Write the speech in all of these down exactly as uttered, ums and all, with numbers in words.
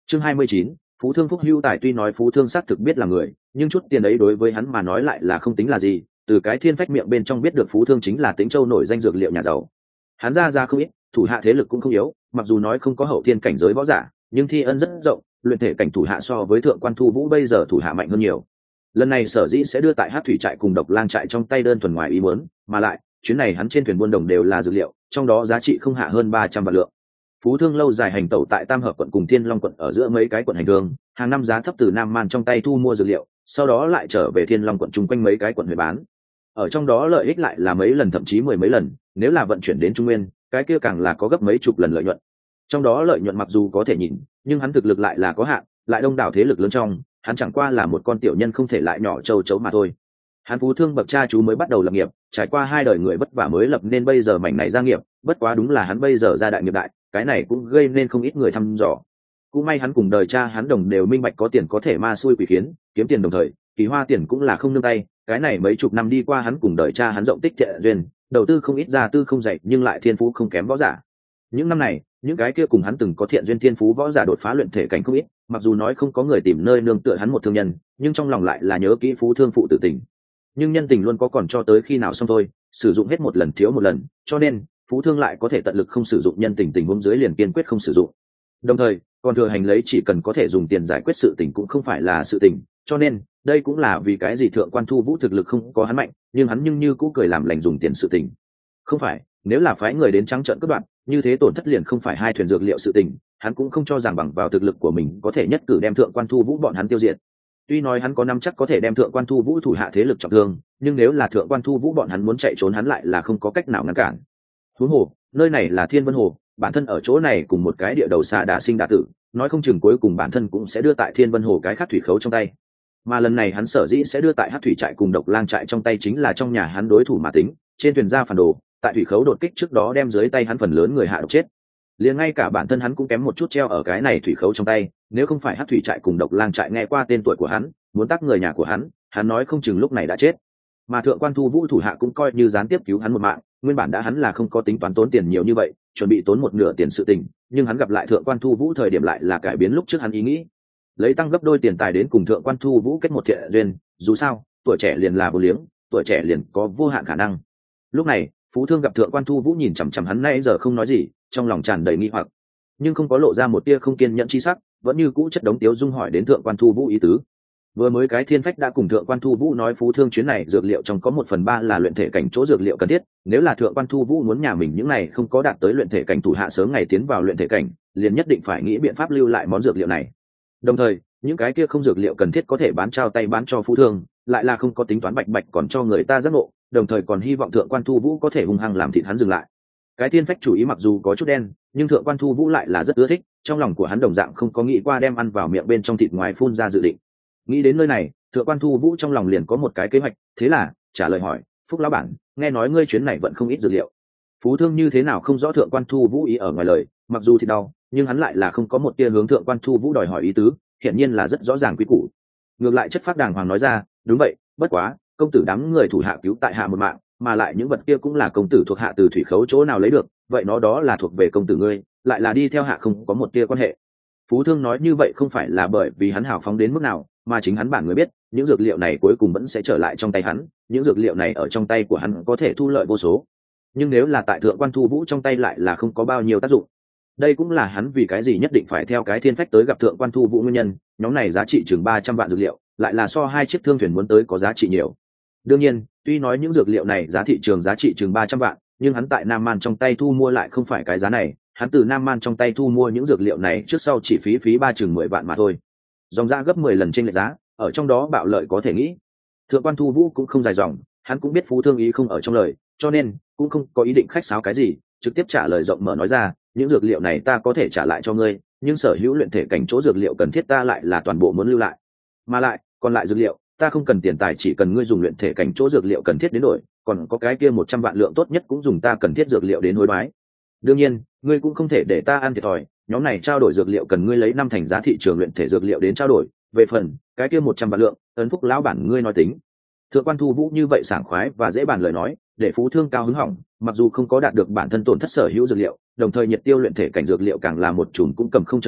Chương hai mươi chín, phú thương phúc hưu tài. Tuy nói phú thương xác thực biết là người, nhưng chút tiền ấy đối với hắn mà nói lại là không tính là gì. Từ cái thiên phách miệng bên trong biết được phú thương chính là Tĩnh Châu nổi danh dược liệu nhà giàu. Hắn ra ra không ít, thủ hạ thế lực cũng không yếu, mặc dù nói không có hậu thiên cảnh giới võ giả, nhưng thi ân rất rộng, luyện thể cảnh thủ hạ so với thượng quan Thu Vũ bây giờ thủ hạ mạnh hơn nhiều. Lần này sở dĩ sẽ đưa tại Hắc thủy trại cùng Độc Lang trại trong tay đơn thuần ngoài ý muốn, mà lại chuyến này hắn trên thuyền buôn đồng đều là dược liệu, trong đó giá trị không hạ hơn ba trăm vạn lượng. Phú thương lâu dài hành tẩu tại Tam Hợp quận cùng Thiên Long quận ở giữa mấy cái quận hành hương, hàng năm giá thấp từ Nam Man trong tay thu mua dược liệu, sau đó lại trở về Thiên Long quận chung quanh mấy cái quận huyện bán. Ở trong đó lợi ích lại là mấy lần thậm chí mười mấy lần, nếu là vận chuyển đến Trung Nguyên, cái kia càng là có gấp mấy chục lần lợi nhuận. Trong đó lợi nhuận mặc dù có thể nhìn, nhưng hắn thực lực lại là có hạn, lại đông đảo thế lực lớn trong, hắn chẳng qua là một con tiểu nhân không thể lại nhỏ châu chấu mà thôi. Hắn phú thương bậc cha chú mới bắt đầu lập nghiệp, trải qua hai đời người vất vả mới lập nên bây giờ mảnh này gia nghiệp, bất quá đúng là hắn bây giờ ra đại nghiệp đại, cái này cũng gây nên không ít người thăm dò. Cũng may hắn cùng đời cha hắn đồng đều minh bạch có tiền có thể ma xui quỷ khiến, kiếm tiền đồng thời, kỳ hoa tiền cũng là không nương tay, cái này mấy chục năm đi qua hắn cùng đời cha hắn rộng tích thiện duyên, đầu tư không ít ra tư không dạy nhưng lại thiên phú không kém võ giả. Những năm này, những cái kia cùng hắn từng có thiện duyên thiên phú võ giả đột phá luyện thể cảnh không ít, mặc dù nói không có người tìm nơi nương tựa hắn một thương nhân, nhưng trong lòng lại là nhớ kỹ phú thương phụ tử tình. Nhưng nhân tình luôn có còn cho tới khi nào xong thôi, sử dụng hết một lần thiếu một lần, cho nên phú thương lại có thể tận lực không sử dụng nhân tình, tình huống dưới liền kiên quyết không sử dụng. Đồng thời, còn thừa hành lấy chỉ cần có thể dùng tiền giải quyết sự tình cũng không phải là sự tình, cho nên đây cũng là vì cái gì thượng quan Thu Vũ thực lực không có hắn mạnh, nhưng hắn nhưng như cũ cười làm lành dùng tiền sự tình. Không phải, nếu là phái người đến trắng trợn cướp đoạt, như thế tổn thất liền không phải hai thuyền dược liệu sự tình, hắn cũng không cho rằng bằng vào thực lực của mình có thể nhất cử đem thượng quan Thu Vũ bọn hắn tiêu diệt. Tuy nói hắn có nắm chắc có thể đem thượng quan Thu Vũ thủ hạ thế lực trọng thương, nhưng nếu là thượng quan Thu Vũ bọn hắn muốn chạy trốn hắn lại là không có cách nào ngăn cản. Huống hồ, nơi này là Thiên Vân Hồ, bản thân ở chỗ này cùng một cái địa đầu xa đả sinh đả tử, nói không chừng cuối cùng bản thân cũng sẽ đưa tại Thiên Vân Hồ cái khác thủy khấu trong tay. Mà lần này hắn sở dĩ sẽ đưa tại Hắc thủy trại cùng Độc Lang trại trong tay chính là trong nhà hắn đối thủ mà tính, trên thuyền ra phản đồ, tại thủy khấu đột kích trước đó đem dưới tay hắn phần lớn người hạ độc chết. Liền ngay cả bản thân hắn cũng kém một chút treo ở cái này thủy khấu trong tay, nếu không phải Hắc thủy trại cùng Độc Lang trại nghe qua tên tuổi của hắn, muốn tác người nhà của hắn, hắn nói không chừng lúc này đã chết. Mà thượng quan Thu Vũ thủ hạ cũng coi như gián tiếp cứu hắn một mạng, nguyên bản đã hắn là không có tính toán tốn tiền nhiều như vậy, chuẩn bị tốn một nửa tiền sự tình, nhưng hắn gặp lại thượng quan Thu Vũ thời điểm lại là cải biến lúc trước hắn ý nghĩ, lấy tăng gấp đôi tiền tài đến cùng thượng quan Thu Vũ kết một thiện duyên, dù sao, tuổi trẻ liền là vô liếng, tuổi trẻ liền có vô hạn khả năng. Lúc này, phú thương gặp thượng quan Thu Vũ nhìn chằm chằm hắn nãy giờ không nói gì, trong lòng tràn đầy nghi hoặc, nhưng không có lộ ra một tia không kiên nhẫn chi sắc, vẫn như cũ chất đống tiếu dung hỏi đến thượng quan Thu Vũ ý tứ. Vừa mới cái thiên phách đã cùng thượng quan Thu Vũ nói phú thương chuyến này dược liệu trong có một phần ba là luyện thể cảnh chỗ dược liệu cần thiết, nếu là thượng quan Thu Vũ muốn nhà mình những này không có đạt tới luyện thể cảnh thủ hạ sớm ngày tiến vào luyện thể cảnh, liền nhất định phải nghĩ biện pháp lưu lại món dược liệu này. Đồng thời, những cái kia không dược liệu cần thiết có thể bán trao tay bán cho phú thương, lại là không có tính toán bạch bạch còn cho người ta giác ngộ, đồng thời còn hy vọng thượng quan Thu Vũ có thể hung hăng làm thịt hắn dừng lại. Cái thiên phách chủ ý mặc dù có chút đen, nhưng thượng quan Thu Vũ lại là rất ưa thích, trong lòng của hắn đồng dạng không có nghĩ qua đem ăn vào miệng bên trong thịt ngoài phun ra dự định. Nghĩ đến nơi này, thượng quan Thu Vũ trong lòng liền có một cái kế hoạch, thế là trả lời hỏi, phúc lão bản, nghe nói ngươi chuyến này vẫn không ít dược liệu. Phú thương như thế nào không rõ thượng quan Thu Vũ ý ở ngoài lời, mặc dù thì đau, nhưng hắn lại là không có một tia hướng thượng quan Thu Vũ đòi hỏi ý tứ, hiển nhiên là rất rõ ràng quý củ. Ngược lại chất phác đàng hoàng nói ra, đúng vậy, bất quá công tử đám người thủ hạ cứu tại hạ một mạng, mà lại những vật kia cũng là công tử thuộc hạ từ thủy khấu chỗ nào lấy được, vậy nó đó là thuộc về công tử ngươi, lại là đi theo hạ không có một tia quan hệ. Phú thương nói như vậy không phải là bởi vì hắn hào phóng đến mức nào, mà chính hắn bản người biết, những dược liệu này cuối cùng vẫn sẽ trở lại trong tay hắn, những dược liệu này ở trong tay của hắn có thể thu lợi vô số. Nhưng nếu là tại thượng quan Thu Vũ trong tay lại là không có bao nhiêu tác dụng. Đây cũng là hắn vì cái gì nhất định phải theo cái thiên phách tới gặp thượng quan Thu Vũ nguyên nhân, nhóm này giá trị chừng ba trăm vạn dược liệu, lại là so hai chiếc thương thuyền muốn tới có giá trị nhiều. Đương nhiên, tuy nói những dược liệu này giá thị trường giá trị chừng ba trăm vạn, nhưng hắn tại Nam Man trong tay thu mua lại không phải cái giá này, hắn từ Nam Man trong tay thu mua những dược liệu này trước sau chỉ phí phí ba chừng mười vạn mà thôi. Dòng ra gấp mười lần trên lệch giá, ở trong đó bạo lợi có thể nghĩ. Thượng quan Thu Vũ cũng không dài dòng, hắn cũng biết phú thương ý không ở trong lời, cho nên cũng không có ý định khách sáo cái gì, trực tiếp trả lời rộng mở nói ra, những dược liệu này ta có thể trả lại cho ngươi, nhưng sở hữu luyện thể cảnh chỗ dược liệu cần thiết ta lại là toàn bộ muốn lưu lại. Mà lại, còn lại dược liệu, ta không cần tiền tài, chỉ cần ngươi dùng luyện thể cảnh chỗ dược liệu cần thiết đến đổi, còn có cái kia một trăm vạn lượng tốt nhất cũng dùng ta cần thiết dược liệu đến hối đoái. Đương nhiên, ngươi cũng không thể để ta ăn thiệt thòi, nhóm này trao đổi dược liệu cần ngươi lấy năm thành giá thị trường luyện thể dược liệu đến trao đổi, về phần cái kia một trăm vạn lượng, ấn phúc lão bản ngươi nói tính. Thượng quan Thu Vũ như vậy sảng khoái và dễ bàn lời nói, để phú thương cao hứng hỏng, mặc dù không có đạt được bản thân tổn thất sở hữu dược liệu, đồng thời nhiệt tiêu luyện thể cảnh dược liệu càng là một chùm cũng cầm không trở về,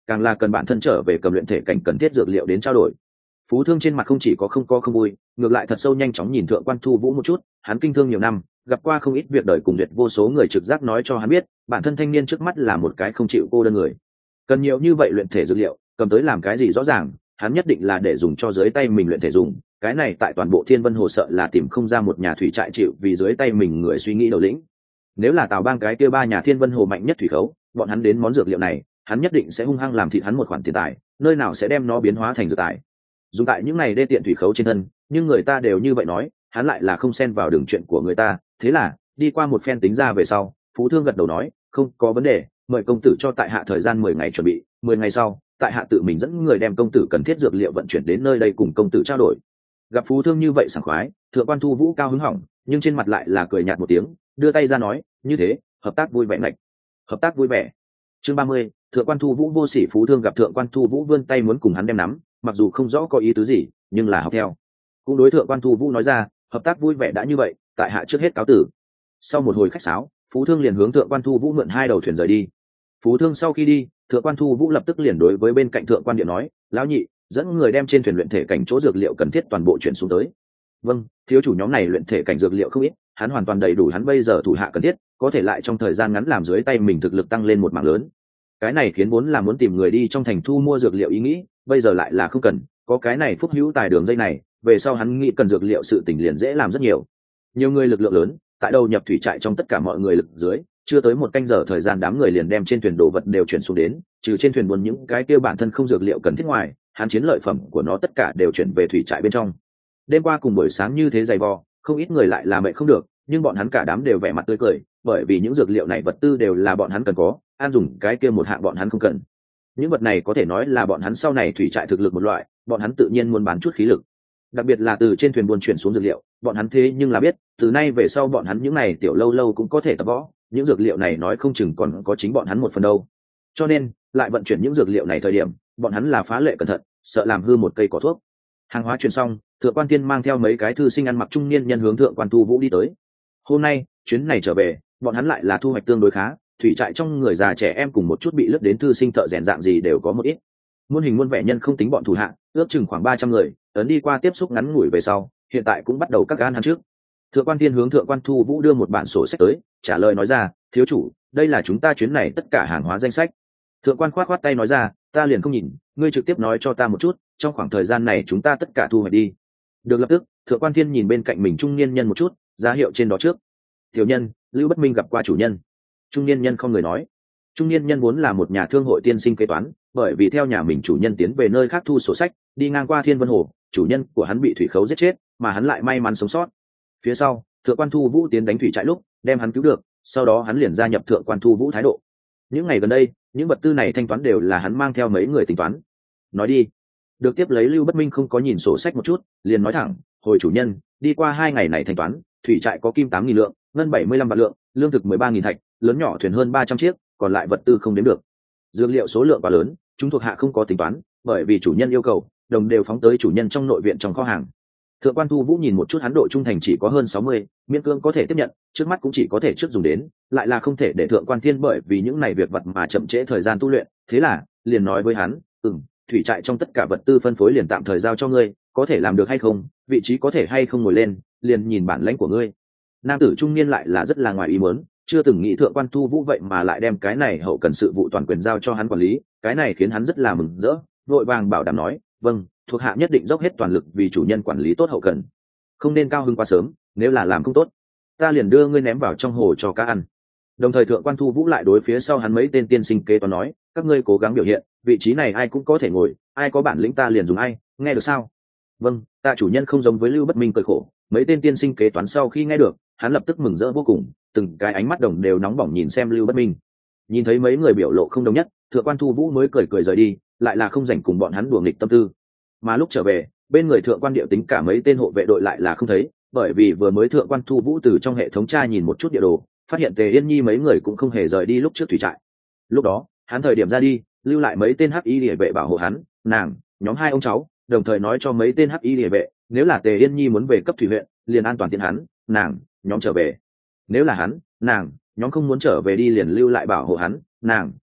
càng là cần bản thân trở về cầm luyện thể cảnh cần thiết dược liệu đến trao đổi. Phú Thương trên mặt không chỉ có không có không vui, ngược lại thật sâu nhanh chóng nhìn Thượng quan Thu Vũ một chút, hắn kinh thương nhiều năm, gặp qua không ít việc đời cùng duyệt, vô số người trực giác nói cho hắn biết, bản thân thanh niên trước mắt là một cái không chịu cô đơn người. Cần nhiều như vậy luyện thể dược liệu, cầm tới làm cái gì rõ ràng, hắn nhất định là để dùng cho dưới tay mình luyện thể dùng, cái này tại toàn bộ Thiên Vân Hồ sợ là tìm không ra một nhà thủy trại chịu vì dưới tay mình người suy nghĩ đầu lĩnh. Nếu là Tào Bang cái kia ba nhà Thiên Vân Hồ mạnh nhất thủy khấu, bọn hắn đến món dược liệu này, hắn nhất định sẽ hung hăng làm thịt hắn một khoản tiền tài, nơi nào sẽ đem nó biến hóa thành dược tài. Dùng tại những này đê tiện thủy khấu trên thân, nhưng người ta đều như vậy nói, hắn lại là không xen vào đường chuyện của người ta, thế là đi qua một phen tính ra về sau, Phú Thương gật đầu nói, không có vấn đề, mời công tử cho tại hạ thời gian mười ngày chuẩn bị, mười ngày sau, tại hạ tự mình dẫn người đem công tử cần thiết dược liệu vận chuyển đến nơi đây cùng công tử trao đổi. Gặp Phú Thương như vậy sảng khoái, Thượng quan Thu Vũ cao hứng hỏng, nhưng trên mặt lại là cười nhạt một tiếng, đưa tay ra nói, như thế, hợp tác vui vẻ ngạch. Hợp tác vui vẻ. Chương ba mươi, Thượng quan Thu Vũ vô sỉ. Phú Thương gặp Thượng quan Thu Vũ vươn tay muốn cùng hắn đem nắm, mặc dù không rõ có ý tứ gì, nhưng là học theo. Cũng đối Thượng quan Thu Vũ nói ra, hợp tác vui vẻ đã như vậy, tại hạ trước hết cáo tử. Sau một hồi khách sáo, Phú Thương liền hướng Thượng quan Thu Vũ mượn hai đầu thuyền rời đi. Phú Thương sau khi đi, Thượng quan Thu Vũ lập tức liền đối với bên cạnh Thượng quan Điện nói, lão nhị, dẫn người đem trên thuyền luyện thể cảnh chỗ dược liệu cần thiết toàn bộ chuyển xuống tới. Vâng, thiếu chủ, nhóm này luyện thể cảnh dược liệu không ít, hắn hoàn toàn đầy đủ hắn bây giờ thủ hạ cần thiết, có thể lại trong thời gian ngắn làm dưới tay mình thực lực tăng lên một mảng lớn. Cái này khiến vốn là muốn tìm người đi trong thành thu mua dược liệu ý nghĩ, bây giờ lại là không cần, có cái này Phúc Hữu Tài đường dây này, về sau hắn nghĩ cần dược liệu sự tình liền dễ làm rất nhiều. Nhiều người lực lượng lớn, tại đầu nhập thủy trại trong tất cả mọi người lực dưới, chưa tới một canh giờ thời gian đám người liền đem trên thuyền đồ vật đều chuyển xuống đến, trừ trên thuyền buồn những cái kia bản thân không dược liệu cần thiết ngoài, hắn chiến lợi phẩm của nó tất cả đều chuyển về thủy trại bên trong. Đêm qua cùng buổi sáng như thế dày vò, không ít người lại là mệt không được, nhưng bọn hắn cả đám đều vẻ mặt tươi cười, bởi vì những dược liệu này vật tư đều là bọn hắn cần có, an dùng cái kia một hạng bọn hắn không cần. Những vật này có thể nói là bọn hắn sau này thủy trại thực lực một loại, bọn hắn tự nhiên muốn bán chút khí lực. Đặc biệt là từ trên thuyền buôn chuyển xuống dược liệu, bọn hắn thế nhưng là biết, từ nay về sau bọn hắn những này tiểu lâu lâu cũng có thể tập võ, những dược liệu này nói không chừng còn có chính bọn hắn một phần đâu. Cho nên, lại vận chuyển những dược liệu này thời điểm, bọn hắn là phá lệ cẩn thận, sợ làm hư một cây cỏ thuốc. Hàng hóa chuyển xong, Thượng quan Tiên mang theo mấy cái thư sinh ăn mặc trung niên nhân hướng Thượng quan Thu Vũ đi tới. Hôm nay, chuyến này trở về, bọn hắn lại là thu hoạch tương đối khá, thủy trại trong người già trẻ em cùng một chút bị lướt đến thư sinh thợ rèn dạng gì đều có một ít. Muôn hình muôn vẻ nhân không tính bọn thủ hạ, ước chừng khoảng ba trăm người, ấn đi qua tiếp xúc ngắn ngủi về sau, hiện tại cũng bắt đầu các gan hắn trước. Thượng quan Tiên hướng Thượng quan Thu Vũ đưa một bản sổ sách tới, trả lời nói ra, thiếu chủ, đây là chúng ta chuyến này tất cả hàng hóa danh sách. Thượng quan khoát khoát tay nói ra, ta liền không nhìn, ngươi trực tiếp nói cho ta một chút, trong khoảng thời gian này chúng ta tất cả thu hoạch đi. Được. Lập tức, Thượng quan Thiên nhìn bên cạnh mình trung niên nhân một chút, ra hiệu trên đó trước. Tiểu nhân, Lưu Bất Minh gặp qua chủ nhân. Trung niên nhân không người nói. Trung niên nhân vốn là một nhà thương hội tiên sinh kế toán, bởi vì theo nhà mình chủ nhân tiến về nơi khác thu sổ sách, đi ngang qua Thiên Vân Hồ, chủ nhân của hắn bị thủy khấu giết chết, mà hắn lại may mắn sống sót. Phía sau, Thượng quan Thu Vũ tiến đánh thủy trại lúc, đem hắn cứu được, sau đó hắn liền gia nhập Thượng quan Thu Vũ thái độ. Những ngày gần đây, những vật tư này thanh toán đều là hắn mang theo mấy người tính toán. Nói đi. Được tiếp lấy Lưu Bất Minh không có nhìn sổ sách một chút, liền nói thẳng, hồi chủ nhân, đi qua hai ngày này thanh toán, thủy trại có kim tám nghìn lượng, ngân bảy mươi lăm vạn lượng, lương thực mười ba nghìn thạch, lớn nhỏ thuyền hơn ba trăm chiếc, còn lại vật tư không đếm được. Dược liệu số lượng quá lớn, chúng thuộc hạ không có tính toán, bởi vì chủ nhân yêu cầu, đồng đều phóng tới chủ nhân trong nội viện trong kho hàng. Thượng quan Thu Vũ nhìn một chút hắn độ trung thành chỉ có hơn sáu mươi, miễn cưỡng có thể tiếp nhận, trước mắt cũng chỉ có thể trước dùng đến, lại là không thể để Thượng quan Thiên bởi vì những này việc vật mà chậm trễ thời gian tu luyện, thế là liền nói với hắn, "Ừm, thủy trại trong tất cả vật tư phân phối liền tạm thời giao cho ngươi, có thể làm được hay không, vị trí có thể hay không ngồi lên, liền nhìn bản lãnh của ngươi." Nam tử trung niên lại là rất là ngoài ý muốn, chưa từng nghĩ Thượng quan Thu Vũ vậy mà lại đem cái này hậu cần sự vụ toàn quyền giao cho hắn quản lý, cái này khiến hắn rất là mừng rỡ, vội vàng bảo đảm nói, "Vâng, thuộc hạ nhất định dốc hết toàn lực vì chủ nhân quản lý tốt hậu cần." Không nên cao hứng quá sớm, nếu là làm không tốt, ta liền đưa ngươi ném vào trong hồ cho cá ăn. Đồng thời Thượng quan Thu Vũ lại đối phía sau hắn mấy tên tiên sinh kế toán nói, các ngươi cố gắng biểu hiện, vị trí này ai cũng có thể ngồi, ai có bản lĩnh ta liền dùng ai, nghe được sao? Vâng, ta chủ nhân không giống với Lưu Bất Minh cười khổ. Mấy tên tiên sinh kế toán sau khi nghe được, hắn lập tức mừng rỡ vô cùng, từng cái ánh mắt đồng đều nóng bỏng nhìn xem Lưu Bất Minh. Nhìn thấy mấy người biểu lộ không đồng nhất, Thượng quan Thu Vũ mới cười cười rời đi, lại là không rảnh cùng bọn hắn đùa nghịch tâm tư. Mà lúc trở về, bên người Thượng quan Điệu tính cả mấy tên hộ vệ đội lại là không thấy, bởi vì vừa mới Thượng quan Thu Vũ từ trong hệ thống tra nhìn một chút địa đồ, phát hiện Tề Yên Nhi mấy người cũng không hề rời đi lúc trước thủy trại. Lúc đó, hắn thời điểm ra đi, lưu lại mấy tên hắc y liề vệ bảo hộ hắn, nàng, nhóm hai ông cháu, đồng thời nói cho mấy tên hắc y liề vệ, nếu là Tề Yên Nhi muốn về cấp thủy huyện, liền an toàn tiến hắn, nàng, nhóm trở về. Nếu là hắn, nàng, nhóm không muốn trở về đi liền lưu lại bảo hộ hắn, nàng, nhóm,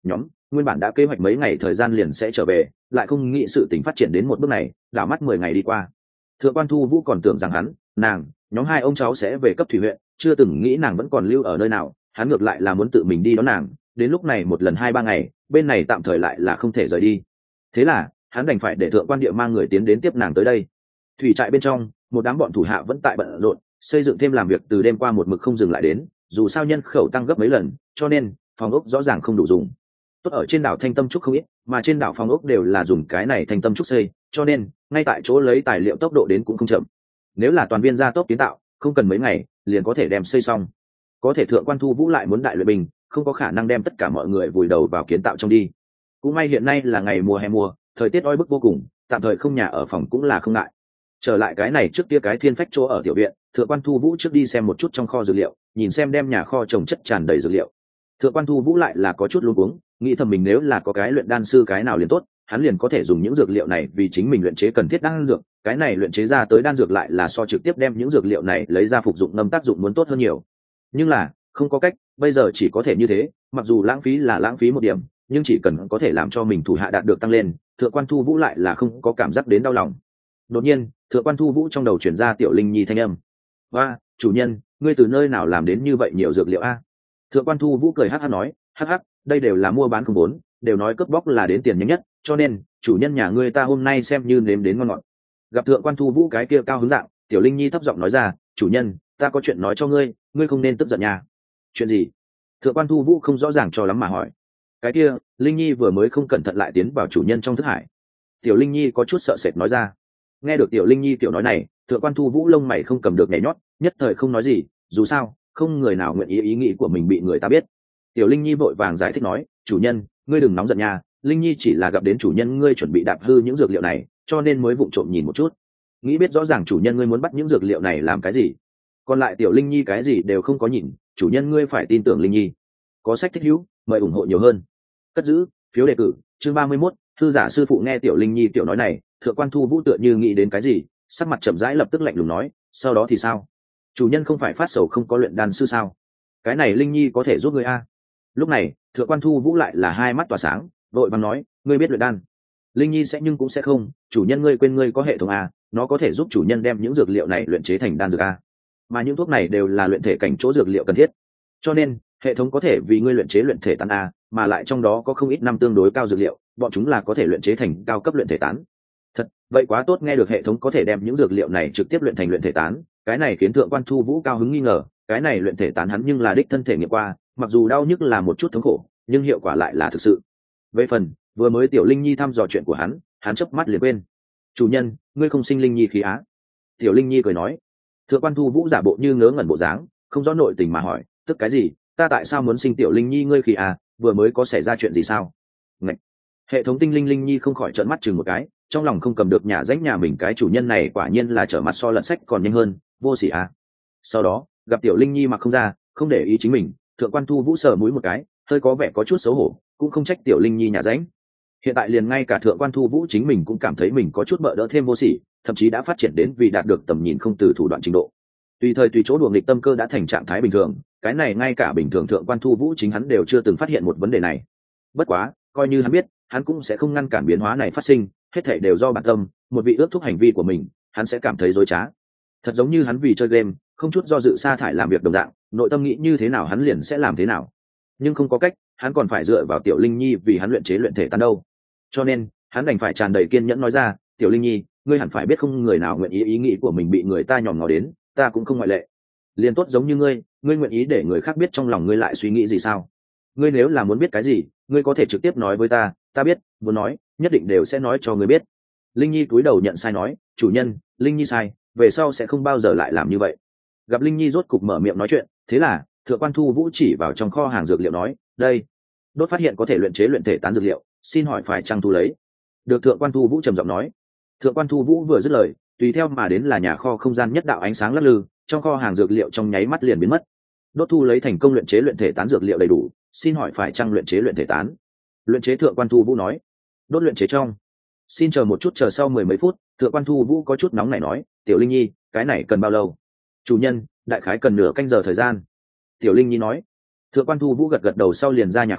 nguyên bản đã kế hoạch mấy ngày thời gian liền sẽ trở về, lại không nghĩ sự tình phát triển đến một bước này, đảo mắt mười ngày đi qua. Thượng quan Thu Vũ còn tưởng rằng hắn, nàng, nhóm hai ông cháu sẽ về cấp thủy huyện, chưa từng nghĩ nàng vẫn còn lưu ở nơi nào, hắn ngược lại là muốn tự mình đi đón nàng, đến lúc này một lần hai ba ngày, bên này tạm thời lại là không thể rời đi. Thế là, hắn đành phải để thượng quan địa mang người tiến đến tiếp nàng tới đây. Thủy trại bên trong, một đám bọn thủ hạ vẫn tại bận rộn, xây dựng thêm làm việc từ đêm qua một mực không dừng lại đến, dù sao nhân khẩu tăng gấp mấy lần, cho nên phòng ốc rõ ràng không đủ dùng. Tốt ở trên đảo Thanh Tâm Trúc không ít, mà trên đảo phòng ốc đều là dùng cái này Thanh Tâm Trúc xây, cho nên ngay tại chỗ lấy tài liệu tốc độ đến cũng không chậm. Nếu là toàn viên gia tốc kiến tạo, không cần mấy ngày liền có thể đem xây xong. Có thể thượng quan Thu Vũ lại muốn đại luyện bình, không có khả năng đem tất cả mọi người vùi đầu vào kiến tạo trong đi. Cũng may hiện nay là ngày mùa hè mùa, thời tiết oi bức vô cùng, tạm thời không nhà ở phòng cũng là không ngại. Trở lại cái này trước kia cái thiên phách chỗ ở tiểu viện, thượng quan Thu Vũ trước đi xem một chút trong kho dược liệu, nhìn xem đem nhà kho trồng chất tràn đầy dược liệu. Thượng quan Thu Vũ lại là có chút luống cuống, nghĩ thầm mình nếu là có cái luyện đan sư cái nào liền tốt, hắn liền có thể dùng những dược liệu này vì chính mình luyện chế cần thiết đan dược, cái này luyện chế ra tới đan dược lại là so trực tiếp đem những dược liệu này lấy ra phục dụng ngâm tác dụng muốn tốt hơn nhiều. Nhưng là, không có cách, bây giờ chỉ có thể như thế, mặc dù lãng phí là lãng phí một điểm, nhưng chỉ cần có thể làm cho mình thủ hạ đạt được tăng lên, thượng quan Thu Vũ lại là không có cảm giác đến đau lòng. Đột nhiên, thượng quan Thu Vũ trong đầu chuyển ra Tiểu Linh Nhi thanh âm. "Và, chủ nhân, ngươi từ nơi nào làm đến như vậy nhiều dược liệu a?" Thượng quan Thu Vũ cười hắc hắc nói, "Hắc hắc, đây đều là mua bán không vốn, đều nói cướp bóc là đến tiền nhanh nhất, cho nên chủ nhân nhà ngươi ta hôm nay xem như nếm đến ngon ngọt." Gặp thượng quan Thu Vũ cái kia cao hứng dạng, Tiểu Linh Nhi thấp giọng nói ra, "Chủ nhân, ta có chuyện nói cho ngươi, ngươi không nên tức giận nha." "Chuyện gì?" Thượng quan Thu Vũ không rõ ràng cho lắm mà hỏi. "Cái kia, Linh Nhi vừa mới không cẩn thận lại tiến vào chủ nhân trong thức hải." Tiểu Linh Nhi có chút sợ sệt nói ra. Nghe được Tiểu Linh Nhi tiểu nói này, thượng quan Thu Vũ lông mày không cầm được nhảy nhót, nhất thời không nói gì, dù sao không người nào nguyện ý ý nghĩ của mình bị người ta biết. Tiểu Linh Nhi vội vàng giải thích nói, "Chủ nhân, ngươi đừng nóng giận nha, Linh Nhi chỉ là gặp đến chủ nhân ngươi chuẩn bị đạp hư những dược liệu này, cho nên mới vụng trộm nhìn một chút, nghĩ biết rõ ràng chủ nhân ngươi muốn bắt những dược liệu này làm cái gì. Còn lại Tiểu Linh Nhi cái gì đều không có nhìn, chủ nhân ngươi phải tin tưởng Linh Nhi." Có sách thích hữu, mời ủng hộ nhiều hơn. Cất giữ phiếu đề cử, chương ba mươi mốt, thư giả sư phụ. Nghe Tiểu Linh Nhi tiểu nói này, thượng quan Thu Vũ tựa như nghĩ đến cái gì, sắc mặt chậm rãi lập tức lạnh lùng nói, "Sau đó thì sao? Chủ nhân không phải phát sầu không có luyện đan sư sao? Cái này Linh Nhi có thể giúp ngươi a?" Lúc này, thượng quan Thu Vũ lại là hai mắt tỏa sáng, vội vàng nói, "Ngươi biết luyện đan?" "Linh Nhi sẽ nhưng cũng sẽ không, chủ nhân ngươi quên ngươi có hệ thống a, nó có thể giúp chủ nhân đem những dược liệu này luyện chế thành đan dược a. Mà những thuốc này đều là luyện thể cảnh chỗ dược liệu cần thiết. Cho nên, hệ thống có thể vì ngươi luyện chế luyện thể tán a, mà lại trong đó có không ít năm tương đối cao dược liệu, bọn chúng là có thể luyện chế thành cao cấp luyện thể tán." Thật, vậy quá tốt, nghe được hệ thống có thể đem những dược liệu này trực tiếp luyện thành luyện thể tán, cái này khiến thượng quan Thu Vũ cao hứng nghi ngờ, cái này luyện thể tán hắn nhưng là đích thân thể nghiệm qua, mặc dù đau nhức là một chút thống khổ, nhưng hiệu quả lại là thực sự. Về phần vừa mới Tiểu Linh Nhi thăm dò chuyện của hắn, hắn chớp mắt liền quên. "Chủ nhân, ngươi không sinh Linh Nhi khí á?" Tiểu Linh Nhi cười nói. Thượng quan Thu Vũ giả bộ như ngớ ngẩn bộ dáng, không rõ nội tình mà hỏi, "Tức cái gì? Ta tại sao muốn sinh Tiểu Linh Nhi ngươi khí à? Vừa mới có xảy ra chuyện gì sao?" Ngậy. Hệ thống tinh linh Linh Nhi không khỏi trợn mắt chừng một cái, trong lòng không cầm được nhà ránh nhà mình cái chủ nhân này quả nhiên là trở mặt so lật sách còn nhanh hơn, vô sỉ à. Sau đó gặp Tiểu Linh Nhi mặc không ra, không để ý chính mình, thượng quan Thu Vũ sờ mũi một cái, hơi có vẻ có chút xấu hổ, cũng không trách Tiểu Linh Nhi nhà ránh. Hiện tại liền ngay cả thượng quan Thu Vũ chính mình cũng cảm thấy mình có chút bợ đỡ thêm vô sỉ, thậm chí đã phát triển đến vì đạt được tầm nhìn không từ thủ đoạn trình độ. Tùy thời tùy chỗ đùa nghịch tâm cơ đã thành trạng thái bình thường, cái này ngay cả bình thường thượng quan Thu Vũ chính hắn đều chưa từng phát hiện một vấn đề này. Bất quá, coi như hắn biết, hắn cũng sẽ không ngăn cản biến hóa này phát sinh, hết thảy đều do bản tâm, một vị ước thúc hành vi của mình, hắn sẽ cảm thấy dối trá. Thật giống như hắn vì chơi game, không chút do dự sa thải làm việc đồng dạng, nội tâm nghĩ như thế nào hắn liền sẽ làm thế nào. Nhưng không có cách, hắn còn phải dựa vào Tiểu Linh Nhi vì hắn luyện chế luyện thể tán đâu. Cho nên, hắn đành phải tràn đầy kiên nhẫn nói ra, "Tiểu Linh Nhi, ngươi hẳn phải biết không người nào nguyện ý ý nghĩ của mình bị người ta nhòm ngó đến, ta cũng không ngoại lệ. Liên tốt giống như ngươi, ngươi nguyện ý để người khác biết trong lòng ngươi lại suy nghĩ gì sao? Ngươi nếu là muốn biết cái gì, ngươi có thể trực tiếp nói với ta, ta biết, muốn nói, nhất định đều sẽ nói cho ngươi biết." Linh Nhi cúi đầu nhận sai nói, "Chủ nhân, Linh Nhi sai, về sau sẽ không bao giờ lại làm như vậy." Gặp Linh Nhi rốt cục mở miệng nói chuyện, thế là thượng quan Thu Vũ chỉ vào trong kho hàng dược liệu nói, "Đây, đốt phát hiện có thể luyện chế luyện thể tán dược liệu, xin hỏi phải chăng thu lấy?" Được thượng quan Thu Vũ trầm giọng nói. Thượng quan Thu Vũ vừa dứt lời, tùy theo mà đến là nhà kho không gian nhất đạo ánh sáng lắc lư, trong kho hàng dược liệu trong nháy mắt liền biến mất. "Đốt thu lấy thành công luyện chế luyện thể tán dược liệu đầy đủ, xin hỏi phải chăng luyện chế luyện thể tán?" Luyện chế thượng quan Thu Vũ nói. "Đốt luyện chế trong." "Xin chờ một chút." Chờ sau mười mấy phút, thượng quan Thu Vũ có chút nóng nảy nói, "Tiểu Linh Nhi, cái này cần bao lâu?" "Chủ nhân, đại khái cần nửa canh giờ thời gian." Tiểu Linh Nhi nói. Thượng quan Thu Vũ gật gật đầu sau liền ra nhà kho,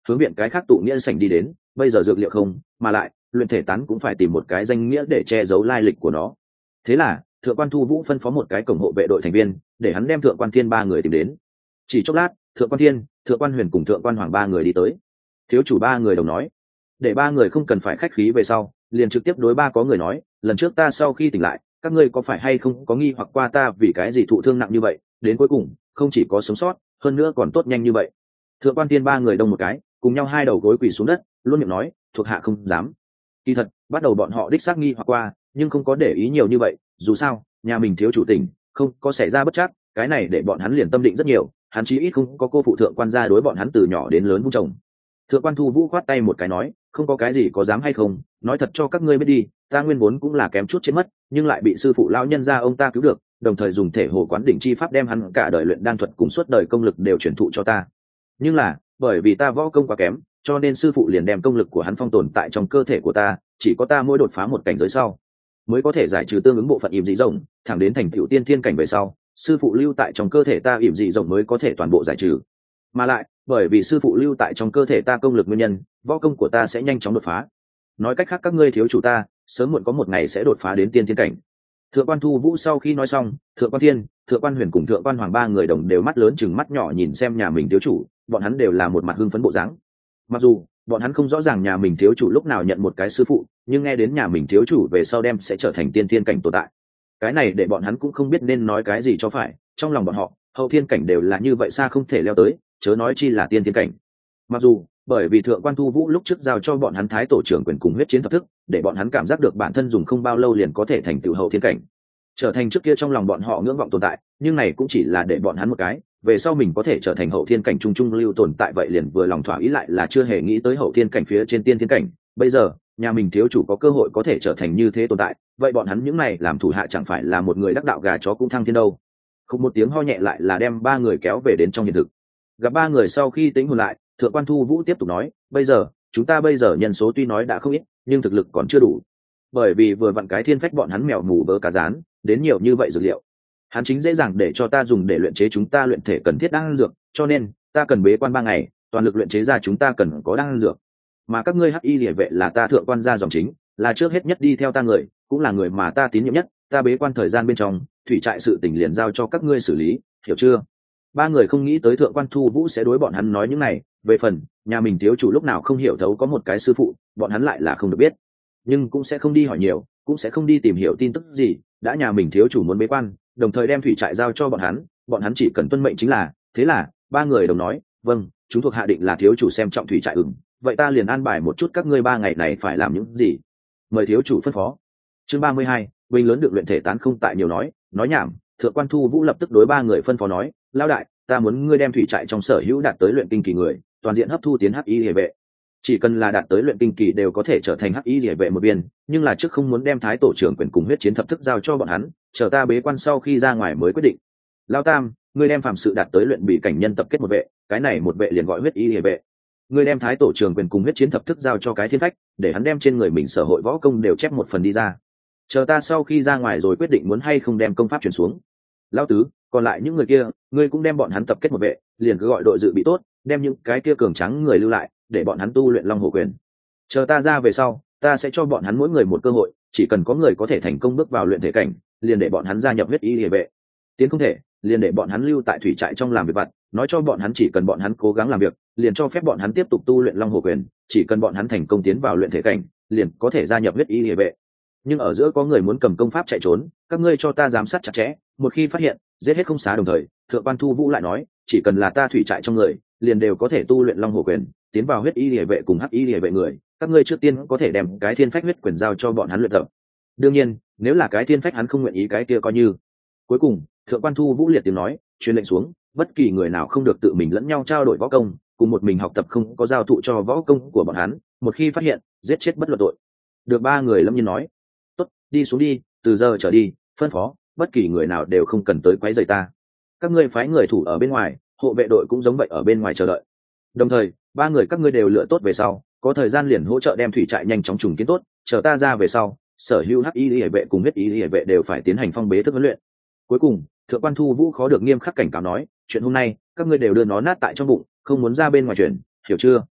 hướng viện cái khác tụ nghĩa sảnh đi đến. Bây giờ dược liệu không, mà lại luyện thể tán cũng phải tìm một cái danh nghĩa để che giấu lai lịch của nó. Thế là thượng quan Thu Vũ phân phó một cái cổng hộ vệ đội thành viên để hắn đem thượng quan Thiên ba người tìm đến. Chỉ chốc lát, thượng quan Thiên, thượng quan Huyền cùng thượng quan Hoàng ba người đi tới. Thiếu chủ ba người đồng nói, để ba người không cần phải khách khí về sau, liền trực tiếp đối ba có người nói, lần trước ta sau khi tỉnh lại, các ngươi có phải hay không có nghi hoặc qua ta vì cái gì thụ thương nặng như vậy, đến cuối cùng không chỉ có sống sót, hơn nữa còn tốt nhanh như vậy. Thượng quan Thiên ba người đông một cái, cùng nhau hai đầu gối quỳ xuống đất, luôn miệng nói, thuộc hạ không dám. Kỳ thật, bắt đầu bọn họ đích xác nghi hoặc qua, nhưng không có để ý nhiều như vậy, dù sao, nhà mình thiếu chủ tỉnh, không có xảy ra bất trắc, cái này để bọn hắn liền tâm định rất nhiều, hắn chí ít không có cô phụ thượng quan gia đối bọn hắn từ nhỏ đến lớn vung chồng. Thượng quan Thu Vũ khoát tay một cái nói, không có cái gì có dám hay không, nói thật cho các ngươi biết đi, ta nguyên vốn cũng là kém chút chết mất, nhưng lại bị sư phụ lão nhân gia ông ta cứu được, đồng thời dùng thể hồ quán đỉnh chi pháp đem hắn cả đời luyện đan thuật cùng suốt đời công lực đều truyền thụ cho ta. Nhưng là, bởi vì ta võ công quá kém, cho nên sư phụ liền đem công lực của hắn phong tồn tại trong cơ thể của ta, chỉ có ta mỗi đột phá một cảnh giới sau, mới có thể giải trừ tương ứng bộ phận ỉm dị rộng, thẳng đến thành tựu tiên thiên cảnh về sau, sư phụ lưu tại trong cơ thể ta ỉm dị rộng mới có thể toàn bộ giải trừ. Mà lại, bởi vì sư phụ lưu tại trong cơ thể ta công lực nguyên nhân, võ công của ta sẽ nhanh chóng đột phá. Nói cách khác các ngươi thiếu chủ ta, sớm muộn có một ngày sẽ đột phá đến tiên thiên cảnh. Thượng quan Thu Vũ sau khi nói xong, thượng quan Thiên, thượng quan Huyền cùng thượng quan Hoàng ba người đồng đều mắt lớn chừng mắt nhỏ nhìn xem nhà mình thiếu chủ, bọn hắn đều là một mặt hưng phấn bộ dáng. Mặc dù bọn hắn không rõ ràng nhà mình thiếu chủ lúc nào nhận một cái sư phụ, nhưng nghe đến nhà mình thiếu chủ về sau đem sẽ trở thành tiên thiên cảnh tồn tại, cái này để bọn hắn cũng không biết nên nói cái gì cho phải. Trong lòng bọn họ, hậu thiên cảnh đều là như vậy xa không thể leo tới, chớ nói chi là tiên thiên cảnh. Mặc dù bởi vì thượng quan Thu Vũ lúc trước giao cho bọn hắn thái tổ trưởng quyền cùng huyết chiến thập thức, để bọn hắn cảm giác được bản thân dùng không bao lâu liền có thể thành tựu hậu thiên cảnh, trở thành trước kia trong lòng bọn họ ngưỡng vọng tồn tại, nhưng này cũng chỉ là để bọn hắn một cái, về sau mình có thể trở thành hậu thiên cảnh trung trung lưu tồn tại vậy liền vừa lòng thỏa ý, lại là chưa hề nghĩ tới hậu thiên cảnh phía trên tiên thiên cảnh. Bây giờ nhà mình thiếu chủ có cơ hội có thể trở thành như thế tồn tại, vậy bọn hắn những này làm thủ hạ chẳng phải là một người đắc đạo gà chó cũng thăng thiên đâu. Không một tiếng ho nhẹ lại là đem ba người kéo về đến trong hiện thực. Gặp ba người sau khi tính hồn lại, thượng quan Thu Vũ tiếp tục nói, bây giờ chúng ta bây giờ nhân số tuy nói đã không ít, nhưng thực lực còn chưa đủ, bởi vì vừa vặn cái thiên phách bọn hắn mèo mù bớ cá rán đến nhiều như vậy dược liệu, hắn chính dễ dàng để cho ta dùng để luyện chế chúng ta luyện thể cần thiết đan dược, cho nên ta cần bế quan ba ngày, toàn lực luyện chế ra chúng ta cần có đan dược. Mà các ngươi hắc y liệt vệ là ta thượng quan gia dòng chính, là trước hết nhất đi theo ta người, cũng là người mà ta tín nhiệm nhất, ta bế quan thời gian bên trong, thủy trại sự tình liền giao cho các ngươi xử lý, hiểu chưa? Ba người không nghĩ tới thượng quan Thu Vũ sẽ đối bọn hắn nói những này. Về phần nhà mình thiếu chủ lúc nào không hiểu thấu có một cái sư phụ, bọn hắn lại là không được biết, nhưng cũng sẽ không đi hỏi nhiều, cũng sẽ không đi tìm hiểu tin tức gì. Đã nhà mình thiếu chủ muốn bế quan, đồng thời đem thủy trại giao cho bọn hắn, bọn hắn chỉ cần tuân mệnh chính là. Thế là ba người đồng nói, vâng, chúng thuộc hạ định là thiếu chủ xem trọng thủy trại. Ừm, vậy ta liền an bài một chút các ngươi ba ngày này phải làm những gì, mời thiếu chủ phân phó. Chương ba mươi hai, Vinh lớn được luyện thể tán không tại nhiều nói nói nhảm. Thượng quan Thu Vũ lập tức đối ba người phân phó nói, lao đại, ta muốn ngươi đem thủy trại trong sở hữu đạt tới luyện kinh kỳ người toàn diện hấp thu tiến hắc y liệt vệ. Chỉ cần là đạt tới luyện kinh kỳ đều có thể trở thành hắc y liệt vệ một viên, nhưng là trước không muốn đem thái tổ trưởng quyền cùng huyết chiến thập thức giao cho bọn hắn, chờ ta bế quan sau khi ra ngoài mới quyết định. Lao tam, ngươi đem phàm sự đạt tới luyện bị cảnh nhân tập kết một vệ, cái này một vệ liền gọi huyết y liệt vệ. Ngươi đem thái tổ trưởng quyền cùng huyết chiến thập thức giao cho cái thiên phách, để hắn đem trên người mình sở hội võ công đều chép một phần đi ra, chờ ta sau khi ra ngoài rồi quyết định muốn hay không đem công pháp chuyển xuống. Lao tứ, còn lại những người kia, ngươi cũng đem bọn hắn tập kết một vệ, liền cứ gọi đội dự bị tốt, đem những cái kia cường tráng người lưu lại, để bọn hắn tu luyện long hổ quyền. Chờ ta ra về sau, ta sẽ cho bọn hắn mỗi người một cơ hội, chỉ cần có người có thể thành công bước vào luyện thể cảnh, liền để bọn hắn gia nhập huyết y liệt vệ. Tiến không thể, liền để bọn hắn lưu tại thủy trại trong làm việc vặt, nói cho bọn hắn chỉ cần bọn hắn cố gắng làm việc, liền cho phép bọn hắn tiếp tục tu luyện long hổ quyền, chỉ cần bọn hắn thành công tiến vào luyện thể cảnh, liền có thể gia nhập huyết y liệt vệ. Nhưng ở giữa có người muốn cầm công pháp chạy trốn, các ngươi cho ta giám sát chặt chẽ, một khi phát hiện, giết hết không xá. Đồng thời thượng quan Thu Vũ lại nói, chỉ cần là ta thủy trại trong người, liền đều có thể tu luyện long hổ quyền, tiến vào huyết y liệt vệ cùng hắc y liệt vệ người, các ngươi trước tiên có thể đem cái thiên phách huyết quyền giao cho bọn hắn luyện tập. Đương nhiên nếu là cái thiên phách hắn không nguyện ý, cái kia coi như. Cuối cùng thượng quan Thu Vũ liệt tiếng nói, truyền lệnh xuống, bất kỳ người nào không được tự mình lẫn nhau trao đổi võ công, cùng một mình học tập không có giao thụ cho võ công của bọn hắn, một khi phát hiện, giết chết bất luận tội. Được. Ba người lâm nhiên nói, tốt, đi xuống đi, từ giờ trở đi, phân phó, bất kỳ người nào đều không cần tới quấy rầy ta. Các ngươi phái người thủ ở bên ngoài, hộ vệ đội cũng giống vậy ở bên ngoài chờ đợi. Đồng thời ba người các ngươi đều lựa tốt về sau, có thời gian liền hỗ trợ đem thủy trại nhanh chóng trùng kiến tốt, chờ ta ra về sau, sở hữu hắc y liệt vệ cùng huyết y liệt vệ đều phải tiến hành phong bế thức huấn luyện. Cuối cùng thượng quan Thu Vũ khó được nghiêm khắc cảnh cáo nói, chuyện hôm nay các ngươi đều đưa nó nát tại trong bụng, không muốn ra bên ngoài chuyện, hiểu chưa?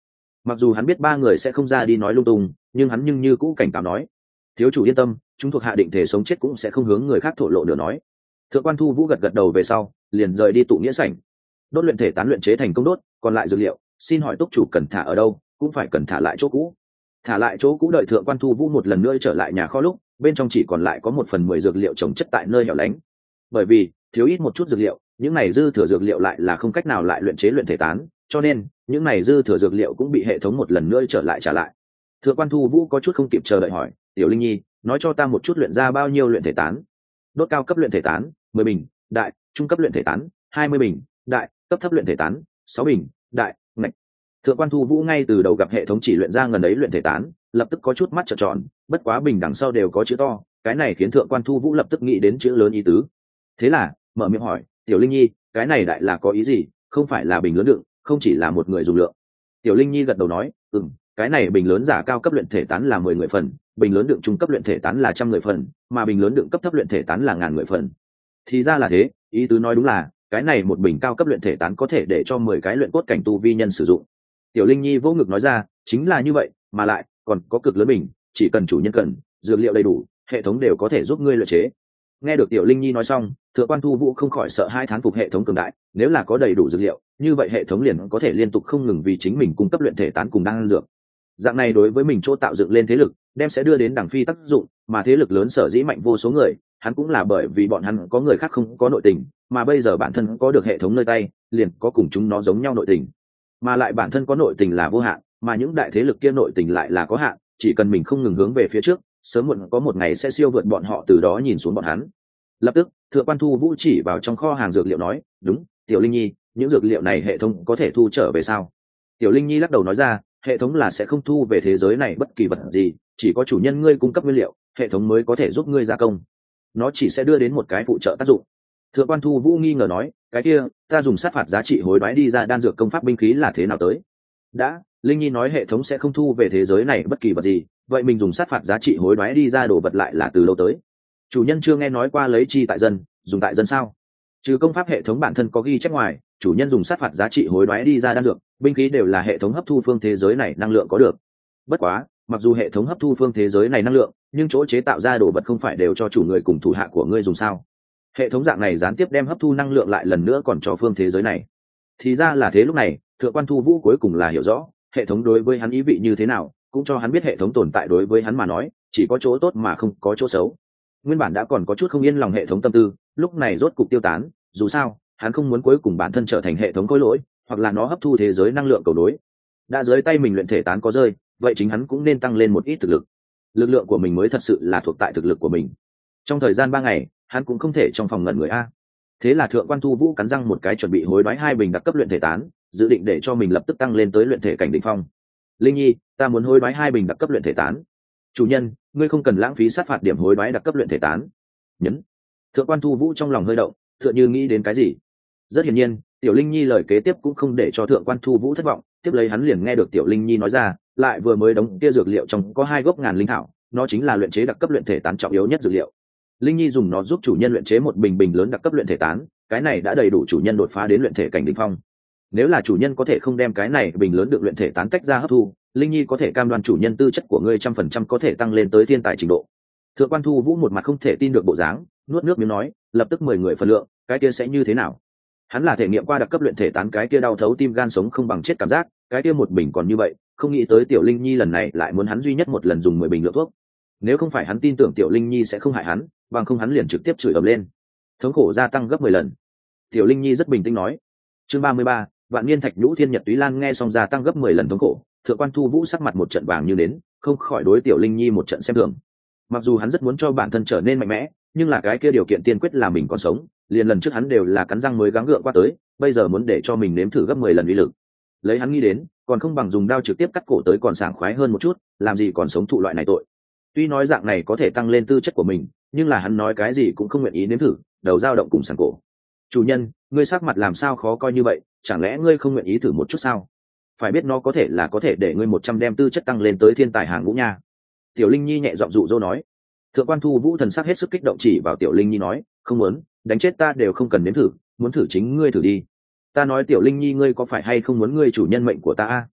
Mặc dù hắn biết ba người sẽ không ra đi nói lung tung, nhưng hắn nhưng như cũ cảnh cáo nói: thiếu chủ yên tâm, chúng thuộc hạ định thể sống chết cũng sẽ không hướng người khác thổ lộ nửa nói. Thượng quan Thu Vũ gật gật đầu về sau, liền rời đi tụ nghĩa sảnh. Đốt luyện thể tán luyện chế thành công đốt, còn lại dược liệu, xin hỏi túc chủ cần thả ở đâu, cũng phải cần thả lại chỗ cũ. Thả lại chỗ cũ. Đợi Thượng quan Thu Vũ một lần nữa trở lại nhà kho lúc, bên trong chỉ còn lại có một phần mười dược liệu trồng chất tại nơi hẻo lánh. Bởi vì thiếu ít một chút dược liệu, những này dư thừa dược liệu lại là không cách nào lại luyện chế luyện thể tán, cho nên những này dư thừa dược liệu cũng bị hệ thống một lần nữa trở lại trả lại. Thượng quan Thu Vũ có chút không kịp chờ đợi hỏi: tiểu Linh Nhi, nói cho ta một chút luyện ra bao nhiêu luyện thể tán? Đốt cao cấp luyện thể tán mười bình, đại trung cấp luyện thể tán hai mươi bình, đại cấp thấp luyện thể tán sáu bình, đại ngạch. Thượng quan Thu Vũ ngay từ đầu gặp hệ thống chỉ luyện ra ngần ấy luyện thể tán, lập tức có chút mắt trợn tròn, bất quá bình đằng sau đều có chữ to, cái này khiến Thượng quan Thu Vũ lập tức nghĩ đến chữ lớn ý tứ. Thế là mở miệng hỏi: tiểu Linh Nhi, cái này đại là có ý gì? Không phải là bình lớn đựng, không chỉ là một người dùng lượng. Tiểu Linh Nhi gật đầu nói: ừm, cái này bình lớn giả cao cấp luyện thể tán là mười người phần, bình lớn đựng trung cấp luyện thể tán là trăm người phần, mà bình lớn đựng cấp thấp luyện thể tán là ngàn người phần. Thì ra là thế, ý tứ nói đúng là cái này một bình cao cấp luyện thể tán có thể để cho mười cái luyện cốt cảnh tu vi nhân sử dụng. Tiểu Linh Nhi vỗ ngực nói ra: chính là như vậy, mà lại còn có cực lớn bình, chỉ cần chủ nhân cần, dược liệu đầy đủ, hệ thống đều có thể giúp ngươi luyện chế. Nghe được Tiểu Linh Nhi nói xong, Thượng quan Thu Vũ không khỏi sợ hai thán phục hệ thống cường đại, nếu là có đầy đủ dược liệu, như vậy hệ thống liền có thể liên tục không ngừng vì chính mình cung cấp luyện thể tán cùng đan dược. Dạng này đối với mình chỗ tạo dựng lên thế lực, đem sẽ đưa đến đẳng phi tác dụng, mà thế lực lớn sở dĩ mạnh vô số người, hắn cũng là bởi vì bọn hắn có người khác không có nội tình, mà bây giờ bản thân có được hệ thống nơi tay, liền có cùng chúng nó giống nhau nội tình. Mà lại bản thân có nội tình là vô hạn, mà những đại thế lực kia nội tình lại là có hạn, chỉ cần mình không ngừng hướng về phía trước, sớm muộn có một ngày sẽ siêu vượt bọn họ, từ đó nhìn xuống bọn hắn. Lập tức, Thượng quan Thu Vũ chỉ vào trong kho hàng dược liệu nói: đúng, tiểu Linh Nhi, những dược liệu này hệ thống có thể thu trở về sao? Tiểu Linh Nhi lắc đầu nói ra: hệ thống là sẽ không thu về thế giới này bất kỳ vật gì, chỉ có chủ nhân ngươi cung cấp nguyên liệu, hệ thống mới có thể giúp ngươi gia công, nó chỉ sẽ đưa đến một cái phụ trợ tác dụng. Thượng quan Thu Vũ nghi ngờ nói: cái kia, ta dùng sát phạt giá trị hối đoái đi ra đan dược công pháp binh khí là thế nào tới? Đã, Linh Nhi nói hệ thống sẽ không thu về thế giới này bất kỳ vật gì, vậy mình dùng sát phạt giá trị hối đoái đi ra đồ vật lại là từ lâu tới? Chủ nhân chưa nghe nói qua lấy chi tại dân, dùng tại dân sao? Trừ công pháp hệ thống bản thân có ghi chép ngoài, chủ nhân dùng sát phạt giá trị hối đoái đi ra đan dược, binh khí đều là hệ thống hấp thu phương thế giới này năng lượng có được. Bất quá, mặc dù hệ thống hấp thu phương thế giới này năng lượng, nhưng chỗ chế tạo ra đồ vật không phải đều cho chủ người cùng thủ hạ của ngươi dùng sao? Hệ thống dạng này gián tiếp đem hấp thu năng lượng lại lần nữa còn cho phương thế giới này. Thì ra là thế. Lúc này, Thượng quan Thu Vũ cuối cùng là hiểu rõ hệ thống đối với hắn ý vị như thế nào, cũng cho hắn biết hệ thống tồn tại đối với hắn mà nói chỉ có chỗ tốt mà không có chỗ xấu. Nguyên bản đã còn có chút không yên lòng hệ thống tâm tư, lúc này rốt cục tiêu tán. Dù sao, hắn không muốn cuối cùng bản thân trở thành hệ thống khối lỗi, hoặc là nó hấp thu thế giới năng lượng cầu đối. Đã dưới tay mình luyện thể tán có rơi, vậy chính hắn cũng nên tăng lên một ít thực lực. Lực lượng của mình mới thật sự là thuộc tại thực lực của mình. Trong thời gian ba ngày, hắn cũng không thể trong phòng ngẩn người a. Thế là Thượng quan Thu Vũ cắn răng một cái chuẩn bị hối đoái hai bình đặc cấp luyện thể tán, dự định để cho mình lập tức tăng lên tới luyện thể cảnh đỉnh phong. Linh Nhi, ta muốn hối đoái hai bình đặc cấp luyện thể tán. Chủ nhân, ngươi không cần lãng phí sát phạt điểm hối đoái đặc cấp luyện thể tán. Nhấn. Thượng quan Thu Vũ trong lòng hơi động, tựa như nghĩ đến cái gì. Rất hiển nhiên, Tiểu Linh Nhi lời kế tiếp cũng không để cho Thượng quan Thu Vũ thất vọng, tiếp lấy hắn liền nghe được Tiểu Linh Nhi nói ra, lại vừa mới đóng kia dược liệu trong có hai gốc ngàn linh thảo, nó chính là luyện chế đặc cấp luyện thể tán trọng yếu nhất dược liệu. Linh Nhi dùng nó giúp chủ nhân luyện chế một bình bình lớn đặc cấp luyện thể tán, cái này đã đầy đủ chủ nhân đột phá đến luyện thể cảnh đỉnh phong. Nếu là chủ nhân có thể không đem cái này bình lớn được luyện thể tán tách ra hấp thu, Linh Nhi có thể cam đoan chủ nhân tư chất của ngươi trăm phần trăm có thể tăng lên tới thiên tài trình độ. Thượng quan Thu Vũ một mặt không thể tin được bộ dáng, nuốt nước miếng nói, lập tức mười người phần lượng, cái kia sẽ như thế nào? Hắn là thể nghiệm qua đặc cấp luyện thể tán cái kia đau thấu tim gan sống không bằng chết cảm giác, cái kia một bình còn như vậy, không nghĩ tới Tiểu Linh Nhi lần này lại muốn hắn duy nhất một lần dùng mười bình lượng thuốc. Nếu không phải hắn tin tưởng Tiểu Linh Nhi sẽ không hại hắn, bằng không hắn liền trực tiếp chửi ầm lên. Thống khổ gia tăng gấp mười lần. Tiểu Linh Nhi rất bình tĩnh nói. Chương ba mươi ba, Vạn Niên Thạch Nhũ Thiên Nhật Túy Lan nghe xong gia tăng gấp mười lần thống khổ, Thượng quan Thu Vũ sắc mặt một trận vàng như nến, không khỏi đối Tiểu Linh Nhi một trận xem thường. Mặc dù hắn rất muốn cho bản thân trở nên mạnh mẽ, nhưng là cái kia điều kiện tiên quyết là mình còn sống, liền lần trước hắn đều là cắn răng mới gắng gượng qua tới, bây giờ muốn để cho mình nếm thử gấp mười lần uy lực. Lấy hắn nghĩ đến, còn không bằng dùng đao trực tiếp cắt cổ tới còn sảng khoái hơn một chút, làm gì còn sống thụ loại này tội. Tuy nói dạng này có thể tăng lên tư chất của mình, nhưng là hắn nói cái gì cũng không nguyện ý nếm thử, đầu dao động cùng sảng cổ. Chủ nhân, ngươi sắc mặt làm sao khó coi như vậy, chẳng lẽ ngươi không nguyện ý thử một chút sao? Phải biết nó có thể là có thể để ngươi một trăm đem tư chất tăng lên tới thiên tài hàng ngũ nha. Tiểu Linh Nhi nhẹ giọng dụ dỗ nói. Thượng quan Thu Vũ thần sắc hết sức kích động chỉ vào Tiểu Linh Nhi nói, không muốn, đánh chết ta đều không cần nếm thử, muốn thử chính ngươi thử đi. Ta nói Tiểu Linh Nhi ngươi có phải hay không muốn ngươi chủ nhân mệnh của ta a?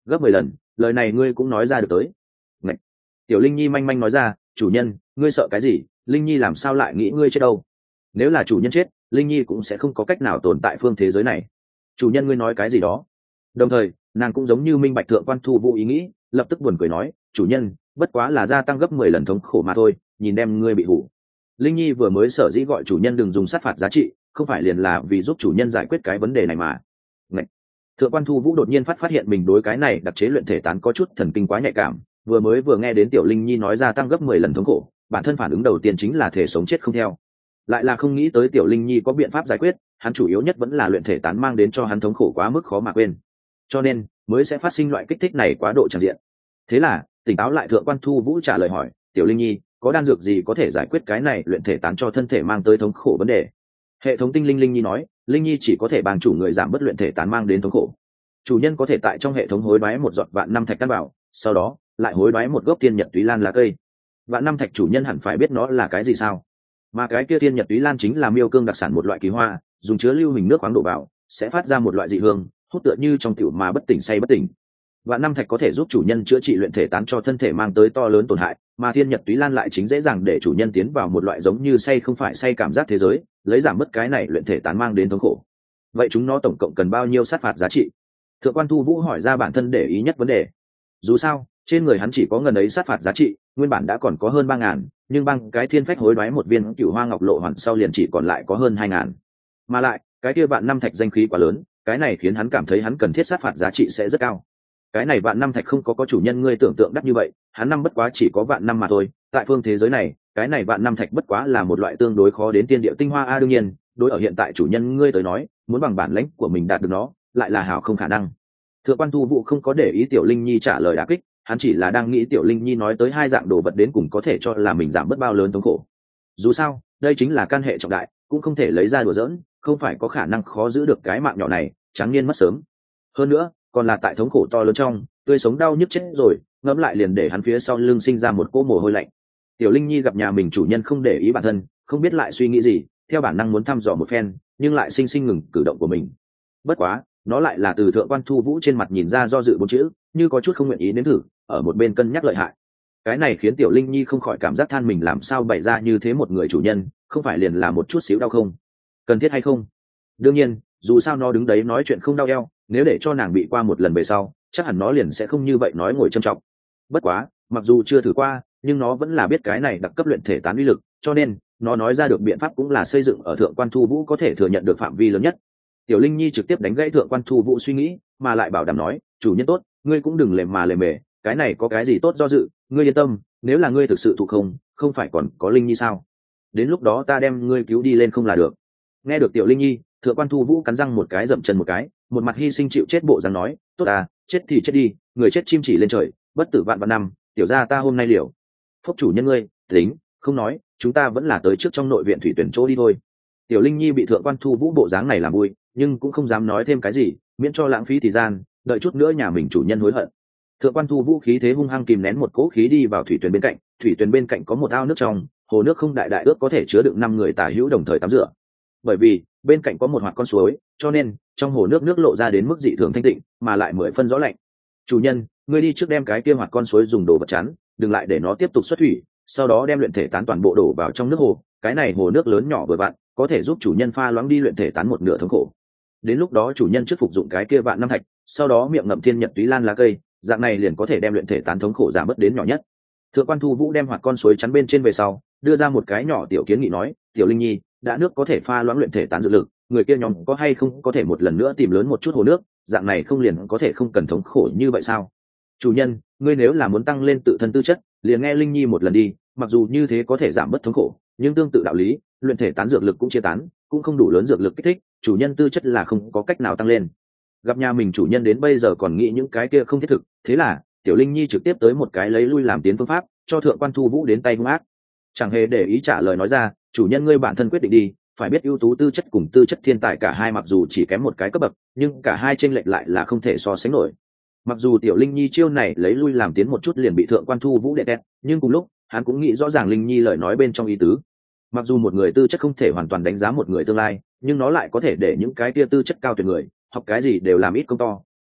Gấp mười lần, lời này ngươi cũng nói ra được tới. Ngậy. Tiểu Linh Nhi manh manh nói ra, chủ nhân, ngươi sợ cái gì? Linh Nhi làm sao lại nghĩ ngươi chết đâu? Nếu là chủ nhân chết, Linh Nhi cũng sẽ không có cách nào tồn tại phương thế giới này. Chủ nhân ngươi nói cái gì đó? Đồng thời, nàng cũng giống như minh bạch thượng quan thu vũ ý nghĩ, lập tức buồn cười nói, chủ nhân, bất quá là gia tăng gấp mười lần thống khổ mà thôi, nhìn đem ngươi bị hủ. Linh Nhi vừa mới sở dĩ gọi chủ nhân đừng dùng sát phạt giá trị, không phải liền là vì giúp chủ nhân giải quyết cái vấn đề này mà. Ngậy. Thượng quan thu vũ đột nhiên phát phát hiện mình đối cái này đặc chế luyện thể tán có chút thần kinh quá nhạy cảm, vừa mới vừa nghe đến tiểu Linh Nhi nói gia tăng gấp mười lần thống khổ, bản thân phản ứng đầu tiên chính là thể sống chết không theo, lại là không nghĩ tới tiểu Linh Nhi có biện pháp giải quyết. Hắn chủ yếu nhất vẫn là luyện thể tán mang đến cho hắn thống khổ quá mức khó mà quên, cho nên mới sẽ phát sinh loại kích thích này quá độ tràn diện. Thế là tỉnh táo lại, thượng quan thu vũ trả lời hỏi, tiểu Linh Nhi, có đan dược gì có thể giải quyết cái này luyện thể tán cho thân thể mang tới thống khổ vấn đề? Hệ thống tinh linh Linh Nhi nói, Linh Nhi chỉ có thể bằng chủ người giảm bớt luyện thể tán mang đến thống khổ. Chủ nhân có thể tại trong hệ thống hối đoái một giọt vạn năm thạch căn bảo, sau đó lại hối đoái một gốc tiên nhật túy lan lá cây. Vạn năm thạch chủ nhân hẳn phải biết nó là cái gì sao? Mà cái kia tiên nhật túy lan chính là miêu cương đặc sản một loại kỳ hoa, dùng chứa lưu hình nước khoáng đổ vào sẽ phát ra một loại dị hương, hút tựa như trong tiểu mà bất tỉnh say bất tỉnh. Vạn năm thạch có thể giúp chủ nhân chữa trị luyện thể tán cho thân thể mang tới to lớn tổn hại, mà thiên nhật túy lan lại chính dễ dàng để chủ nhân tiến vào một loại giống như say không phải say cảm giác thế giới, lấy giảm bớt cái này luyện thể tán mang đến thống khổ. Vậy chúng nó tổng cộng cần bao nhiêu sát phạt giá trị? Thượng quan thu vũ hỏi ra bản thân để ý nhất vấn đề. Dù sao trên người hắn chỉ có ngần ấy sát phạt giá trị, nguyên bản đã còn có hơn ba ngàn, nhưng bằng cái thiên phách hối đoái một viên cửu hoa ngọc lộ hoàn sau liền chỉ còn lại có hơn hai ngàn. Mà lại cái kia vạn năm thạch danh khí quá lớn, cái này khiến hắn cảm thấy hắn cần thiết sát phạt giá trị sẽ rất cao. Cái này vạn năm thạch không có có chủ nhân ngươi tưởng tượng đắt như vậy, hắn năm bất quá chỉ có vạn năm mà thôi. Tại phương thế giới này, cái này vạn năm thạch bất quá là một loại tương đối khó đến tiên địa tinh hoa a. Đương nhiên, đối ở hiện tại chủ nhân ngươi tới nói, muốn bằng bản lãnh của mình đạt được nó, lại là hảo không khả năng. Thượng quan thu vũ không có để ý tiểu Linh Nhi trả lời đả kích, hắn chỉ là đang nghĩ tiểu Linh Nhi nói tới hai dạng đồ vật đến cùng có thể cho là mình giảm bớt bao lớn thống khổ. Dù sao đây chính là can hệ trọng đại, cũng không thể lấy ra đùa giỡn, không phải có khả năng khó giữ được cái mạng nhỏ này, trắng niên mất sớm. Hơn nữa còn là tại thống khổ to lớn trong, tươi sống đau nhức chết rồi, ngẫm lại liền để hắn phía sau lưng sinh ra một cỗ mồ hôi lạnh. Tiểu Linh Nhi gặp nhà mình chủ nhân không để ý bản thân, không biết lại suy nghĩ gì, theo bản năng muốn thăm dò một phen, nhưng lại sinh sinh ngừng cử động của mình. Bất quá nó lại là từ thượng quan thu vũ trên mặt nhìn ra do dự bốn chữ, như có chút không nguyện ý nếm thử, ở một bên cân nhắc lợi hại. Cái này khiến tiểu Linh Nhi không khỏi cảm giác than mình làm sao bày ra như thế một người chủ nhân, không phải liền là một chút xíu đau không? Cần thiết hay không? Đương nhiên, dù sao nó đứng đấy nói chuyện không đau eo, nếu để cho nàng bị qua một lần về sau, chắc hẳn nó liền sẽ không như vậy nói ngồi trầm trọng. Bất quá, mặc dù chưa thử qua, nhưng nó vẫn là biết cái này đặc cấp luyện thể tán uy lực, cho nên nó nói ra được biện pháp cũng là xây dựng ở thượng quan thu vũ có thể thừa nhận được phạm vi lớn nhất. Tiểu Linh Nhi trực tiếp đánh gãy thượng quan thu vũ suy nghĩ, mà lại bảo đảm nói, chủ nhân tốt, ngươi cũng đừng lề mà lề mề, cái này có cái gì tốt do dự, ngươi yên tâm, nếu là ngươi thực sự thụ không, không phải còn có Linh Nhi sao? Đến lúc đó ta đem ngươi cứu đi lên không là được. Nghe được tiểu Linh Nhi, thượng quan thu vũ cắn răng một cái dậm chân một cái, một mặt hy sinh chịu chết bộ dáng nói, tốt à, chết thì chết đi, người chết chim chỉ lên trời, bất tử vạn vạn năm, tiểu gia ta hôm nay liều. Phúc chủ nhân ngươi, tính, không nói, chúng ta vẫn là tới trước trong nội viện thủy tuyển chỗ đi thôi. Tiểu Linh Nhi bị thượng quan thu vũ bộ dáng này làm vui, nhưng cũng không dám nói thêm cái gì, miễn cho lãng phí thời gian, đợi chút nữa nhà mình chủ nhân hối hận. Thượng quan thu vũ khí thế hung hăng kìm nén một cỗ khí đi vào thủy tuyển bên cạnh, thủy tuyển bên cạnh có một ao nước trong, hồ nước không đại đại ước có thể chứa đựng năm người tả hữu đồng thời tắm rửa. Bởi vì bên cạnh có một hoạt con suối, cho nên trong hồ nước nước lộ ra đến mức dị thường thanh tịnh, mà lại mười phân rõ lạnh. Chủ nhân, ngươi đi trước đem cái kia hoạt con suối dùng đồ vật chắn, đừng lại để nó tiếp tục xuất thủy, sau đó đem luyện thể tán toàn bộ đổ vào trong nước hồ, cái này hồ nước lớn nhỏ vừa vặn, có thể giúp chủ nhân pha loãng đi luyện thể tán một nửa thống khổ. Đến lúc đó chủ nhân trước phục dụng cái kia vạn năm thạch, sau đó miệng ngậm thiên nhật túy lan lá cây, dạng này liền có thể đem luyện thể tán thống khổ giảm bớt đến nhỏ nhất. Thượng quan thu vũ đem hoạt con suối chắn bên trên về sau, đưa ra một cái nhỏ tiểu kiến nghị nói, tiểu Linh Nhi, đã nước có thể pha loãng luyện thể tán dược lực, người kia nhóm có hay không có thể một lần nữa tìm lớn một chút hồ nước, dạng này không liền có thể không cần thống khổ như vậy sao? Chủ nhân, ngươi nếu là muốn tăng lên tự thân tư chất, liền nghe Linh Nhi một lần đi, mặc dù như thế có thể giảm bớt thống khổ, nhưng tương tự đạo lý, luyện thể tán dược lực cũng chia tán, cũng không đủ lớn dược lực kích thích, chủ nhân tư chất là không có cách nào tăng lên. Gặp nhà mình chủ nhân đến bây giờ còn nghĩ những cái kia không thiết thực, thế là tiểu Linh Nhi trực tiếp tới một cái lấy lui làm tiến phương pháp, cho thượng quan thu vũ đến tay hung ác. Chẳng hề để ý trả lời nói ra, chủ nhân ngươi bản thân quyết định đi, phải biết ưu tú tư chất cùng tư chất thiên tài cả hai mặc dù chỉ kém một cái cấp bậc, nhưng cả hai chênh lệch lại là không thể so sánh nổi. Mặc dù tiểu Linh Nhi chiêu này lấy lui làm tiến một chút liền bị thượng quan thu vũ đè đét, nhưng cùng lúc hắn cũng nghĩ rõ ràng Linh Nhi lời nói bên trong ý tứ. Mặc dù một người tư chất không thể hoàn toàn đánh giá một người tương lai, nhưng nó lại có thể để những cái tia tư chất cao tuyệt người học cái gì đều làm ít công to,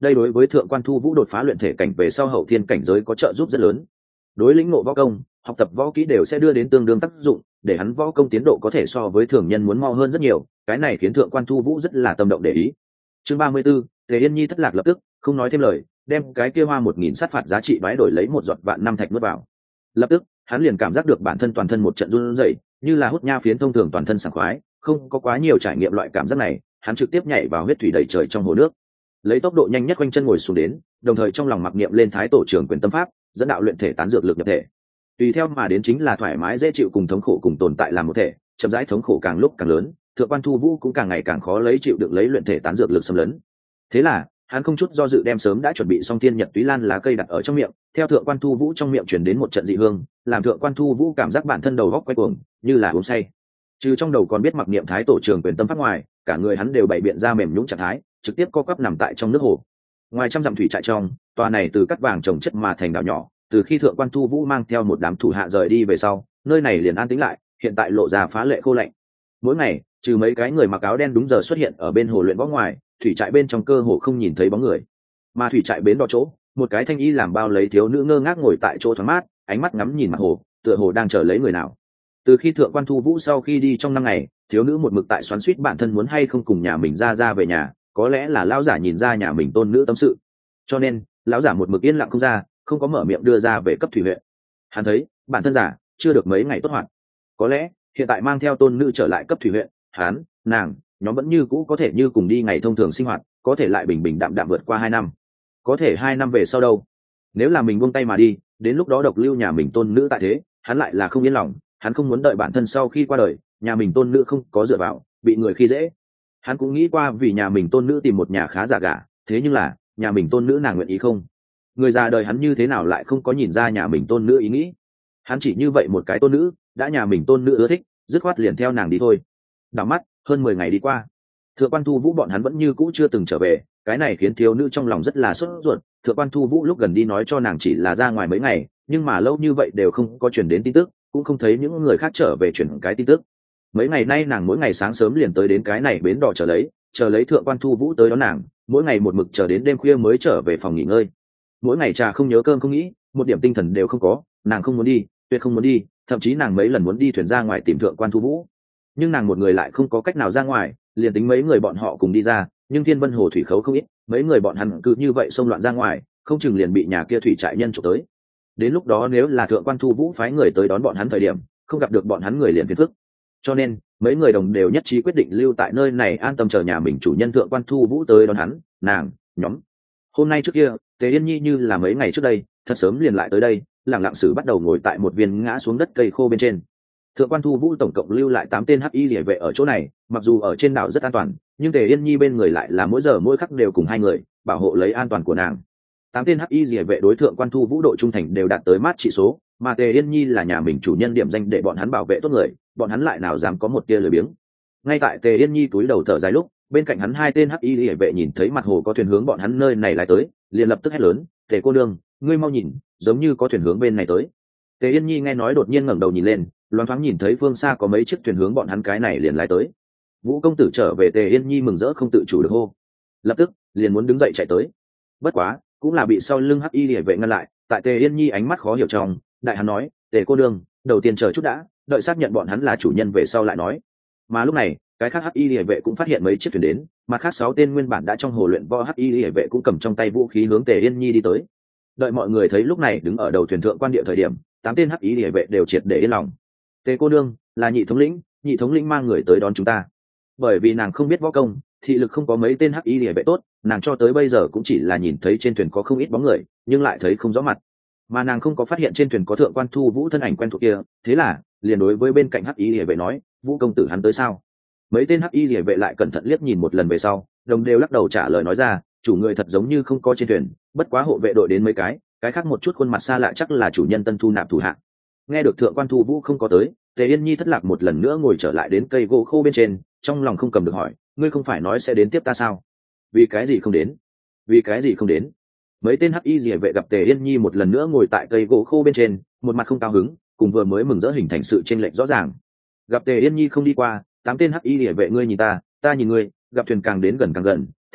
đây đối với thượng quan thu vũ đột phá luyện thể cảnh về sau hậu thiên cảnh giới có trợ giúp rất lớn. Đối lĩnh ngộ võ công, học tập võ kỹ đều sẽ đưa đến tương đương tác dụng, để hắn võ công tiến độ có thể so với thường nhân muốn mau hơn rất nhiều, cái này khiến thượng quan thu vũ rất là tâm động để ý. Chương ba mươi 34, Tề Yên Nhi thất lạc lập tức không nói thêm lời, đem cái kia hoa một nghìn sát phạt giá trị đoái đổi lấy một giọt vạn năm thạch nuốt vào. Lập tức hắn liền cảm giác được bản thân toàn thân một trận run rẩy, như là hút nha phiến thông thường toàn thân sảng khoái, không có quá nhiều trải nghiệm loại cảm giác này, hắn trực tiếp nhảy vào huyết thủy đầy trời trong hồ nước, lấy tốc độ nhanh nhất quanh chân ngồi xuống đến, đồng thời trong lòng mặc niệm lên thái tổ trưởng quyền tâm pháp, dẫn đạo luyện thể tán dược lực nhập thể. Tùy theo mà đến chính là thoải mái dễ chịu cùng thống khổ cùng tồn tại làm một thể, chậm rãi thống khổ càng lúc càng lớn, thượng quan thu vũ cũng càng ngày càng khó lấy chịu được lấy luyện thể tán dược lực xâm lấn. Thế là hắn không chút do dự đem sớm đã chuẩn bị xong thiên nhật túy lan lá cây đặt ở trong miệng, theo thượng quan thu vũ trong miệng truyền đến một trận dị hương, làm thượng quan thu vũ cảm giác bản thân đầu góc quay cuồng, như là uống say. Trừ trong đầu còn biết mặc niệm thái tổ trưởng quyền tâm pháp ngoài, cả người hắn đều bày biện ra mềm nhũn trạng thái, trực tiếp co quắp nằm tại trong nước hồ. Ngoài trăm dặm thủy trại trong, tòa này từ cắt vàng trồng chất mà thành đảo nhỏ, từ khi thượng quan thu vũ mang theo một đám thủ hạ rời đi về sau, nơi này liền an tĩnh lại, hiện tại lộ ra phá lệ khô lạnh. Mỗi ngày trừ mấy cái người mặc áo đen đúng giờ xuất hiện ở bên hồ luyện võ ngoài, thủy trại bên trong cơ hồ không nhìn thấy bóng người. Mà thủy trại bến đỏ chỗ, một cái thanh y làm bao lấy thiếu nữ ngơ ngác ngồi tại chỗ thoáng mát, ánh mắt ngắm nhìn mặt hồ, tựa hồ đang chờ lấy người nào. Từ khi thượng quan thu vũ sau khi đi trong năm ngày, thiếu nữ một mực tại xoắn xuýt bản thân muốn hay không cùng nhà mình ra ra về nhà, có lẽ là lão giả nhìn ra nhà mình tôn nữ tâm sự, cho nên lão giả một mực yên lặng không ra, không có mở miệng đưa ra về cấp thủy huyện. Hắn thấy bản thân giả chưa được mấy ngày tốt hoạt, có lẽ hiện tại mang theo tôn nữ trở lại cấp thủy huyện, hắn nàng nhóm vẫn như cũ có thể như cùng đi ngày thông thường sinh hoạt, có thể lại bình bình đạm đạm vượt qua hai năm. Có thể hai năm về sau đâu? Nếu là mình buông tay mà đi, đến lúc đó độc lưu nhà mình tôn nữ tại thế, hắn lại là không yên lòng. Hắn không muốn đợi bản thân sau khi qua đời, nhà mình tôn nữ không có dựa vào, bị người khi dễ. Hắn cũng nghĩ qua vì nhà mình tôn nữ tìm một nhà khá giả gả, thế nhưng là nhà mình tôn nữ nàng nguyện ý không? Người già đời hắn như thế nào lại không có nhìn ra nhà mình tôn nữ ý nghĩ? Hắn chỉ như vậy một cái tôn nữ, đã nhà mình tôn nữ ưa thích, dứt khoát liền theo nàng đi thôi. Đảo mắt hơn mười ngày đi qua, thượng quan thu vũ bọn hắn vẫn như cũ chưa từng trở về, cái này khiến thiếu nữ trong lòng rất là sốt ruột. Thượng quan thu vũ lúc gần đi nói cho nàng chỉ là ra ngoài mấy ngày, nhưng mà lâu như vậy đều không có chuyển đến tin tức, cũng không thấy những người khác trở về chuyển cái tin tức. Mấy ngày nay nàng mỗi ngày sáng sớm liền tới đến cái này bến đò chờ lấy chờ lấy thượng quan thu vũ tới đón nàng, mỗi ngày một mực chờ đến đêm khuya mới trở về phòng nghỉ ngơi. Mỗi ngày trà không nhớ cơm không nghĩ, một điểm tinh thần đều không có. Nàng không muốn đi, tuyệt không muốn đi, thậm chí nàng mấy lần muốn đi thuyền ra ngoài tìm thượng quan thu vũ, nhưng nàng một người lại không có cách nào ra ngoài. Liền tính mấy người bọn họ cùng đi ra, nhưng thiên vân hồ thủy khấu không ít, mấy người bọn hắn cứ như vậy xông loạn ra ngoài, không chừng liền bị nhà kia thủy trại nhân trộm tới. Đến lúc đó nếu là thượng quan thu vũ phái người tới đón bọn hắn thời điểm, không gặp được bọn hắn người liền phiền phức. Cho nên mấy người đồng đều nhất trí quyết định lưu tại nơi này an tâm chờ nhà mình chủ nhân thượng quan thu vũ tới đón hắn nàng nhóm. Hôm nay trước kia Tề Yên Nhi như là mấy ngày trước đây thật sớm liền lại tới đây, lẳng lặng sử bắt đầu ngồi tại một viên ngã xuống đất cây khô bên trên. Thượng quan thu vũ tổng cộng lưu lại tám tên hắc y liễu vệ ở chỗ này, mặc dù ở trên đảo rất an toàn, nhưng Tề Yên Nhi bên người lại là mỗi giờ mỗi khắc đều cùng hai người bảo hộ lấy an toàn của nàng. Tám tên hắc y liễu vệ đối thượng quan thu vũ độ trung thành đều đạt tới mát trị số, mà Tề Yên Nhi là nhà mình chủ nhân điểm danh để bọn hắn bảo vệ tốt người, bọn hắn lại nào dám có một tia lười biếng. Ngay tại Tề Yên Nhi túi đầu thở dài lúc, bên cạnh hắn hai tên hắc y liễu vệ nhìn thấy mặt hồ có thuyền hướng bọn hắn nơi này lại tới, liền lập tức hét lớn: "Tề cô nương, ngươi mau nhìn, giống như có thuyền hướng bên này tới." Tề Yên Nhi nghe nói đột nhiên ngẩng đầu nhìn lên, loáng thoáng nhìn thấy phương xa có mấy chiếc thuyền hướng bọn hắn cái này liền lái tới. Vũ công tử trở về. Tề Yên Nhi mừng rỡ không tự chủ được hô, lập tức liền muốn đứng dậy chạy tới. Bất quá cũng là bị sau lưng hắc y liễu vệ ngăn lại. Tại Tề Yên Nhi ánh mắt khó hiểu trong, đại hắn nói: "Tề cô nương, đầu tiên chờ chút đã, đợi xác nhận bọn hắn là chủ nhân về sau lại nói." Mà lúc này cái khác hắc y liễu vệ cũng phát hiện mấy chiếc thuyền đến, mà khác sáu tên nguyên bản đã trong hồ luyện võ hắc y liễu vệ cũng cầm trong tay vũ khí hướng Tề Yên Nhi đi tới. Đợi mọi người thấy lúc này đứng ở đầu thuyền thượng quan địa thời điểm, tám tên hắc y liễu vệ đều triệt để yên lòng. Tề cô nương là nhị thống lĩnh, nhị thống lĩnh mang người tới đón chúng ta. Bởi vì nàng không biết võ công, thị lực không có mấy tên hắc y liễu vệ tốt, nàng cho tới bây giờ cũng chỉ là nhìn thấy trên thuyền có không ít bóng người, nhưng lại thấy không rõ mặt, mà nàng không có phát hiện trên thuyền có thượng quan thu vũ thân ảnh quen thuộc kia. Thế là liền đối với bên cạnh hắc y liễu vệ nói: "Vũ công tử hắn tới sao?" Mấy tên hắc y liễu vệ lại cẩn thận liếc nhìn một lần về sau, đồng đều lắc đầu trả lời nói ra: "Chủ người thật giống như không có trên thuyền, bất quá hộ vệ đội đến mấy cái, cái khác một chút khuôn mặt xa lạ chắc là chủ nhân tân thu nạp thủ hạ." Nghe được thượng quan thu vũ không có tới, Tề Yên Nhi thất lạc một lần nữa ngồi trở lại đến cây gỗ khô bên trên, trong lòng không cầm được hỏi: "Ngươi không phải nói sẽ đến tiếp ta sao? Vì cái gì không đến? Vì cái gì không đến?" Mấy tên hắc y liễu vệ gặp Tề Yên Nhi một lần nữa ngồi tại cây gỗ khô bên trên, một mặt không cao hứng, cùng vừa mới mừng rỡ hình thành sự chênh lệch rõ ràng. Gặp Tề Yên Nhi không đi qua, tám tên hắc y liễu vệ ngươi nhìn ta, ta nhìn ngươi, gặp thuyền càng đến gần càng gần, thế là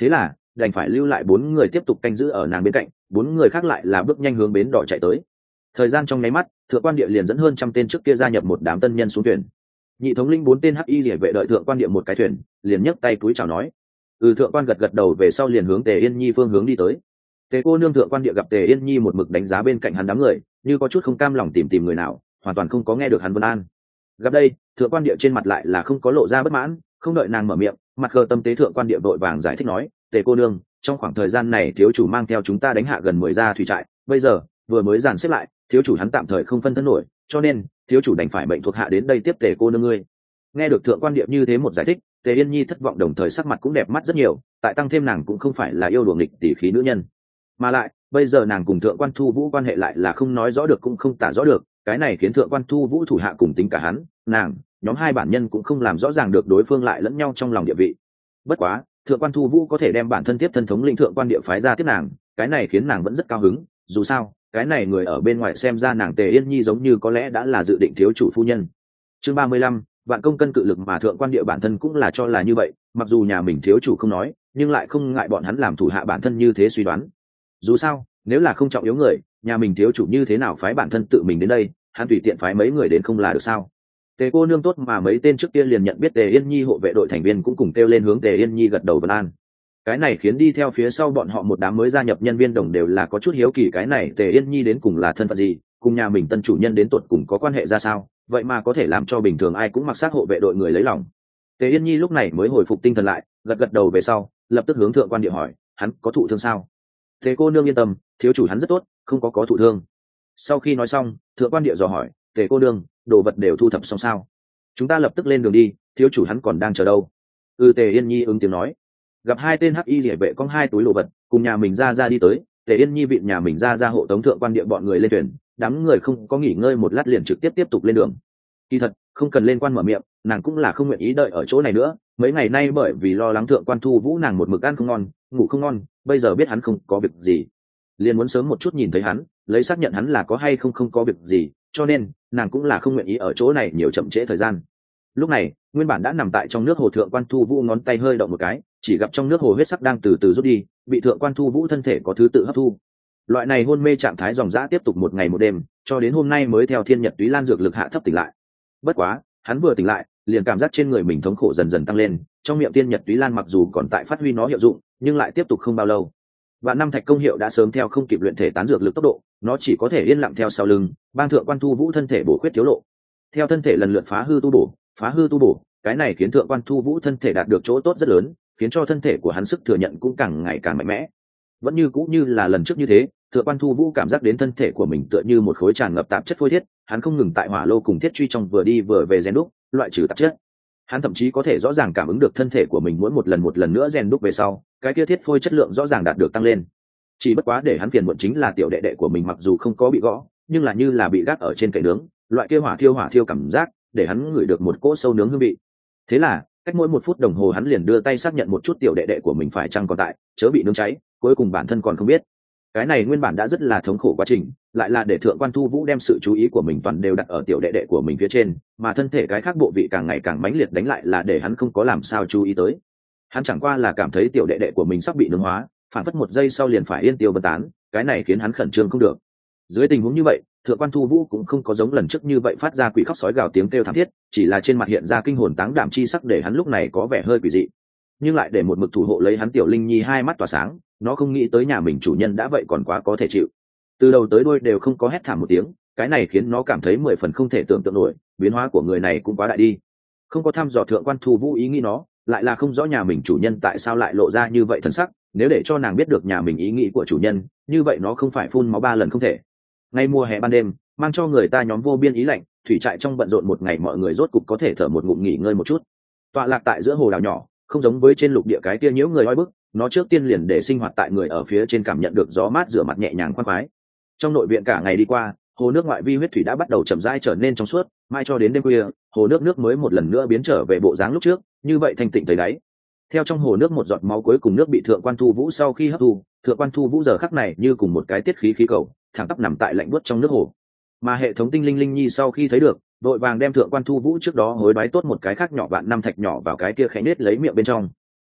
đành phải lưu lại bốn người tiếp tục canh giữ ở nàng bên cạnh, bốn người khác lại là bước nhanh hướng bến đỏ chạy tới. Thời gian trong nháy mắt, thượng quan địa liền dẫn hơn trăm tên trước kia gia nhập một đám tân nhân xuống thuyền. Nhị thống linh bốn tên hắc y rỉa vệ đợi thượng quan địa một cái thuyền, liền nhấc tay túi chào nói. Ừ, thượng quan gật gật đầu về sau liền hướng Tề Yên Nhi phương hướng đi tới. Tề cô nương thượng quan địa gặp Tề Yên Nhi một mực đánh giá bên cạnh hắn đám người, như có chút không cam lòng tìm tìm người nào, hoàn toàn không có nghe được hắn vân an. Gặp đây, thượng quan địa trên mặt lại là không có lộ ra bất mãn, không đợi nàng mở miệng, mặt khờ tâm tế thượng quan địa vội vàng giải thích nói, Tề cô nương, trong khoảng thời gian này thiếu chủ mang theo chúng ta đánh hạ gần mười gia thủy trại, bây giờ vừa mới dàn xếp lại, thiếu chủ hắn tạm thời không phân thân nổi, cho nên thiếu chủ đành phải mệnh thuộc hạ đến đây tiếp Tề cô nương ngươi. Nghe được thượng quan địa như thế một giải thích, Tề Yên Nhi thất vọng đồng thời sắc mặt cũng đẹp mắt rất nhiều, tại tăng thêm nàng cũng không phải là yêu đuổi nghịch tỷ khí nữ nhân, mà lại bây giờ nàng cùng thượng quan thu vũ quan hệ lại là không nói rõ được cũng không tả rõ được, cái này khiến thượng quan thu vũ thủ hạ cùng tính cả hắn, nàng, nhóm hai bản nhân cũng không làm rõ ràng được đối phương lại lẫn nhau trong lòng địa vị. Bất quá, thượng quan thu vũ có thể đem bản thân tiếp thân thống lĩnh thượng quan địa phái ra tiếp nàng, cái này khiến nàng vẫn rất cao hứng, dù sao, cái này người ở bên ngoài xem ra nàng Tề Yên Nhi giống như có lẽ đã là dự định thiếu chủ phu nhân. Chương ba mươi lăm, vạn công cân cự lực mà thượng quan địa bản thân cũng là cho là như vậy, mặc dù nhà mình thiếu chủ không nói, nhưng lại không ngại bọn hắn làm thủ hạ bản thân như thế suy đoán. Dù sao, nếu là không trọng yếu người, nhà mình thiếu chủ như thế nào phái bản thân tự mình đến đây, hắn tùy tiện phái mấy người đến không là được sao? Tề cô nương tốt mà mấy tên trước kia liền nhận biết Tề Yên Nhi hộ vệ đội thành viên cũng cùng kêu lên hướng Tề Yên Nhi gật đầu vân an. Cái này khiến đi theo phía sau bọn họ một đám mới gia nhập nhân viên đồng đều là có chút hiếu kỳ, cái này Tề Yên Nhi đến cùng là thân phận gì, cùng nhà mình tân chủ nhân đến tuột cùng có quan hệ ra sao, vậy mà có thể làm cho bình thường ai cũng mặc xác hộ vệ đội người lấy lòng. Tề Yên Nhi lúc này mới hồi phục tinh thần lại, gật gật đầu về sau, lập tức hướng thượng quan địa hỏi, hắn có thụ thương sao? Tề cô nương yên tâm, thiếu chủ hắn rất tốt, không có có thụ thương. Sau khi nói xong, thượng quan địa dò hỏi, Tề cô nương, đồ vật đều thu thập xong sao? Chúng ta lập tức lên đường đi, thiếu chủ hắn còn đang chờ đâu. Ừ, Tề Yên Nhi ứng tiếng nói. Gặp hai tên hắc y rỉa vệ con hai túi đồ vật, cùng nhà mình ra ra đi tới, Tề Yên Nhi vịn nhà mình ra ra hộ tống thượng quan địa bọn người lên thuyền, đám người không có nghỉ ngơi một lát liền trực tiếp tiếp tục lên đường. Kỳ thật, không cần lên quan mở miệng, nàng cũng là không nguyện ý đợi ở chỗ này nữa, mấy ngày nay bởi vì lo lắng thượng quan thu vũ nàng một mực ăn không ngon, ngủ không ngon, bây giờ biết hắn không có việc gì, liền muốn sớm một chút nhìn thấy hắn, lấy xác nhận hắn là có hay không không có việc gì, cho nên nàng cũng là không nguyện ý ở chỗ này nhiều chậm trễ thời gian. Lúc này, nguyên bản đã nằm tại trong nước hồ thượng quan thu vũ ngón tay hơi động một cái, chỉ gặp trong nước hồ huyết sắc đang từ từ rút đi, bị thượng quan thu vũ thân thể có thứ tự hấp thu. Loại này hôn mê trạng thái dòng dã tiếp tục một ngày một đêm, cho đến hôm nay mới theo thiên nhật túy lan dược lực hạ thấp tỉnh lại. Bất quá, hắn vừa tỉnh lại, liền cảm giác trên người mình thống khổ dần dần tăng lên, trong miệng tiên nhật túy lan mặc dù còn tại phát huy nó hiệu dụng, nhưng lại tiếp tục không bao lâu. Vạn năm thạch công hiệu đã sớm theo không kịp luyện thể tán dược lực tốc độ, nó chỉ có thể yên lặng theo sau lưng, bang thượng quan thu vũ thân thể bổ khuyết thiếu lộ. Theo thân thể lần lượt phá hư tu bổ, phá hư tu bổ, cái này khiến thượng quan thu vũ thân thể đạt được chỗ tốt rất lớn, khiến cho thân thể của hắn sức thừa nhận cũng càng ngày càng mạnh mẽ. Vẫn như cũng như là lần trước như thế, thượng quan thu vũ cảm giác đến thân thể của mình tựa như một khối tràn ngập tạp chất phôi thiết, hắn không ngừng tại hỏa lô cùng thiết truy trong vừa đi vừa về rèn đúc, loại trừ tạp chất. Hắn thậm chí có thể rõ ràng cảm ứng được thân thể của mình mỗi một lần một lần nữa rèn đúc về sau, cái kia thiết phôi chất lượng rõ ràng đạt được tăng lên. Chỉ bất quá để hắn phiền muộn chính là tiểu đệ đệ của mình mặc dù không có bị gõ, nhưng là như là bị gác ở trên cậy nướng, loại kia hỏa thiêu hỏa thiêu cảm giác, để hắn ngửi được một cỗ sâu nướng hương vị. Thế là, cách mỗi một phút đồng hồ hắn liền đưa tay xác nhận một chút tiểu đệ đệ của mình phải chăng còn tại, chớ bị nướng cháy, cuối cùng bản thân còn không biết. Cái này nguyên bản đã rất là thống khổ quá trình, lại là để thượng quan thu vũ đem sự chú ý của mình toàn đều đặt ở tiểu đệ đệ của mình phía trên, mà thân thể cái khác bộ vị càng ngày càng mãnh liệt đánh lại là để hắn không có làm sao chú ý tới. Hắn chẳng qua là cảm thấy tiểu đệ đệ của mình sắp bị nướng hóa, phản phất một giây sau liền phải yên tiêu vân tán, cái này khiến hắn khẩn trương không được. Dưới tình huống như vậy, thượng quan thu vũ cũng không có giống lần trước như vậy phát ra quỷ khóc sói gào tiếng kêu thảm thiết, chỉ là trên mặt hiện ra kinh hồn táng đảm chi sắc để hắn lúc này có vẻ hơi quỷ dị, nhưng lại để một mực thủ hộ lấy hắn tiểu linh nhi hai mắt tỏa sáng, nó không nghĩ tới nhà mình chủ nhân đã vậy còn quá có thể chịu, từ đầu tới đuôi đều không có hét thảm một tiếng, cái này khiến nó cảm thấy mười phần không thể tưởng tượng nổi, biến hóa của người này cũng quá đại đi. Không có thăm dò thượng quan thu vũ ý nghĩ nó, lại là không rõ nhà mình chủ nhân tại sao lại lộ ra như vậy thần sắc, nếu để cho nàng biết được nhà mình ý nghĩ của chủ nhân, như vậy nó không phải phun máu ba lần không thể. Ngay mùa hè ban đêm, mang cho người ta nhóm vô biên ý lạnh, thủy trại trong bận rộn một ngày mọi người rốt cục có thể thở một ngụm nghỉ ngơi một chút. Tọa lạc tại giữa hồ đảo nhỏ, không giống với trên lục địa cái kia nhiễu người oi bức, nó trước tiên liền để sinh hoạt tại người ở phía trên cảm nhận được gió mát rửa mặt nhẹ nhàng khoan khoái. Trong nội viện cả ngày đi qua, hồ nước ngoại vi huyết thủy đã bắt đầu chậm rãi trở nên trong suốt, mai cho đến đêm khuya, hồ nước nước mới một lần nữa biến trở về bộ dáng lúc trước, như vậy thanh tịnh thấy đáy. Theo trong hồ nước một giọt máu cuối cùng nước bị thượng quan thu vũ sau khi hấp thu, thượng quan thu vũ giờ khắc này như cùng một cái tiết khí khí cầu, thẳng tắp nằm tại lạnh buốt trong nước hồ. Mà hệ thống tinh linh linh nhi sau khi thấy được, đội vàng đem thượng quan thu vũ trước đó hối đoái tốt một cái khác nhỏ vạn năm thạch nhỏ vào cái kia khẽ nết lấy miệng bên trong.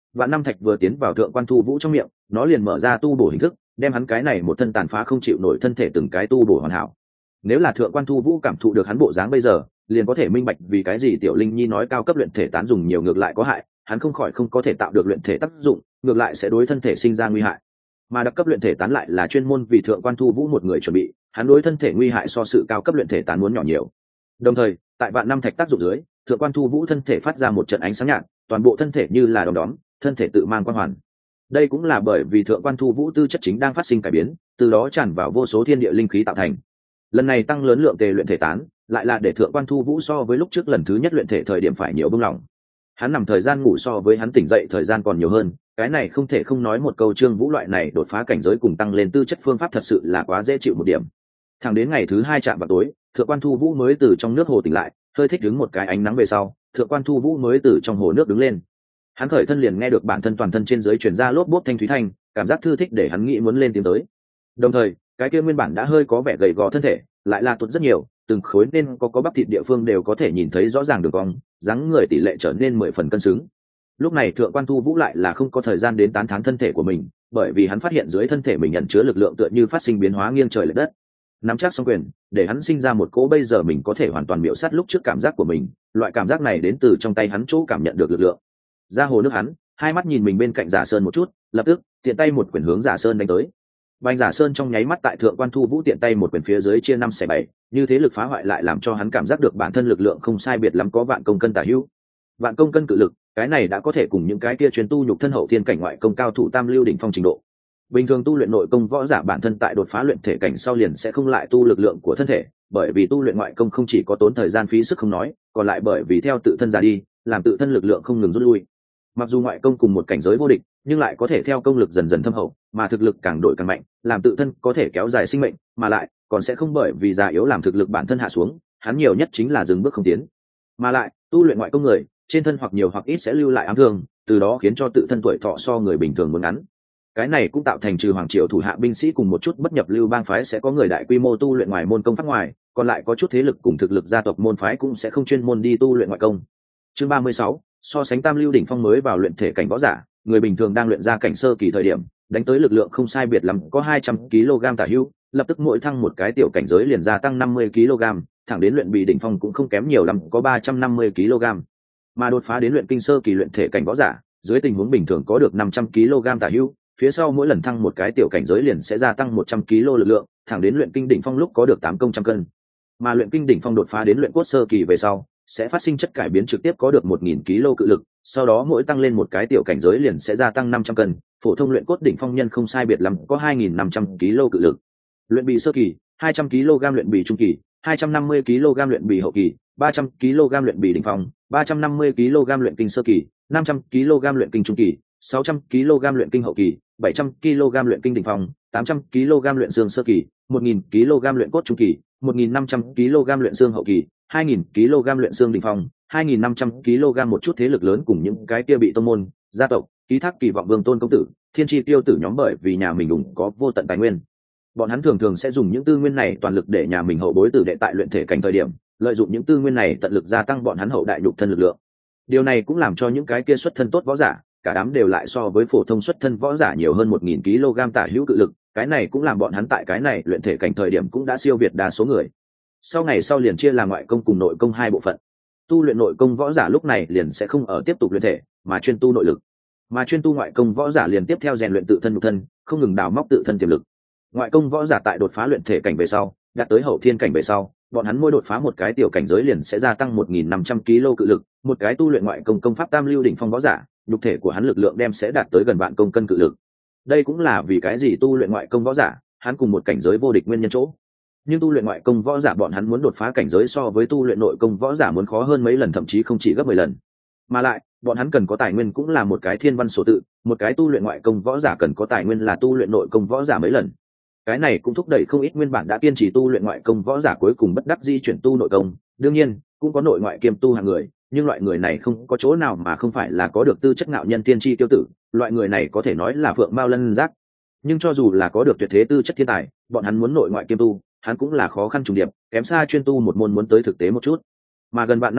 Vạn năm thạch vừa tiến vào thượng quan thu vũ trong miệng, nó liền mở ra tu bổ hình thức, đem hắn cái này một thân tàn phá không chịu nổi thân thể từng cái tu bổ hoàn hảo. Nếu là thượng quan thu vũ cảm thụ được hắn bộ dáng bây giờ, liền có thể minh bạch vì cái gì tiểu linh nhi nói cao cấp luyện thể tán dùng nhiều ngược lại có hại, hắn không khỏi không có thể tạo được luyện thể tác dụng, ngược lại sẽ đối thân thể sinh ra nguy hại. Mà đặc cấp luyện thể tán lại là chuyên môn vì thượng quan thu vũ một người chuẩn bị, hắn đối thân thể nguy hại so sự cao cấp luyện thể tán muốn nhỏ nhiều. Đồng thời, tại vạn năm thạch tác dụng dưới, thượng quan thu vũ thân thể phát ra một trận ánh sáng nhạt, toàn bộ thân thể như là đom đóm, thân thể tự mang quang hoàn. Đây cũng là bởi vì thượng quan thu vũ tư chất chính đang phát sinh cải biến, từ đó tràn vào vô số thiên địa linh khí tạo thành. Lần này tăng lớn lượng tề luyện thể tán, lại là để thượng quan thu vũ so với lúc trước lần thứ nhất luyện thể thời điểm phải nhiều bưng lỏng. Hắn nằm thời gian ngủ so với hắn tỉnh dậy thời gian còn nhiều hơn, cái này không thể không nói một câu Trương Vũ loại này đột phá cảnh giới cùng tăng lên tư chất phương pháp thật sự là quá dễ chịu một điểm. Thẳng đến ngày thứ hai chạm vào tối, thượng quan thu vũ mới từ trong nước hồ tỉnh lại, hơi thích đứng một cái ánh nắng về sau, thượng quan thu vũ mới từ trong hồ nước đứng lên. Hắn khởi thân liền nghe được bản thân toàn thân trên dưới truyền ra lốp bốp thanh thúy thanh, cảm giác thư thích để hắn nghĩ muốn lên tiếng tới. Đồng thời, cái kia nguyên bản đã hơi có vẻ gầy gò thân thể, lại là tuột rất nhiều, từng khối nên có có bắp thịt địa phương đều có thể nhìn thấy rõ ràng đường cong, dáng người tỷ lệ trở nên mười phần cân xứng. Lúc này thượng quan thu vũ lại là không có thời gian đến tán thán thân thể của mình, bởi vì hắn phát hiện dưới thân thể mình nhận chứa lực lượng tựa như phát sinh biến hóa nghiêng trời lệch đất. Nắm chắc song quyền, để hắn sinh ra một cỗ bây giờ mình có thể hoàn toàn miểu sát lúc trước cảm giác của mình, loại cảm giác này đến từ trong tay hắn chỗ cảm nhận được lực lượng. Ra hồ nước hắn, hai mắt nhìn mình bên cạnh Giả Sơn một chút, lập tức tiện tay một quyền hướng Giả Sơn đánh tới. Bành Giả Sơn trong nháy mắt tại thượng quan thu vũ tiện tay một quyền phía dưới chia năm xẻ bảy, như thế lực phá hoại lại làm cho hắn cảm giác được bản thân lực lượng không sai biệt lắm có vạn công cân tả hữu. Vạn công cân cự lực, cái này đã có thể cùng những cái kia chuyên tu nhục thân hậu thiên cảnh ngoại công cao thủ tam lưu đỉnh phong trình độ. Bình thường tu luyện nội công võ giả bản thân tại đột phá luyện thể cảnh sau liền sẽ không lại tu lực lượng của thân thể, bởi vì tu luyện ngoại công không chỉ có tốn thời gian phí sức không nói, còn lại bởi vì theo tự thân già đi, làm tự thân lực lượng không ngừng rút lui. Mặc dù ngoại công cùng một cảnh giới vô địch, nhưng lại có thể theo công lực dần dần thâm hậu, mà thực lực càng đổi càng mạnh, làm tự thân có thể kéo dài sinh mệnh, mà lại còn sẽ không bởi vì già yếu làm thực lực bản thân hạ xuống, hắn nhiều nhất chính là dừng bước không tiến. Mà lại, tu luyện ngoại công người, trên thân hoặc nhiều hoặc ít sẽ lưu lại ám thương, từ đó khiến cho tự thân tuổi thọ so người bình thường muốn ngắn. Cái này cũng tạo thành trừ hoàng triều thủ hạ binh sĩ cùng một chút bất nhập lưu bang phái sẽ có người đại quy mô tu luyện ngoài môn công pháp ngoài, còn lại có chút thế lực cùng thực lực gia tộc môn phái cũng sẽ không chuyên môn đi tu luyện ngoại công. Chương ba mươi sáu, so sánh tam lưu đỉnh phong mới vào luyện thể cảnh võ giả, người bình thường đang luyện ra cảnh sơ kỳ thời điểm, đánh tới lực lượng không sai biệt lắm có hai trăm ki lô gam tả hữu, lập tức mỗi thăng một cái tiểu cảnh giới liền gia tăng năm mươi ki lô gam, thẳng đến luyện bị đỉnh phong cũng không kém nhiều lắm, có ba trăm năm mươi ki lô gam. Mà đột phá đến luyện kinh sơ kỳ luyện thể cảnh võ giả, dưới tình huống bình thường có được năm trăm ki lô gam tả hữu, phía sau mỗi lần thăng một cái tiểu cảnh giới liền sẽ gia tăng một trăm ki lô lực lượng, thẳng đến luyện kinh đỉnh phong lúc có được tám công trăm cân. Mà luyện kinh đỉnh phong đột phá đến luyện cốt sơ kỳ về sau, sẽ phát sinh chất cải biến trực tiếp có được một nghìn ki lô cự lực, sau đó mỗi tăng lên một cái tiểu cảnh giới liền sẽ gia tăng năm trăm cân, phổ thông luyện cốt đỉnh phong nhân không sai biệt lắm có hai nghìn năm trăm ki lô cự lực. Luyện bì sơ kỳ, hai trăm ki lô gam luyện bì trung kỳ, hai trăm năm mươi ki lô gam luyện bì hậu kỳ, ba trăm ki lô gam luyện bì đỉnh phong, ba trăm năm mươi ki lô gam luyện kinh sơ kỳ, năm trăm ki lô gam luyện kinh trung kỳ, sáu trăm ki lô gam luyện kinh hậu kỳ, bảy trăm ki lô gam luyện kinh đỉnh phong, tám trăm ki lô gam luyện xương sơ kỳ, một nghìn ki lô gam luyện cốt trung kỳ, một nghìn năm trăm ki lô gam luyện xương hậu kỳ, hai nghìn ki lô gam luyện xương đỉnh phong, hai nghìn năm trăm ki lô gam một chút thế lực lớn cùng những cái kia bị tông môn, gia tộc, ký thác kỳ vọng vương tôn công tử, thiên chi tiêu tử nhóm bởi vì nhà mình đúng có vô tận tài nguyên. Bọn hắn thường thường sẽ dùng những tư nguyên này toàn lực để nhà mình hậu bối tử đệ tại luyện thể cảnh thời điểm, lợi dụng những tư nguyên này tận lực gia tăng bọn hắn hậu đại nhục thân lực lượng. Điều này cũng làm cho những cái kia xuất thân tốt võ giả, cả đám đều lại so với phổ thông xuất thân võ giả nhiều hơn một nghìn ki lô gam tả hữu cự lực, cái này cũng làm bọn hắn tại cái này luyện thể cảnh thời điểm cũng đã siêu việt đa số người. Sau ngày sau liền chia làm ngoại công cùng nội công hai bộ phận. Tu luyện nội công võ giả lúc này liền sẽ không ở tiếp tục luyện thể, mà chuyên tu nội lực. Mà chuyên tu ngoại công võ giả liền tiếp theo rèn luyện tự thân nhục thân, không ngừng đào móc tự thân tiềm lực. Ngoại công võ giả tại đột phá luyện thể cảnh về sau, đạt tới hậu thiên cảnh về sau, bọn hắn mỗi đột phá một cái tiểu cảnh giới liền sẽ gia tăng một nghìn năm trăm ki lô cự lực, một cái tu luyện ngoại công công pháp tam lưu đỉnh phong võ giả, nhục thể của hắn lực lượng đem sẽ đạt tới gần vạn công cân cự lực. Đây cũng là vì cái gì tu luyện ngoại công võ giả, hắn cùng một cảnh giới vô địch nguyên nhân chỗ. Nhưng tu luyện ngoại công võ giả bọn hắn muốn đột phá cảnh giới so với tu luyện nội công võ giả muốn khó hơn mấy lần, thậm chí không chỉ gấp mười lần. Mà lại, bọn hắn cần có tài nguyên cũng là một cái thiên văn số tự, một cái tu luyện ngoại công võ giả cần có tài nguyên là tu luyện nội công võ giả mấy lần. Cái này cũng thúc đẩy không ít nguyên bản đã kiên trì tu luyện ngoại công võ giả cuối cùng bất đắc di chuyển tu nội công. Đương nhiên, cũng có nội ngoại kiêm tu hàng người, nhưng loại người này không có chỗ nào mà không phải là có được tư chất ngạo nhân tiên tri tiêu tử, loại người này có thể nói là phượng mao lân giác. Nhưng cho dù là có được tuyệt thế tư chất thiên tài, bọn hắn muốn nội ngoại kiêm tu, hắn cũng là khó khăn trùng điệp, kém xa chuyên tu một môn muốn tới thực tế một chút. Mà gần vạn năm qua,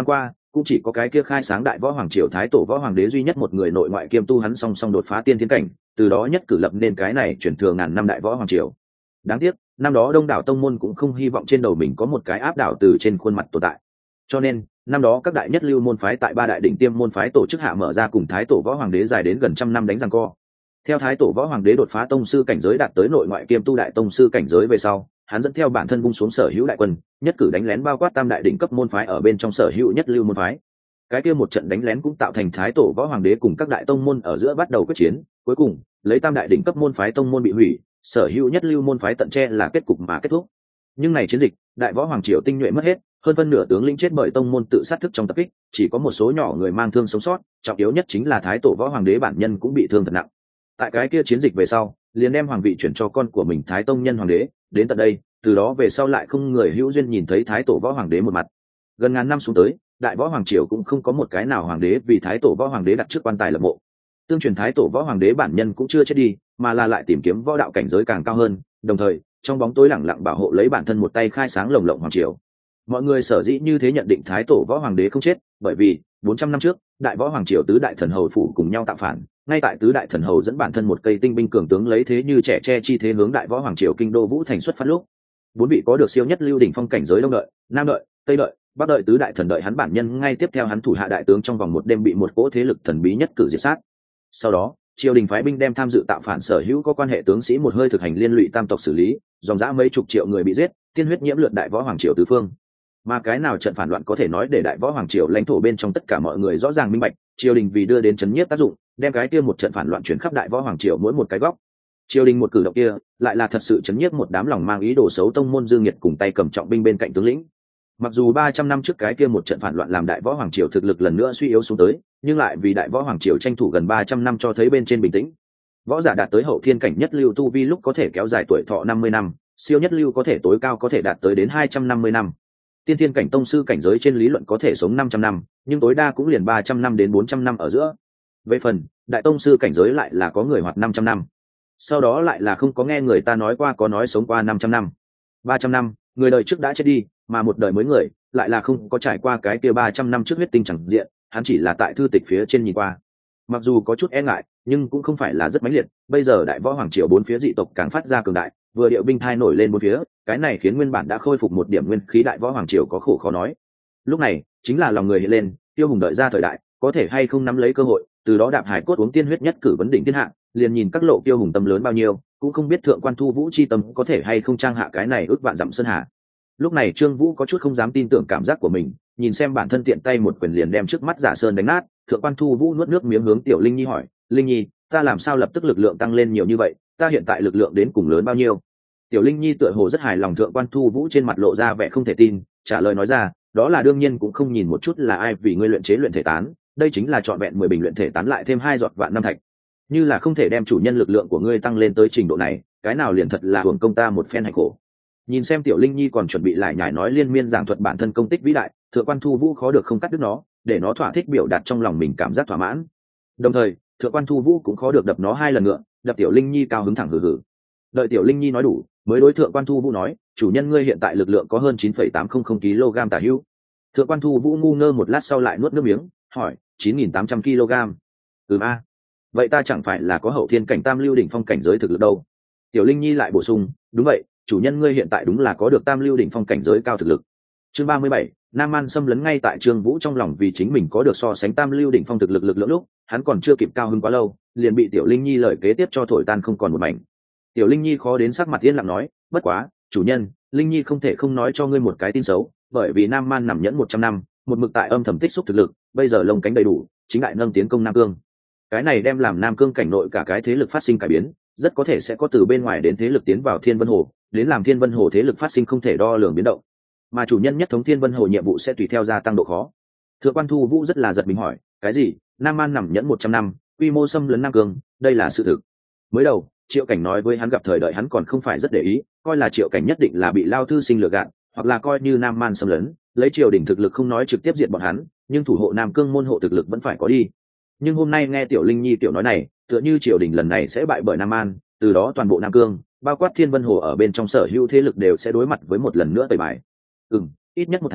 cũng chỉ có cái kia khai sáng đại võ hoàng triều thái tổ võ hoàng đế duy nhất một người nội ngoại kiêm tu, hắn song song đột phá tiên thiên cảnh, từ đó nhất cử lập nên cái này chuyển thừa ngàn năm đại võ hoàng triều. Đáng tiếc năm đó đông đảo tông môn cũng không hy vọng trên đầu mình có một cái áp đảo từ trên khuôn mặt tồn tại, cho nên năm đó các đại nhất lưu môn phái tại ba đại đỉnh tiêm môn phái tổ chức hạ mở ra cùng thái tổ võ hoàng đế dài đến gần trăm năm đánh giằng co. Theo thái tổ võ hoàng đế đột phá tông sư cảnh giới đạt tới nội ngoại kiêm tu đại tông sư cảnh giới về sau, hắn dẫn theo bản thân bung xuống sở hữu đại quân, nhất cử đánh lén bao quát tam đại đỉnh cấp môn phái ở bên trong sở hữu nhất lưu môn phái. Cái kia một trận đánh lén cũng tạo thành thái tổ võ hoàng đế cùng các đại tông môn ở giữa bắt đầu quyết chiến, cuối cùng lấy tam đại đỉnh cấp môn phái tông môn bị hủy, sở hữu nhất lưu môn phái tận che là kết cục mà kết thúc. Nhưng này chiến dịch, đại võ hoàng triều tinh nhuệ mất hết, hơn phân nửa tướng lĩnh chết bởi tông môn tự sát thức trong tập kích, chỉ có một số nhỏ người mang thương sống sót, trọng yếu nhất chính là thái tổ võ hoàng đế bản nhân cũng bị thương thật nặng. Tại cái kia chiến dịch về sau, liền đem hoàng vị chuyển cho con của mình thái tông nhân hoàng đế, đến tận đây, từ đó về sau lại không người hữu duyên nhìn thấy thái tổ võ hoàng đế một mặt. Gần ngàn năm xuống tới, đại võ hoàng triều cũng không có một cái nào hoàng đế vì thái tổ võ hoàng đế đặt trước quan tài lập mộ. Tương truyền thái tổ võ hoàng đế bản nhân cũng chưa chết đi, mà là lại tìm kiếm võ đạo cảnh giới càng cao hơn, đồng thời trong bóng tối lẳng lặng bảo hộ lấy bản thân một tay khai sáng lồng lộng hoàng triều. Mọi người sở dĩ như thế nhận định thái tổ võ hoàng đế không chết, bởi vì bốn trăm năm trước đại võ hoàng triều tứ đại thần hầu phủ cùng nhau tạo phản, ngay tại tứ đại thần hầu dẫn bản thân một cây tinh binh cường tướng lấy thế như trẻ tre chi thế hướng đại võ hoàng triều kinh đô vũ thành xuất phát lúc, bốn vị có được siêu nhất lưu đỉnh phong cảnh giới đông đợi, nam đợi, tây đợi, bắc đợi tứ đại thần đợi hắn bản nhân ngay tiếp theo hắn thủ hạ đại tướng trong vòng một đêm bị một cỗ thế lực thần bí nhất cử diệt sát. Sau đó triều đình phái binh đem tham dự tạo phản sở hữu có quan hệ tướng sĩ một hơi thực hành liên lụy tam tộc xử lý, dòng dã mấy chục triệu người bị giết, tiên huyết nhiễm lượt đại võ hoàng triều tứ phương. Mà cái nào trận phản loạn có thể nói để đại võ hoàng triều lãnh thổ bên trong tất cả mọi người rõ ràng minh bạch, triều đình vì đưa đến chấn nhiếp tác dụng, đem cái kia một trận phản loạn chuyển khắp đại võ hoàng triều mỗi một cái góc. Triều đình một cử động kia lại là thật sự chấn nhiếp một đám lòng mang ý đồ xấu tông môn dương nhiệt cùng tay cầm trọng binh bên cạnh tướng lĩnh. Mặc dù ba trăm năm trước cái kia một trận phản loạn làm đại võ hoàng triều thực lực lần nữa suy yếu xuống tới, nhưng lại vì đại võ hoàng triều tranh thủ gần ba trăm năm cho thấy bên trên bình tĩnh. Võ giả đạt tới hậu thiên cảnh nhất lưu tu vi lúc có thể kéo dài tuổi thọ năm mươi năm, siêu nhất lưu có thể tối cao có thể đạt tới đến hai trăm năm mươi năm. Tiên thiên cảnh tông sư cảnh giới trên lý luận có thể sống năm trăm năm, nhưng tối đa cũng liền ba trăm năm đến bốn trăm năm ở giữa. Về phần đại tông sư cảnh giới lại là có người hoạt năm trăm năm. Sau đó lại là không có nghe người ta nói qua có nói sống qua năm trăm năm. ba trăm năm, người đời trước đã chết đi, mà một đời mới người lại là không có trải qua cái kia ba trăm năm trước huyết tinh chẳng diện, hắn chỉ là tại thư tịch phía trên nhìn qua. Mặc dù có chút e ngại, nhưng cũng không phải là rất mãnh liệt, bây giờ đại võ hoàng triều bốn phía dị tộc càng phát ra cường đại, vừa điệu binh thai nổi lên bốn phía, cái này khiến nguyên bản đã khôi phục một điểm nguyên khí đại võ hoàng triều có khổ khó nói. Lúc này chính là lòng người hiện lên, Tiêu Hùng đợi ra thời đại, có thể hay không nắm lấy cơ hội, từ đó đạp hải cốt uống tiên huyết nhất cử vấn đỉnh thiên hạ, liền nhìn các lộ Tiêu Hùng tâm lớn bao nhiêu, cũng không biết thượng quan Thu Vũ chi tâm có thể hay không trang hạ cái này ước vạn dặm sơn hà. Lúc này Trương Vũ có chút không dám tin tưởng cảm giác của mình, nhìn xem bản thân tiện tay một quyền liền đem trước mắt Giả Sơn đánh nát, thượng quan Thu Vũ nuốt nước miếng hướng Tiểu Linh Nhi hỏi, Linh Nhi, ta làm sao lập tức lực lượng tăng lên nhiều như vậy, ta hiện tại lực lượng đến cùng lớn bao nhiêu? Tiểu Linh Nhi tựa hồ rất hài lòng, thượng quan Thu Vũ trên mặt lộ ra vẻ không thể tin, trả lời nói ra, đó là đương nhiên, cũng không nhìn một chút là ai vì ngươi luyện chế luyện thể tán, đây chính là trọn vẹn mười bình luyện thể tán lại thêm hai giọt vạn năm thạch. Như là không thể đem chủ nhân lực lượng của ngươi tăng lên tới trình độ này, cái nào liền thật là hưởng công ta một phen hạnh khổ. Nhìn xem Tiểu Linh Nhi còn chuẩn bị lại nhải nói liên miên giảng thuật bản thân công tích vĩ đại, thượng quan Thu Vũ khó được không cắt đứt nó, để nó thỏa thích biểu đạt trong lòng mình cảm giác thỏa mãn. Đồng thời thượng quan Thu Vũ cũng khó được đập nó hai lần ngựa, đập Tiểu Linh Nhi cao hứng thẳng hừ hừ. Đợi Tiểu Linh Nhi nói đủ, mới đối thượng quan Thu Vũ nói, chủ nhân ngươi hiện tại lực lượng có hơn chín phẩy tám không không ki lô gam tả hữu. Thượng quan Thu Vũ ngu ngơ một lát sau lại nuốt nước miếng, hỏi, chín nghìn tám trăm ki lô gam. Ừm a, vậy ta chẳng phải là có hậu thiên cảnh tam lưu đỉnh phong cảnh giới thực lực đâu? Tiểu Linh Nhi lại bổ sung, đúng vậy, chủ nhân ngươi hiện tại đúng là có được tam lưu đỉnh phong cảnh giới cao thực lực. Chương ba mươi bảy, Nam Man xâm lấn. Ngay tại Trương Vũ trong lòng vì chính mình có được so sánh tam lưu đỉnh phong thực lực lực lượng lúc, hắn còn chưa kịp cao hứng quá lâu, liền bị Tiểu Linh Nhi lời kế tiếp cho thổi tan không còn một mảnh. Tiểu Linh Nhi khó đến sắc mặt yên lặng nói, bất quá, chủ nhân, Linh Nhi không thể không nói cho ngươi một cái tin xấu, bởi vì Nam Man nằm nhẫn một trăm năm, một mực tại âm thầm tích xúc thực lực, bây giờ lông cánh đầy đủ, chính lại nâng tiến công Nam Cương. Cái này đem làm Nam Cương cảnh nội cả cái thế lực phát sinh cải biến, rất có thể sẽ có từ bên ngoài đến thế lực tiến vào Thiên Vân Hồ, đến làm Thiên Vân Hồ thế lực phát sinh không thể đo lường biến động, mà chủ nhân nhất thống Thiên Vân Hồ nhiệm vụ sẽ tùy theo gia tăng độ khó. Thượng quan Thu Vũ rất là giật mình hỏi, cái gì? Nam Man nằm nhẫn một trăm năm, quy mô xâm lấn Nam Cương, đây là sự thực? Mới đầu Triệu Cảnh nói với hắn gặp thời đợi hắn còn không phải rất để ý, coi là Triệu Cảnh nhất định là bị Lao thư sinh lừa gạt, hoặc là coi như Nam Man xâm lấn, lấy triều đình thực lực không nói trực tiếp diệt bọn hắn, nhưng thủ hộ Nam Cương môn hộ thực lực vẫn phải có đi. Nhưng hôm nay nghe Tiểu Linh Nhi tiểu nói này, tựa như triều đình lần này sẽ bại bởi Nam Man, từ đó toàn bộ Nam Cương, bao quát Thiên Vân Hồ ở bên trong sở hữu thế lực đều sẽ đối mặt với một lần nữa tẩy bài. Ừm, ít nhất một tháng,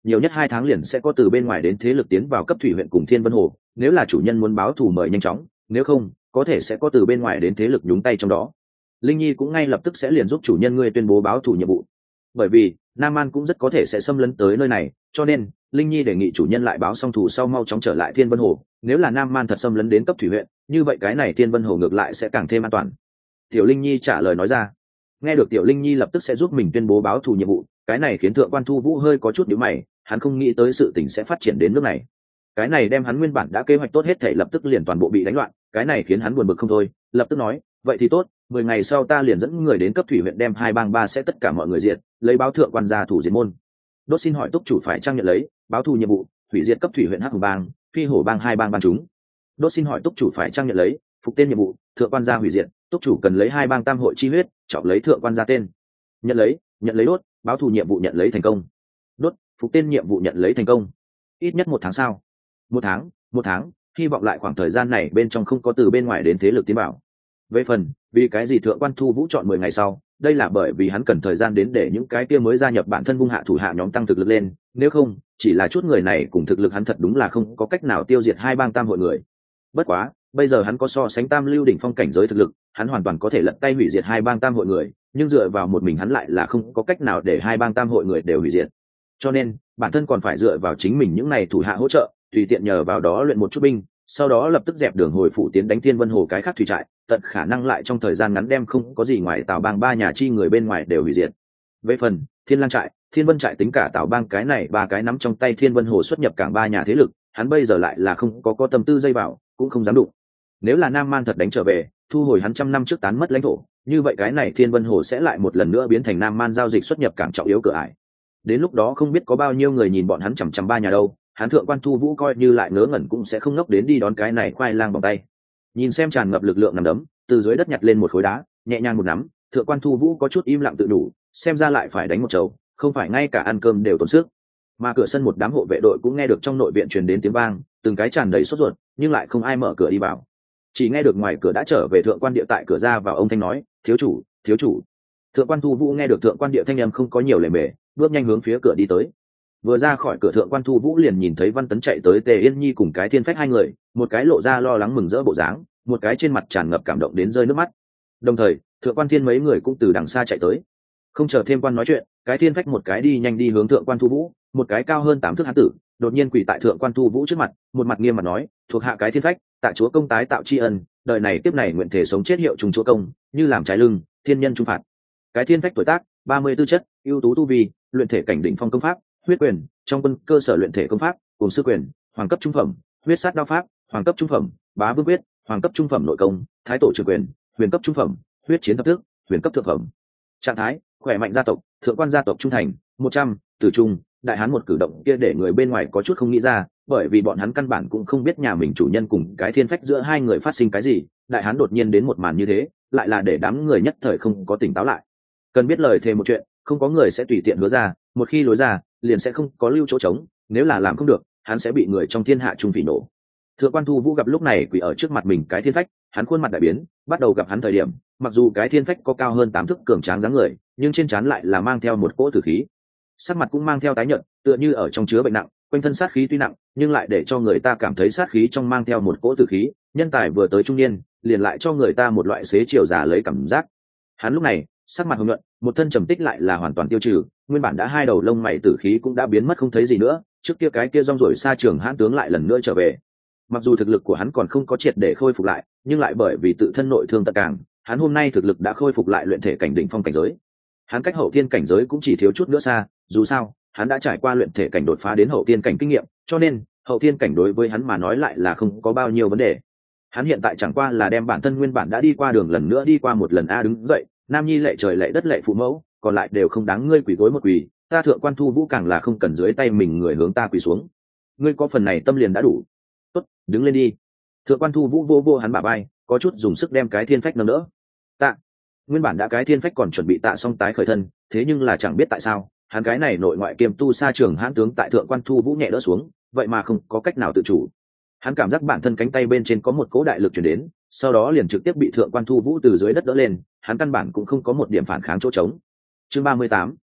nhiều nhất hai tháng liền sẽ có từ bên ngoài đến thế lực tiến vào cấp thủy huyện cùng Thiên Vân Hồ, nếu là chủ nhân muốn báo thù mời nhanh chóng, nếu không có thể sẽ có từ bên ngoài đến thế lực nhúng tay trong đó. Linh Nhi cũng ngay lập tức sẽ liền giúp chủ nhân ngươi tuyên bố báo thù nhiệm vụ, bởi vì Nam An cũng rất có thể sẽ xâm lấn tới nơi này, cho nên Linh Nhi đề nghị chủ nhân lại báo xong thù sau mau chóng trở lại Thiên Vân Hồ. Nếu là Nam Man thật xâm lấn đến cấp thủy huyện, như vậy cái này Thiên Vân Hồ ngược lại sẽ càng thêm an toàn. Tiểu Linh Nhi trả lời nói ra. Nghe được Tiểu Linh Nhi lập tức sẽ giúp mình tuyên bố báo thù nhiệm vụ, cái này khiến Thượng quan Thu Vũ hơi có chút nhíu mày, hắn không nghĩ tới sự tình sẽ phát triển đến nước này. Cái này đem hắn nguyên bản đã kế hoạch tốt hết thảy lập tức liền toàn bộ bị đánh loạn, cái này khiến hắn buồn bực không thôi, lập tức nói, vậy thì tốt, mười ngày sau ta liền dẫn người đến cấp thủy huyện đem hai bang ba sẽ tất cả mọi người diệt, lấy báo thượng quan gia thủ diệt môn. Đốt xin hỏi túc chủ phải trang nhận lấy báo thù nhiệm vụ, hủy diệt cấp thủy huyện Hắc Hùng bang, Phi Hổ bang hai bang bang chúng. Đốt xin hỏi túc chủ phải trang nhận lấy phục tên nhiệm vụ, thượng quan gia hủy diệt, túc chủ cần lấy hai bang tam hội chi huyết, chọn lấy thượng quan gia tên. Nhận lấy, nhận lấy đốt, báo thù nhiệm vụ nhận lấy thành công. Đốt, phục tên nhiệm vụ nhận lấy thành công. Ít nhất một tháng sau. Một tháng, một tháng, hy vọng lại khoảng thời gian này bên trong không có từ bên ngoài đến thế lực tiến bảo. Về phần, vì cái gì thượng quan Thu Vũ chọn mười ngày sau, đây là bởi vì hắn cần thời gian đến để những cái kia mới gia nhập bản thân vung hạ thủ hạ nhóm tăng thực lực lên, nếu không, chỉ là chút người này cùng thực lực hắn thật đúng là không có cách nào tiêu diệt hai bang tam hội người. Bất quá, bây giờ hắn có so sánh tam lưu đỉnh phong cảnh giới thực lực, hắn hoàn toàn có thể lật tay hủy diệt hai bang tam hội người, nhưng dựa vào một mình hắn lại là không có cách nào để hai bang tam hội người đều hủy diệt. Cho nên, bản thân còn phải dựa vào chính mình những này thủ hạ hỗ trợ, tùy tiện nhờ vào đó luyện một chút binh, sau đó lập tức dẹp đường hồi phụ tiến đánh Thiên Vân Hồ cái khác thủy trại, tận khả năng lại trong thời gian ngắn đem không có gì ngoài Tào bang ba nhà chi người bên ngoài đều hủy diệt. Về phần Thiên Lang trại, Thiên Vân trại tính cả Tào bang cái này ba cái nắm trong tay Thiên Vân Hồ xuất nhập cảng ba nhà thế lực, hắn bây giờ lại là không có có tâm tư dây vào, cũng không dám đụng. Nếu là Nam Man thật đánh trở về, thu hồi hắn trăm năm trước tán mất lãnh thổ, như vậy cái này Thiên Vân Hồ sẽ lại một lần nữa biến thành Nam Man giao dịch xuất nhập cảng trọng yếu cửa ải. Đến lúc đó không biết có bao nhiêu người nhìn bọn hắn chằm chằm ba nhà đâu, hắn thượng quan Thu Vũ coi như lại ngớ ngẩn cũng sẽ không ngốc đến đi đón cái này khoai lang bằng tay. Nhìn xem tràn ngập lực lượng nằm đấm, từ dưới đất nhặt lên một khối đá, nhẹ nhàng một nắm, thượng quan Thu Vũ có chút im lặng tự đủ, xem ra lại phải đánh một chầu, không phải ngay cả ăn cơm đều tốn sức. Mà cửa sân một đám hộ vệ đội cũng nghe được trong nội viện truyền đến tiếng vang, từng cái tràn đầy sốt ruột, nhưng lại không ai mở cửa đi vào. Chỉ nghe được ngoài cửa đã trở về thượng quan địa tại cửa ra vào ông thanh nói, thiếu chủ, thiếu chủ. Thượng quan Thu Vũ nghe được thượng quan địa thanh âm không có nhiều lề mề, bước nhanh hướng phía cửa đi tới. Vừa ra khỏi cửa thượng quan Thu Vũ liền nhìn thấy Văn Tấn chạy tới Tề Yên Nhi cùng cái Thiên Phách hai người, một cái lộ ra lo lắng mừng rỡ bộ dáng, một cái trên mặt tràn ngập cảm động đến rơi nước mắt. Đồng thời, thượng quan Thiên mấy người cũng từ đằng xa chạy tới. Không chờ thêm quan nói chuyện, cái Thiên Phách một cái đi nhanh đi hướng thượng quan Thu Vũ, một cái cao hơn tám thước hán tử, đột nhiên quỳ tại thượng quan Thu Vũ trước mặt, một mặt nghiêm mặt nói, thuộc hạ cái Thiên Phách, tạ chúa công tái tạo tri ân, đời này tiếp này nguyện thể sống chết hiệu trùng chúa công, như làm trái lưng, thiên nhân trung phạt. Cái Thiên Phách tuổi tác, ba mươi tư chất, ưu tú tu vi, luyện thể cảnh đỉnh phong công pháp, huyết quyền, trong quân cơ sở luyện thể công pháp, cùng sư quyền, hoàng cấp trung phẩm, huyết sát đao pháp, hoàng cấp trung phẩm, bá vương quyết, hoàng cấp trung phẩm nội công, thái tổ trường quyền, huyền cấp trung phẩm, huyết chiến thập thức, huyền cấp thượng phẩm. Trạng thái, khỏe mạnh gia tộc, thượng quan gia tộc trung thành, một trăm, tử trung, đại hán một cử động kia để người bên ngoài có chút không nghĩ ra, bởi vì bọn hắn căn bản cũng không biết nhà mình chủ nhân cùng cái Thiên Phách giữa hai người phát sinh cái gì, đại hán đột nhiên đến một màn như thế, lại là để đám người nhất thời không có tỉnh táo lại. Cần biết lời thề một chuyện, không có người sẽ tùy tiện hứa ra, một khi lối ra, liền sẽ không có lưu chỗ trống, nếu là làm không được, hắn sẽ bị người trong thiên hạ trung phỉ nổ. Thượng quan Thu Vũ gặp lúc này quỳ ở trước mặt mình cái Thiên Phách, hắn khuôn mặt đại biến, bắt đầu gặp hắn thời điểm, mặc dù cái Thiên Phách có cao hơn tám thước cường tráng dáng người, nhưng trên trán lại là mang theo một cỗ tử khí. Sắc mặt cũng mang theo tái nhợt, tựa như ở trong chứa bệnh nặng, quanh thân sát khí tuy nặng, nhưng lại để cho người ta cảm thấy sát khí trong mang theo một cỗ tử khí, nhân tài vừa tới trung niên, liền lại cho người ta một loại xế chiều già lấy cảm giác. Hắn lúc này, sắc mặt hồng nhuận, một thân trầm tích lại là hoàn toàn tiêu trừ, nguyên bản đã hai đầu lông mày tử khí cũng đã biến mất không thấy gì nữa, trước kia cái kia rong rổi xa trường hãn tướng lại lần nữa trở về. Mặc dù thực lực của hắn còn không có triệt để khôi phục lại, nhưng lại bởi vì tự thân nội thương tật càng, hắn hôm nay thực lực đã khôi phục lại luyện thể cảnh đỉnh phong cảnh giới. Hắn cách hậu thiên cảnh giới cũng chỉ thiếu chút nữa xa, dù sao, hắn đã trải qua luyện thể cảnh đột phá đến hậu thiên cảnh kinh nghiệm, cho nên hậu thiên cảnh đối với hắn mà nói lại là không có bao nhiêu vấn đề. Hắn hiện tại chẳng qua là đem bản thân nguyên bản đã đi qua đường lần nữa đi qua một lần a đứng dậy, nam nhi lệ trời lệ đất lệ phụ mẫu, còn lại đều không đáng ngươi quỳ gối một quỳ, ta thượng quan Thu Vũ càng là không cần dưới tay mình người hướng ta quỳ xuống. Ngươi có phần này tâm liền đã đủ. Tốt, đứng lên đi. Thượng quan Thu Vũ vô vô hắn bả vai, có chút dùng sức đem cái Thiên Phách nâng đỡ. Tạ. Nguyên bản đã cái Thiên Phách còn chuẩn bị tạ xong tái khởi thân, thế nhưng là chẳng biết tại sao, hắn cái này nội ngoại kiêm tu xa trường hãn tướng tại thượng quan Thu Vũ nhẹ đỡ xuống, vậy mà không có cách nào tự chủ. Hắn cảm giác bản thân cánh tay bên trên có một cỗ đại lực truyền đến, sau đó liền trực tiếp bị thượng quan Thu Vũ từ dưới đất đỡ lên, hắn căn bản cũng không có một điểm phản kháng chỗ trống. Chương ba mươi tám,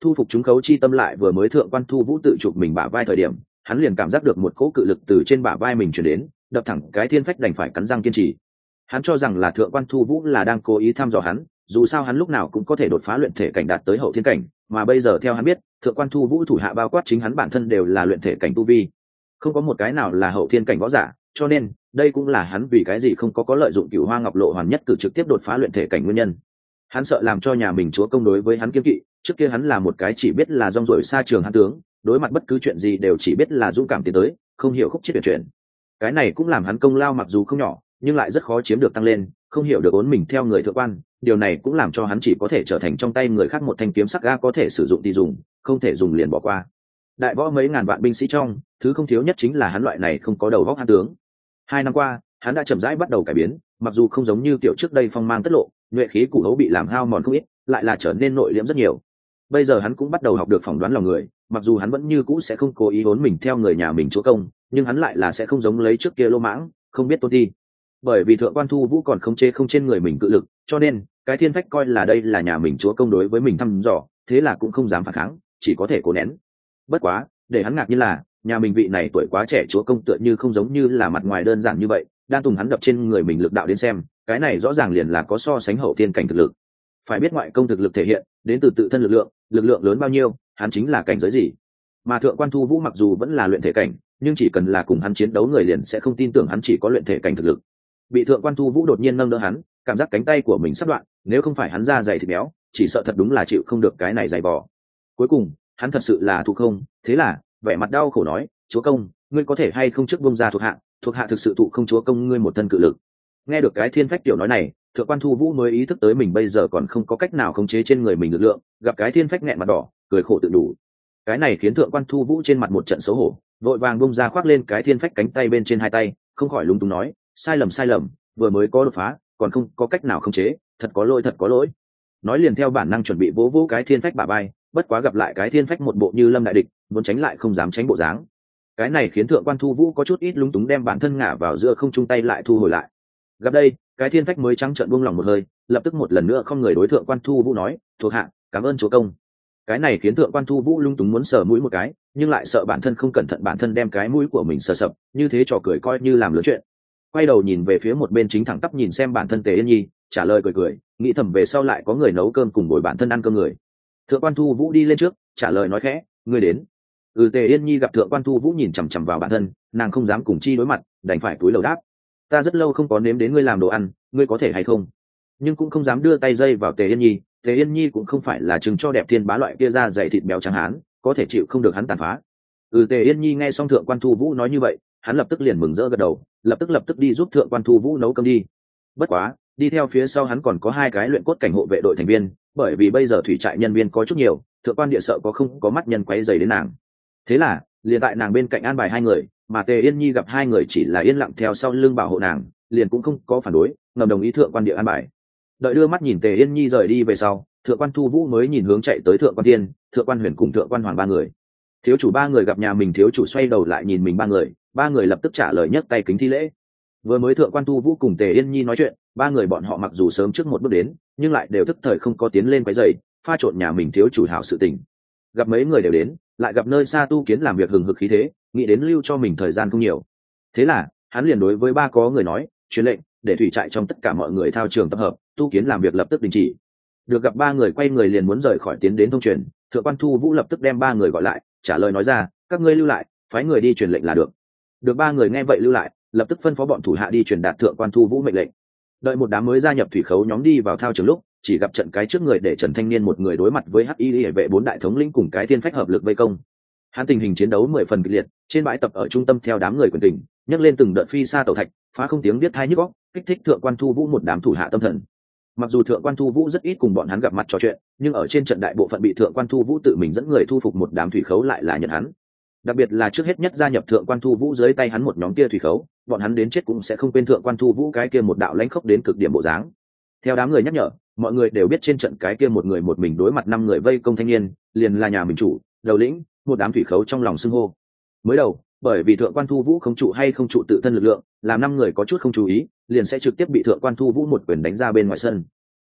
thu phục chúng khấu chi tâm lại vừa mới thượng quan thu vũ tự chụp mình bả vai thời điểm, hắn liền cảm giác được một cỗ cự lực từ trên bả vai mình chuyển đến, đập thẳng cái thiên phách đành phải cắn răng kiên trì. Hắn cho rằng là thượng quan thu vũ là đang cố ý thăm dò hắn, dù sao hắn lúc nào cũng có thể đột phá luyện thể cảnh đạt tới hậu thiên cảnh, mà bây giờ theo hắn biết, thượng quan thu vũ thủ hạ bao quát chính hắn bản thân đều là luyện thể cảnh tu vi, không có một cái nào là hậu thiên cảnh võ giả, cho nên đây cũng là hắn vì cái gì không có có lợi dụng Cửu Hoa Ngọc Lộ hoàn nhất cử trực tiếp đột phá luyện thể cảnh nguyên nhân. Hắn sợ làm cho nhà mình chúa công đối với hắn kiêng kỵ, trước kia hắn là một cái chỉ biết là rong ruổi xa trường hắn tướng, đối mặt bất cứ chuyện gì đều chỉ biết là dũng cảm tiến tới, không hiểu khúc chết chuyện chuyện. Cái này cũng làm hắn công lao mặc dù không nhỏ, nhưng lại rất khó chiếm được tăng lên, không hiểu được ốn mình theo người thượng quan, điều này cũng làm cho hắn chỉ có thể trở thành trong tay người khác một thanh kiếm sắc ga có thể sử dụng thì dùng, không thể dùng liền bỏ qua. Đại võ mấy ngàn vạn binh sĩ trong, thứ không thiếu nhất chính là hắn loại này không có đầu óc hắn tướng. Hai năm qua, hắn đã chậm rãi bắt đầu cải biến, mặc dù không giống như kiểu trước đây phong mang tất lộ, nhuệ khí củ hấu bị làm hao mòn không ít, lại là trở nên nội liễm rất nhiều. Bây giờ hắn cũng bắt đầu học được phỏng đoán lòng người, mặc dù hắn vẫn như cũ sẽ không cố ý ốn mình theo người nhà mình chúa công, nhưng hắn lại là sẽ không giống lấy trước kia lô mãng, không biết tôn thi. Bởi vì thượng quan thu vũ còn không chê không trên người mình cự lực, cho nên cái thiên phách coi là đây là nhà mình chúa công đối với mình thăm dò, thế là cũng không dám phản kháng, chỉ có thể cố nén. Bất quá, để hắn ngạc nhiên là nhà mình vị này tuổi quá trẻ chúa công tựa như không giống như là mặt ngoài đơn giản như vậy, đang tùng hắn đập trên người mình lực đạo đến xem, cái này rõ ràng liền là có so sánh hậu thiên cảnh thực lực. Phải biết ngoại công thực lực thể hiện đến từ tự thân lực lượng, lực lượng lớn bao nhiêu, hắn chính là cảnh giới gì. Mà thượng quan thu vũ mặc dù vẫn là luyện thể cảnh, nhưng chỉ cần là cùng hắn chiến đấu người liền sẽ không tin tưởng hắn chỉ có luyện thể cảnh thực lực. Bị thượng quan thu vũ đột nhiên nâng đỡ hắn, cảm giác cánh tay của mình sắp đoạn, nếu không phải hắn da dày thịt béo, chỉ sợ thật đúng là chịu không được cái này dày vò. Cuối cùng hắn thật sự là thụ không, thế là vẻ mặt đau khổ nói, chúa công, ngươi có thể hay không trước buông ra thuộc hạ, thuộc hạ thực sự thụ không chúa công ngươi một thân cự lực. Nghe được cái thiên phách tiểu nói này, thượng quan thu vũ mới ý thức tới mình bây giờ còn không có cách nào khống chế trên người mình lực lượng, gặp cái thiên phách nghẹn mặt đỏ, cười khổ tự đủ. Cái này khiến thượng quan thu vũ trên mặt một trận xấu hổ, vội vàng bung ra khoác lên cái thiên phách cánh tay bên trên hai tay, không khỏi lúng túng nói, sai lầm sai lầm, vừa mới có đột phá, còn không có cách nào khống chế, thật có lỗi thật có lỗi. Nói liền theo bản năng chuẩn bị vỗ vỗ cái thiên phách bả vai, bất quá gặp lại cái thiên phách một bộ như lâm đại địch, muốn tránh lại không dám tránh bộ dáng. Cái này khiến thượng quan thu vũ có chút ít lúng túng đem bản thân ngả vào giữa không trung tay lại thu hồi lại. Gặp đây, cái thiên phách mới trắng trợn buông lòng một hơi, lập tức một lần nữa không người đối thượng quan thu vũ nói, thuộc hạ cảm ơn chúa công. Cái này khiến thượng quan thu vũ lung túng muốn sờ mũi một cái, nhưng lại sợ bản thân không cẩn thận bản thân đem cái mũi của mình sờ sập, như thế trò cười coi như làm lớn chuyện. Quay đầu nhìn về phía một bên chính thẳng tắp nhìn xem bản thân Tề Yên Nhi, trả lời cười cười, nghĩ thầm về sau lại có người nấu cơm cùng bồi bản thân ăn cơm người. Thượng quan thu vũ đi lên trước, trả lời nói khẽ, ngươi đến. Ừ. Tề Yên Nhi gặp thượng quan thu vũ nhìn chằm chằm vào bản thân, nàng không dám cùng chi đối mặt, đành phải cúi đầu đáp, ta rất lâu không có nếm đến ngươi làm đồ ăn, ngươi có thể hay không. Nhưng cũng không dám đưa tay dây vào Tề Yên Nhi, Tề Yên Nhi cũng không phải là chừng cho đẹp thiên bá loại kia ra dày thịt béo trắng hán, có thể chịu không được hắn tàn phá. Ừ. Tề Yên Nhi nghe xong thượng quan thu vũ nói như vậy, hắn lập tức liền mừng rỡ gật đầu, lập tức lập tức đi giúp thượng quan thu vũ nấu cơm đi. Bất quá đi theo phía sau hắn còn có hai cái luyện cốt cảnh hộ vệ đội thành viên, bởi vì bây giờ thủy trại nhân viên có chút nhiều, thượng quan địa sợ có không có mắt nhân quấy dày đến nàng, thế là liền tại nàng bên cạnh an bài hai người, mà Tề Yên Nhi gặp hai người chỉ là yên lặng theo sau lưng bảo hộ nàng, liền cũng không có phản đối, ngầm đồng ý thượng quan địa an bài. Đợi đưa mắt nhìn Tề Yên Nhi rời đi về sau, thượng quan thu vũ mới nhìn hướng chạy tới thượng quan tiên, thượng quan huyền cùng thượng quan hoàng ba người. Thiếu chủ ba người gặp nhà mình thiếu chủ xoay đầu lại nhìn mình ba người, ba người lập tức trả lời nhấc tay kính thi lễ. Vừa mới thượng quan thu vũ cùng Tề Yên Nhi nói chuyện, ba người bọn họ mặc dù sớm trước một bước đến, nhưng lại đều tức thời không có tiến lên quấy rầy, pha trộn nhà mình thiếu chủ hảo sự tình. Gặp mấy người đều đến, lại gặp nơi xa tu kiến làm việc hừng hực khí thế, nghĩ đến lưu cho mình thời gian không nhiều, thế là hắn liền đối với ba có người nói, truyền lệnh để thủy trại trong tất cả mọi người thao trường tập hợp, tu kiến làm việc lập tức đình chỉ. Được gặp ba người quay người liền muốn rời khỏi tiến đến thông truyền, thượng quan thu vũ lập tức đem ba người gọi lại, trả lời nói ra, các ngươi lưu lại, phái người đi truyền lệnh là được. Được ba người nghe vậy lưu lại, lập tức phân phó bọn thủ hạ đi truyền đạt thượng quan thu vũ mệnh lệnh. Đợi một đám mới gia nhập thủy khấu nhóm đi vào thao trường lúc, chỉ gặp trận cái trước người để Trần Thanh Niên một người đối mặt với hắc y vệ bốn đại thống lĩnh cùng cái thiên phách hợp lực vây công. Hắn tình hình chiến đấu mười phần kịch liệt, trên bãi tập ở trung tâm theo đám người quyền tình, nhấc lên từng đợt phi xa tàu thạch, phá không tiếng biết hai nhức óc, kích thích thượng quan thu vũ một đám thủ hạ tâm thần. Mặc dù thượng quan thu vũ rất ít cùng bọn hắn gặp mặt trò chuyện, nhưng ở trên trận đại bộ phận bị thượng quan thu vũ tự mình dẫn người thu phục một đám thủy khấu lại là nhận hắn. Đặc biệt là trước hết nhất gia nhập thượng quan thu vũ dưới tay hắn một nhóm kia thủy khấu, bọn hắn đến chết cũng sẽ không quên thượng quan thu vũ cái kia một đạo lãnh khốc đến cực điểm bộ dáng. Theo đám người nhắc nhở, mọi người đều biết trên trận cái kia một người một mình đối mặt năm người vây công thanh niên, liền là nhà mình chủ, đầu lĩnh, một đám thủy khấu trong lòng xưng hô. Mới đầu, bởi vì thượng quan thu vũ không trụ hay không trụ tự thân lực lượng, làm năm người có chút không chú ý, liền sẽ trực tiếp bị thượng quan thu vũ một quyền đánh ra bên ngoài sân.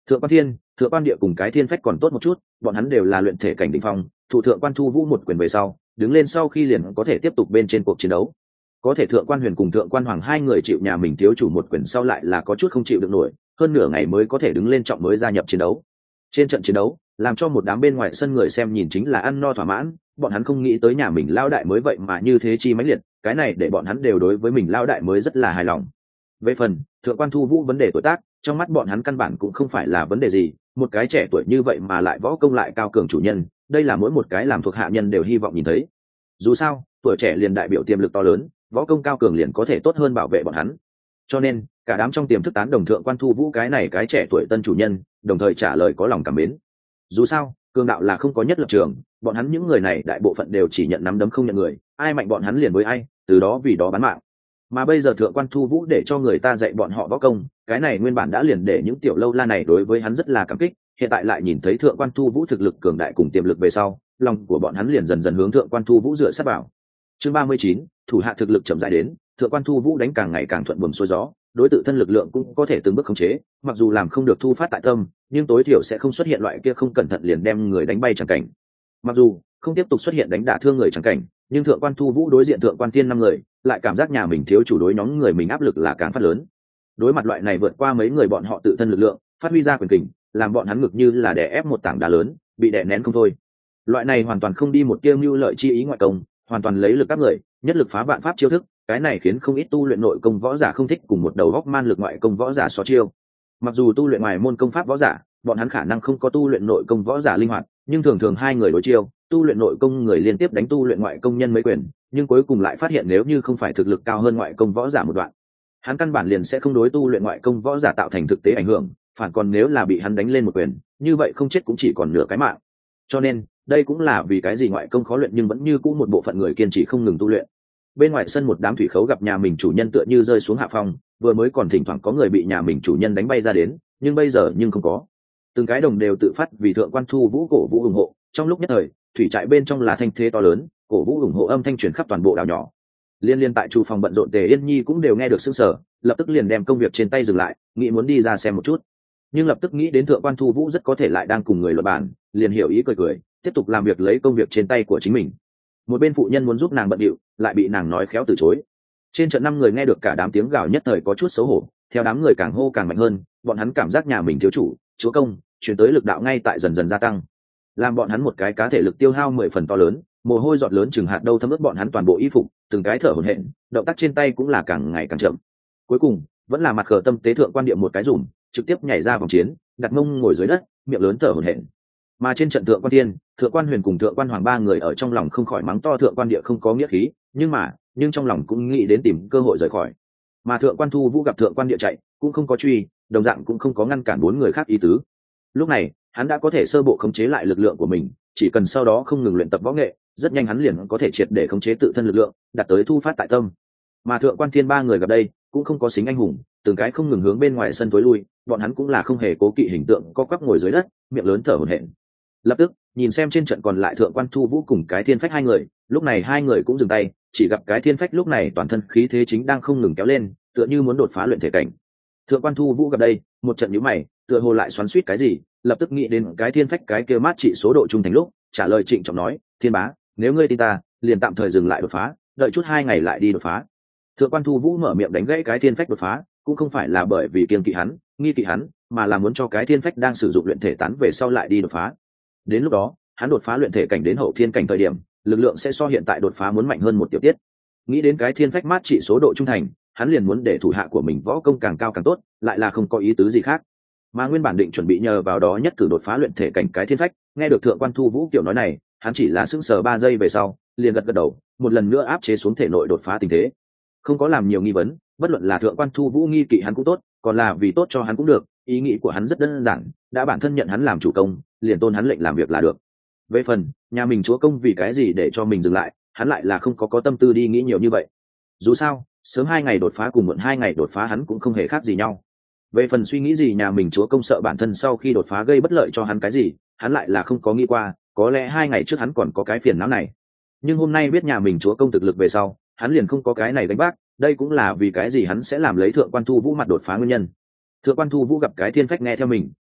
Thượng quan thiên, thượng quan địa cùng cái thiên phách còn tốt một chút, bọn hắn đều là luyện thể cảnh đỉnh phong, thủ thượng quan thu vũ một quyền về sau, đứng lên sau khi liền có thể tiếp tục bên trên cuộc chiến đấu. Có thể thượng quan huyền cùng thượng quan hoàng hai người chịu nhà mình thiếu chủ một quyền sau lại là có chút không chịu được nổi, hơn nửa ngày mới có thể đứng lên trọng mới gia nhập chiến đấu. Trên trận chiến đấu, làm cho một đám bên ngoài sân người xem nhìn chính là ăn no thỏa mãn, bọn hắn không nghĩ tới nhà mình lao đại mới vậy mà như thế chi mãnh liệt, cái này để bọn hắn đều đối với mình lao đại mới rất là hài lòng. Về phần thượng quan thu vũ vấn đề tuổi tác, trong mắt bọn hắn căn bản cũng không phải là vấn đề gì, một cái trẻ tuổi như vậy mà lại võ công lại cao cường chủ nhân, đây là mỗi một cái làm thuộc hạ nhân đều hy vọng nhìn thấy. Dù sao tuổi trẻ liền đại biểu tiềm lực to lớn, võ công cao cường liền có thể tốt hơn bảo vệ bọn hắn, cho nên cả đám trong tiềm thức tán đồng thượng quan thu vũ cái này cái trẻ tuổi tân chủ nhân, đồng thời trả lời có lòng cảm mến. Dù sao cường đạo là không có nhất lập trường, bọn hắn những người này đại bộ phận đều chỉ nhận nắm đấm không nhận người, ai mạnh bọn hắn liền với ai, từ đó vì đó bán mạng. Mà bây giờ thượng quan thu vũ để cho người ta dạy bọn họ võ công, cái này nguyên bản đã liền để những tiểu lâu la này đối với hắn rất là cảm kích, hiện tại lại nhìn thấy thượng quan thu vũ thực lực cường đại cùng tiềm lực về sau, lòng của bọn hắn liền dần dần hướng thượng quan thu vũ dựa sát vào. Chương ba mươi chín, thủ hạ thực lực chậm rãi đến, thượng quan thu vũ đánh càng ngày càng thuận buồm xuôi gió, đối tự thân lực lượng cũng có thể từng bước khống chế, mặc dù làm không được thu phát tại tâm, nhưng tối thiểu sẽ không xuất hiện loại kia không cẩn thận liền đem người đánh bay chẳng cảnh. Mặc dù không tiếp tục xuất hiện đánh đả thương người chẳng cảnh, nhưng thượng quan thu vũ đối diện thượng quan thiên năm người, lại cảm giác nhà mình thiếu chủ đối nhóm người mình áp lực là càng phát lớn. Đối mặt loại này vượt qua mấy người bọn họ tự thân lực lượng, phát huy ra quyền kình, làm bọn hắn ngực như là đè ép một tảng đá lớn, bị đè nén không thôi. Loại này hoàn toàn không đi một tia mưu lợi chi ý ngoại công, hoàn toàn lấy lực các người, nhất lực phá vạn pháp chiêu thức, cái này khiến không ít tu luyện nội công võ giả không thích cùng một đầu góc man lực ngoại công võ giả so chiêu. Mặc dù tu luyện ngoài môn công pháp võ giả, bọn hắn khả năng không có tu luyện nội công võ giả linh hoạt, nhưng thường thường hai người đối chiêu, tu luyện nội công người liên tiếp đánh tu luyện ngoại công nhân mấy quyền, nhưng cuối cùng lại phát hiện nếu như không phải thực lực cao hơn ngoại công võ giả một đoạn, hắn căn bản liền sẽ không đối tu luyện ngoại công võ giả tạo thành thực tế ảnh hưởng, phản còn nếu là bị hắn đánh lên một quyền, như vậy không chết cũng chỉ còn nửa cái mạng. Cho nên đây cũng là vì cái gì ngoại công khó luyện nhưng vẫn như cũ một bộ phận người kiên trì không ngừng tu luyện. Bên ngoài sân một đám thủy khấu gặp nhà mình chủ nhân tựa như rơi xuống hạ phong, vừa mới còn thỉnh thoảng có người bị nhà mình chủ nhân đánh bay ra đến, nhưng bây giờ nhưng không có. Từng cái đồng đều tự phát vì thượng quan thu vũ cổ vũ ủng hộ, trong lúc nhất thời thủy trại bên trong là thanh thế to lớn, cổ vũ ủng hộ âm thanh truyền khắp toàn bộ đảo nhỏ. Liên liên tại chủ phòng bận rộn Tề Yên Nhi cũng đều nghe được sững sờ, lập tức liền đem công việc trên tay dừng lại, nghĩ muốn đi ra xem một chút, nhưng lập tức nghĩ đến thượng quan thu vũ rất có thể lại đang cùng người luận bàn, liền hiểu ý cười cười, tiếp tục làm việc lấy công việc trên tay của chính mình. Một bên phụ nhân muốn giúp nàng bận điệu, lại bị nàng nói khéo từ chối. Trên trận năm người nghe được cả đám tiếng gào nhất thời có chút xấu hổ, theo đám người càng hô càng mạnh hơn, bọn hắn cảm giác nhà mình thiếu chủ chúa công chuyển tới lực đạo ngay tại dần dần gia tăng, làm bọn hắn một cái cá thể lực tiêu hao mười phần to lớn, mồ hôi giọt lớn chừng hạt đâu thấm ướt bọn hắn toàn bộ y phục, từng cái thở hổn hển, động tác trên tay cũng là càng ngày càng chậm. Cuối cùng vẫn là mặt khờ tâm tế thượng quan địa một cái rủm, trực tiếp nhảy ra vòng chiến, đặt mông ngồi dưới đất, miệng lớn thở hổn hển. Mà trên trận thượng quan tiên, thượng quan huyền cùng thượng quan hoàng ba người ở trong lòng không khỏi mắng to thượng quan địa không có nghĩa khí, nhưng mà nhưng trong lòng cũng nghĩ đến tìm cơ hội rời khỏi. Mà thượng quan thu vũ gặp thượng quan địa chạy, cũng không có truy, đồng dạng cũng không có ngăn cản bốn người khác ý tứ. Lúc này hắn đã có thể sơ bộ khống chế lại lực lượng của mình, chỉ cần sau đó không ngừng luyện tập võ nghệ, rất nhanh hắn liền có thể triệt để khống chế tự thân lực lượng, đạt tới thu phát tại tâm. Mà thượng quan thiên ba người gặp đây cũng không có xính anh hùng, từng cái không ngừng hướng bên ngoài sân tối lui, bọn hắn cũng là không hề cố kỵ hình tượng co quắp ngồi dưới đất, miệng lớn thở hổn hển. Lập tức nhìn xem trên trận còn lại thượng quan thu vũ cùng cái thiên phách hai người, lúc này hai người cũng dừng tay, chỉ gặp cái thiên phách lúc này toàn thân khí thế chính đang không ngừng kéo lên, tựa như muốn đột phá luyện thể cảnh. Thượng quan thu vũ gặp đây một trận nhíu mày, tựa hồ lại xoắn xuýt cái gì, lập tức nghĩ đến cái thiên phách cái kia mát trị số độ trung thành lúc trả lời trịnh trọng nói, thiên bá, nếu ngươi tin ta liền tạm thời dừng lại đột phá, đợi chút hai ngày lại đi đột phá. Thượng quan thu vũ mở miệng đánh gãy cái thiên phách đột phá, cũng không phải là bởi vì kiêng kỵ hắn nghi kỵ hắn, mà là muốn cho cái thiên phách đang sử dụng luyện thể tán về sau lại đi đột phá. Đến lúc đó hắn đột phá luyện thể cảnh đến hậu thiên cảnh thời điểm, lực lượng sẽ so hiện tại đột phá muốn mạnh hơn một tiểu tiết. Nghĩ đến cái thiên phách mát trị số độ trung thành, hắn liền muốn để thủ hạ của mình võ công càng cao càng tốt, lại là không có ý tứ gì khác. Mà nguyên bản định chuẩn bị nhờ vào đó nhất cử đột phá luyện thể cảnh cái thiên phách, nghe được thượng quan thu vũ kiểu nói này, hắn chỉ là sững sờ ba giây về sau liền gật gật đầu, một lần nữa áp chế xuống thể nội đột phá tình thế, không có làm nhiều nghi vấn. Bất luận là thượng quan thu vũ nghi kỵ hắn cũng tốt, còn là vì tốt cho hắn cũng được, ý nghĩ của hắn rất đơn giản, đã bản thân nhận hắn làm chủ công, liền tôn hắn lệnh làm việc là được. Về phần nhà mình chúa công vì cái gì để cho mình dừng lại, hắn lại là không có có tâm tư đi nghĩ nhiều như vậy. Dù sao sớm hai ngày đột phá cùng muộn hai ngày đột phá hắn cũng không hề khác gì nhau. Về phần suy nghĩ gì nhà mình chúa công sợ bản thân sau khi đột phá gây bất lợi cho hắn cái gì, hắn lại là không có nghĩ qua, có lẽ hai ngày trước hắn còn có cái phiền não này, nhưng hôm nay biết nhà mình chúa công thực lực về sau, hắn liền không có cái này đánh bác. Đây cũng là vì cái gì hắn sẽ làm lấy thượng quan thu vũ mặt đột phá nguyên nhân. Thượng quan thu vũ gặp cái thiên phách nghe theo mình,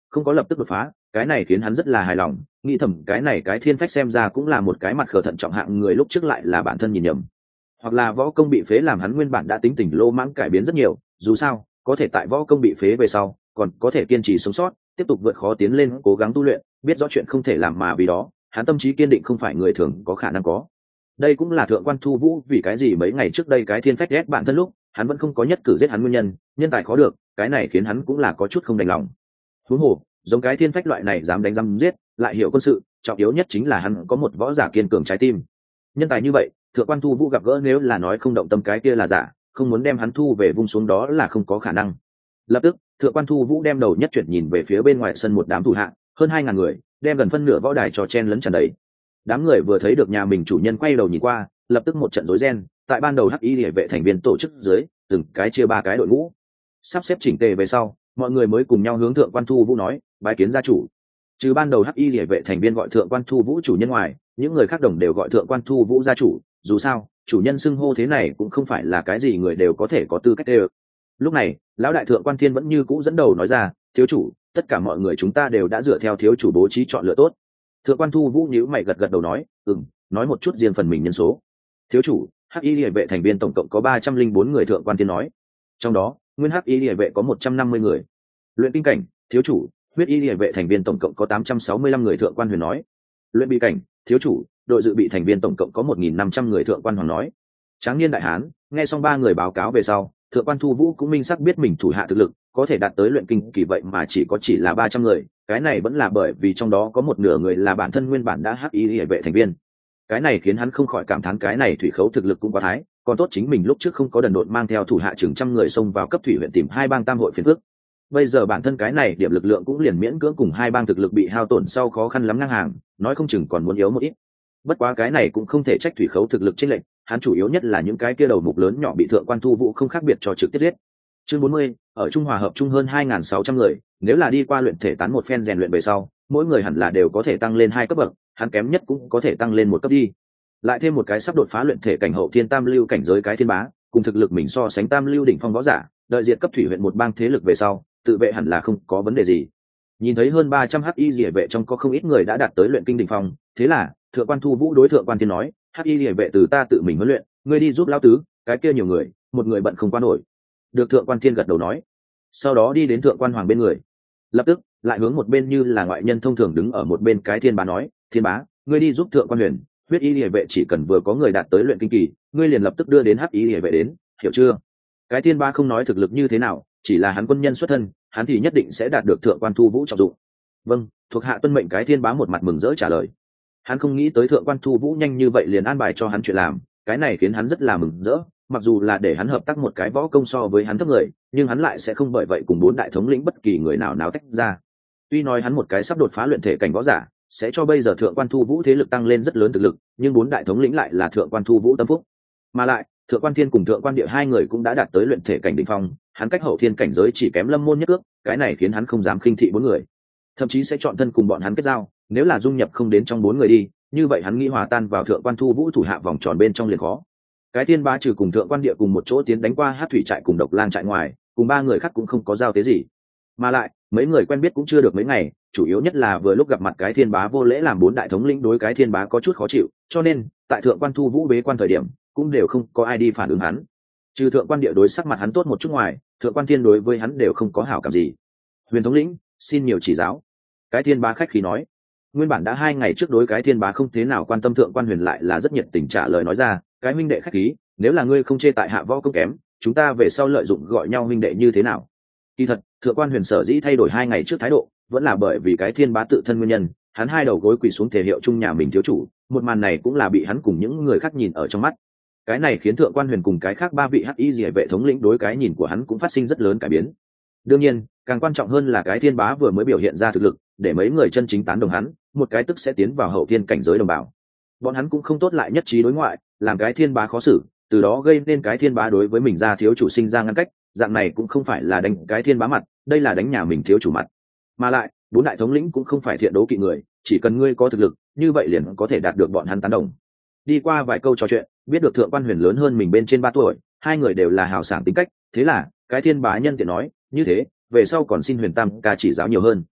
không có lập tức đột phá, cái này khiến hắn rất là hài lòng, nghĩ thầm cái này cái thiên phách xem ra cũng là một cái mặt khờ thận trọng hạng người, lúc trước lại là bản thân nhìn nhầm, hoặc là võ công bị phế làm hắn nguyên bản đã tính tình lô mãng cải biến rất nhiều, dù sao có thể tại võ công bị phế về sau còn có thể kiên trì sống sót, tiếp tục vượt khó tiến lên, cố gắng tu luyện, biết rõ chuyện không thể làm mà vì đó hắn tâm trí kiên định không phải người thường có khả năng có. Đây cũng là Thượng Quan Thu Vũ vì cái gì mấy ngày trước đây cái thiên phách ghét bản thân lúc hắn vẫn không có nhất cử giết hắn nguyên nhân, nhân tài khó được, cái này khiến hắn cũng là có chút không đành lòng. Huống hồ giống cái thiên phách loại này dám đánh dám giết lại hiểu quân sự, trọng yếu nhất chính là hắn có một võ giả kiên cường trái tim. Nhân tài như vậy Thượng Quan Thu Vũ gặp gỡ nếu là nói không động tâm cái kia là giả, không muốn đem hắn thu về vung xuống đó là không có khả năng. Lập tức Thượng Quan Thu Vũ đem đầu nhất chuyển nhìn về phía bên ngoài sân một đám thủ hạ hơn hai ngàn người, đem gần phân nửa võ đài cho chen lấn tràn đầy. Đám người vừa thấy được nhà mình chủ nhân quay đầu nhìn qua, lập tức một trận rối ren, tại ban đầu hắc y liễu vệ thành viên tổ chức dưới từng cái chia ba cái đội ngũ, sắp xếp chỉnh tề về sau, mọi người mới cùng nhau hướng Thượng Quan Thu Vũ nói bái kiến gia chủ. Trừ ban đầu hắc y liễu vệ thành viên gọi Thượng Quan Thu Vũ chủ nhân ngoài, những người khác đồng đều gọi Thượng Quan Thu Vũ gia chủ, dù sao chủ nhân xưng hô thế này cũng không phải là cái gì người đều có thể có tư cách đều. Lúc này lão đại Thượng Quan Thiên vẫn như cũ dẫn đầu nói ra, thiếu chủ, tất cả mọi người chúng ta đều đã dựa theo thiếu chủ bố trí chọn lựa tốt. Thượng Quan Thu Vũ nhíu mày gật gật đầu nói, ừm, nói một chút riêng phần mình nhân số. Thiếu chủ, hắc y liễu vệ thành viên tổng cộng có ba trăm linh bốn người. Thượng Quan Thiên nói, trong đó nguyên hắc y liễu vệ có một trăm năm mươi người. Luyện kinh cảnh, thiếu chủ, huyết y liễu vệ thành viên tổng cộng có tám trăm sáu mươi lăm người. Thượng Quan Huyền nói, luyện bị cảnh, thiếu chủ, đội dự bị thành viên tổng cộng có một nghìn năm trăm người. Thượng Quan Hoàng nói, Tráng Niên đại hán. Nghe xong ba người báo cáo về sau, Thượng Quan Thu Vũ cũng minh xác biết mình thủ hạ thực lực có thể đạt tới luyện kinh kỳ vậy mà chỉ có chỉ là ba trăm người, cái này vẫn là bởi vì trong đó có một nửa người là bản thân nguyên bản đã hắc y liễu vệ thành viên. Cái này khiến hắn không khỏi cảm thán cái này thủy khấu thực lực cũng quá thái, còn tốt chính mình lúc trước không có đần độn mang theo thủ hạ chừng trăm người xông vào cấp thủy huyện tìm hai bang tam hội phiền phức. Bây giờ bản thân cái này điểm lực lượng cũng liền miễn cưỡng cùng hai bang thực lực bị hao tổn sau khó khăn lắm ngang hàng, nói không chừng còn muốn yếu một ít. Bất quá cái này cũng không thể trách thủy khấu thực lực chênh lệch, hắn chủ yếu nhất là những cái kia đầu mục lớn nhỏ bị Thượng Quan Thu Vũ không khác biệt cho trực tiếp giết. Chương bốn mươi, ở Trung Hòa hợp trung hơn hai nghìn sáu trăm người, nếu là đi qua luyện thể tán một phen rèn luyện về sau, mỗi người hẳn là đều có thể tăng lên hai cấp bậc, hắn kém nhất cũng có thể tăng lên một cấp đi. Lại thêm một cái sắp đột phá luyện thể cảnh hậu thiên tam lưu cảnh giới cái thiên bá, cùng thực lực mình so sánh tam lưu đỉnh phong võ giả, đợi diệt cấp thủy huyện một bang thế lực về sau, tự vệ hẳn là không có vấn đề gì. Nhìn thấy hơn ba trăm hắc y liễu vệ trong có không ít người đã đạt tới luyện kinh đỉnh phong, thế là Thượng Quan Thu Vũ đối Thượng Quan Thiên nói, hắc y liễu vệ từ ta tự mình huấn luyện, ngươi đi giúp lão tứ, cái kia nhiều người, một người bận không qua nổi. Được. Thượng Quan Thiên gật đầu nói, sau đó đi đến Thượng Quan Hoàng bên người, lập tức lại hướng một bên như là ngoại nhân thông thường đứng ở một bên cái thiên bá nói, thiên bá, ngươi đi giúp Thượng Quan Huyền, huyết y liễu vệ chỉ cần vừa có người đạt tới luyện kinh kỳ, ngươi liền lập tức đưa đến hắc y liễu vệ đến, hiểu chưa? Cái thiên bá không nói thực lực như thế nào, chỉ là hắn quân nhân xuất thân, hắn thì nhất định sẽ đạt được Thượng Quan Thu Vũ trọng dụng. Vâng, thuộc hạ tuân mệnh. Cái thiên bá một mặt mừng rỡ trả lời. Hắn không nghĩ tới Thượng Quan Thu Vũ nhanh như vậy liền an bài cho hắn chuyện làm, cái này khiến hắn rất là mừng rỡ, mặc dù là để hắn hợp tác một cái võ công so với hắn thấp người, nhưng hắn lại sẽ không bởi vậy cùng bốn đại thống lĩnh bất kỳ người nào nào tách ra. Tuy nói hắn một cái sắp đột phá luyện thể cảnh võ giả sẽ cho bây giờ Thượng Quan Thu Vũ thế lực tăng lên rất lớn thực lực, nhưng bốn đại thống lĩnh lại là Thượng Quan Thu Vũ tâm phúc, mà lại Thượng Quan Thiên cùng Thượng Quan Địa hai người cũng đã đạt tới luyện thể cảnh đỉnh phong, hắn cách hậu thiên cảnh giới chỉ kém Lâm Môn nhất ước, cái này khiến hắn không dám khinh thị bốn người, thậm chí sẽ chọn thân cùng bọn hắn kết giao, nếu là dung nhập không đến trong bốn người đi, như vậy hắn nghĩ hòa tan vào Thượng Quan Thu Vũ thủ hạ vòng tròn bên trong liền khó. Cái Thiên bá trừ cùng Thượng Quan Địa cùng một chỗ tiến đánh qua Hát thủy trại cùng Độc Lang trại ngoài, cùng ba người khác cũng không có giao tế gì, mà lại mấy người quen biết cũng chưa được mấy ngày, chủ yếu nhất là vừa lúc gặp mặt cái Thiên bá vô lễ làm bốn đại thống lĩnh đối cái Thiên bá có chút khó chịu, cho nên tại Thượng Quan Thu Vũ bế quan thời điểm cũng đều không có ai đi phản ứng hắn. Trừ Thượng Quan Địa đối sắc mặt hắn tốt một chút ngoài, Thượng Quan Thiên đối với hắn đều không có hảo cảm gì. Huyền thống lĩnh, xin nhiều chỉ giáo. Cái Thiên bá khách khí nói. Nguyên bản đã hai ngày trước đối cái Thiên bá không thế nào quan tâm, Thượng Quan Huyền lại là rất nhiệt tình trả lời nói ra, cái huynh đệ khách khí, nếu là ngươi không chê tại hạ võ công kém, chúng ta về sau lợi dụng gọi nhau huynh đệ như thế nào? Kỳ thật, Thượng Quan Huyền sở dĩ thay đổi hai ngày trước thái độ, vẫn là bởi vì cái Thiên bá tự thân nguyên nhân, hắn hai đầu gối quỳ xuống thể hiệu chung nhà mình thiếu chủ, một màn này cũng là bị hắn cùng những người khác nhìn ở trong mắt. Cái này khiến Thượng Quan Huyền cùng cái khác ba vị hắc y liễu vệ thống lĩnh đối cái nhìn của hắn cũng phát sinh rất lớn cải biến. Đương nhiên, càng quan trọng hơn là cái Thiên bá vừa mới biểu hiện ra thực lực, để mấy người chân chính tán đồng hắn, một cái tức sẽ tiến vào hậu thiên cảnh giới đồng bào. Bọn hắn cũng không tốt lại nhất trí đối ngoại, làm cái Thiên bá khó xử, từ đó gây nên cái Thiên bá đối với mình ra thiếu chủ sinh ra ngăn cách, dạng này cũng không phải là đánh cái Thiên bá mặt, đây là đánh nhà mình thiếu chủ mặt. Mà lại, bốn đại thống lĩnh cũng không phải thiện đố kỵ người, chỉ cần ngươi có thực lực, như vậy liền có thể đạt được bọn hắn tán đồng. Đi qua vài câu trò chuyện, biết được Thượng Quan Huyền lớn hơn mình bên trên ba tuổi, hai người đều là hào sảng tính cách, thế là cái Thiên bá nhân tiện nói, như thế về sau còn xin Huyền tam ca chỉ giáo nhiều hơn.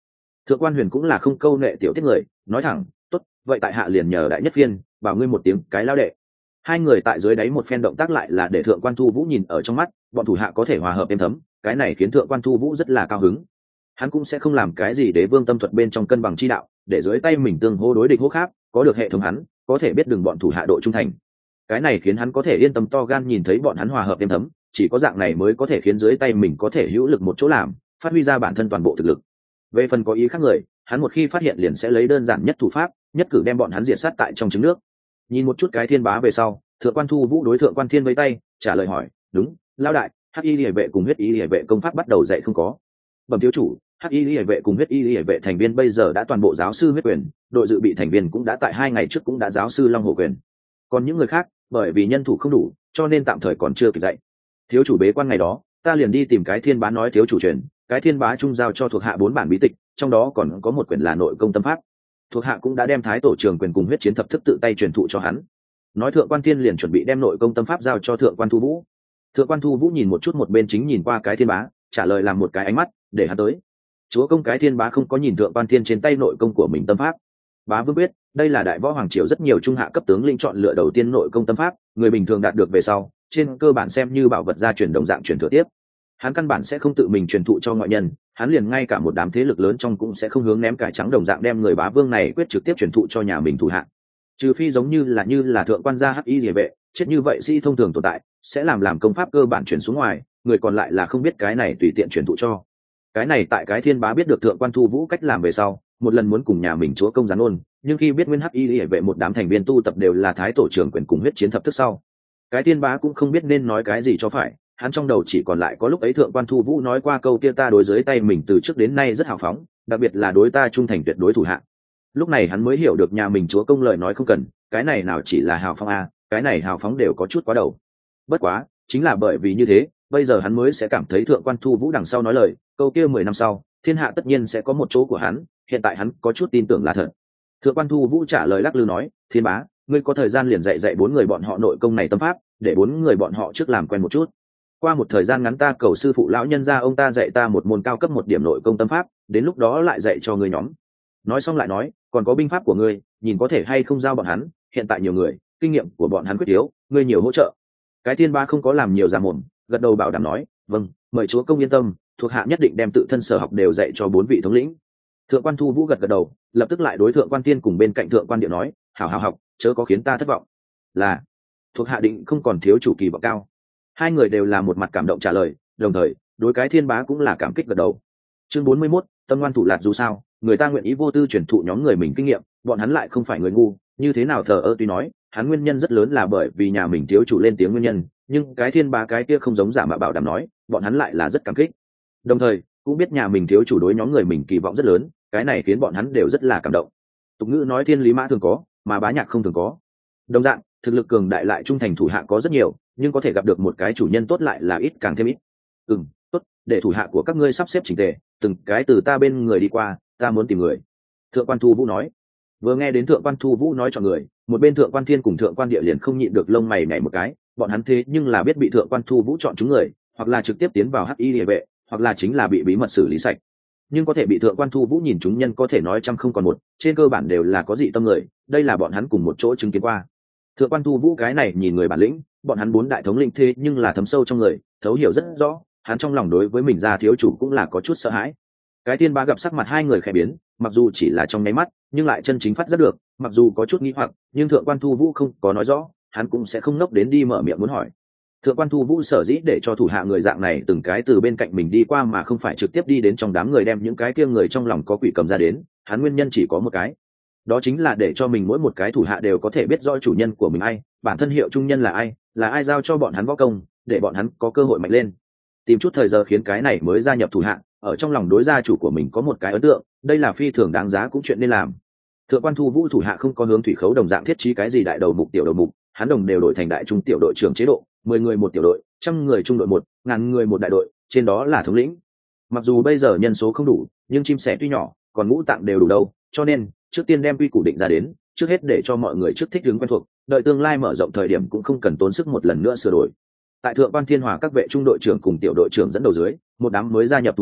Thượng quan Huyền cũng là không câu nệ tiểu tiết người, nói thẳng, tốt, vậy tại hạ liền nhờ đại nhất phiên bảo ngươi một tiếng cái lao đệ. Hai người tại dưới đáy một phen động tác lại là để thượng quan Thu Vũ nhìn ở trong mắt, bọn thủ hạ có thể hòa hợp êm thấm, cái này khiến thượng quan Thu Vũ rất là cao hứng. Hắn cũng sẽ không làm cái gì đế vương tâm thuật bên trong cân bằng chi đạo, để dưới tay mình tương hô đối địch hô khác, có được hệ thống hắn có thể biết đường bọn thủ hạ độ trung thành. Cái này khiến hắn có thể yên tâm to gan nhìn thấy bọn hắn hòa hợp êm thấm, chỉ có dạng này mới có thể khiến dưới tay mình có thể hữu lực một chỗ làm, phát huy ra bản thân toàn bộ thực lực. Về phần có ý khác người, hắn một khi phát hiện liền sẽ lấy đơn giản nhất thủ pháp, nhất cử đem bọn hắn diệt sát tại trong trứng nước. Nhìn một chút cái thiên bá về sau, thượng quan Thu Vũ đối thượng quan Thiên vẫy tay, trả lời hỏi, đúng, lão đại, hắc y liễu vệ cùng huyết y liễu vệ công pháp bắt đầu dạy không có. Bẩm thiếu chủ, hắc y liễu vệ cùng huyết y liễu vệ thành viên bây giờ đã toàn bộ giáo sư huyết quyền, đội dự bị thành viên cũng đã tại hai ngày trước cũng đã giáo sư long hổ quyền. Còn những người khác, bởi vì nhân thủ không đủ, cho nên tạm thời còn chưa kịp dạy. Thiếu chủ bế quan ngày đó, ta liền đi tìm cái thiên bá nói thiếu chủ truyền, cái thiên bá trung giao cho thuộc hạ bốn bản bí tịch, trong đó còn có một quyển là nội công tâm pháp. Thuộc hạ cũng đã đem thái tổ trường quyền cùng huyết chiến thập thức tự tay truyền thụ cho hắn. Nói thượng quan Thiên liền chuẩn bị đem nội công tâm pháp giao cho thượng quan Thu Vũ. Thượng quan Thu Vũ nhìn một chút một bên chính nhìn qua cái thiên bá, trả lời làm một cái ánh mắt để hắn tới. Chúa công cái thiên bá không có nhìn thượng quan Thiên trên tay nội công của mình tâm pháp. Bá vương biết, đây là đại võ hoàng triều rất nhiều trung hạ cấp tướng lĩnh chọn lựa đầu tiên nội công tâm pháp, người bình thường đạt được về sau, trên cơ bản xem như bảo vật gia truyền đồng dạng truyền thừa tiếp. Hắn căn bản sẽ không tự mình truyền thụ cho ngoại nhân, hắn liền ngay cả một đám thế lực lớn trong cũng sẽ không hướng ném cải trắng đồng dạng đem người bá vương này quyết trực tiếp truyền thụ cho nhà mình thủ hạ. Trừ phi giống như là như là thượng quan gia hắc y liễu vệ, chết như vậy sĩ thông thường tồn tại, sẽ làm làm công pháp cơ bản truyền xuống ngoài, người còn lại là không biết cái này tùy tiện truyền thụ cho. Cái này tại cái thiên bá biết được thượng quan Thu Vũ cách làm về sau, một lần muốn cùng nhà mình chúa công gián ôn, nhưng khi biết nguyên hắc y liễu vệ một đám thành viên tu tập đều là thái tổ trưởng quyền cùng huyết chiến thập thức sau, cái thiên bá cũng không biết nên nói cái gì cho phải. Hắn trong đầu chỉ còn lại có lúc ấy thượng quan Thu Vũ nói qua câu kia ta đối dưới tay mình từ trước đến nay rất hào phóng, đặc biệt là đối ta trung thành tuyệt đối thủ hạ. Lúc này hắn mới hiểu được nhà mình chúa công lời nói không cần, cái này nào chỉ là hào phóng a, cái này hào phóng đều có chút quá đầu. Bất quá, chính là bởi vì như thế, bây giờ hắn mới sẽ cảm thấy thượng quan Thu Vũ đằng sau nói lời, câu kia mười năm sau, thiên hạ tất nhiên sẽ có một chỗ của hắn, hiện tại hắn có chút tin tưởng là thật. Thượng quan Thu Vũ trả lời lắc lư nói, thiên bá, ngươi có thời gian liền dạy dạy bốn người bọn họ nội công này tâm pháp, để bốn người bọn họ trước làm quen một chút. Qua một thời gian ngắn ta cầu sư phụ lão nhân gia ông ta dạy ta một môn cao cấp một điểm nội công tâm pháp, đến lúc đó lại dạy cho ngươi nhóm. Nói xong lại nói, còn có binh pháp của ngươi, nhìn có thể hay không giao bọn hắn, hiện tại nhiều người, kinh nghiệm của bọn hắn quyết yếu, ngươi nhiều hỗ trợ. Cái thiên ba không có làm nhiều giả mồm, gật đầu bảo đảm nói, vâng, mời chúa công yên tâm, thuộc hạ nhất định đem tự thân sở học đều dạy cho bốn vị thống lĩnh. Thượng quan Thu Vũ gật gật đầu, lập tức lại đối thượng quan Tiên cùng bên cạnh thượng quan Điệu nói, hảo hảo học, chớ có khiến ta thất vọng. Là, thuộc hạ định không còn thiếu chủ kỳ vọng cao. Hai người đều là một mặt cảm động trả lời, đồng thời đối cái thiên bá cũng là cảm kích gật đầu. Chương bốn mươi mốt, tâm ngoan thủ lạt dù sao, người ta nguyện ý vô tư truyền thụ nhóm người mình kinh nghiệm, bọn hắn lại không phải người ngu, như thế nào thờ ơ. Tuy nói hắn nguyên nhân rất lớn là bởi vì nhà mình thiếu chủ lên tiếng nguyên nhân, nhưng cái thiên bá cái kia không giống giả mạo bảo đảm nói, bọn hắn lại là rất cảm kích. Đồng thời cũng biết nhà mình thiếu chủ đối nhóm người mình kỳ vọng rất lớn, cái này khiến bọn hắn đều rất là cảm động. Tục ngữ nói thiên lý mã thường có, mà bá nhạc không thường có. Đồng dạng, thực lực cường đại lại trung thành thủ hạ có rất nhiều, nhưng có thể gặp được một cái chủ nhân tốt lại là ít càng thêm ít. Ừm, tốt, để thủ hạ của các ngươi sắp xếp chỉnh tề, từng cái từ ta bên người đi qua, ta muốn tìm người. Thượng quan Thu Vũ nói. Vừa nghe đến thượng quan Thu Vũ nói chọn người, một bên thượng quan Thiên cùng thượng quan Địa liền không nhịn được lông mày nhảy một cái, bọn hắn thế nhưng là biết bị thượng quan Thu Vũ chọn chúng người, hoặc là trực tiếp tiến vào hắc y địa vệ, hoặc là chính là bị bí mật xử lý sạch. Nhưng có thể bị thượng quan Thu Vũ nhìn chúng nhân có thể nói trăm không còn một, trên cơ bản đều là có dị tâm người, đây là bọn hắn cùng một chỗ chứng kiến qua. Thượng quan Thu Vũ cái này nhìn người bản lĩnh, bọn hắn bốn đại thống lĩnh thế nhưng là thấm sâu trong người, thấu hiểu rất rõ, hắn trong lòng đối với mình ra thiếu chủ cũng là có chút sợ hãi. Cái thiên bá gặp sắc mặt hai người khẽ biến, mặc dù chỉ là trong nháy mắt, nhưng lại chân chính phát rất được, mặc dù có chút nghi hoặc, nhưng thượng quan Thu Vũ không có nói rõ, hắn cũng sẽ không nốc đến đi mở miệng muốn hỏi. Thượng quan Thu Vũ sở dĩ để cho thủ hạ người dạng này từng cái từ bên cạnh mình đi qua mà không phải trực tiếp đi đến trong đám người đem những cái kia người trong lòng có quỷ cầm ra đến, hắn nguyên nhân chỉ có một cái, đó chính là để cho mình mỗi một cái thủ hạ đều có thể biết rõ chủ nhân của mình ai, bản thân hiệu trung nhân là ai, là ai giao cho bọn hắn võ công, để bọn hắn có cơ hội mạnh lên. Tìm chút thời giờ khiến cái này mới gia nhập thủ hạ, ở trong lòng đối gia chủ của mình có một cái ấn tượng, đây là phi thường đáng giá cũng chuyện nên làm. Thượng quan Thu Vũ thủ hạ không có hướng thủy khấu đồng dạng thiết trí cái gì đại đầu mục tiểu đầu mục, hắn đồng đều đổi thành đại trung tiểu đội trưởng chế độ, mười người một tiểu đội, trăm người trung đội một, ngàn người một đại đội, trên đó là thống lĩnh. Mặc dù bây giờ nhân số không đủ, nhưng chim sẻ tuy nhỏ, còn ngũ tạng đều đủ đâu, cho nên trước tiên đem quy củ định ra đến, trước hết để cho mọi người trước thích ứng quen thuộc, đợi tương lai mở rộng thời điểm cũng không cần tốn sức một lần nữa sửa đổi. Tại thượng quan Thiên Hòa các vệ trung đội trưởng cùng tiểu đội trưởng dẫn đầu dưới, một đám mới gia nhập thủ hạ,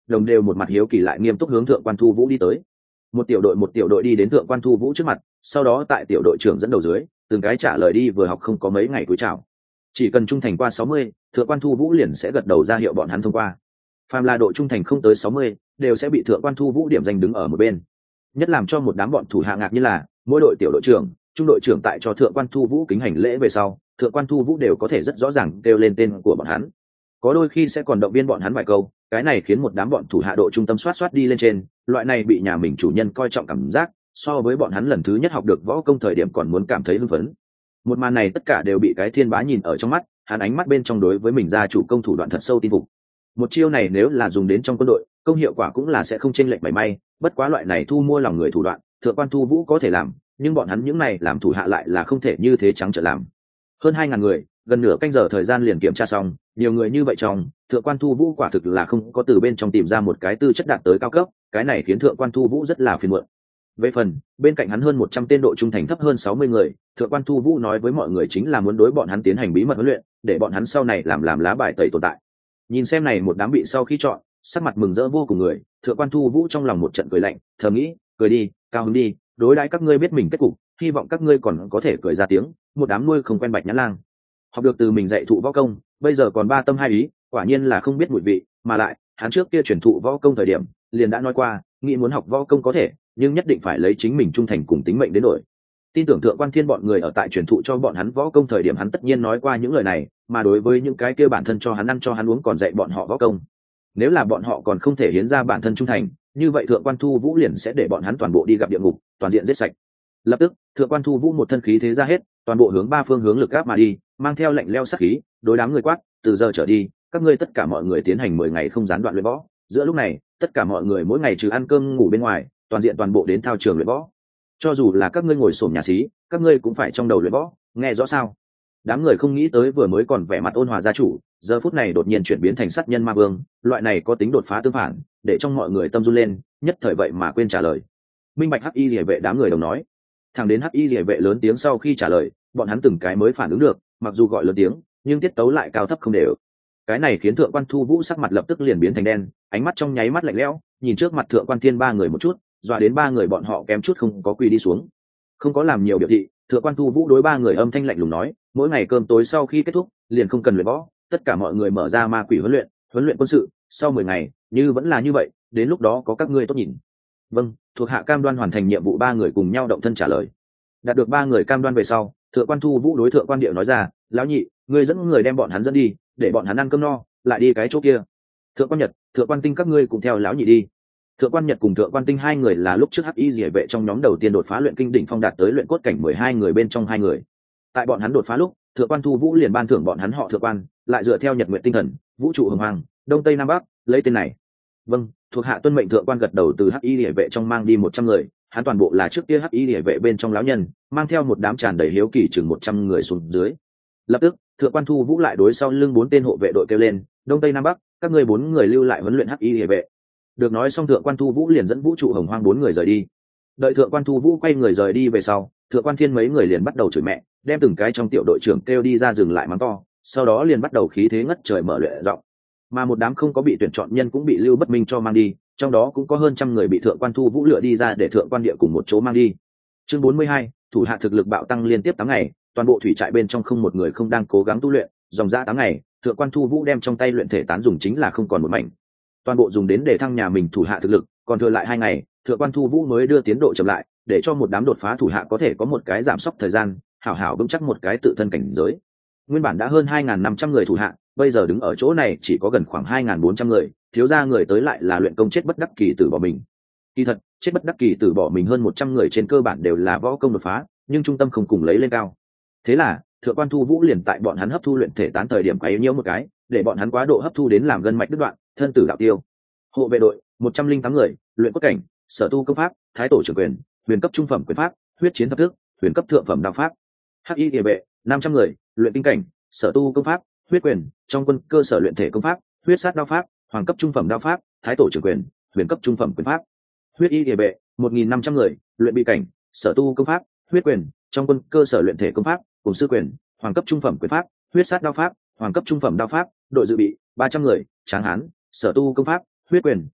đồng đều một mặt hiếu kỳ lại nghiêm túc hướng thượng quan thu vũ đi tới. Một tiểu đội một tiểu đội đi đến thượng quan thu vũ trước mặt, sau đó tại tiểu đội trưởng dẫn đầu dưới, từng cái trả lời đi vừa học không có mấy ngày cúi chào. Chỉ cần trung thành qua sáu mươi, thượng quan thu vũ liền sẽ gật đầu ra hiệu bọn hắn thông qua. Phàm là độ trung thành không tới sáu mươi, đều sẽ bị thượng quan thu vũ điểm danh đứng ở một bên. Nhất làm cho một đám bọn thủ hạ ngạc như là, mỗi đội tiểu đội trưởng, trung đội trưởng tại cho thượng quan thu vũ kính hành lễ về sau, thượng quan thu vũ đều có thể rất rõ ràng kêu lên tên của bọn hắn. Có đôi khi sẽ còn động viên bọn hắn vài câu, cái này khiến một đám bọn thủ hạ độ trung tâm soát soát đi lên trên, loại này bị nhà mình chủ nhân coi trọng cảm giác, so với bọn hắn lần thứ nhất học được võ công thời điểm còn muốn cảm thấy hưng phấn. Một màn này tất cả đều bị cái thiên bá nhìn ở trong mắt, hắn ánh mắt bên trong đối với mình gia chủ công thủ đoạn thật sâu tin phục. Một chiêu này nếu là dùng đến trong quân đội, công hiệu quả cũng là sẽ không chênh lệch mảy may, bất quá loại này thu mua lòng người thủ đoạn, thượng quan thu vũ có thể làm, nhưng bọn hắn những này làm thủ hạ lại là không thể như thế trắng trợn làm. Hơn hai ngàn người, gần nửa canh giờ thời gian liền kiểm tra xong, nhiều người như vậy trong, thượng quan thu vũ quả thực là không có từ bên trong tìm ra một cái tư chất đạt tới cao cấp, cái này khiến thượng quan thu vũ rất là phiền muộn. Về phần, bên cạnh hắn hơn một trăm tên độ trung thành thấp hơn sáu mươi người, thượng quan thu vũ nói với mọi người chính là muốn đối bọn hắn tiến hành bí mật huấn luyện, để bọn hắn sau này làm làm lá bài tẩy tồn tại. Nhìn xem này một đám bị sau khi chọn, sắc mặt mừng rỡ vô cùng người, thượng quan thu vũ trong lòng một trận cười lạnh, thầm nghĩ, cười đi, cao hứng đi, đối đãi các ngươi biết mình kết cục, hy vọng các ngươi còn có thể cười ra tiếng, một đám nuôi không quen bạch nhãn lang. Học được từ mình dạy thụ võ công, bây giờ còn ba tâm hai ý, quả nhiên là không biết mùi vị, mà lại, hắn trước kia truyền thụ võ công thời điểm, liền đã nói qua, nghĩ muốn học võ công có thể, nhưng nhất định phải lấy chính mình trung thành cùng tính mệnh đến đổi. Tin tưởng thượng quan thiên bọn người ở tại truyền thụ cho bọn hắn võ công thời điểm hắn tất nhiên nói qua những lời này, mà đối với những cái kia bản thân cho hắn ăn cho hắn uống còn dạy bọn họ võ công. Nếu là bọn họ còn không thể hiến ra bản thân trung thành, như vậy thượng quan thu vũ liền sẽ để bọn hắn toàn bộ đi gặp địa ngục, toàn diện giết sạch. Lập tức, thượng quan thu vũ một thân khí thế ra hết, toàn bộ hướng ba phương hướng lực áp mà đi, mang theo lệnh leo sát khí, đối đám người quát, từ giờ trở đi, các ngươi tất cả mọi người tiến hành mười ngày không gián đoạn luyện võ. Giữa lúc này, tất cả mọi người mỗi ngày trừ ăn cơm ngủ bên ngoài, toàn diện toàn bộ đến thao trường luyện võ. Cho dù là các ngươi ngồi xổm nhà xí, các ngươi cũng phải trong đầu luyện võ, nghe rõ sao? Đám người không nghĩ tới vừa mới còn vẻ mặt ôn hòa gia chủ, giờ phút này đột nhiên chuyển biến thành sát nhân ma vương, loại này có tính đột phá tương phản, để trong mọi người tâm run lên, nhất thời vậy mà quên trả lời. Minh bạch hắc y liễu vệ đám người đồng nói. Thằng đến hắc y liễu vệ lớn tiếng sau khi trả lời, bọn hắn từng cái mới phản ứng được, mặc dù gọi lớn tiếng, nhưng tiết tấu lại cao thấp không đều. Cái này khiến thượng quan thu vũ sắc mặt lập tức liền biến thành đen, ánh mắt trong nháy mắt lạnh lẽo, nhìn trước mặt thượng quan thiên ba người một chút, dọa đến ba người bọn họ kém chút không có quỳ đi xuống. Không có làm nhiều biểu thị, thượng quan thu vũ đối ba người âm thanh lạnh lùng nói, mỗi ngày cơm tối sau khi kết thúc, liền không cần luyện võ, tất cả mọi người mở ra ma quỷ huấn luyện, huấn luyện quân sự, sau mười ngày, như vẫn là như vậy, đến lúc đó có các ngươi tốt nhìn. Vâng, thuộc hạ cam đoan hoàn thành nhiệm vụ. Ba người cùng nhau động thân trả lời. Đạt được ba người cam đoan về sau, thượng quan thu vũ đối thượng quan điệu nói ra, lão nhị, ngươi dẫn người đem bọn hắn dẫn đi, để bọn hắn ăn cơm no, lại đi cái chỗ kia. Thượng quan nhật, thượng quan tinh các ngươi cùng theo lão nhị đi. Thượng quan nhật cùng thượng quan tinh hai người là lúc trước hắc y liễu vệ trong nhóm đầu tiên đột phá luyện kinh đỉnh phong đạt tới luyện cốt cảnh mười hai người bên trong hai người. Tại bọn hắn đột phá lúc, thượng quan thu vũ liền ban thưởng bọn hắn họ thượng quan, lại dựa theo nhật nguyện tinh thần, vũ trụ hồng hoàng, đông tây nam bắc, lấy tên này. Vâng, thuộc hạ tuân mệnh. Thượng quan gật đầu từ hắc y liễu vệ trong mang đi một trăm người, hắn toàn bộ là trước kia hắc y liễu vệ bên trong lão nhân, mang theo một đám tràn đầy hiếu kỳ chừng một trăm người xuống dưới. Lập tức, thượng quan thu vũ lại đối sau lưng bốn tên hộ vệ đội kêu lên, đông tây nam bắc, các ngươi bốn người lưu lại huấn luyện hắc y liễu vệ. Được nói xong thượng quan thu vũ liền dẫn vũ trụ hồng hoang bốn người rời đi. Đợi thượng quan thu vũ quay người rời đi về sau, thượng quan thiên mấy người liền bắt đầu chửi mẹ, đem từng cái trong tiểu đội trưởng kêu đi ra dừng lại mắng to, sau đó liền bắt đầu khí thế ngất trời mở luyện giọng. Mà một đám không có bị tuyển chọn nhân cũng bị Lưu Bất Minh cho mang đi, trong đó cũng có hơn trăm người bị thượng quan thu vũ lựa đi ra để thượng quan địa cùng một chỗ mang đi. Chương bốn mươi hai, thủ hạ thực lực bạo tăng liên tiếp tám ngày, toàn bộ thủy trại bên trong không một người không đang cố gắng tu luyện, dòng dã tám ngày, thượng quan thu vũ đem trong tay luyện thể tán dùng chính là không còn một mảnh. Toàn bộ dùng đến để thăng nhà mình thủ hạ thực lực, còn thừa lại hai ngày, thượng quan thu vũ mới đưa tiến độ chậm lại, để cho một đám đột phá thủ hạ có thể có một cái giảm sốc thời gian, hảo hảo vững chắc một cái tự thân cảnh giới. Nguyên bản đã hơn hai nghìn năm trăm người thủ hạ, bây giờ đứng ở chỗ này chỉ có gần khoảng hai nghìn bốn trăm người, thiếu ra người tới lại là luyện công chết bất đắc kỳ tử bỏ mình. Kỳ thật, chết bất đắc kỳ tử bỏ mình hơn một trăm người trên cơ bản đều là võ công đột phá, nhưng trung tâm không cùng lấy lên cao. Thế là, thượng quan thu vũ liền tại bọn hắn hấp thu luyện thể tán thời điểm quấy nhiễu một cái, để bọn hắn quá độ hấp thu đến làm gân mạch đứt đoạn, thân tử đạo tiêu. Hộ vệ đội một trăm linh tám người, luyện cốt cảnh, sở tu công pháp, thái tổ trưởng quyền, huyền cấp trung phẩm quyền pháp, huyết chiến thập thức, huyền cấp thượng phẩm đao pháp. Hắc y địa vệ năm trăm người, luyện kinh cảnh, sở tu công pháp, huyết quyền, trong quân cơ sở luyện thể công pháp, huyết sát đao pháp, hoàng cấp trung phẩm đao pháp, thái tổ trưởng quyền, huyền cấp trung phẩm quyền pháp. Huyết y địa vệ một nghìn năm trăm người, luyện bị cảnh, sở tu công pháp, huyết quyền, trong quân cơ sở luyện thể công pháp, cùng sư quyền, hoàng cấp trung phẩm quyền pháp, huyết sát đao pháp, hoàng cấp trung phẩm đao pháp. Đội dự bị ba trăm người, tráng hán, sở tu công pháp, huyết quyền,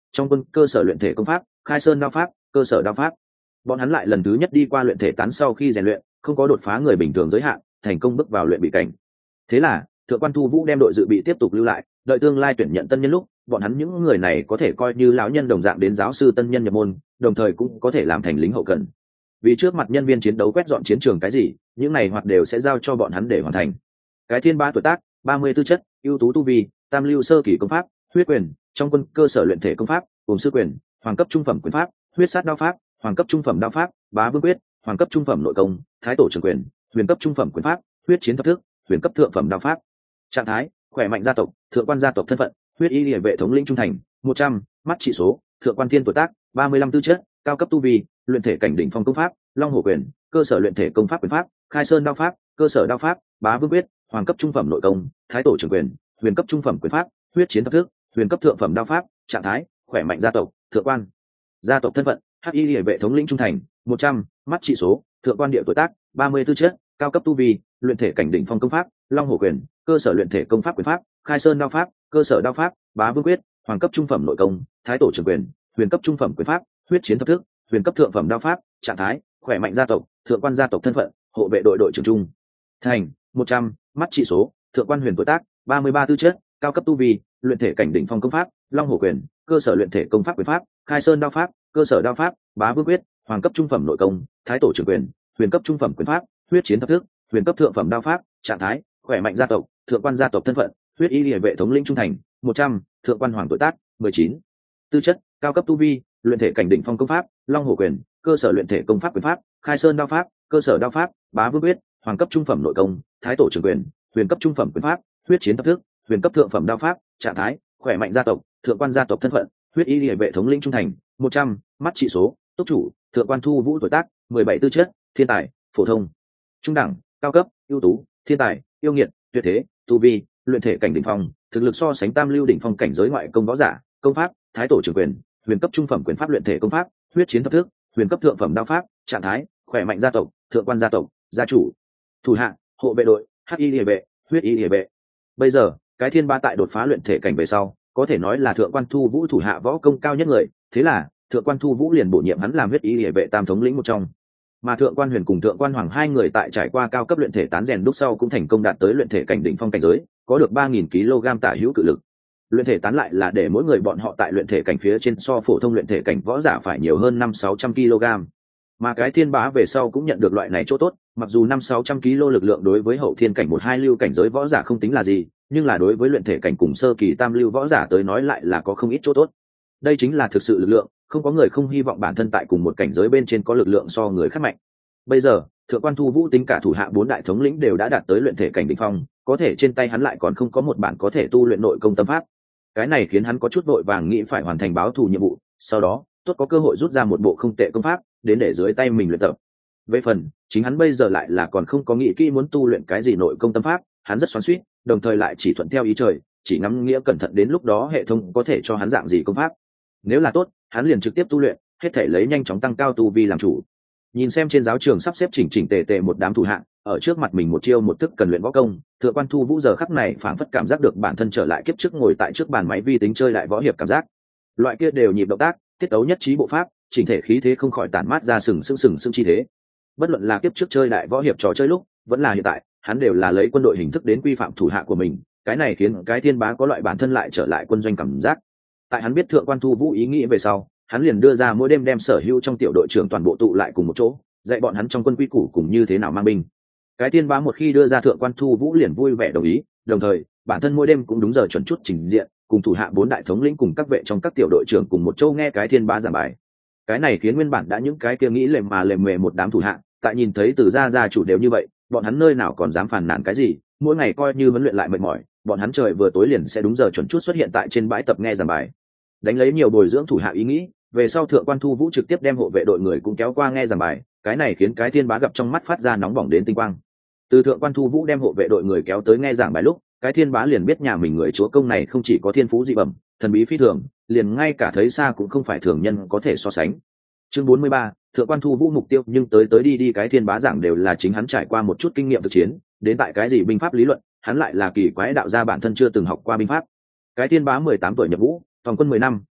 trong quân cơ sở luyện thể công pháp, khai sơn đao pháp, cơ sở đao pháp. Bọn hắn lại lần thứ nhất đi qua luyện thể tán sau khi rèn luyện, không có đột phá người bình thường giới hạn, thành công bước vào luyện bị cảnh. Thế là Thượng quan Thu Vũ đem đội dự bị tiếp tục lưu lại, đợi tương lai tuyển nhận tân nhân lúc, bọn hắn những người này có thể coi như lão nhân đồng dạng đến giáo sư tân nhân nhập môn, đồng thời cũng có thể làm thành lính hậu cần. Vì trước mặt nhân viên chiến đấu quét dọn chiến trường cái gì, những này hoặc đều sẽ giao cho bọn hắn để hoàn thành. Cái thiên ba tuổi tác, ba mươi tư chất, ưu tú tu vi, tam lưu sơ kỳ công pháp, huyết quyền, trong quân cơ sở luyện thể công pháp, gồm sư quyền, hoàng cấp trung phẩm quyền pháp, huyết sát đao pháp, hoàng cấp trung phẩm đao pháp, bá vương quyết, hoàng cấp trung phẩm nội công, thái tổ trường quyền, huyền cấp trung phẩm quyền pháp, huyết chiến thập thức, huyền cấp thượng phẩm đao pháp. Trạng thái: khỏe mạnh gia tộc, thượng quan gia tộc thân phận, huyết y liệt vệ thống lĩnh trung thành, một trăm, mắt trị số, thượng quan thiên tuổi tác, ba mươi lăm tư chất, cao cấp tu vi, luyện thể cảnh đỉnh phong công pháp, long hổ quyền, cơ sở luyện thể công pháp quyền pháp, khai sơn đao pháp, cơ sở đao pháp, bá vương quyết, hoàng cấp trung phẩm nội công, thái tổ trường quyền, huyền cấp trung phẩm quyền pháp, huyết chiến thập thức, huyền cấp thượng phẩm đao pháp. Trạng thái: khỏe mạnh gia tộc, thượng quan gia tộc thân phận, hắc y liệt vệ thống lĩnh trung thành, một trăm, mắt trị số, thượng quan địa tuổi tác, ba mươi tư chất, cao cấp tu vi, luyện thể cảnh đỉnh phong công pháp, long hổ quyền, cơ sở luyện thể công pháp quyền pháp, khai sơn đao pháp, cơ sở đao pháp, bá vương quyết, hoàng cấp trung phẩm nội công, thái tổ trường quyền, huyền cấp trung phẩm quyền pháp, huyết chiến thập thức, huyền cấp thượng phẩm đao pháp. Trạng thái: khỏe mạnh gia tộc, thượng quan gia tộc thân phận, hộ vệ đội đội trưởng trung thành, một trăm, mắt trị số, thượng quan huyền tuổi tác, ba mươi ba tư chất, cao cấp tu vi, luyện thể cảnh đỉnh phong công pháp, long hổ quyền, cơ sở luyện thể công pháp quyền pháp, khai sơn đao pháp, cơ sở đao pháp, bá vương quyết, hoàng cấp trung phẩm nội công, thái tổ trường quyền, huyền cấp trung phẩm quyền pháp, huyết chiến thập thức, huyền cấp thượng phẩm đao pháp. Trạng thái: khỏe mạnh gia tộc, thượng quan gia tộc thân phận, huyết y liệt vệ thống lĩnh trung thành, một trăm, thượng quan hoàng tuổi tác, mười chín, tư chất, cao cấp tu vi, luyện thể cảnh đỉnh phong công pháp, long hổ quyền, cơ sở luyện thể công pháp quyền pháp, khai sơn đao pháp, cơ sở đao pháp, bá vương quyết, hoàng cấp trung phẩm nội công, thái tổ trường quyền, huyền cấp trung phẩm quyền pháp, huyết chiến thập thức, huyền cấp thượng phẩm đao pháp. Trạng thái: khỏe mạnh gia tộc, thượng quan gia tộc thân phận, huyết y liệt vệ thống lĩnh trung thành, một trăm, mắt trị số, túc chủ, thượng quan Thu Vũ tuổi tác, mười bảy tư chất, thiên tài, phổ thông, trung đẳng, cao cấp, ưu tú, thiên tài, yêu nghiệt, tuyệt thế, tu vi, luyện thể cảnh đỉnh phong, thực lực so sánh tam lưu đỉnh phong cảnh giới ngoại công võ giả, công pháp, thái tổ trường quyền, huyền cấp trung phẩm quyền pháp luyện thể công pháp, huyết chiến thập thức, huyền cấp thượng phẩm đao pháp. Trạng thái: khỏe mạnh gia tộc, thượng quan gia tộc, gia chủ, thủ hạ, hộ vệ đội, hắc y liệt vệ, huyết y liệt vệ. Bây giờ cái thiên ba tại đột phá luyện thể cảnh về sau, có thể nói là thượng quan Thu Vũ thủ hạ võ công cao nhất người, thế là thượng quan Thu Vũ liền bổ nhiệm hắn làm huyết y liệt vệ tam thống lĩnh một trong. Mà thượng quan huyền cùng thượng quan hoàng hai người tại trải qua cao cấp luyện thể tán rèn đúc sau cũng thành công đạt tới luyện thể cảnh đỉnh phong cảnh giới, có được ba nghìn ki lô gam tả hữu cự lực. Luyện thể tán lại là để mỗi người bọn họ tại luyện thể cảnh phía trên so phổ thông luyện thể cảnh võ giả phải nhiều hơn năm sáu trăm ki lô gam. Mà cái thiên bá về sau cũng nhận được loại này chỗ tốt, mặc dù năm sáu trăm ki lô lực lượng đối với hậu thiên cảnh một hai lưu cảnh giới võ giả không tính là gì, nhưng là đối với luyện thể cảnh cùng sơ kỳ tam lưu võ giả tới nói lại là có không ít chỗ tốt. Đây chính là thực sự lực lượng, không có người không hy vọng bản thân tại cùng một cảnh giới bên trên có lực lượng so người khác mạnh. Bây giờ thượng quan Thu Vũ tính cả thủ hạ bốn đại thống lĩnh đều đã đạt tới luyện thể cảnh đỉnh phong, có thể trên tay hắn lại còn không có một bản có thể tu luyện nội công tâm pháp. Cái này khiến hắn có chút vội vàng nghĩ phải hoàn thành báo thù nhiệm vụ, sau đó tốt có cơ hội rút ra một bộ không tệ công pháp đến để dưới tay mình luyện tập. Về phần chính hắn bây giờ lại là còn không có nghĩ kỹ muốn tu luyện cái gì nội công tâm pháp, hắn rất xoắn xuýt, đồng thời lại chỉ thuận theo ý trời, chỉ ngắm nghĩa cẩn thận đến lúc đó hệ thống có thể cho hắn dạng gì công pháp. Nếu là tốt, hắn liền trực tiếp tu luyện, hết thể lấy nhanh chóng tăng cao tu vi làm chủ. Nhìn xem trên giáo trường sắp xếp chỉnh chỉnh tề tề một đám thủ hạng, ở trước mặt mình một chiêu một thức cần luyện võ công, thượng quan Thu Vũ giờ khắc này phảng phất cảm giác được bản thân trở lại kiếp trước ngồi tại trước bàn máy vi tính chơi đại võ hiệp cảm giác. Loại kia đều nhịp động tác, tiết tấu nhất trí bộ pháp, chỉnh thể khí thế không khỏi tản mát ra sừng sững sừng sững chi thế. Bất luận là kiếp trước chơi đại võ hiệp trò chơi lúc, vẫn là hiện tại, hắn đều là lấy quân đội hình thức đến quy phạm thủ hạ của mình, cái này khiến cái thiên bá có loại bản thân lại trở lại quân doanh cảm giác. Tại hắn biết thượng quan Thu Vũ ý nghĩ về sau, hắn liền đưa ra mỗi đêm đem sở hữu trong tiểu đội trưởng toàn bộ tụ lại cùng một chỗ, dạy bọn hắn trong quân quy củ cùng như thế nào mang binh. Cái thiên bá một khi đưa ra thượng quan Thu Vũ liền vui vẻ đồng ý, đồng thời bản thân mỗi đêm cũng đúng giờ chuẩn chút trình diện, cùng thủ hạ bốn đại thống lĩnh cùng các vệ trong các tiểu đội trưởng cùng một chỗ nghe cái thiên bá giảng bài. Cái này khiến nguyên bản đã những cái kia nghĩ lềm mà lềm mề một đám thủ hạ, tại nhìn thấy từ gia gia chủ đều như vậy, bọn hắn nơi nào còn dám phàn nàn cái gì, mỗi ngày coi như huấn luyện lại mệt mỏi, bọn hắn trời vừa tối liền sẽ đúng giờ chuẩn chút xuất hiện tại trên bãi tập nghe giảng bài. Đánh lấy nhiều bồi dưỡng thủ hạ ý nghĩ, về sau thượng quan Thu Vũ trực tiếp đem hộ vệ đội người cũng kéo qua nghe giảng bài, cái này khiến cái thiên bá gặp trong mắt phát ra nóng bỏng đến tinh quang. Từ thượng quan Thu Vũ đem hộ vệ đội người kéo tới nghe giảng bài lúc, cái thiên bá liền biết nhà mình người chúa công này không chỉ có thiên phú dị bẩm, thần bí phi thường, liền ngay cả thấy xa cũng không phải thường nhân có thể so sánh. Chương bốn mươi ba, thượng quan Thu Vũ mục tiêu, nhưng tới tới đi đi cái thiên bá giảng đều là chính hắn trải qua một chút kinh nghiệm thực chiến, đến tại cái gì binh pháp lý luận, hắn lại là kỳ quái đạo gia bản thân chưa từng học qua binh pháp. Cái thiên bá mười tám tuổi nhập ngũ, toàn quân mười năm,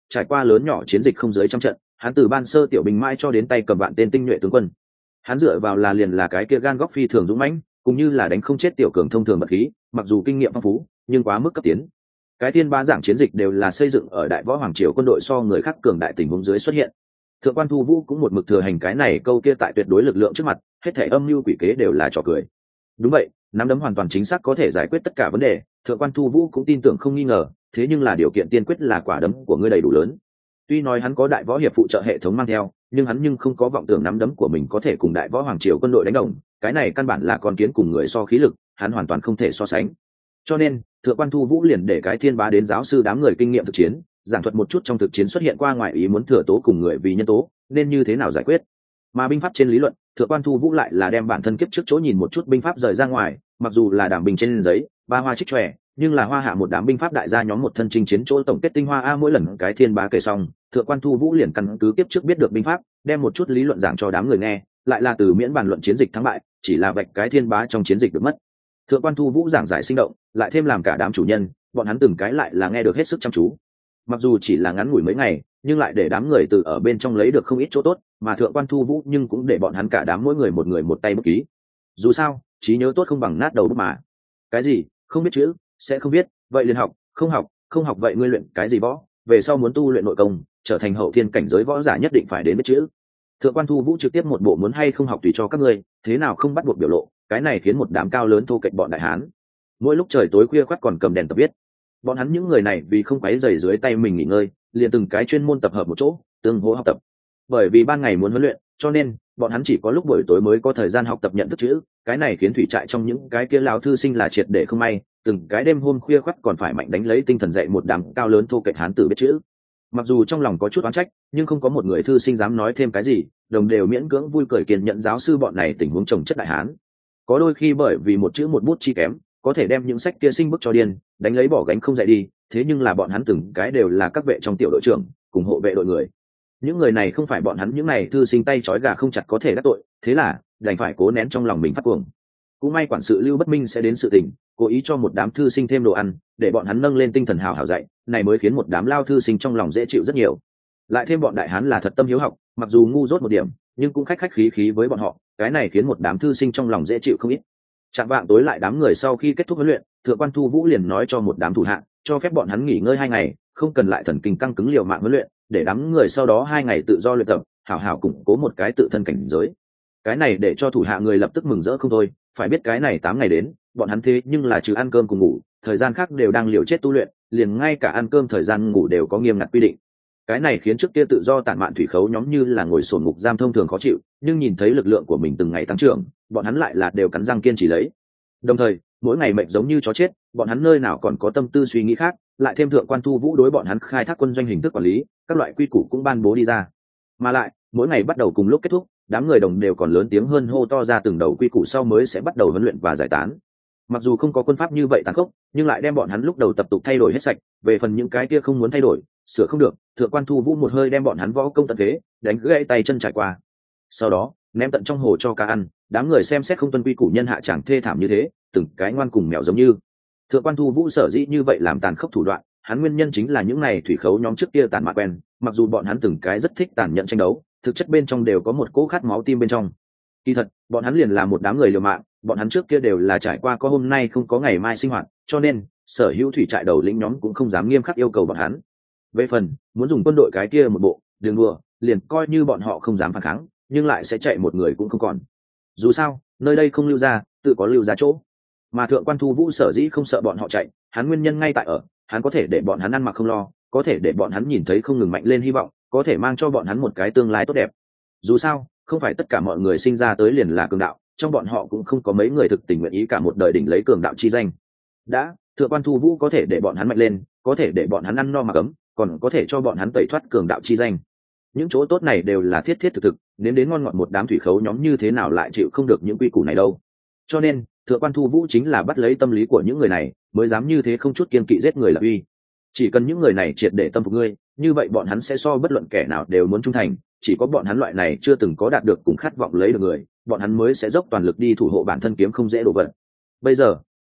trải qua lớn nhỏ chiến dịch không dưới trăm trận, hắn từ ban sơ tiểu binh mãi cho đến tay cầm vạn tên tinh nhuệ tướng quân. Hắn dựa vào là liền là cái kia gan góc phi thường dũng mãnh, cũng như là đánh không chết tiểu cường thông thường bật khí, mặc dù kinh nghiệm phong phú, nhưng quá mức cấp tiến. Cái tiên ba giảng chiến dịch đều là xây dựng ở đại võ hoàng triều quân đội so người khác cường đại tình huống dưới xuất hiện. Thượng quan Thu Vũ cũng một mực thừa hành cái này câu kia tại tuyệt đối lực lượng trước mặt, hết thảy âm mưu quỷ kế đều là trò cười. Đúng vậy, nắm đấm hoàn toàn chính xác có thể giải quyết tất cả vấn đề, Thượng quan Thu Vũ cũng tin tưởng không nghi ngờ, thế nhưng là điều kiện tiên quyết là quả đấm của ngươi đầy đủ lớn. Tuy nói hắn có đại võ hiệp phụ trợ hệ thống mang theo, nhưng hắn nhưng không có vọng tưởng nắm đấm của mình có thể cùng đại võ hoàng triều quân đội đánh đồng, cái này căn bản là con kiến cùng người so khí lực, hắn hoàn toàn không thể so sánh. Cho nên, Thượng quan Thu Vũ liền để cái thiên bá đến giáo sư đám người kinh nghiệm thực chiến, giảng thuật một chút trong thực chiến xuất hiện qua ngoại ý muốn thừa tố cùng người vì nhân tố, nên như thế nào giải quyết. Mà binh pháp trên lý luận, Thượng quan Thu Vũ lại là đem bản thân kiếp trước chỗ nhìn một chút binh pháp rời ra ngoài, mặc dù là đảm bình trên giấy, ba hoa trích tròe, nhưng là hoa hạ một đám binh pháp đại gia nhóm một thân chinh chiến chỗ tổng kết tinh hoa a mỗi lần cái thiên bá kể xong, Thượng quan Thu Vũ liền căn cứ kiếp trước biết được binh pháp, đem một chút lý luận giảng cho đám người nghe, lại là từ miễn bàn luận chiến dịch thắng bại, chỉ là vạch cái thiên bá trong chiến dịch được mất. Thượng quan Thu Vũ giảng giải sinh động, lại thêm làm cả đám chủ nhân, bọn hắn từng cái lại là nghe được hết sức chăm chú. Mặc dù chỉ là ngắn ngủi mấy ngày, nhưng lại để đám người từ ở bên trong lấy được không ít chỗ tốt, mà Thượng quan Thu Vũ nhưng cũng để bọn hắn cả đám mỗi người một người một tay bút ký. Dù sao, trí nhớ tốt không bằng nát đầu bút mà. Cái gì? Không biết chữ, sẽ không biết, vậy liền học, không học, không học vậy ngươi luyện cái gì võ? Về sau muốn tu luyện nội công, trở thành hậu thiên cảnh giới võ giả nhất định phải đến biết chữ. Thượng quan Thu Vũ trực tiếp một bộ muốn hay không học tùy cho các ngươi, thế nào không bắt buộc biểu lộ, cái này khiến một đám cao lớn thô kệch bọn đại hán. Mỗi lúc trời tối khuya khoắt còn cầm đèn tập viết. Bọn hắn những người này vì không quấy rầy dưới tay mình nghỉ ngơi, liền từng cái chuyên môn tập hợp một chỗ, tương hỗ học tập. Bởi vì ban ngày muốn huấn luyện, cho nên bọn hắn chỉ có lúc buổi tối mới có thời gian học tập nhận thức chữ, cái này khiến thủy trại trong những cái kia lão thư sinh là triệt để không may, từng cái đêm hôm khuya khoắt còn phải mạnh đánh lấy tinh thần dạy một đám cao lớn thô kệch hán tử biết chữ. Mặc dù trong lòng có chút oán trách, nhưng không có một người thư sinh dám nói thêm cái gì, đồng đều miễn cưỡng vui cười kiên nhận giáo sư bọn này tình huống chồng chất đại hán. Có đôi khi bởi vì một chữ một bút chi kém, có thể đem những sách kia sinh bức cho điên, đánh lấy bỏ gánh không dạy đi, thế nhưng là bọn hắn từng cái đều là các vệ trong tiểu đội trưởng, cùng hộ vệ đội người. Những người này không phải bọn hắn những này thư sinh tay trói gà không chặt có thể đắc tội, thế là đành phải cố nén trong lòng mình phát cuồng. Cũng may quản sự Lưu Bất Minh sẽ đến sự tình, cố ý cho một đám thư sinh thêm đồ ăn, để bọn hắn nâng lên tinh thần hào hào dạy, này mới khiến một đám lao thư sinh trong lòng dễ chịu rất nhiều. Lại thêm bọn đại hán là thật tâm hiếu học, mặc dù ngu dốt một điểm, nhưng cũng khách khách khí khí với bọn họ, cái này khiến một đám thư sinh trong lòng dễ chịu không ít. Chạm vạng tối lại đám người sau khi kết thúc huấn luyện, Thượng quan Thu Vũ liền nói cho một đám thủ hạ, cho phép bọn hắn nghỉ ngơi hai ngày, không cần lại thần kinh căng cứng liều mạng huấn luyện, để đám người sau đó hai ngày tự do luyện tập, hảo hảo củng cố một cái tự thân cảnh giới. Cái này để cho thủ hạ người lập tức mừng rỡ không thôi, phải biết cái này tám ngày đến, bọn hắn thế nhưng là trừ ăn cơm cùng ngủ, thời gian khác đều đang liều chết tu luyện, liền ngay cả ăn cơm thời gian ngủ đều có nghiêm ngặt quy định. Cái này khiến trước kia tự do tản mạn thủy khấu nhóm như là ngồi sồn ngục giam thông thường khó chịu, nhưng nhìn thấy lực lượng của mình từng ngày tăng trưởng, bọn hắn lại là đều cắn răng kiên trì lấy. Đồng thời, mỗi ngày mệt giống như chó chết, bọn hắn nơi nào còn có tâm tư suy nghĩ khác, lại thêm Thượng quan Thu Vũ đối bọn hắn khai thác quân doanh hình thức quản lý, các loại quy củ cũng ban bố đi ra. Mà lại, mỗi ngày bắt đầu cùng lúc kết thúc, đám người đồng đều còn lớn tiếng hơn hô to ra từng đầu quy củ sau mới sẽ bắt đầu huấn luyện và giải tán. Mặc dù không có quân pháp như vậy tàn khốc, nhưng lại đem bọn hắn lúc đầu tập tục thay đổi hết sạch, về phần những cái kia không muốn thay đổi, sửa không được, Thượng quan Thu Vũ một hơi đem bọn hắn võ công tận thế, đánh gãy tay chân trải qua. Sau đó, ném tận trong hồ cho cá ăn, đám người xem xét không tuân quy củ nhân hạ chẳng thê thảm như thế, từng cái ngoan cùng mèo giống như. Thượng quan Thu Vũ sở dĩ như vậy làm tàn khốc thủ đoạn, hắn nguyên nhân chính là những này thủy khấu nhóm trước kia tàn mạn quen, mặc dù bọn hắn từng cái rất thích tàn nhẫn tranh đấu, thực chất bên trong đều có một cỗ khát máu tim bên trong. Kỳ thật, bọn hắn liền là một đám người liều mạng, bọn hắn trước kia đều là trải qua có hôm nay không có ngày mai sinh hoạt, cho nên sở hữu thủy trại đầu lĩnh nhóm cũng không dám nghiêm khắc yêu cầu bọn hắn. Về phần muốn dùng quân đội cái kia một bộ, đừng đùa, liền coi như bọn họ không dám phản kháng, nhưng lại sẽ chạy một người cũng không còn. Dù sao, nơi đây không lưu ra, tự có lưu ra chỗ. Mà Thượng quan Thu Vũ sở dĩ không sợ bọn họ chạy, hắn nguyên nhân ngay tại ở, hắn có thể để bọn hắn ăn mặc không lo, có thể để bọn hắn nhìn thấy không ngừng mạnh lên hy vọng, có thể mang cho bọn hắn một cái tương lai tốt đẹp. Dù sao, không phải tất cả mọi người sinh ra tới liền là cường đạo, trong bọn họ cũng không có mấy người thực tình nguyện ý cả một đời đỉnh lấy cường đạo chi danh. Đã, Thượng quan Thu Vũ có thể để bọn hắn mạnh lên, có thể để bọn hắn ăn no mặc ấm, còn có thể cho bọn hắn tẩy thoát cường đạo chi danh. Những chỗ tốt này đều là thiết thiết thực thực, nếu đến ngon ngọt một đám thủy khấu nhóm như thế nào lại chịu không được những quy củ này đâu. Cho nên, Thượng quan Thu Vũ chính là bắt lấy tâm lý của những người này, mới dám như thế không chút kiên kỵ giết người là uy. Chỉ cần những người này triệt để tâm phục ngươi, như vậy bọn hắn sẽ so bất luận kẻ nào đều muốn trung thành, chỉ có bọn hắn loại này chưa từng có đạt được cùng khát vọng lấy được người, bọn hắn mới sẽ dốc toàn lực đi thủ hộ bản thân kiếm không dễ đổ vật. Bây giờ,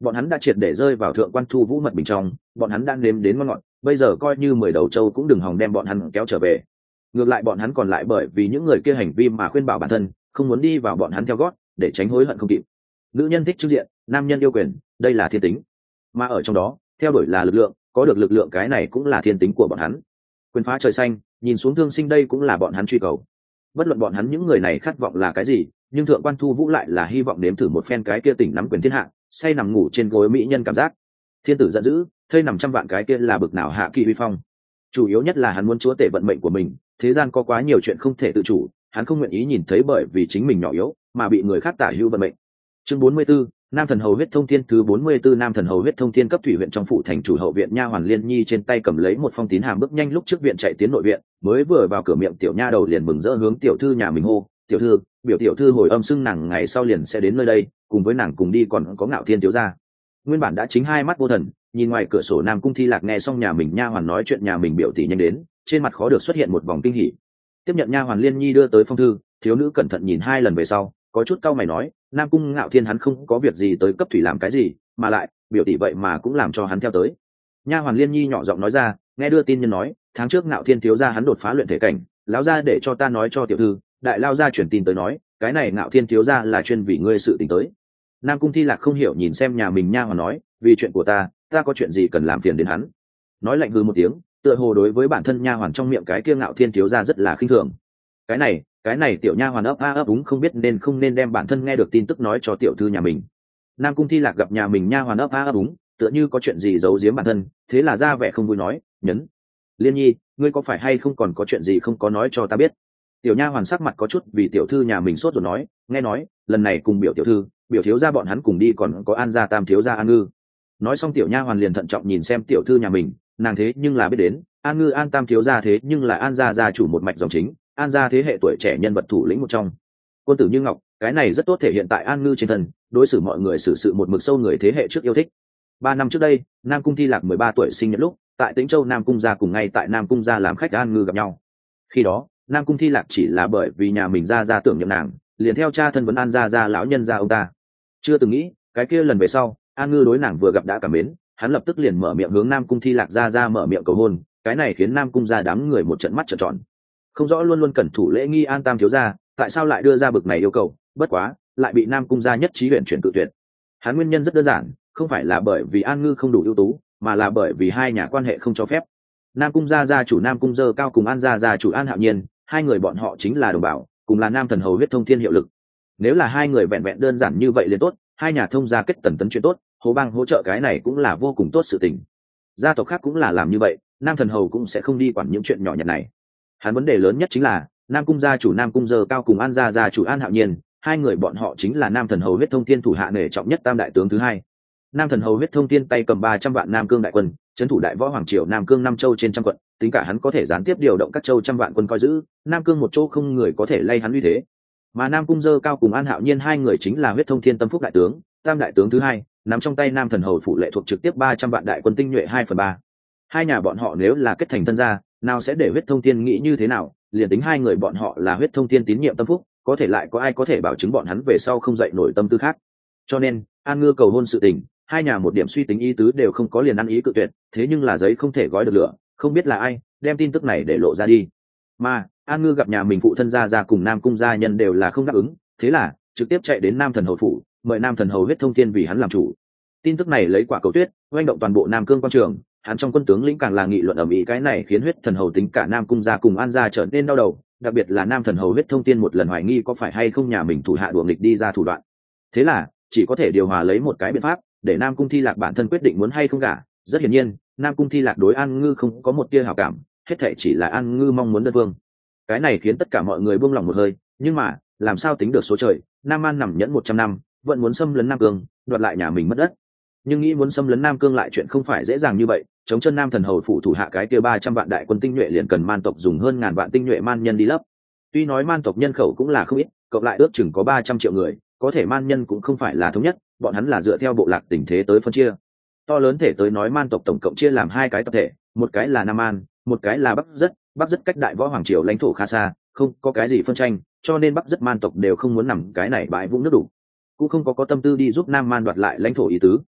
bọn hắn đã triệt để rơi vào thượng quan thu vũ mật bình trong, bọn hắn đã nếm đến ngon ngọt, bây giờ coi như mười đầu trâu cũng đừng hòng đem bọn hắn kéo trở về. Ngược lại bọn hắn còn lại bởi vì những người kia hành vi mà khuyên bảo bản thân không muốn đi vào bọn hắn theo gót, để tránh hối hận không kịp. Nữ nhân thích trưng diện, nam nhân yêu quyền, đây là thiên tính, mà ở trong đó theo đuổi là lực lượng, có được lực lượng cái này cũng là thiên tính của bọn hắn. Quyền phá trời xanh, nhìn xuống thương sinh, đây cũng là bọn hắn truy cầu. Bất luận bọn hắn những người này khát vọng là cái gì, nhưng thượng quan thu vũ lại là hy vọng nếm thử một phen cái kia tỉnh nắm quyền thiên hạ, say nằm ngủ trên gối mỹ nhân cảm giác. Thiên tử giận dữ, thây nằm trăm vạn cái kia là bực nào hạ kỳ uy phong. Chủ yếu nhất là hắn muốn chúa tể vận mệnh của mình, thế gian có quá nhiều chuyện không thể tự chủ, hắn không nguyện ý nhìn thấy bởi vì chính mình nhỏ yếu mà bị người khác tả hữu vận mệnh. Chương bốn mươi 44, Nam thần hầu huyết thông thiên. Thứ bốn mươi 44 Nam thần hầu huyết thông thiên. Cấp thủy huyện trong phủ thành chủ hậu viện nha hoàn Liên Nhi trên tay cầm lấy một phong tín hàm, bước nhanh lúc trước viện chạy tiến nội viện, mới vừa vào cửa miệng tiểu nha đầu liền mừng rỡ hướng tiểu thư nhà mình hô: "Tiểu thư, biểu tiểu thư hồi âm xưng nàng ngày sau liền sẽ đến nơi đây, cùng với nàng cùng đi còn có Ngạo Thiên thiếu gia." Nguyên bản đã chính hai mắt vô thần, nhìn ngoài cửa sổ Nam Cung Thi Lạc nghe xong nhà mình nha hoàn nói chuyện nhà mình biểu tỷ nhanh đến, trên mặt khó được xuất hiện một vòng kinh hỉ. Tiếp nhận nha hoàn Liên Nhi đưa tới phong thư, thiếu nữ cẩn thận nhìn hai lần về sau, có chút cau mày nói: "Nam Cung Ngạo Thiên hắn không có việc gì tới cấp thủy làm cái gì, mà lại biểu tỷ vậy mà cũng làm cho hắn theo tới." Nha hoàn Liên Nhi nhỏ giọng nói ra, nghe đưa tin nhân nói, tháng trước Ngạo Thiên thiếu gia hắn đột phá luyện thể cảnh, lão gia để cho ta nói cho tiểu thư, đại lao gia chuyển tin tới nói, cái này Ngạo Thiên thiếu gia là chuyên vì ngươi sự tình tới. Nam Cung Thi Lạc không hiểu nhìn xem nhà mình nha hoàn nói, vì chuyện của ta, ta có chuyện gì cần làm phiền đến hắn. Nói lạnh hừ một tiếng, tựa hồ đối với bản thân nha hoàn trong miệng cái kia Ngạo Thiên thiếu gia rất là khinh thường. Cái này, cái này tiểu nha hoàn ấp a ấp úng không biết nên không nên đem bản thân nghe được tin tức nói cho tiểu thư nhà mình. Nam Cung Thi Lạc gặp nhà mình nha hoàn ấp a ấp úng, tựa như có chuyện gì giấu giếm bản thân, thế là ra vẻ không vui nói, nhấn: "Liên Nhi, ngươi có phải hay không còn có chuyện gì không có nói cho ta biết?" Tiểu nha hoàn sắc mặt có chút vì tiểu thư nhà mình sốt rồi nói, nghe nói lần này cùng biểu tiểu thư, biểu thiếu gia bọn hắn cùng đi còn có An gia tam thiếu gia An Ngư. Nói xong tiểu nha hoàn liền thận trọng nhìn xem tiểu thư nhà mình, nàng thế nhưng là biết đến An Ngư An tam thiếu gia thế nhưng là An gia gia chủ một mạch dòng chính, An gia thế hệ tuổi trẻ nhân vật thủ lĩnh một trong. Quân tử như ngọc, cái này rất tốt thể hiện tại An Ngư trên thân, đối xử mọi người xử sự một mực sâu người thế hệ trước yêu thích. Ba năm trước đây, Nam Cung Thi Lạc mười ba tuổi sinh nhật lúc, tại Tĩnh Châu Nam Cung gia cùng ngay tại Nam Cung gia làm khách An Ngư gặp nhau. Khi đó, Nam Cung Thi Lạc chỉ là bởi vì nhà mình gia gia tưởng nhậm nàng, liền theo cha thân vấn An gia gia lão nhân gia ông ta. Chưa từng nghĩ, cái kia lần về sau, An Ngư đối nàng vừa gặp đã cảm mến, hắn lập tức liền mở miệng hướng Nam Cung Thi Lạc gia gia mở miệng cầu hôn, cái này khiến Nam Cung gia đám người một trận mắt trợn tròn. Không rõ luôn luôn cẩn thủ lễ nghi An tam thiếu gia, tại sao lại đưa ra bực này yêu cầu, bất quá, lại bị Nam Cung gia nhất trí huyện chuyển cự tuyệt. Hắn nguyên nhân rất đơn giản, không phải là bởi vì An Ngư không đủ ưu tú, mà là bởi vì hai nhà quan hệ không cho phép. Nam Cung gia gia chủ Nam Cung Dơ Cao cùng An gia gia chủ An Hạo Nhiên, hai người bọn họ chính là đồng bào, cùng là Nam thần hầu huyết thông thiên hiệu lực. Nếu là hai người vẹn vẹn đơn giản như vậy liền tốt, hai nhà thông gia kết tần tấn chuyện tốt, Hồ Bang hỗ trợ cái này cũng là vô cùng tốt sự tình. Gia tộc khác cũng là làm như vậy, Nam thần hầu cũng sẽ không đi quản những chuyện nhỏ nhặt này. Hắn vấn đề lớn nhất chính là Nam Cung gia chủ Nam Cung Dơ Cao cùng An gia gia chủ An Hạo Nhiên, hai người bọn họ chính là Nam thần hầu huyết thông thiên thủ hạ nể trọng nhất tam đại tướng thứ hai. Nam thần hầu huyết thông thiên tay cầm ba trăm vạn Nam Cương đại quân, trấn thủ đại võ hoàng triều Nam Cương năm châu trên trăm quận, tính cả hắn có thể gián tiếp điều động các châu trăm vạn quân coi giữ, Nam Cương một chỗ không người có thể lay hắn uy thế. Mà Nam Cung Dơ Cao cùng An Hạo Nhiên hai người chính là huyết thông thiên tâm phúc đại tướng, tam đại tướng thứ hai, nắm trong tay Nam thần hầu phủ lệ thuộc trực tiếp ba trăm vạn đại quân tinh nhuệ hai phần ba. Hai nhà bọn họ nếu là kết thành thân gia, nào sẽ để huyết thông thiên nghĩ như thế nào, liền tính hai người bọn họ là huyết thông thiên tín nhiệm tâm phúc, có thể lại có ai có thể bảo chứng bọn hắn về sau không dậy nổi tâm tư khác. Cho nên, An Ngư cầu hôn sự tình, hai nhà một điểm suy tính ý tứ đều không có, liền ăn ý cự tuyệt, thế nhưng là giấy không thể gói được lửa, không biết là ai đem tin tức này để lộ ra đi. Mà An Ngư gặp nhà mình phụ thân gia gia cùng Nam Cung gia nhân đều là không đáp ứng, thế là trực tiếp chạy đến Nam thần hầu phủ, mời Nam thần hầu huyết thông thiên vì hắn làm chủ. Tin tức này lấy quả cầu tuyết, oanh động toàn bộ Nam Cương quan trường, hắn trong quân tướng lĩnh càng là nghị luận ầm ĩ, cái này khiến huyết thần hầu tính cả Nam Cung gia cùng An gia trở nên đau đầu, đặc biệt là Nam thần hầu huyết thông thiên một lần hoài nghi có phải hay không nhà mình thủ hạ đùa nghịch đi ra thủ đoạn. Thế là chỉ có thể điều hòa lấy một cái biện pháp, để Nam Cung Thi Lạc bản thân quyết định muốn hay không gả. Rất hiển nhiên, Nam Cung Thi Lạc đối An Ngư không có một tia hảo cảm, hết thảy chỉ là An Ngư mong muốn đơn phương. Cái này khiến tất cả mọi người buông lòng một hơi, nhưng mà, làm sao tính được số trời, Nam An nằm nhẫn một trăm năm, vẫn muốn xâm lấn Nam Cương, đoạt lại nhà mình mất đất. Nhưng nghĩ muốn xâm lấn Nam Cương lại chuyện không phải dễ dàng như vậy, chống chân Nam thần hầu phủ thủ hạ cái kia ba trăm vạn đại quân tinh nhuệ liền cần man tộc dùng hơn ngàn vạn tinh nhuệ man nhân đi lấp. Tuy nói man tộc nhân khẩu cũng là không ít, cộng lại ước chừng có ba trăm triệu người, có thể man nhân cũng không phải là thống nhất, bọn hắn là dựa theo bộ lạc tình thế tới phân chia. To lớn thể tới nói man tộc tổng cộng chia làm hai cái tập thể, một cái là Nam An, một cái là Bắc Rất. Bắc Rất cách đại võ hoàng triều lãnh thổ khá xa, không có cái gì phân tranh, cho nên Bắc Rất man tộc đều không muốn nằm cái này bãi vũng nước đủ, cũng không có có tâm tư đi giúp Nam Man đoạt lại lãnh thổ ý tứ.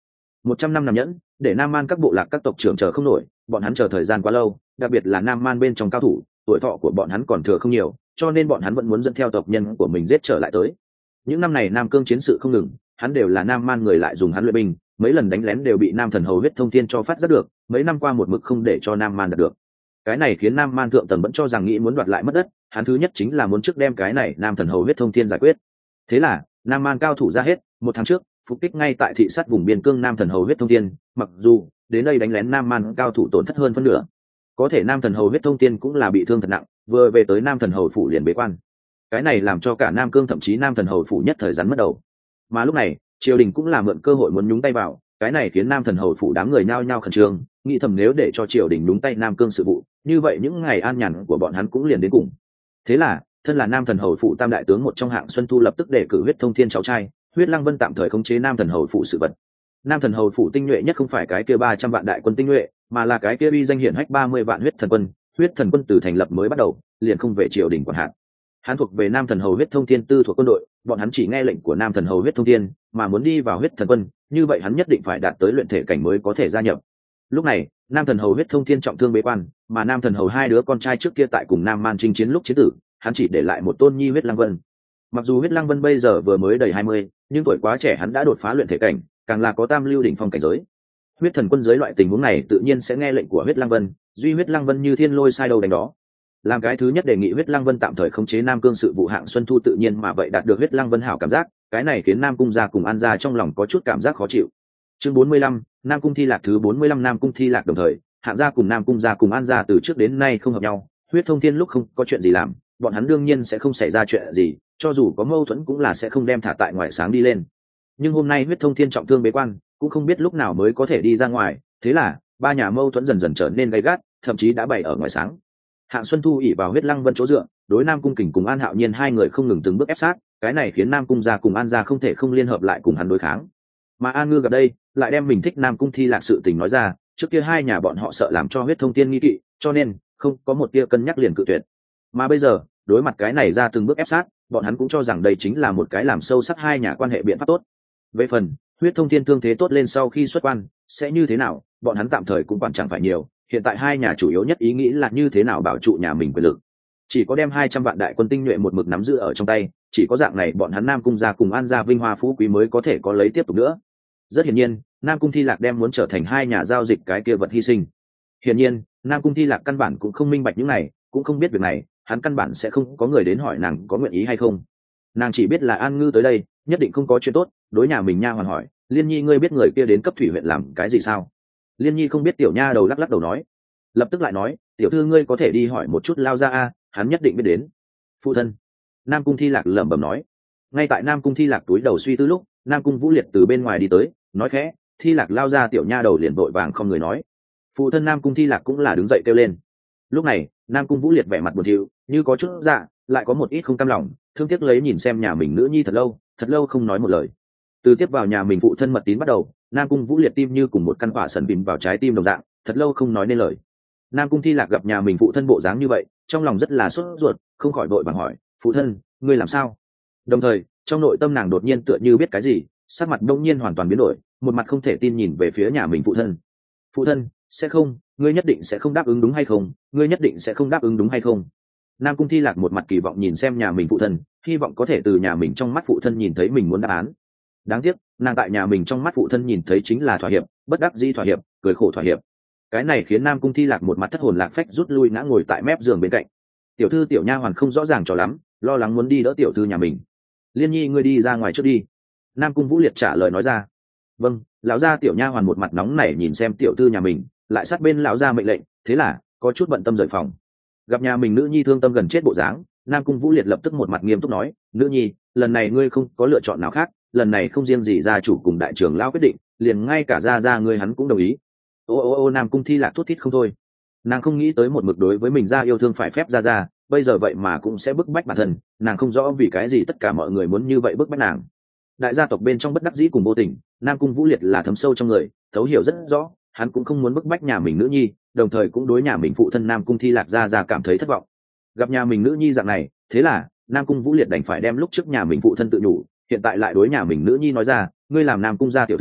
một trăm năm nằm nhẫn để nam man các bộ lạc các tộc trưởng chờ không nổi, bọn hắn chờ thời gian quá lâu, đặc biệt là nam man bên trong cao thủ, tuổi thọ của bọn hắn còn thừa không nhiều, cho nên bọn hắn vẫn muốn dẫn theo tộc nhân của mình giết trở lại tới. Những năm này nam cương chiến sự không ngừng, hắn đều là nam man người lại dùng hắn luyện binh, mấy lần đánh lén đều bị nam thần hầu huyết thông thiên cho phát giác được, mấy năm qua một mực không để cho nam man đạt được. Cái này khiến nam man thượng tầng vẫn cho rằng nghĩ muốn đoạt lại mất đất, hắn thứ nhất chính là muốn trước đem cái này nam thần hầu huyết thông thiên giải quyết. Thế là nam man cao thủ ra hết, một tháng trước phục kích ngay tại thị sát vùng biên cương nam thần hầu huyết thông thiên, mặc dù đến đây đánh lén nam man cao thủ tổn thất hơn phân nửa, có thể nam thần hầu huyết thông thiên cũng là bị thương thật nặng, vừa về tới nam thần hầu phủ liền bế quan. Cái này làm cho cả nam cương thậm chí nam thần hầu phủ nhất thời rắn mất đầu. Mà lúc này triều đình cũng là mượn cơ hội muốn nhúng tay vào, cái này khiến nam thần hầu phủ đám người nhao nhao khẩn trương, nghĩ thầm nếu để cho triều đình nhúng tay nam cương sự vụ, như vậy những ngày an nhàn của bọn hắn cũng liền đến cùng. Thế là thân là nam thần hầu phủ tam đại tướng một trong Hạng Xuân Thu lập tức đề cử huyết thông thiên cháu trai huyết lăng vân tạm thời khống chế nam thần hầu phủ sự vật. Nam thần hầu phủ tinh nhuệ nhất không phải cái kia ba trăm vạn đại quân tinh nhuệ, mà là cái kia uy danh hiển hách ba mươi vạn huyết thần quân. Huyết thần quân từ thành lập mới bắt đầu liền không về triều đình quản hạt, hắn thuộc về nam thần hầu huyết thông thiên tư thuộc quân đội, bọn hắn chỉ nghe lệnh của nam thần hầu huyết thông thiên, mà muốn đi vào huyết thần quân, như vậy hắn nhất định phải đạt tới luyện thể cảnh mới có thể gia nhập. Lúc này nam thần hầu huyết thông thiên trọng thương bế quan, mà nam thần hầu hai đứa con trai trước kia tại cùng nam man chinh chiến lúc chiến tử, hắn chỉ để lại một tôn nhi huyết lăng vân. Mặc dù huyết lăng vân bây giờ vừa mới đầy hai mươi, nhưng tuổi quá trẻ hắn đã đột phá luyện thể cảnh, càng là có tam lưu đỉnh phong cảnh giới. Huyết thần quân dưới loại tình huống này tự nhiên sẽ nghe lệnh của huyết lăng vân, duy huyết lăng vân như thiên lôi sai đầu đánh đó. Làm cái thứ nhất đề nghị huyết lăng vân tạm thời khống chế nam cương sự vụ Hạng Xuân Thu tự nhiên mà vậy đạt được huyết lăng vân hảo cảm giác, cái này khiến nam cung gia cùng an gia trong lòng có chút cảm giác khó chịu. Chương bốn mươi lăm, nam cung thi lạc thứ bốn mươi lăm nam cung thi lạc đồng thời, Hạng gia cùng nam cung gia cùng an gia từ trước đến nay không hợp nhau, huyết thông thiên lúc không có chuyện gì làm, bọn hắn đương nhiên sẽ không xảy ra chuyện gì, cho dù có mâu thuẫn cũng là sẽ không đem thả tại ngoài sáng đi lên. Nhưng hôm nay huyết thông thiên trọng thương bế quan, cũng không biết lúc nào mới có thể đi ra ngoài, thế là ba nhà mâu thuẫn dần dần trở nên gay gắt, thậm chí đã bày ở ngoài sáng. Hạng Xuân Thu ỉ vào huyết lăng vân chỗ dựa, đối nam cung kình cùng an hạo nhiên hai người không ngừng từng bước ép sát, cái này khiến nam cung gia cùng an gia không thể không liên hợp lại cùng hắn đối kháng. Mà an ngư gặp đây lại đem mình thích nam cung thi lạc sự tình nói ra, trước kia hai nhà bọn họ sợ làm cho huyết thông thiên nghi kỵ, cho nên không có một tia cân nhắc liền cự tuyệt. Mà bây giờ đối mặt cái này ra từng bước ép sát, bọn hắn cũng cho rằng đây chính là một cái làm sâu sắc hai nhà quan hệ biện pháp tốt. Về phần huyết thông thiên thương thế tốt lên sau khi xuất quan sẽ như thế nào, bọn hắn tạm thời cũng quản chẳng phải nhiều, hiện tại hai nhà chủ yếu nhất ý nghĩ là như thế nào bảo trụ nhà mình quyền lực. Chỉ có đem hai trăm vạn đại quân tinh nhuệ một mực nắm giữ ở trong tay, chỉ có dạng này bọn hắn nam cung gia cùng an gia vinh hoa phú quý mới có thể có lấy tiếp tục nữa. Rất hiển nhiên nam cung thi lạc đem muốn trở thành hai nhà giao dịch cái kia vật hy sinh. Hiển nhiên nam cung thi lạc căn bản cũng không minh bạch những này, cũng không biết việc này, hắn căn bản sẽ không có người đến hỏi nàng có nguyện ý hay không. Nàng chỉ biết là an ngư tới đây nhất định không có chuyện tốt, đối nhà mình nha hoàn hỏi, liên nhi ngươi biết người kia đến cấp thủy huyện làm cái gì sao? Liên nhi không biết, tiểu nha đầu lắc lắc đầu nói. Lập tức lại nói, tiểu thư ngươi có thể đi hỏi một chút lao ra a, hắn nhất định biết đến. Phụ thân. Nam cung thi lạc lẩm bẩm nói. Ngay tại nam cung thi lạc túi đầu suy tư lúc, nam cung vũ liệt từ bên ngoài đi tới, nói khẽ, thi lạc lao ra, tiểu nha đầu liền vội vàng không người nói. Phụ thân nam cung thi lạc cũng là đứng dậy kêu lên. Lúc này nam cung vũ liệt vẻ mặt buồn thiu, như có chút dạ, lại có một ít không cam lòng, thương tiếc lấy nhìn xem nhà mình nữ nhi thật lâu thật lâu không nói một lời. Từ tiếp vào nhà mình phụ thân mật tín bắt đầu, nam cung vũ liệt tim như cùng một căn quả sần bìn vào trái tim đồng dạng, thật lâu không nói nên lời. Nam cung thi lạc gặp nhà mình phụ thân bộ dáng như vậy, trong lòng rất là sốt ruột, không khỏi vội vàng hỏi, phụ thân ngươi làm sao? Đồng thời trong nội tâm nàng đột nhiên tựa như biết cái gì, sắc mặt đông nhiên hoàn toàn biến đổi, một mặt không thể tin nhìn về phía nhà mình phụ thân. Phụ thân sẽ không, ngươi nhất định sẽ không đáp ứng đúng hay không? Ngươi nhất định sẽ không đáp ứng đúng hay không? Nam cung thi lạc một mặt kỳ vọng nhìn xem nhà mình phụ thân, hy vọng có thể từ nhà mình trong mắt phụ thân nhìn thấy mình muốn đáp án. Đáng tiếc nàng tại nhà mình trong mắt phụ thân nhìn thấy chính là thỏa hiệp, bất đắc dĩ thỏa hiệp, cười khổ thỏa hiệp. Cái này khiến nam cung thi lạc một mặt thất hồn lạc phách rút lui ngã ngồi tại mép giường bên cạnh. Tiểu thư tiểu nha hoàn không rõ ràng cho lắm, lo lắng muốn đi đỡ tiểu thư nhà mình. Liên nhi ngươi đi ra ngoài trước đi. Nam cung vũ liệt trả lời nói ra. Vâng. Lão gia tiểu nha hoàn một mặt nóng nảy nhìn xem tiểu thư nhà mình, lại sát bên lão gia mệnh lệnh, thế là có chút bận tâm rời phòng. Gặp nhà mình nữ nhi thương tâm gần chết bộ dáng, nam cung vũ liệt lập tức một mặt nghiêm túc nói, nữ nhi lần này ngươi không có lựa chọn nào khác, lần này không riêng gì gia chủ cùng đại trưởng lão quyết định, liền ngay cả gia gia ngươi hắn cũng đồng ý. Ô ô ô nam cung thi lạc thút thít không thôi, nàng không nghĩ tới một mực đối với mình gia yêu thương phải phép gia gia, bây giờ vậy mà cũng sẽ bức bách bản thân, nàng không rõ vì cái gì tất cả mọi người muốn như vậy bức bách nàng. Đại gia tộc bên trong bất đắc dĩ cùng vô tình, nam cung vũ liệt là thấm sâu trong người, thấu hiểu rất rõ, hắn cũng không muốn bức bách nhà mình nữ nhi, đồng thời cũng đối nhà mình phụ thân nam cung thi lạc gia gia cảm thấy thất vọng. Gặp nhà mình nữ nhi dạng này, thế là nam cung vũ liệt đành phải đem lúc trước nhà mình phụ thân tự nhủ, hiện tại lại đối nhà mình nữ nhi nói ra, ngươi làm nam cung gia tiểu thư,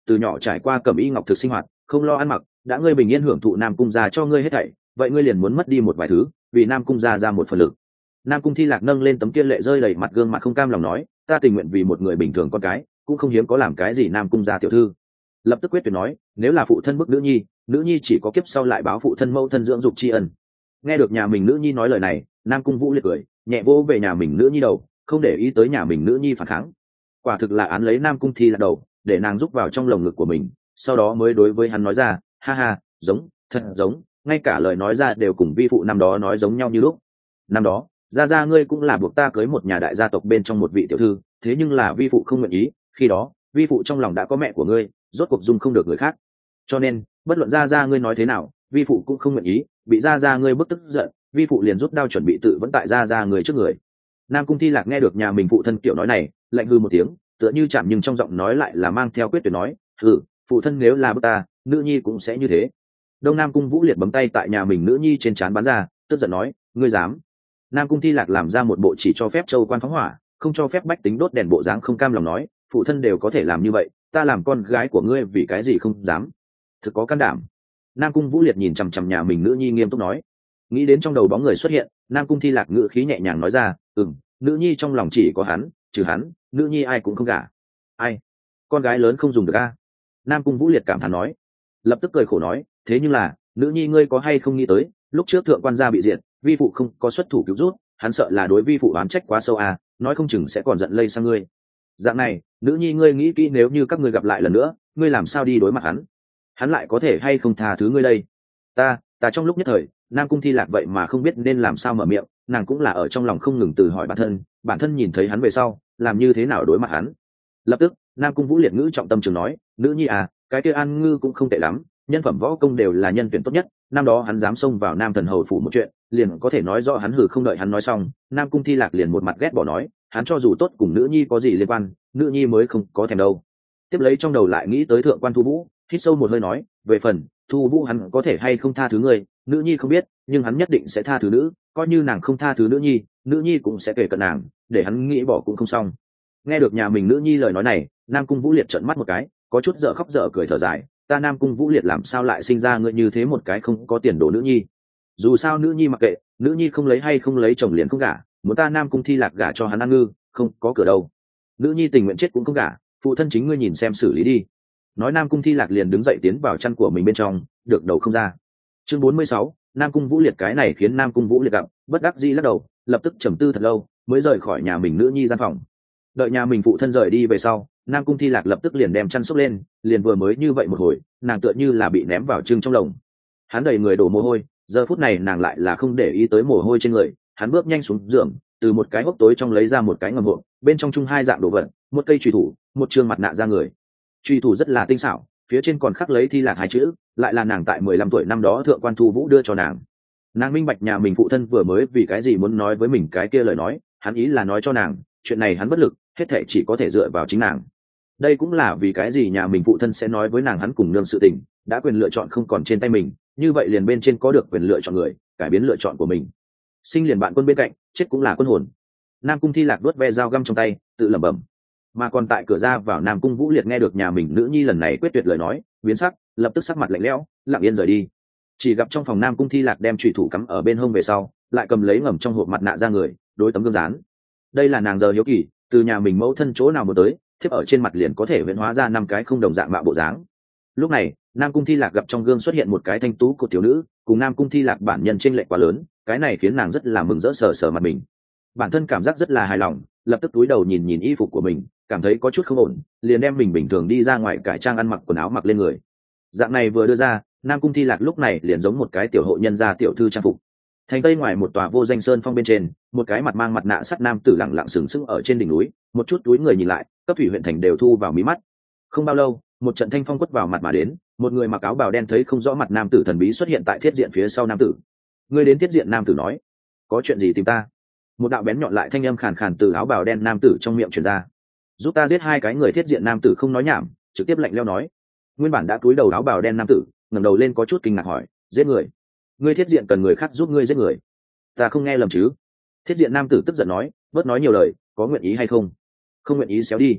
từ nhỏ trải qua cẩm y ngọc thực sinh hoạt, không lo ăn mặc, đã ngươi bình yên hưởng thụ Nam cung gia cho ngươi hết thảy, vậy ngươi liền muốn mất đi một vài thứ, vì Nam cung gia ra một phần lực. Nam cung Thi Lạc nâng lên tấm kia lệ rơi đầy mặt gương mặt không cam lòng nói, ta tình nguyện vì một người bình thường con cái, cũng không hiếm có làm cái gì Nam cung gia tiểu thư. Lập tức quyết tuyệt nói, nếu là phụ thân bức nữ nhi, nữ nhi chỉ có kiếp sau lại báo phụ thân mẫu thân dưỡng dục tri ân. Nghe được nhà mình nữ nhi nói lời này, Nam cung Vũ liệt cười, nhẹ vỗ về nhà mình nữ nhi đầu, không để ý tới nhà mình nữ nhi phản kháng. Quả thực là án lấy Nam cung Thi Lạc đầu, để nàng rúc vào trong lồng ngực của mình, sau đó mới đối với hắn nói ra, ha ha, giống, thật giống, ngay cả lời nói ra đều cùng vi phụ năm đó nói giống nhau như lúc. Năm đó, gia gia ngươi cũng là buộc ta cưới một nhà đại gia tộc bên trong một vị tiểu thư, thế nhưng là vi phụ không nguyện ý, khi đó, vi phụ trong lòng đã có mẹ của ngươi, rốt cuộc dung không được người khác. Cho nên, bất luận gia gia ngươi nói thế nào, vi phụ cũng không nguyện ý, bị gia gia ngươi bức tức giận, vi phụ liền rút đao chuẩn bị tự vẫn tại gia gia người trước người. Nam cung Thi Lạc nghe được nhà mình phụ thân kiểu nói này, lạnh hư một tiếng, tựa như chạm nhưng trong giọng nói lại là mang theo quyết tuyệt nói, hừ, phụ thân nếu là bức ta, nữ nhi cũng sẽ như thế. Đông Nam cung Vũ liệt bấm tay tại nhà mình nữ nhi trên trán bắn ra, tức giận nói, ngươi dám? Nam cung Thi Lạc làm ra một bộ chỉ cho phép châu quan phóng hỏa, không cho phép bách tính đốt đèn bộ dáng không cam lòng nói, phụ thân đều có thể làm như vậy, ta làm con gái của ngươi vì cái gì không dám? Thực có can đảm. Nam cung Vũ liệt nhìn chằm chằm nhà mình nữ nhi nghiêm túc nói. Nghĩ đến trong đầu bóng người xuất hiện, Nam cung Thi Lạc ngữ khí nhẹ nhàng nói ra, ừm, nữ nhi trong lòng chỉ có hắn, trừ hắn, nữ nhi ai cũng không gả. Ai? Con gái lớn không dùng được a? Nam cung Vũ liệt cảm thán nói. Lập tức cười khổ nói, thế nhưng là, nữ nhi ngươi có hay không nghĩ tới, lúc trước thượng quan gia bị diệt, vi phụ không có xuất thủ cứu rút, hắn sợ là đối vi phụ oán trách quá sâu à, nói không chừng sẽ còn giận lây sang ngươi. Dạng này, nữ nhi ngươi nghĩ kỹ, nếu như các ngươi gặp lại lần nữa, ngươi làm sao đi đối mặt hắn? Hắn lại có thể hay không tha thứ ngươi đây? Ta, ta trong lúc nhất thời, Nam cung Thi Lạc vậy mà không biết nên làm sao mở miệng, nàng cũng là ở trong lòng không ngừng tự hỏi bản thân, bản thân nhìn thấy hắn về sau, làm như thế nào đối mặt hắn. Lập tức, Nam cung Vũ liệt ngữ trọng tâm trường nói, nữ nhi à, cái kia An Ngư cũng không tệ lắm, nhân phẩm võ công đều là nhân tuyển tốt nhất, năm đó hắn dám xông vào Nam thần hầu phủ một chuyện, liền có thể nói rõ hắn hử. Không đợi hắn nói xong, Nam cung Thi Lạc liền một mặt ghét bỏ nói, hắn cho dù tốt cùng nữ nhi có gì liên quan, nữ nhi mới không có thèm đâu. Tiếp lấy trong đầu lại nghĩ tới thượng quan Thu Vũ, hít sâu một hơi nói, về phần Thu Vũ hắn có thể hay không tha thứ người, nữ nhi không biết, nhưng hắn nhất định sẽ tha thứ nữ, coi như nàng không tha thứ nữ nhi, nữ nhi cũng sẽ kể cận nàng, để hắn nghĩ bỏ cũng không xong. Nghe được nhà mình nữ nhi lời nói này, Nam cung Vũ liệt trợn mắt một cái, có chút dở khóc dở cười thở dài, ta Nam cung Vũ liệt làm sao lại sinh ra ngươi như thế một cái không có tiền đồ nữ nhi? Dù sao nữ nhi mặc kệ, nữ nhi không lấy hay không lấy chồng liền không gả, muốn ta Nam cung Thi Lạc gả cho hắn An Ngư, không có cửa đâu. Nữ nhi tình nguyện chết cũng không gả, phụ thân chính ngươi nhìn xem xử lý đi. Nói Nam cung Thi Lạc liền đứng dậy tiến vào chăn của mình bên trong, được đầu không ra. Chương bốn mươi sáu, Nam cung Vũ liệt. Cái này khiến Nam cung Vũ liệt gặp bất đắc dĩ lắc đầu, lập tức trầm tư thật lâu, mới rời khỏi nhà mình nữ nhi gian phòng. Đợi nhà mình phụ thân rời đi về sau, Nam cung Thi Lạc lập tức liền đem chăn xốc lên, liền vừa mới như vậy một hồi, nàng tựa như là bị ném vào trưng trong lồng. Hắn đầy người đổ mồ hôi, giờ phút này nàng lại là không để ý tới mồ hôi trên người, hắn bước nhanh xuống giường, từ một cái hốc tối trong lấy ra một cái ngầm hộp, bên trong chung hai dạng đồ vật, một cây chùy thủ, một trương mặt nạ ra người. Chùy thủ rất là tinh xảo, phía trên còn khắc lấy Thi Lạc hai chữ, lại là nàng tại mười lăm tuổi năm đó thượng quan Thu Vũ đưa cho nàng. Nàng minh bạch nhà mình phụ thân vừa mới vì cái gì muốn nói với mình cái kia lời nói, hắn ý là nói cho nàng, chuyện này hắn bất lực, hết thảy chỉ có thể dựa vào chính nàng. Đây cũng là vì cái gì nhà mình phụ thân sẽ nói với nàng hắn cùng nương sự tình, đã quyền lựa chọn không còn trên tay mình, như vậy liền bên trên có được quyền lựa chọn người, cải biến lựa chọn của mình. Sinh liền bạn quân bên cạnh, chết cũng là quân hồn. Nam cung Thi Lạc đuốt ve dao găm trong tay, tự lẩm bẩm. Mà còn tại cửa ra vào, Nam cung Vũ liệt nghe được nhà mình nữ nhi lần này quyết tuyệt lời nói, biến sắc, lập tức sắc mặt lạnh lẽo, lặng yên rời đi. Chỉ gặp trong phòng Nam cung Thi Lạc đem chùy thủ cắm ở bên hông về sau, lại cầm lấy ngầm trong hộp mặt nạ ra người, đối tấm gương dán. Đây là nàng giờ hiếu kỳ, từ nhà mình mẫu thân chỗ nào muốn tới, thiếp ở trên mặt liền có thể huyễn hóa ra năm cái không đồng dạng mạo bộ dáng. Lúc này, Nam cung Thi Lạc gặp trong gương xuất hiện một cái thanh tú của tiểu nữ, cùng Nam cung Thi Lạc bản nhân trên lệch quá lớn, cái này khiến nàng rất là mừng rỡ, sờ sờ mặt mình. Bản thân cảm giác rất là hài lòng, lập tức túi đầu nhìn nhìn y phục của mình, cảm thấy có chút không ổn, liền đem mình bình thường đi ra ngoài cải trang ăn mặc quần áo mặc lên người. Dạng này vừa đưa ra, Nam cung Thi Lạc lúc này liền giống một cái tiểu hộ nhân gia tiểu thư trang phục. Thành tây ngoài một tòa vô danh sơn phong bên trên, một cái mặt mang mặt nạ sắt nam tử lặng lặng sừng sững ở trên đỉnh núi, một chút túi người nhìn lại, cấp thủy huyện thành đều thu vào mí mắt. Không bao lâu, một trận thanh phong quất vào mặt mà đến, một người mặc áo bào đen thấy không rõ mặt nam tử thần bí xuất hiện tại thiết diện phía sau nam tử. Người đến thiết diện nam tử nói, có chuyện gì tìm ta? Một đạo bén nhọn lại thanh âm khàn khàn từ áo bào đen nam tử trong miệng truyền ra. Giúp ta giết hai cái người. Thiết diện nam tử không nói nhảm, trực tiếp lạnh lẽo nói. Nguyên bản đã cúi đầu áo bào đen nam tử ngẩng đầu lên có chút kinh ngạc hỏi, giết người? Ngươi thiết diện cần người khác giúp ngươi giết người? Ta không nghe lầm chứ? Thiết diện nam tử tức giận nói, bớt nói nhiều lời, có nguyện ý hay không? Không nguyện ý xéo đi.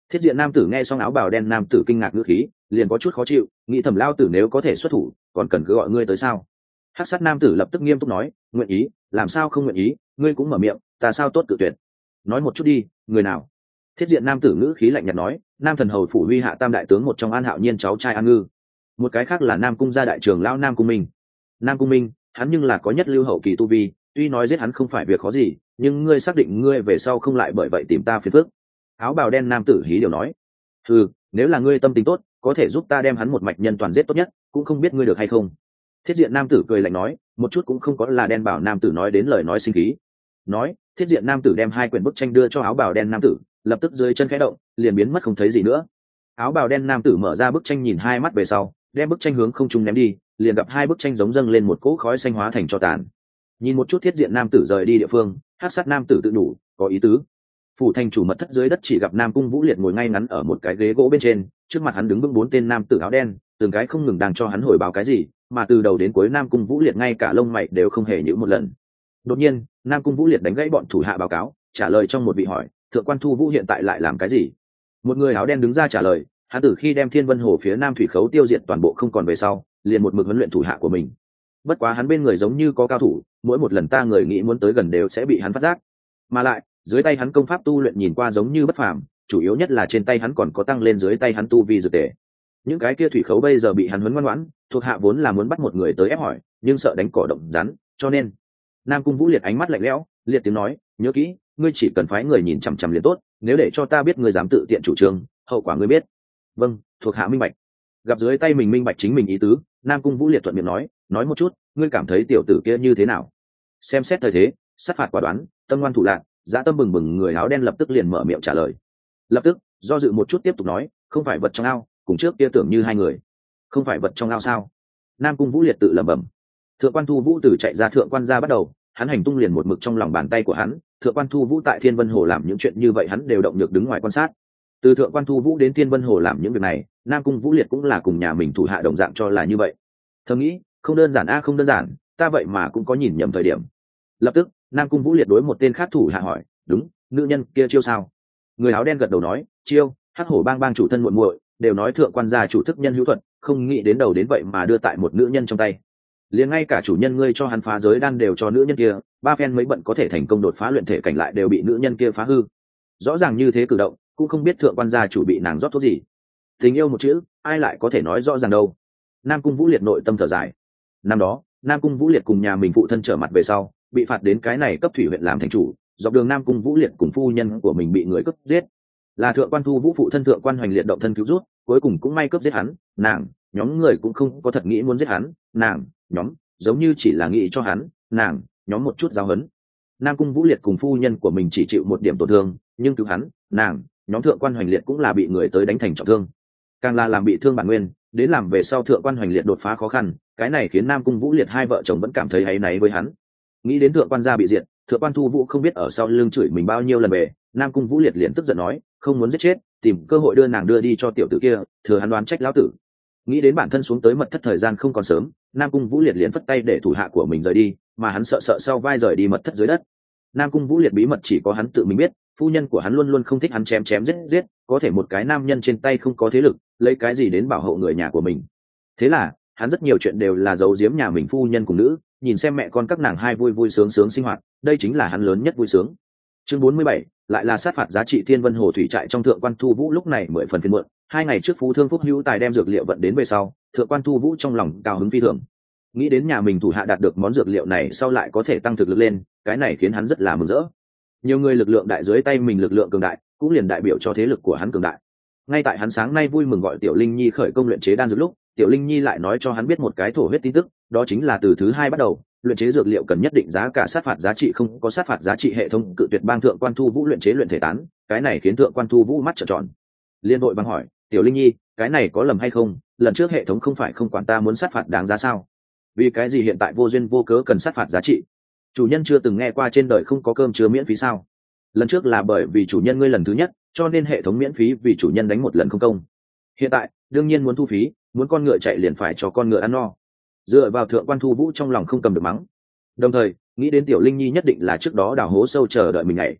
Thiết diện nam tử nghe xong áo bào đen nam tử kinh ngạc ngữ khí, liền có chút khó chịu, nghĩ thầm lao tử nếu có thể xuất thủ, còn cần cứ gọi ngươi tới sao? Hắc sát nam tử lập tức nghiêm túc nói, nguyện ý, làm sao không nguyện ý, ngươi cũng mở miệng, ta sao tốt cự tuyệt? Nói một chút đi, người nào? Thiết diện nam tử ngữ khí lạnh nhạt nói, nam thần hầu phủ huy hạ tam đại tướng một trong An Hạo Nhiên cháu trai An Ngư, một cái khác là Nam cung gia đại trưởng lão Nam cung Minh. Nam cung Minh, hắn nhưng là có nhất lưu hậu kỳ tu vi, tuy nói giết hắn không phải việc khó gì, nhưng ngươi xác định ngươi về sau không lại bởi vậy tìm ta phiền phức? Áo bào đen nam tử hí điều nói, ừ, nếu là ngươi tâm tính tốt, có thể giúp ta đem hắn một mạch nhân toàn giết tốt nhất, cũng không biết ngươi được hay không? Thiết diện nam tử cười lạnh nói, một chút cũng không có là đen bảo nam tử nói đến lời nói sinh khí. Nói, thiết diện nam tử đem hai quyển bức tranh đưa cho áo bào đen nam tử, lập tức dưới chân khẽ động, liền biến mất không thấy gì nữa. Áo bào đen nam tử mở ra bức tranh nhìn hai mắt về sau, đem bức tranh hướng không trung ném đi, liền gặp hai bức tranh giống dâng lên một cỗ khói xanh hóa thành tro tàn. Nhìn một chút thiết diện nam tử rời đi địa phương, hắc sát nam tử tự đủ, có ý tứ. Phủ thành chủ mật thất dưới đất chỉ gặp Nam cung Vũ Liệt ngồi ngay ngắn ở một cái ghế gỗ bên trên, trước mặt hắn đứng vững bốn tên nam tử áo đen, từng cái không ngừng đang cho hắn hồi báo cái gì, mà từ đầu đến cuối Nam cung Vũ Liệt ngay cả lông mày đều không hề nhíu một lần. Đột nhiên, Nam cung Vũ Liệt đánh gãy bọn thủ hạ báo cáo, trả lời trong một vị hỏi, thượng quan Thu Vũ hiện tại lại làm cái gì? Một người áo đen đứng ra trả lời, hắn từ khi đem Thiên Vân Hồ phía Nam thủy khấu tiêu diệt toàn bộ không còn về sau, liền một mực huấn luyện thủ hạ của mình. Bất quá hắn bên người giống như có cao thủ, mỗi một lần ta người nghĩ muốn tới gần đều sẽ bị hắn phát giác. Mà lại, dưới tay hắn công pháp tu luyện nhìn qua giống như bất phàm, chủ yếu nhất là trên tay hắn còn có tăng lên dưới tay hắn tu vi dược tề. Những cái kia thủy khấu bây giờ bị hắn huấn ngoan ngoãn, thuộc hạ vốn là muốn bắt một người tới ép hỏi, nhưng sợ đánh cỏ động rắn, cho nên Nam cung Vũ Liệt ánh mắt lạnh lẽo, liệt tiếng nói, nhớ kỹ, ngươi chỉ cần phái người nhìn chằm chằm liền tốt, nếu để cho ta biết ngươi dám tự tiện chủ trương, hậu quả ngươi biết. Vâng, thuộc hạ minh bạch. Gặp dưới tay mình minh bạch chính mình ý tứ, Nam cung Vũ Liệt thuận miệng nói, nói một chút, ngươi cảm thấy tiểu tử kia như thế nào? Xem xét thời thế, sát phạt quả đoán, tâm ngoan thủ lạn, dã tâm bừng bừng, người áo đen lập tức liền mở miệng trả lời. Lập tức do dự một chút tiếp tục nói, không phải vật trong ao, cùng trước kia tưởng như hai người. Không phải vật trong ao sao? Nam cung Vũ Liệt tự lẩm bẩm. Thượng quan Thu Vũ từ chạy ra thượng quan gia bắt đầu, hắn hành tung liền một mực trong lòng bàn tay của hắn. Thượng quan Thu Vũ tại Thiên Vân Hồ làm những chuyện như vậy hắn đều động được đứng ngoài quan sát. Từ thượng quan Thu Vũ đến Thiên Vân Hồ làm những việc này, Nam cung Vũ Liệt cũng là cùng nhà mình thủ hạ đồng dạng cho là như vậy. Thầm nghĩ, không đơn giản a không đơn giản, ta vậy mà cũng có nhìn nhầm thời điểm. Lập tức, Nam cung Vũ Liệt đối một tên khác thủ hạ hỏi, đúng, nữ nhân kia chiêu sao? Người áo đen gật đầu nói, chiêu, hắc hổ bang bang chủ thân muội muội, đều nói thượng quan gia chủ thức nhân hữu thuật, không nghĩ đến đầu đến vậy mà đưa tại một nữ nhân trong tay. Liền ngay cả chủ nhân ngươi cho hắn phá giới đan đều cho nữ nhân kia, ba phen mấy bận có thể thành công đột phá luyện thể cảnh lại đều bị nữ nhân kia phá hư. Rõ ràng như thế cử động, cũng không biết thượng quan gia chủ bị nàng rót thuốc gì. Tình yêu một chữ, ai lại có thể nói rõ ràng đâu. Nam cung Vũ Liệt nội tâm thở dài. Năm đó, Nam cung Vũ Liệt cùng nhà mình phụ thân trở mặt về sau, bị phạt đến cái này cấp thủy huyện làm thành chủ, dọc đường Nam cung Vũ Liệt cùng phu nhân của mình bị người cướp giết, là thượng quan Thu Vũ phụ thân thượng quan Hoành Liệt động thân cứu rút, cuối cùng cũng may cướp giết hắn. Nàng nhóm người cũng không có thật nghĩ muốn giết hắn, nàng nhóm giống như chỉ là nghĩ cho hắn nàng nhóm một chút giáo huấn. Nam cung Vũ Liệt cùng phu nhân của mình chỉ chịu một điểm tổn thương, nhưng cứu hắn nàng nhóm thượng quan Hoành Liệt cũng là bị người tới đánh thành trọng thương, càng là làm bị thương bản nguyên, đến làm về sau thượng quan Hoành Liệt đột phá khó khăn, cái này khiến Nam cung Vũ Liệt hai vợ chồng vẫn cảm thấy áy náy với hắn. Nghĩ đến thượng quan gia bị diệt, thượng quan Thu Vũ không biết ở sau lưng chửi mình bao nhiêu lần về, Nam cung Vũ Liệt liền tức giận nói, không muốn giết chết, tìm cơ hội đưa nàng đưa đi cho tiểu tử kia, thừa hắn đoán trách lão tử. Nghĩ đến bản thân xuống tới mật thất thời gian không còn sớm, Nam cung Vũ Liệt liền phất tay để thủ hạ của mình rời đi, mà hắn sợ sợ sau vai rời đi mật thất dưới đất. Nam cung Vũ Liệt bí mật chỉ có hắn tự mình biết, phu nhân của hắn luôn luôn không thích hắn chém chém giết giết, có thể một cái nam nhân trên tay không có thế lực, lấy cái gì đến bảo hộ người nhà của mình. Thế là hắn rất nhiều chuyện đều là giấu giếm nhà mình phu nhân cùng nữ, nhìn xem mẹ con các nàng hai vui vui sướng sướng sinh hoạt, đây chính là hắn lớn nhất vui sướng. Chương bốn mươi bảy, lại là sát phạt giá trị Thiên Vân Hồ thủy trại trong thượng quan Thu Vũ lúc này mười phần phiền muộn, hai ngày trước Phú Thương Phúc Hữu Tài đem dược liệu vận đến về sau, thượng quan Thu Vũ trong lòng cao hứng phi thường. Nghĩ đến nhà mình thủ hạ đạt được món dược liệu này sau lại có thể tăng thực lực lên, cái này khiến hắn rất là mừng rỡ. Nhiều người lực lượng đại dưới tay mình lực lượng cường đại, cũng liền đại biểu cho thế lực của hắn cường đại. Ngay tại hắn sáng nay vui mừng gọi Tiểu Linh Nhi khởi công luyện chế đan dược lúc, Tiểu Linh Nhi lại nói cho hắn biết một cái thổ huyết tin tức, đó chính là từ thứ hai bắt đầu, luyện chế dược liệu cần nhất định giá cả sát phạt giá trị, không có sát phạt giá trị hệ thống cự tuyệt bang thượng quan Thu Vũ luyện chế luyện thể tán. Cái này khiến thượng quan Thu Vũ mắt trợn tròn, liên đội bang hỏi, Tiểu Linh Nhi, cái này có lầm hay không? Lần trước hệ thống không phải không quản ta muốn sát phạt đáng giá sao? Vì cái gì hiện tại vô duyên vô cớ cần sát phạt giá trị? Chủ nhân chưa từng nghe qua trên đời không có cơm chứa miễn phí sao? Lần trước là bởi vì chủ nhân ngươi lần thứ nhất, cho nên hệ thống miễn phí vì chủ nhân đánh một lần không công. Hiện tại đương nhiên muốn thu phí, muốn con ngựa chạy liền phải cho con ngựa ăn no. Dựa vào thượng quan Thu Vũ trong lòng không cầm được mắng, đồng thời nghĩ đến Tiểu Linh Nhi nhất định là trước đó đào hố sâu chờ đợi mình này.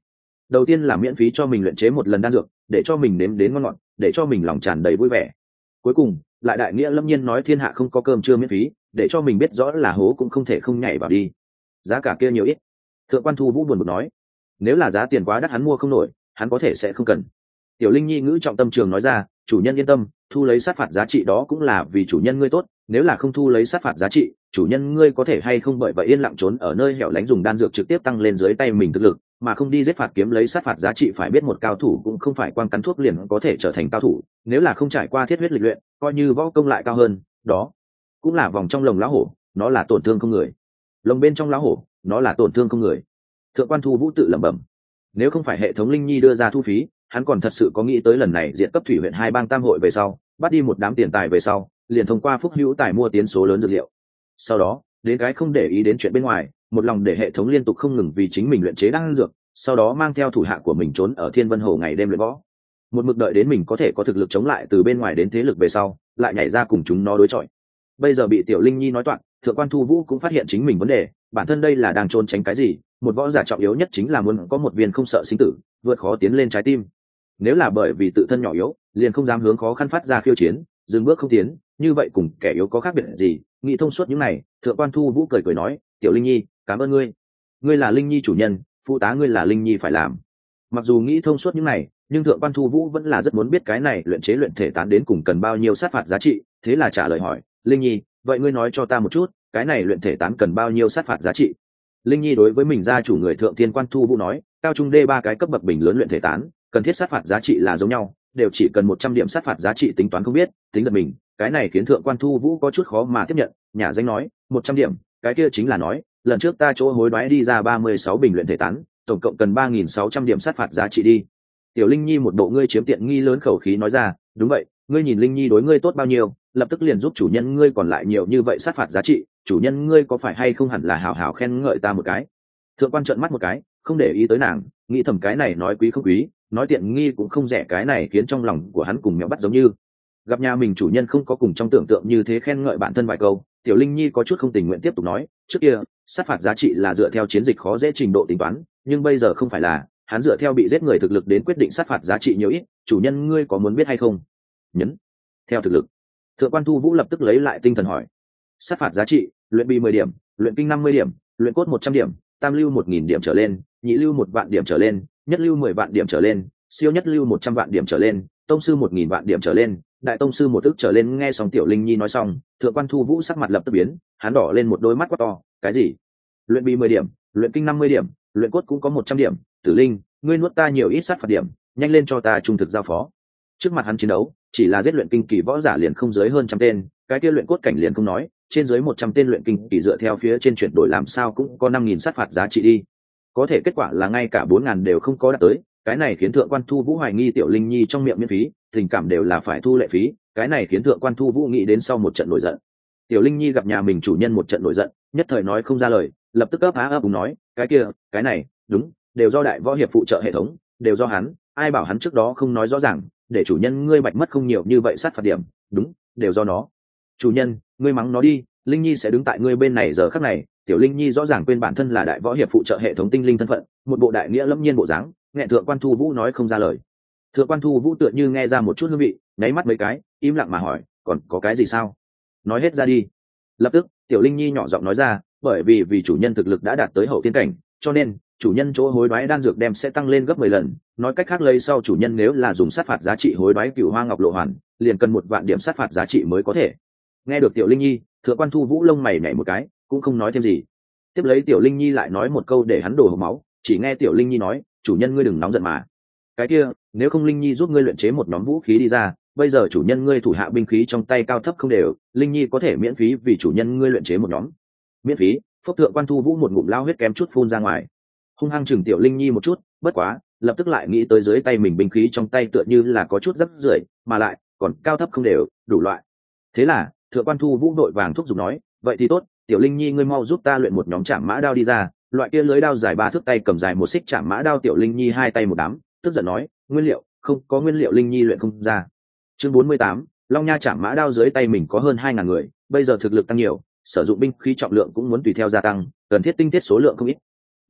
đầu tiên là miễn phí cho mình luyện chế một lần đan dược, để cho mình nếm đến ngon ngọt, để cho mình lòng tràn đầy vui vẻ. Cuối cùng lại đại nghĩa lâm nhiên nói thiên hạ không có cơm trưa miễn phí, để cho mình biết rõ là hố cũng không thể không nhảy vào đi. Giá cả kia nhiều ít. Thượng quan Thu Vũ buồn bực nói, nếu là giá tiền quá đắt hắn mua không nổi, hắn có thể sẽ không cần. Tiểu Linh Nhi ngữ trọng tâm trường nói ra, chủ nhân yên tâm, thu lấy sát phạt giá trị đó cũng là vì chủ nhân ngươi tốt, nếu là không thu lấy sát phạt giá trị, chủ nhân ngươi có thể hay không bởi vậy yên lặng trốn ở nơi hẻo lánh dùng đan dược trực tiếp tăng lên dưới tay mình thực lực, mà không đi giết phạt kiếm lấy sát phạt giá trị. Phải biết một cao thủ cũng không phải quang cắn thuốc liền có thể trở thành cao thủ, nếu là không trải qua thiết huyết lịch luyện, coi như võ công lại cao hơn, đó cũng là vòng trong lồng lá hổ, nó là tổn thương không người. Lồng bên trong lá hổ, nó là tổn thương không người. Thượng quan Thu Vũ tự lẩm bẩm, nếu không phải hệ thống Linh Nhi đưa ra thu phí, hắn còn thật sự có nghĩ tới lần này diện cấp thủy huyện hai bang tam hội về sau, bắt đi một đám tiền tài về sau, liền thông qua phúc hữu tài mua tiến số lớn dược liệu. Sau đó, đến cái không để ý đến chuyện bên ngoài, một lòng để hệ thống liên tục không ngừng vì chính mình luyện chế đan dược, sau đó mang theo thủ hạ của mình trốn ở Thiên Vân Hồ ngày đêm luyện võ. Một mực đợi đến mình có thể có thực lực chống lại từ bên ngoài đến thế lực về sau, lại nhảy ra cùng chúng nó đối chọi. Bây giờ bị Tiểu Linh Nhi nói toạc, Thượng quan Thu Vũ cũng phát hiện chính mình vấn đề, bản thân đây là đang trốn tránh cái gì? Một võ giả trọng yếu nhất chính là muốn có một viên không sợ sinh tử, vượt khó tiến lên trái tim. Nếu là bởi vì tự thân nhỏ yếu, liền không dám hướng khó khăn phát ra khiêu chiến, dừng bước không tiến, như vậy cùng kẻ yếu có khác biệt gì? Nghĩ thông suốt những này, Thượng quan Thu Vũ cười cười nói, Tiểu Linh Nhi, cảm ơn ngươi. Ngươi là Linh Nhi chủ nhân, phụ tá ngươi là Linh Nhi phải làm. Mặc dù nghĩ thông suốt những này, nhưng Thượng quan Thu Vũ vẫn là rất muốn biết cái này luyện chế luyện thể tán đến cùng cần bao nhiêu sát phạt giá trị, thế là trả lời hỏi, Linh Nhi, vậy ngươi nói cho ta một chút, cái này luyện thể tán cần bao nhiêu sát phạt giá trị? Linh Nhi đối với mình gia chủ người Thượng Thiên Quan Thu Vũ nói, cao trung đê ba cái cấp bậc bình lớn luyện thể tán, cần thiết sát phạt giá trị là giống nhau, đều chỉ cần một trăm điểm sát phạt giá trị. Tính toán không biết, tính giật mình, cái này khiến Thượng quan Thu Vũ có chút khó mà tiếp nhận, nhà danh nói, một trăm điểm, cái kia chính là nói, lần trước ta chỗ hối đoái đi ra ba mươi sáu bình luyện thể tán, tổng cộng cần ba nghìn sáu trăm điểm sát phạt giá trị đi. Tiểu Linh Nhi một bộ ngươi chiếm tiện nghi lớn khẩu khí nói ra, đúng vậy, ngươi nhìn Linh Nhi đối ngươi tốt bao nhiêu, lập tức liền giúp chủ nhân ngươi còn lại nhiều như vậy sát phạt giá trị, chủ nhân ngươi có phải hay không hẳn là hào hào khen ngợi ta một cái. Thượng quan trợn mắt một cái, không để ý tới nàng, nghĩ thầm cái này nói quý không quý, nói tiện nghi cũng không rẻ, cái này khiến trong lòng của hắn cùng mèo bắt giống như. Gặp nhà mình chủ nhân không có cùng trong tưởng tượng như thế khen ngợi bản thân vài câu, Tiểu Linh Nhi có chút không tình nguyện tiếp tục nói, trước kia sát phạt giá trị là dựa theo chiến dịch khó dễ trình độ tính toán, nhưng bây giờ không phải là, hắn dựa theo bị giết người thực lực đến quyết định sát phạt giá trị nhiều ít, chủ nhân ngươi có muốn biết hay không? Nhấn theo thực lực. Thượng quan Thu Vũ lập tức lấy lại tinh thần hỏi, sát phạt giá trị, luyện bì mười điểm, luyện kinh năm mươi điểm, luyện cốt một trăm điểm, tam lưu một nghìn điểm trở lên, nhị lưu một vạn điểm trở lên, nhất lưu mười vạn điểm trở lên, siêu nhất lưu một trăm vạn điểm trở lên, tông sư một nghìn vạn điểm trở lên, đại tông sư một ức trở lên. Nghe xong Tiểu Linh Nhi nói xong, Thượng quan Thu Vũ sắc mặt lập tức biến, hắn đỏ lên một đôi mắt quá to, cái gì? Luyện bì mười điểm, luyện kinh năm mươi điểm, luyện cốt cũng có một trăm điểm, Tử Linh, ngươi nuốt ta nhiều ít sát phạt điểm, nhanh lên cho ta trung thực giao phó. Trước mặt hắn chiến đấu, chỉ là giết luyện kinh kỳ võ giả liền không dưới hơn trăm tên, cái kia luyện cốt cảnh liền không nói, trên dưới một trăm tên luyện kinh kỳ dựa theo phía trên chuyển đổi làm sao cũng có năm nghìn sát phạt giá trị đi. Có thể kết quả là ngay cả bốn ngàn đều không có đạt tới, cái này khiến Thượng quan Thu Vũ hoài nghi Tiểu Linh Nhi trong miệng miễn phí, tình cảm đều là phải thu lệ phí, cái này khiến Thượng quan Thu Vũ nghĩ đến sau một trận nổi giận. Tiểu Linh Nhi gặp nhà mình chủ nhân một trận nổi giận, nhất thời nói không ra lời, lập tức ấp á ấp úng nói, cái kia, cái này, đúng, đều do đại võ hiệp phụ trợ hệ thống, đều do hắn, ai bảo hắn trước đó không nói rõ ràng, để chủ nhân ngươi bạch mất không nhiều như vậy sát phạt điểm, đúng, đều do nó. Chủ nhân, ngươi mắng nó đi, Linh Nhi sẽ đứng tại ngươi bên này giờ khắc này. Tiểu Linh Nhi rõ ràng quên bản thân là đại võ hiệp phụ trợ hệ thống tinh linh thân phận, một bộ đại nghĩa lâm nhiên bộ dáng, nghe Thượng quan Thu Vũ nói không ra lời. Thượng quan Thu Vũ tựa như nghe ra một chút hương vị, nháy mắt mấy cái, im lặng mà hỏi, còn có cái gì sao? Nói hết ra đi. Lập tức, Tiểu Linh Nhi nhỏ giọng nói ra, bởi vì vì chủ nhân thực lực đã đạt tới hậu thiên cảnh, cho nên chủ nhân chỗ hối đoái đan dược đem sẽ tăng lên gấp mười lần. Nói cách khác lấy sau chủ nhân nếu là dùng sát phạt giá trị hối đoái Cửu Hoa Ngọc Lộ Hoàn, liền cần một vạn điểm sát phạt giá trị mới có thể. Nghe được Tiểu Linh Nhi, Thượng quan Thu Vũ lông mày nhảy một cái, cũng không nói thêm gì. Tiếp lấy Tiểu Linh Nhi lại nói một câu để hắn đổ hộc máu, chỉ nghe Tiểu Linh Nhi nói, chủ nhân ngươi đừng nóng giận mà. Cái kia, nếu không Linh Nhi giúp ngươi luyện chế một nhóm vũ khí đi ra, bây giờ chủ nhân ngươi thủ hạ binh khí trong tay cao thấp không đều, Linh Nhi có thể miễn phí vì chủ nhân ngươi luyện chế một nhóm. Miễn phí? Phúc Thượng quan Thu Vũ một ngụm lao huyết kém chút phun ra ngoài. Hung hăng chừng Tiểu Linh Nhi một chút, bất quá, lập tức lại nghĩ tới dưới tay mình binh khí trong tay tựa như là có chút rắc rưởi, mà lại còn cao thấp không đều, đủ loại. Thế là, Thượng quan Thu Vũ đội vàng thúc giục nói, vậy thì tốt, Tiểu Linh Nhi ngươi mau giúp ta luyện một nhóm trảm mã đao đi ra, loại kia lưới đao dài ba thước tay cầm dài một xích trảm mã đao. Tiểu Linh Nhi hai tay một đám, tức giận nói, nguyên liệu, không có nguyên liệu Linh Nhi luyện không ra. Chương bốn mươi tám, Long Nha trảm mã đao dưới tay mình có hơn hai ngàn người, bây giờ thực lực tăng nhiều, sử dụng binh khí trọng lượng cũng muốn tùy theo gia tăng, cần thiết tinh thiết số lượng không ít.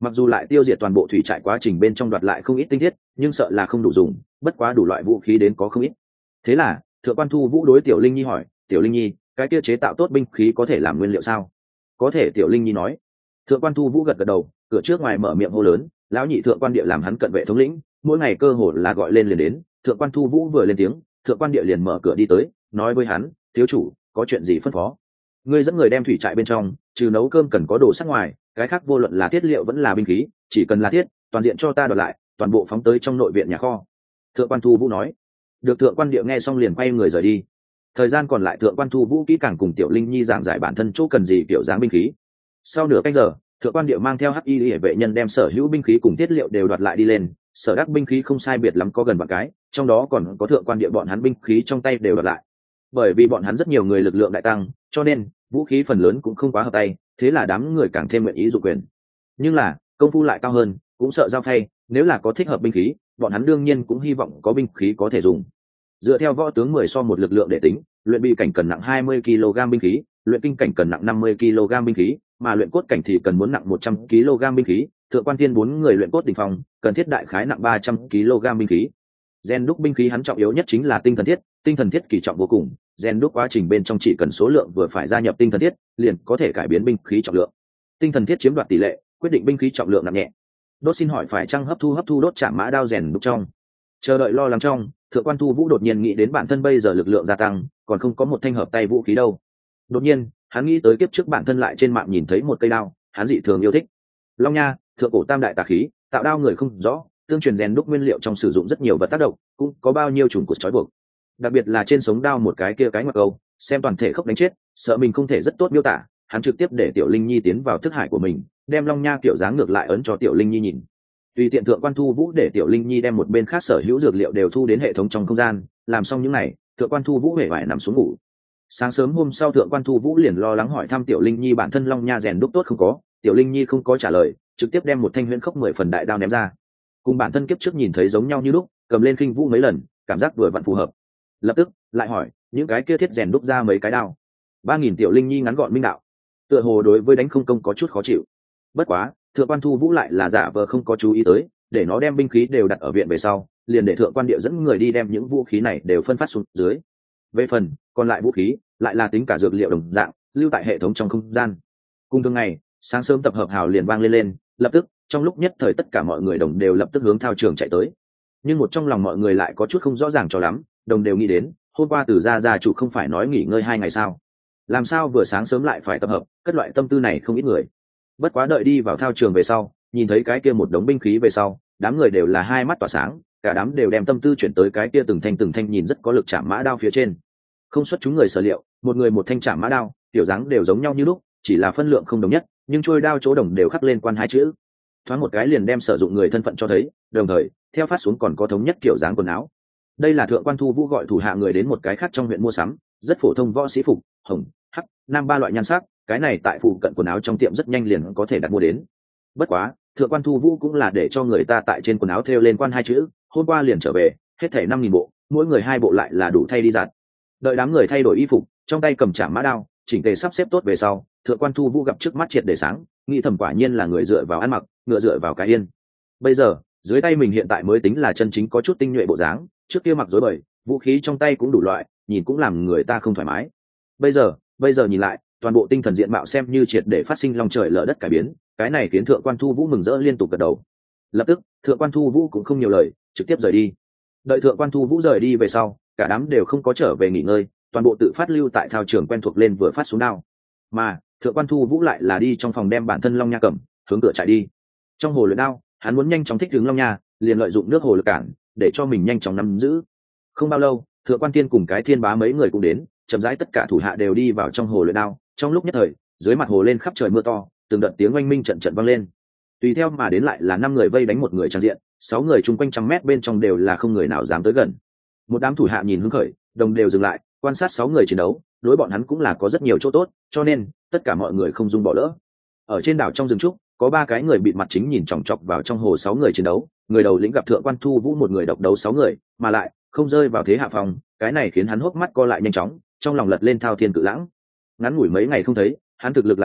mặc dù lại tiêu diệt toàn bộ thủy trại quá trình bên trong đoạt lại không ít tinh thiết, nhưng sợ là không đủ dùng, bất quá đủ loại vũ khí đến có không ít. Thế là Thượng quan Thu Vũ đối Tiểu Linh Nhi hỏi, Tiểu Linh Nhi, cái kia chế tạo tốt binh khí có thể làm nguyên liệu sao? Có thể. Tiểu Linh Nhi nói. Thượng quan Thu Vũ gật gật đầu, cửa trước ngoài mở miệng hô lớn, lão nhị Thượng quan Địa làm hắn cận vệ thống lĩnh, mỗi ngày cơ hồ là gọi lên liền đến. Thượng quan Thu Vũ vừa lên tiếng, Thượng quan Địa liền mở cửa đi tới, nói với hắn, thiếu chủ, có chuyện gì phân phó? Ngươi dẫn người đem thủy trại bên trong, trừ nấu cơm cần có đồ sắc ngoài, cái khác vô luận là thiết liệu vẫn là binh khí, chỉ cần là thiết, toàn diện cho ta đoạt lại, toàn bộ phóng tới trong nội viện nhà kho. Thượng quan Thu Vũ nói. Được. Thượng quan Địa nghe xong liền quay người rời đi. Thời gian còn lại Thượng quan Thu Vũ kỹ càng cùng Tiểu Linh Nhi giảng giải bản thân chỗ cần gì kiểu dáng binh khí. Sau nửa canh giờ, Thượng quan Địa mang theo hắc y hệ vệ nhân đem sở hữu binh khí cùng thiết liệu đều đoạt lại đi lên. Sở đắc binh khí không sai biệt lắm có gần vạn cái, trong đó còn có Thượng quan Địa bọn hắn binh khí trong tay đều đoạt lại. Bởi vì bọn hắn rất nhiều người lực lượng đại tăng, cho nên vũ khí phần lớn cũng không quá hợp tay, thế là đám người càng thêm nguyện ý dụng quyền. Nhưng là công phu lại cao hơn, cũng sợ giao phay, nếu là có thích hợp binh khí, bọn hắn đương nhiên cũng hy vọng có binh khí có thể dùng. Dựa theo võ tướng mười so một lực lượng để tính, luyện bị cảnh cần nặng hai mươi ki lô gam binh khí, luyện kinh cảnh cần nặng năm mươi ki lô gam binh khí, mà luyện cốt cảnh thì cần muốn nặng một trăm ki lô gam binh khí. Thượng quan Thiên bốn người luyện cốt đỉnh phong, cần thiết đại khái nặng ba trăm ki lô gam binh khí. Gen đúc binh khí hắn trọng yếu nhất chính là tinh thần thiết, tinh thần thiết kỳ trọng vô cùng, gen đúc quá trình bên trong chỉ cần số lượng vừa phải gia nhập tinh thần thiết, liền có thể cải biến binh khí trọng lượng. Tinh thần thiết chiếm đoạt tỷ lệ, quyết định binh khí trọng lượng nặng nhẹ. Đốt xin hỏi phải chăng hấp thu hấp thu đốt chạm mã đao rèn đúc trong. Chờ đợi lo lắng trong, Thượng quan Thu Vũ đột nhiên nghĩ đến bản thân bây giờ lực lượng gia tăng, còn không có một thanh hợp tay vũ khí đâu. Đột nhiên, hắn nghĩ tới kiếp trước bản thân lại trên mạng nhìn thấy một cây đao, hắn dị thường yêu thích. Long nha, thượng cổ tam đại tà khí, tạo đao người không rõ, tương truyền rèn đúc nguyên liệu trong sử dụng rất nhiều vật tác động, cũng có bao nhiêu chủng cột trói buộc. Đặc biệt là trên sống đao một cái kia cái ngoặc câu, xem toàn thể khốc đánh chết, sợ mình không thể rất tốt miêu tả, hắn trực tiếp để Tiểu Linh Nhi tiến vào thức hải của mình, đem Long nha kiểu dáng ngược lại ấn cho Tiểu Linh Nhi nhìn. Tùy tiện Thượng quan Thu Vũ để Tiểu Linh Nhi đem một bên khác sở hữu dược liệu đều thu đến hệ thống trong không gian, làm xong những này, Thượng quan Thu Vũ hề vải nằm xuống ngủ. Sáng sớm hôm sau Thượng quan Thu Vũ liền lo lắng hỏi thăm Tiểu Linh Nhi bản thân Long nha rèn đúc tốt không có, Tiểu Linh Nhi không có trả lời, trực tiếp đem một thanh huyễn khốc mười phần đại đao ném ra. Cùng bản thân kiếp trước nhìn thấy giống nhau như lúc, cầm lên khinh vũ mấy lần, cảm giác vừa vặn phù hợp. Lập tức lại hỏi, những cái kia thiết rèn đúc ra mấy cái đao? Ba nghìn. Tiểu Linh Nhi ngắn gọn minh đạo. Tựa hồ đối với đánh không công có chút khó chịu. Bất quá, Thượng quan Thu Vũ lại là giả vờ không có chú ý tới, để nó đem binh khí đều đặt ở viện về sau, liền để Thượng quan Địa dẫn người đi đem những vũ khí này đều phân phát xuống dưới. Về phần còn lại vũ khí, lại là tính cả dược liệu đồng dạng, lưu tại hệ thống trong không gian. Cùng thường ngày, sáng sớm tập hợp hào liền vang lên lên, lập tức, trong lúc nhất thời tất cả mọi người đồng đều lập tức hướng thao trường chạy tới. Nhưng một trong lòng mọi người lại có chút không rõ ràng cho lắm, đồng đều nghĩ đến, hôm qua Từ gia gia chủ không phải nói nghỉ ngơi hai ngày sao? Làm sao vừa sáng sớm lại phải tập hợp, cất loại tâm tư này không ít người. Bất quá đợi đi vào thao trường về sau, nhìn thấy cái kia một đống binh khí về sau, đám người đều là hai mắt tỏa sáng, cả đám đều đem tâm tư chuyển tới cái kia từng thanh từng thanh nhìn rất có lực chạm mã đao phía trên. Không xuất chúng người sở liệu, một người một thanh chạm mã đao, tiểu dáng đều giống nhau như lúc, chỉ là phân lượng không đồng nhất, nhưng trôi đao chỗ đồng đều khắc lên quan hai chữ. Thoáng một cái liền đem sử dụng người thân phận cho thấy, đồng thời theo phát xuống còn có thống nhất kiểu dáng quần áo. Đây là Thượng quan Thu Vũ gọi thủ hạ người đến một cái khác trong huyện mua sắm, rất phổ thông võ sĩ phục, hồng, hắc, nam ba loại nhan sắc, cái này tại phụ cận quần áo trong tiệm rất nhanh liền có thể đặt mua đến. Bất quá, Thượng quan Thu Vũ cũng là để cho người ta tại trên quần áo thêu lên quan hai chữ, hôm qua liền trở về, hết thảy năm nghìn bộ, mỗi người hai bộ lại là đủ thay đi giặt. Đợi đám người thay đổi y phục, trong tay cầm chạm mã đao, chỉnh tề sắp xếp tốt về sau, Thượng quan Thu Vũ gặp trước mắt triệt để sáng, nghĩ thầm quả nhiên là người dựa vào ăn mặc, ngựa dựa vào cái yên. Bây giờ, dưới tay mình hiện tại mới tính là chân chính có chút tinh nhuệ bộ dáng, trước kia mặc rối bời, vũ khí trong tay cũng đủ loại, nhìn cũng làm người ta không thoải mái. Bây giờ, bây giờ nhìn lại, toàn bộ tinh thần diện mạo xem như triệt để phát sinh lòng trời lở đất cải biến, cái này khiến Thượng quan Thu Vũ mừng rỡ liên tục gật đầu. Lập tức, Thượng quan Thu Vũ cũng không nhiều lời, trực tiếp rời đi. Đợi Thượng quan Thu Vũ rời đi về sau, cả đám đều không có trở về nghỉ ngơi, toàn bộ tự phát lưu tại thao trường quen thuộc lên vừa phát xuống đao. Mà Thượng quan Thu Vũ lại là đi trong phòng đem bản thân Long Nha cầm, hướng cửa chạy đi. Trong hồ luyện đao, hắn muốn nhanh chóng thích ứng Long Nha, liền lợi dụng nước hồ lực cản, để cho mình nhanh chóng nắm giữ. Không bao lâu, Thượng quan Tiên cùng cái Thiên Bá mấy người cũng đến, chậm rãi tất cả thủ hạ đều đi vào trong hồ luyện đao. Trong lúc nhất thời, dưới mặt hồ lên khắp trời mưa to, từng đợt tiếng oanh minh trận trận vang lên. Tùy theo mà đến lại là năm người vây đánh một người trang diện, sáu người chung quanh trăm mét bên trong đều là không người nào dám tới gần. Một đám thủ hạ nhìn hứng khởi, đồng đều dừng lại, quan sát sáu người chiến đấu, đối bọn hắn cũng là có rất nhiều chỗ tốt, cho nên tất cả mọi người không dung bỏ lỡ. Ở trên đảo trong rừng trúc, có ba cái người bịt mặt chính nhìn chòng chọc vào trong hồ sáu người chiến đấu, người đầu lĩnh gặp Thượng quan Thu Vũ một người độc đấu sáu người, mà lại không rơi vào thế hạ phòng, cái này khiến hắn hốc mắt co lại nhanh chóng, trong lòng lật lên thao thiên cự lãng. Ngắn ngủi mấy ngày không thấy, hắn thực lực lại biến,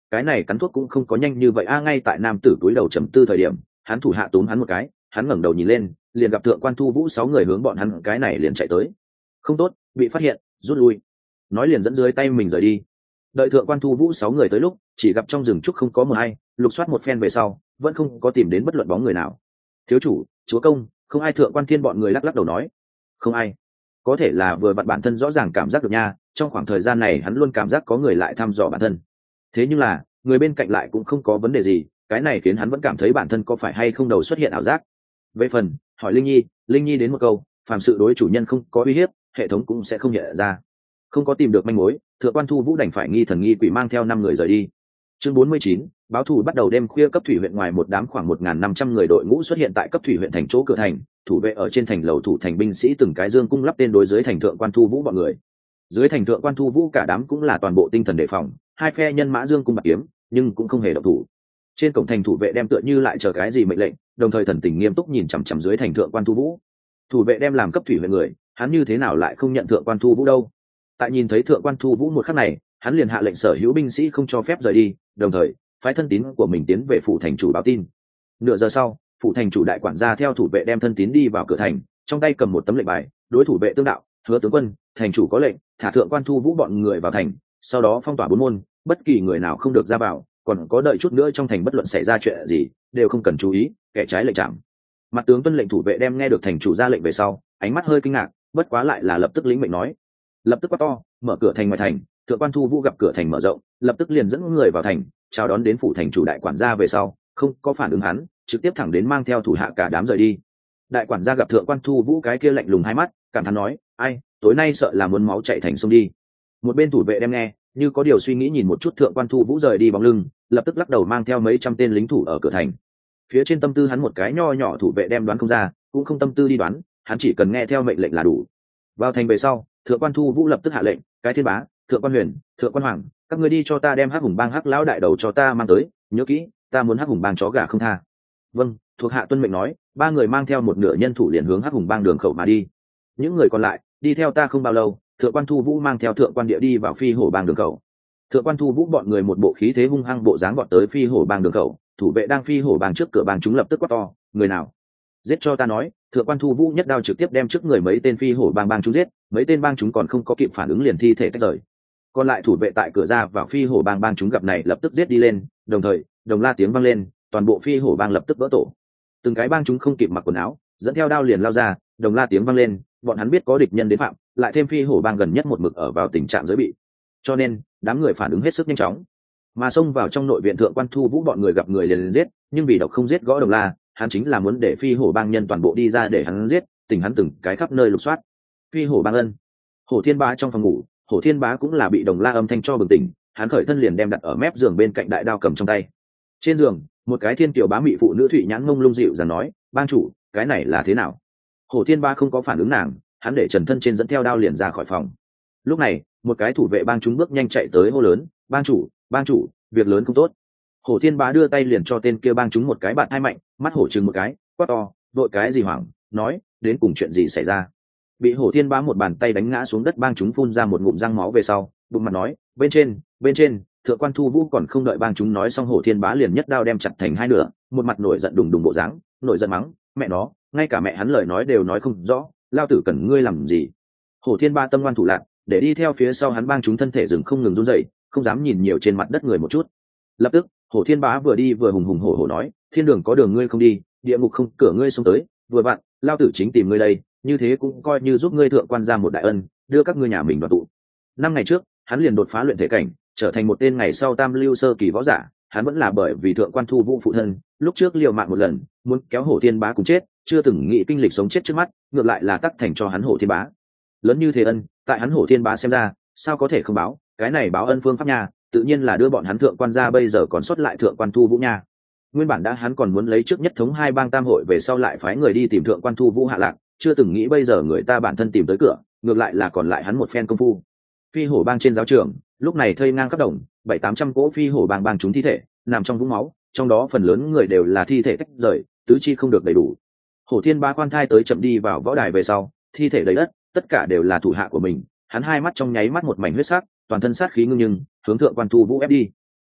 cái này cắn thuốc cũng không có nhanh như vậy a. Ngay tại nam tử túi đầu trầm tư thời điểm, hắn thủ hạ túm hắn một cái, hắn ngẩng đầu nhìn lên, liền gặp thượng quan thu vũ sáu người hướng bọn hắn cái này liền chạy tới. Không tốt, bị phát hiện, rút lui. Nói liền dẫn dưới tay mình rời đi. Đợi thượng quan thu vũ sáu người tới lúc, chỉ gặp trong rừng trúc không có mờ hay, lục soát một phen về sau, vẫn không có tìm đến bất luận bóng người nào. Thiếu chủ, chúa công, không ai. Thượng quan thiên bọn người lắc lắc đầu nói, không ai. Có thể là vừa vặn bản thân rõ ràng cảm giác được nha, trong khoảng thời gian này hắn luôn cảm giác có người lại thăm dò bản thân. Thế nhưng là người bên cạnh lại cũng không có vấn đề gì, cái này khiến hắn vẫn cảm thấy bản thân có phải hay không đầu xuất hiện ảo giác. Về phần hỏi linh nhi, linh nhi đến một câu, phàm sự đối chủ nhân không có uy hiếp, hệ thống cũng sẽ không nhận ra. Không có tìm được manh mối, thượng quan thu vũ đành phải nghi thần nghi quỷ mang theo năm người rời đi. Chương bốn mươi chín, báo thù bắt đầu. Đêm khuya, cấp thủy huyện ngoài một đám khoảng một nghìn năm trăm người đội ngũ xuất hiện tại cấp thủy huyện thành chỗ cửa thành, thủ vệ ở trên thành lầu thủ thành binh sĩ từng cái dương cung lắp tên đối dưới thành thượng quan thu vũ bọn người. Dưới thành thượng quan thu vũ cả đám cũng là toàn bộ tinh thần đề phòng, hai phe nhân mã dương cung bạc kiếm, nhưng cũng không hề động thủ. Trên cổng thành thủ vệ đem tựa như lại chờ cái gì mệnh lệnh, đồng thời thần tình nghiêm túc nhìn chằm chằm dưới thành thượng quan thu vũ. Thủ vệ đem làm cấp thủy huyện người, hắn như thế nào lại không nhận thượng quan thu vũ đâu? Tại nhìn thấy thượng quan thu vũ một khắc này, hắn liền hạ lệnh sở hữu binh sĩ không cho phép rời đi, đồng thời phái thân tín của mình tiến về phủ thành chủ báo tin. Nửa giờ sau, phủ thành chủ đại quản gia theo thủ vệ đem thân tín đi vào cửa thành, trong tay cầm một tấm lệnh bài, đối thủ vệ tương đạo, hứa tướng quân, thành chủ có lệnh thả thượng quan thu vũ bọn người vào thành, sau đó phong tỏa bốn môn, bất kỳ người nào không được ra vào, còn có đợi chút nữa trong thành bất luận xảy ra chuyện gì đều không cần chú ý, kẻ trái lệnh chạm. Mặt tướng tuân lệnh. Thủ vệ đem nghe được thành chủ ra lệnh về sau, ánh mắt hơi kinh ngạc, bất quá lại là lập tức lĩnh mệnh nói, lập tức quát to, mở cửa thành ngoài thành. Thượng quan thu vũ gặp cửa thành mở rộng, lập tức liền dẫn người vào thành, chào đón đến phủ thành chủ đại quản gia về sau, không có phản ứng hắn, trực tiếp thẳng đến mang theo thủ hạ cả đám rời đi. Đại quản gia gặp thượng quan thu vũ cái kia lạnh lùng hai mắt, cảm thán nói, ai, tối nay sợ là muốn máu chạy thành sông đi. Một bên thủ vệ đem nghe, như có điều suy nghĩ nhìn một chút thượng quan thu vũ rời đi bóng lưng, lập tức lắc đầu mang theo mấy trăm tên lính thủ ở cửa thành. Phía trên tâm tư hắn một cái nho nhỏ thủ vệ đem đoán không ra, cũng không tâm tư đi đoán, hắn chỉ cần nghe theo mệnh lệnh là đủ. Vào thành về sau, thượng quan thu vũ lập tức hạ lệnh, cái thiên bá, thượng quan huyền, thượng quan hoàng, các người đi cho ta đem hắc hùng bang hắc lão đại đầu cho ta mang tới, nhớ kỹ, ta muốn hắc hùng bang chó gà không tha. Vâng, thuộc hạ tuân mệnh. Nói, ba người mang theo một nửa nhân thủ liền hướng hắc hùng bang đường khẩu mà đi. Những người còn lại đi theo ta. Không bao lâu, thượng quan thu vũ mang theo thượng quan địa đi vào phi hổ bang đường khẩu. Thượng quan thu vũ bọn người một bộ khí thế hung hăng bộ dáng bọn tới phi hổ bang đường khẩu, thủ vệ đang phi hổ bang trước cửa bang chúng lập tức quát to, người nào giết cho ta. Nói, thượng quan thu vũ nhất đao trực tiếp đem trước người mấy tên phi hổ bang bang chúng giết, mấy tên bang chúng còn không có kịp phản ứng liền thi thể tách rời. Còn lại thủ vệ tại cửa ra vào phi hổ bang bang chúng gặp này lập tức giết đi lên, đồng thời đồng la tiếng vang lên, toàn bộ phi hổ bang lập tức vỡ tổ. Từng cái bang chúng không kịp mặc quần áo, dẫn theo đao liền lao ra, đồng la tiếng vang lên, bọn hắn biết có địch nhân đến phạm, lại thêm phi hổ bang gần nhất một mực ở vào tình trạng giới bị, cho nên đám người phản ứng hết sức nhanh chóng, mà xông vào trong nội viện. Thượng quan thu vũ bọn người gặp người liền, liền giết, nhưng vì độc không giết gõ đồng la, hắn chính là muốn để phi hổ bang nhân toàn bộ đi ra để hắn giết, tình hắn từng cái khắp nơi lục soát. Phi hổ bang ân, hổ thiên bá trong phòng ngủ, hổ thiên bá cũng là bị đồng la âm thanh cho bừng tỉnh, hắn khởi thân liền đem đặt ở mép giường bên cạnh đại đao cầm trong tay. Trên giường, một cái thiên kiều bá mị phụ nữ thụy nhãn mông lung dịu dàng nói, bang chủ, cái này là thế nào? Hổ thiên bá không có phản ứng nàng, hắn để trần thân trên dẫn theo đao liền ra khỏi phòng. Lúc này, một cái thủ vệ bang chúng bước nhanh chạy tới hô lớn, bang chủ, bang chủ, việc lớn không tốt. Hổ thiên bá đưa tay liền cho tên kia bang chúng một cái bạn hai mạnh, mắt hổ chừng một cái, quát to, vội cái gì hoảng, nói, đến cùng chuyện gì xảy ra? Bị hổ thiên bá một bàn tay đánh ngã xuống đất bang chúng phun ra một ngụm răng máu về sau, bụng mặt nói, bên trên, bên trên. Thượng quan thu vũ còn không đợi bang chúng nói xong, hổ thiên bá liền nhất đao đem chặt thành hai nửa, một mặt nổi giận đùng đùng bộ dáng, nổi giận mắng, mẹ nó, ngay cả mẹ hắn lời nói đều nói không rõ, lao tử cần ngươi làm gì? Hổ thiên bá tâm ngoan thủ lạn, để đi theo phía sau hắn bang chúng thân thể dừng không ngừng run rẩy, không dám nhìn nhiều trên mặt đất người một chút. Lập tức, hổ thiên bá vừa đi vừa hùng hùng hổ hổ nói, thiên đường có đường ngươi không đi, địa ngục không cửa ngươi xông tới, vừa vặn, lao tử chính tìm ngươi đây, như thế cũng coi như giúp ngươi thượng quan ra một đại ân, đưa các ngươi nhà mình đoàn tụ. Năm ngày trước, hắn liền đột phá luyện thể cảnh, trở thành một tên ngày sau tam lưu sơ kỳ võ giả. Hắn vẫn là bởi vì thượng quan thu vũ phụ thân, lúc trước liều mạng một lần, muốn kéo hổ thiên bá cùng chết, chưa từng nghĩ kinh lịch sống chết trước mắt, ngược lại là tắc thành cho hắn hổ thiên bá. Lớn như thế ân, tại hắn hổ thiên bá xem ra, sao có thể không báo, cái này báo ân phương pháp nha, tự nhiên là đưa bọn hắn thượng quan ra bây giờ còn xuất lại thượng quan thu vũ nha. Nguyên bản đã hắn còn muốn lấy trước nhất thống hai bang tam hội về sau lại phái người đi tìm thượng quan thu vũ hạ lạc, chưa từng nghĩ bây giờ người ta bản thân tìm tới cửa, ngược lại là còn lại hắn một phen công phu. Phi hổ bang trên giáo trường, lúc này thây ngang khắp đồng, bảy tám trăm cỗ phi hổ bang bang chúng thi thể nằm trong vũng máu, trong đó phần lớn người đều là thi thể tách rời, tứ chi không được đầy đủ. Hổ thiên bá quan thai tới chậm đi vào võ đài về sau, thi thể đầy đất, tất cả đều là thủ hạ của mình. Hắn hai mắt trong nháy mắt một mảnh huyết sắc, toàn thân sát khí ngưng nhưng hướng thượng quan thu vũ ép đi.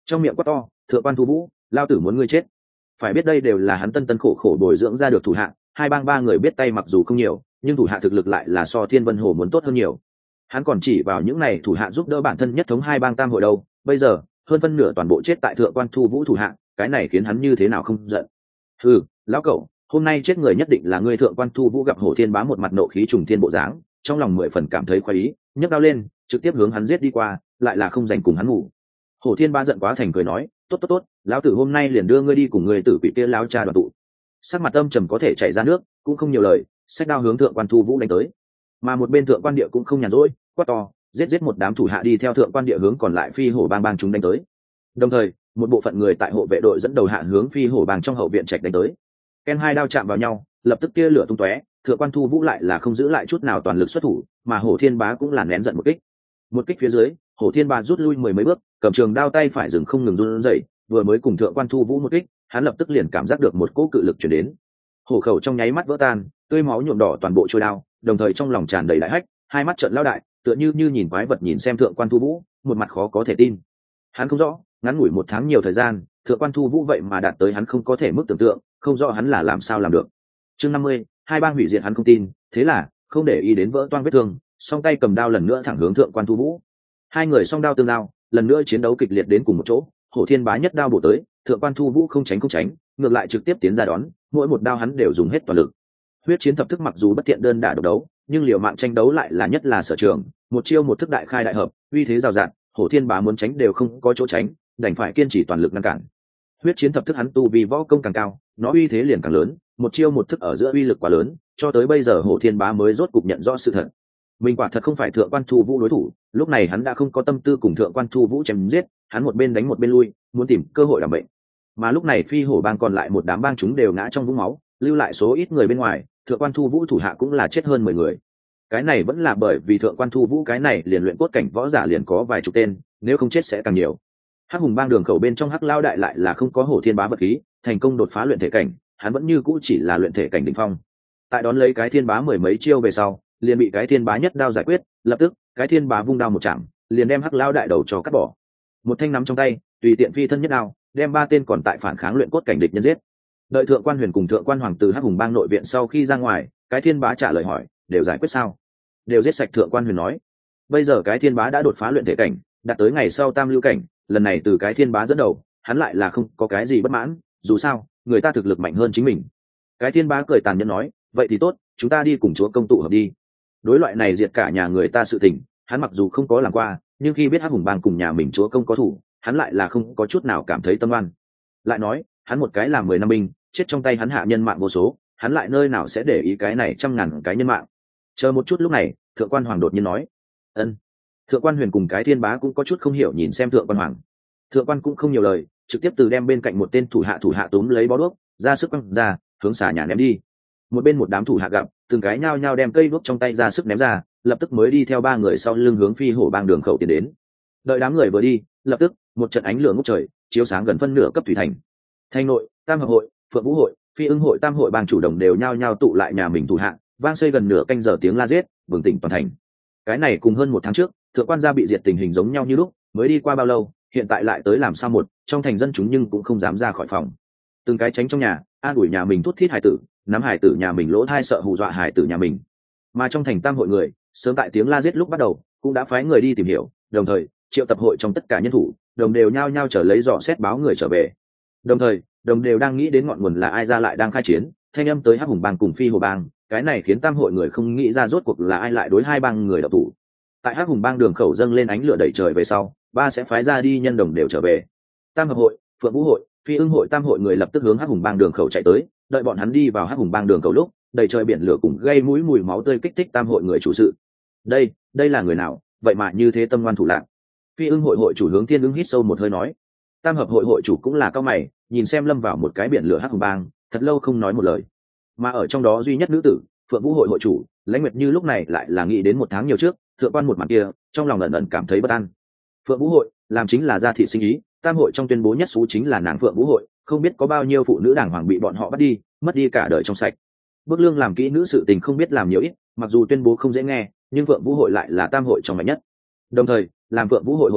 trong miệng quát to, thượng quan thu vũ, lao tử muốn ngươi chết. Phải biết đây đều là hắn tân tân khổ khổ bồi dưỡng ra được thủ hạ, hai bang ba người biết tay mặc dù không nhiều, nhưng thủ hạ thực lực lại là so Thiên Vân Hồ muốn tốt hơn nhiều. Hắn còn chỉ vào những này thủ hạ giúp đỡ bản thân nhất thống hai bang tam hội đâu, bây giờ hơn phân nửa toàn bộ chết tại thượng quan thu vũ thủ hạ, cái này khiến hắn như thế nào không giận. Ừ, lão cẩu, hôm nay chết người nhất định là ngươi. Thượng quan thu vũ gặp Hổ Thiên Bá một mặt nộ khí trùng thiên bộ dáng, trong lòng mười phần cảm thấy khoái ý, nhấc đao lên trực tiếp hướng hắn giết đi qua, lại là không dành cùng hắn ngủ. Hổ Thiên Bá giận quá thành cười nói, tốt tốt tốt, lão tử hôm nay liền đưa ngươi đi cùng người tử quỷ kia lão cha đoàn tụ. Sắc mặt âm trầm có thể chảy ra nước, cũng không nhiều lời, xách đao hướng thượng quan thu vũ đánh tới. Mà một bên thượng quan địa cũng không nhàn rỗi, quát to, giết giết một đám thủ hạ đi theo thượng quan địa hướng còn lại phi hổ bang bang chúng đánh tới. Đồng thời một bộ phận người tại hộ vệ đội dẫn đầu hạ hướng phi hổ bang trong hậu viện trạch đánh tới. Ken hai đao chạm vào nhau, lập tức tia lửa tung tóe, thượng quan thu vũ lại là không giữ lại chút nào toàn lực xuất thủ, mà Hổ Thiên Bá cũng là nén giận một kích. Một kích phía dưới, Hổ Thiên Bá rút lui mười mấy bước, cầm trường đao tay phải dừng không ngừng run rẩy, vừa mới cùng thượng quan thu vũ một kích, hắn lập tức liền cảm giác được một cỗ cự lực truyền đến. Hổ khẩu trong nháy mắt vỡ tan, tươi máu nhuộm đỏ toàn bộ trôi đao, đồng thời trong lòng tràn đầy đại hách, hai mắt trợn lao đại, tựa như như nhìn quái vật nhìn xem thượng quan thu vũ, một mặt khó có thể tin. Hắn không rõ, ngắn ngủi một tháng nhiều thời gian, thượng quan thu vũ vậy mà đạt tới hắn không có thể mức tưởng tượng, không rõ hắn là làm sao làm được. Chương năm mươi, hai bang hủy diệt hắn không tin, thế là không để ý đến vỡ toang vết thương, song tay cầm đao lần nữa thẳng hướng thượng quan thu vũ. Hai người song đao tương giao, lần nữa chiến đấu kịch liệt đến cùng một chỗ. Hổ Thiên Bá nhất đao bổ tới, thượng quan thu vũ không tránh không tránh, ngược lại trực tiếp tiến ra đón, mỗi một đao hắn đều dùng hết toàn lực. Huyết chiến thập thức mặc dù bất tiện đơn đả độc đấu, nhưng liều mạng tranh đấu lại là nhất là sở trường, một chiêu một thức đại khai đại hợp, uy thế rào rạt, Hổ Thiên Bá muốn tránh đều không có chỗ tránh, đành phải kiên trì toàn lực ngăn cản. Huyết chiến thập thức hắn tu vì võ công càng cao, nó uy thế liền càng lớn, một chiêu một thức ở giữa uy lực quá lớn, cho tới bây giờ Hổ Thiên Bá mới rốt cục nhận rõ sự thật. Mình quả thật không phải thượng quan thu vũ đối thủ, lúc này hắn đã không có tâm tư cùng thượng quan thu vũ chém giết, hắn một bên đánh một bên lui, muốn tìm cơ hội đảm bệnh. Mà lúc này phi hổ bang còn lại một đám bang chúng đều ngã trong vũng máu, lưu lại số ít người bên ngoài, thượng quan thu vũ thủ hạ cũng là chết hơn mười người. Cái này vẫn là bởi vì thượng quan thu vũ cái này liền luyện cốt cảnh võ giả liền có vài chục tên, nếu không chết sẽ càng nhiều. Hắc hùng bang đường khẩu bên trong Hắc lao đại lại là không có Hổ Thiên Bá vật khí, thành công đột phá luyện thể cảnh, hắn vẫn như cũ chỉ là luyện thể cảnh đỉnh phong. Tại đón lấy cái Thiên Bá mười mấy chiêu về sau, liền bị cái Thiên Bá nhất đao giải quyết, lập tức cái Thiên Bá vung đao một chạm, liền đem Hắc lao đại đầu cho cắt bỏ. Một thanh nắm trong tay, tùy tiện phi thân nhất đao, đem ba tên còn tại phản kháng luyện cốt cảnh địch nhân giết. Đợi thượng quan huyền cùng thượng quan hoàng từ Hắc hùng bang nội viện sau khi ra ngoài, cái Thiên Bá trả lời hỏi, đều giải quyết sao? Đều giết sạch. Thượng quan huyền nói, bây giờ cái Thiên Bá đã đột phá luyện thể cảnh, đạt tới ngày sau tam lưu cảnh, lần này từ cái Thiên Bá dẫn đầu, hắn lại là không có cái gì bất mãn, dù sao người ta thực lực mạnh hơn chính mình. Cái Thiên Bá cười tàn nhẫn nói, vậy thì tốt, chúng ta đi cùng chúa công tụ hợp đi. Đối loại này diệt cả nhà người ta sự tình, hắn mặc dù không có làm qua, nhưng khi biết Hắc hùng bang cùng nhà mình chúa công có thủ, hắn lại là không có chút nào cảm thấy tâm oan. Lại nói hắn một cái làm mười năm binh, chết trong tay hắn hạ nhân mạng vô số, hắn lại nơi nào sẽ để ý cái này trăm ngàn cái nhân mạng. Chờ một chút, lúc này thượng quan hoàng đột nhiên nói, ân. Thượng quan huyền cùng cái Thiên Bá cũng có chút không hiểu nhìn xem thượng quan hoàng. Thượng quan cũng không nhiều lời, trực tiếp từ đem bên cạnh một tên thủ hạ thủ hạ túm lấy bó đuốc, ra sức quăng ra, hướng xà nhà ném đi. Một bên một đám thủ hạ gặp, từng cái nhao nhao đem cây đuốc trong tay ra sức ném ra, lập tức mới đi theo ba người sau lưng hướng phi hổ bang đường khẩu tiến đến. Đợi đám người vừa đi, lập tức một trận ánh lửa ngút trời, chiếu sáng gần phân nửa cấp thủy thành. Thanh nội, tam hợp hội, phượng vũ hội, phi ưng hội tam hội bang chủ đồng đều nhao nhao tụ lại nhà mình thủ hạ, vang xây gần nửa canh giờ tiếng la giết, bừng tỉnh toàn thành. Cái này cùng hơn một tháng trước thượng quan gia bị diệt tình hình giống nhau như lúc, mới đi qua bao lâu, hiện tại lại tới làm sao một trong thành dân chúng nhưng cũng không dám ra khỏi phòng, từng cái tránh trong nhà, an ủi nhà mình thút thít hài tử, nắm hài tử nhà mình lỗ thai sợ hù dọa hài tử nhà mình. Mà trong thành tam hội người sớm tại tiếng la giết lúc bắt đầu cũng đã phái người đi tìm hiểu, đồng thời triệu tập hội trong tất cả nhân thủ, đồng đều nhao nhao trở lấy dò xét báo người trở về. Đồng thời đồng đều đang nghĩ đến ngọn nguồn là ai ra lại đang khai chiến, thanh âm tới Hắc hùng bang cùng phi hồ bang, cái này khiến tam hội người không nghĩ ra rốt cuộc là ai lại đối hai bang người độc thủ. Tại Hắc hùng bang đường khẩu dâng lên ánh lửa đẩy trời về sau, ba sẽ phái ra đi nhân đồng đều trở về. Tam hợp hội, phượng vũ hội, phi ưng hội tam hội người lập tức hướng Hắc hùng bang đường khẩu chạy tới, đợi bọn hắn đi vào Hắc hùng bang đường khẩu lúc, đầy trời biển lửa cùng gây mũi mùi máu tươi kích thích tam hội người chủ sự. Đây, đây là người nào, vậy mà như thế tâm ngoan thủ lạn. Phi ưng hội hội chủ Hướng Thiên ứng hít sâu một hơi nói. Tam hợp hội hội chủ cũng là cao mày, nhìn xem lâm vào một cái biển lửa Hắc hùng bang, thật lâu không nói một lời. Mà ở trong đó duy nhất nữ tử, phượng vũ hội hội chủ Lãnh Nguyệt Như lúc này lại là nghĩ đến một tháng nhiều trước thượng quan một mặt kia, trong lòng ẩn ẩn cảm thấy bất an. Phượng vũ hội làm chính là gia thị sinh ý, tam hội trong tuyên bố nhất xú chính là nàng Phượng vũ hội, không biết có bao nhiêu phụ nữ đàng hoàng bị bọn họ bắt đi, mất đi cả đời trong sạch. Bước lương làm kỹ nữ sự tình không biết làm nhiều ít, mặc dù tuyên bố không dễ nghe, nhưng Phượng vũ hội lại là tam hội trong mạnh nhất. Đồng thời làm Phượng vũ hội hội chủ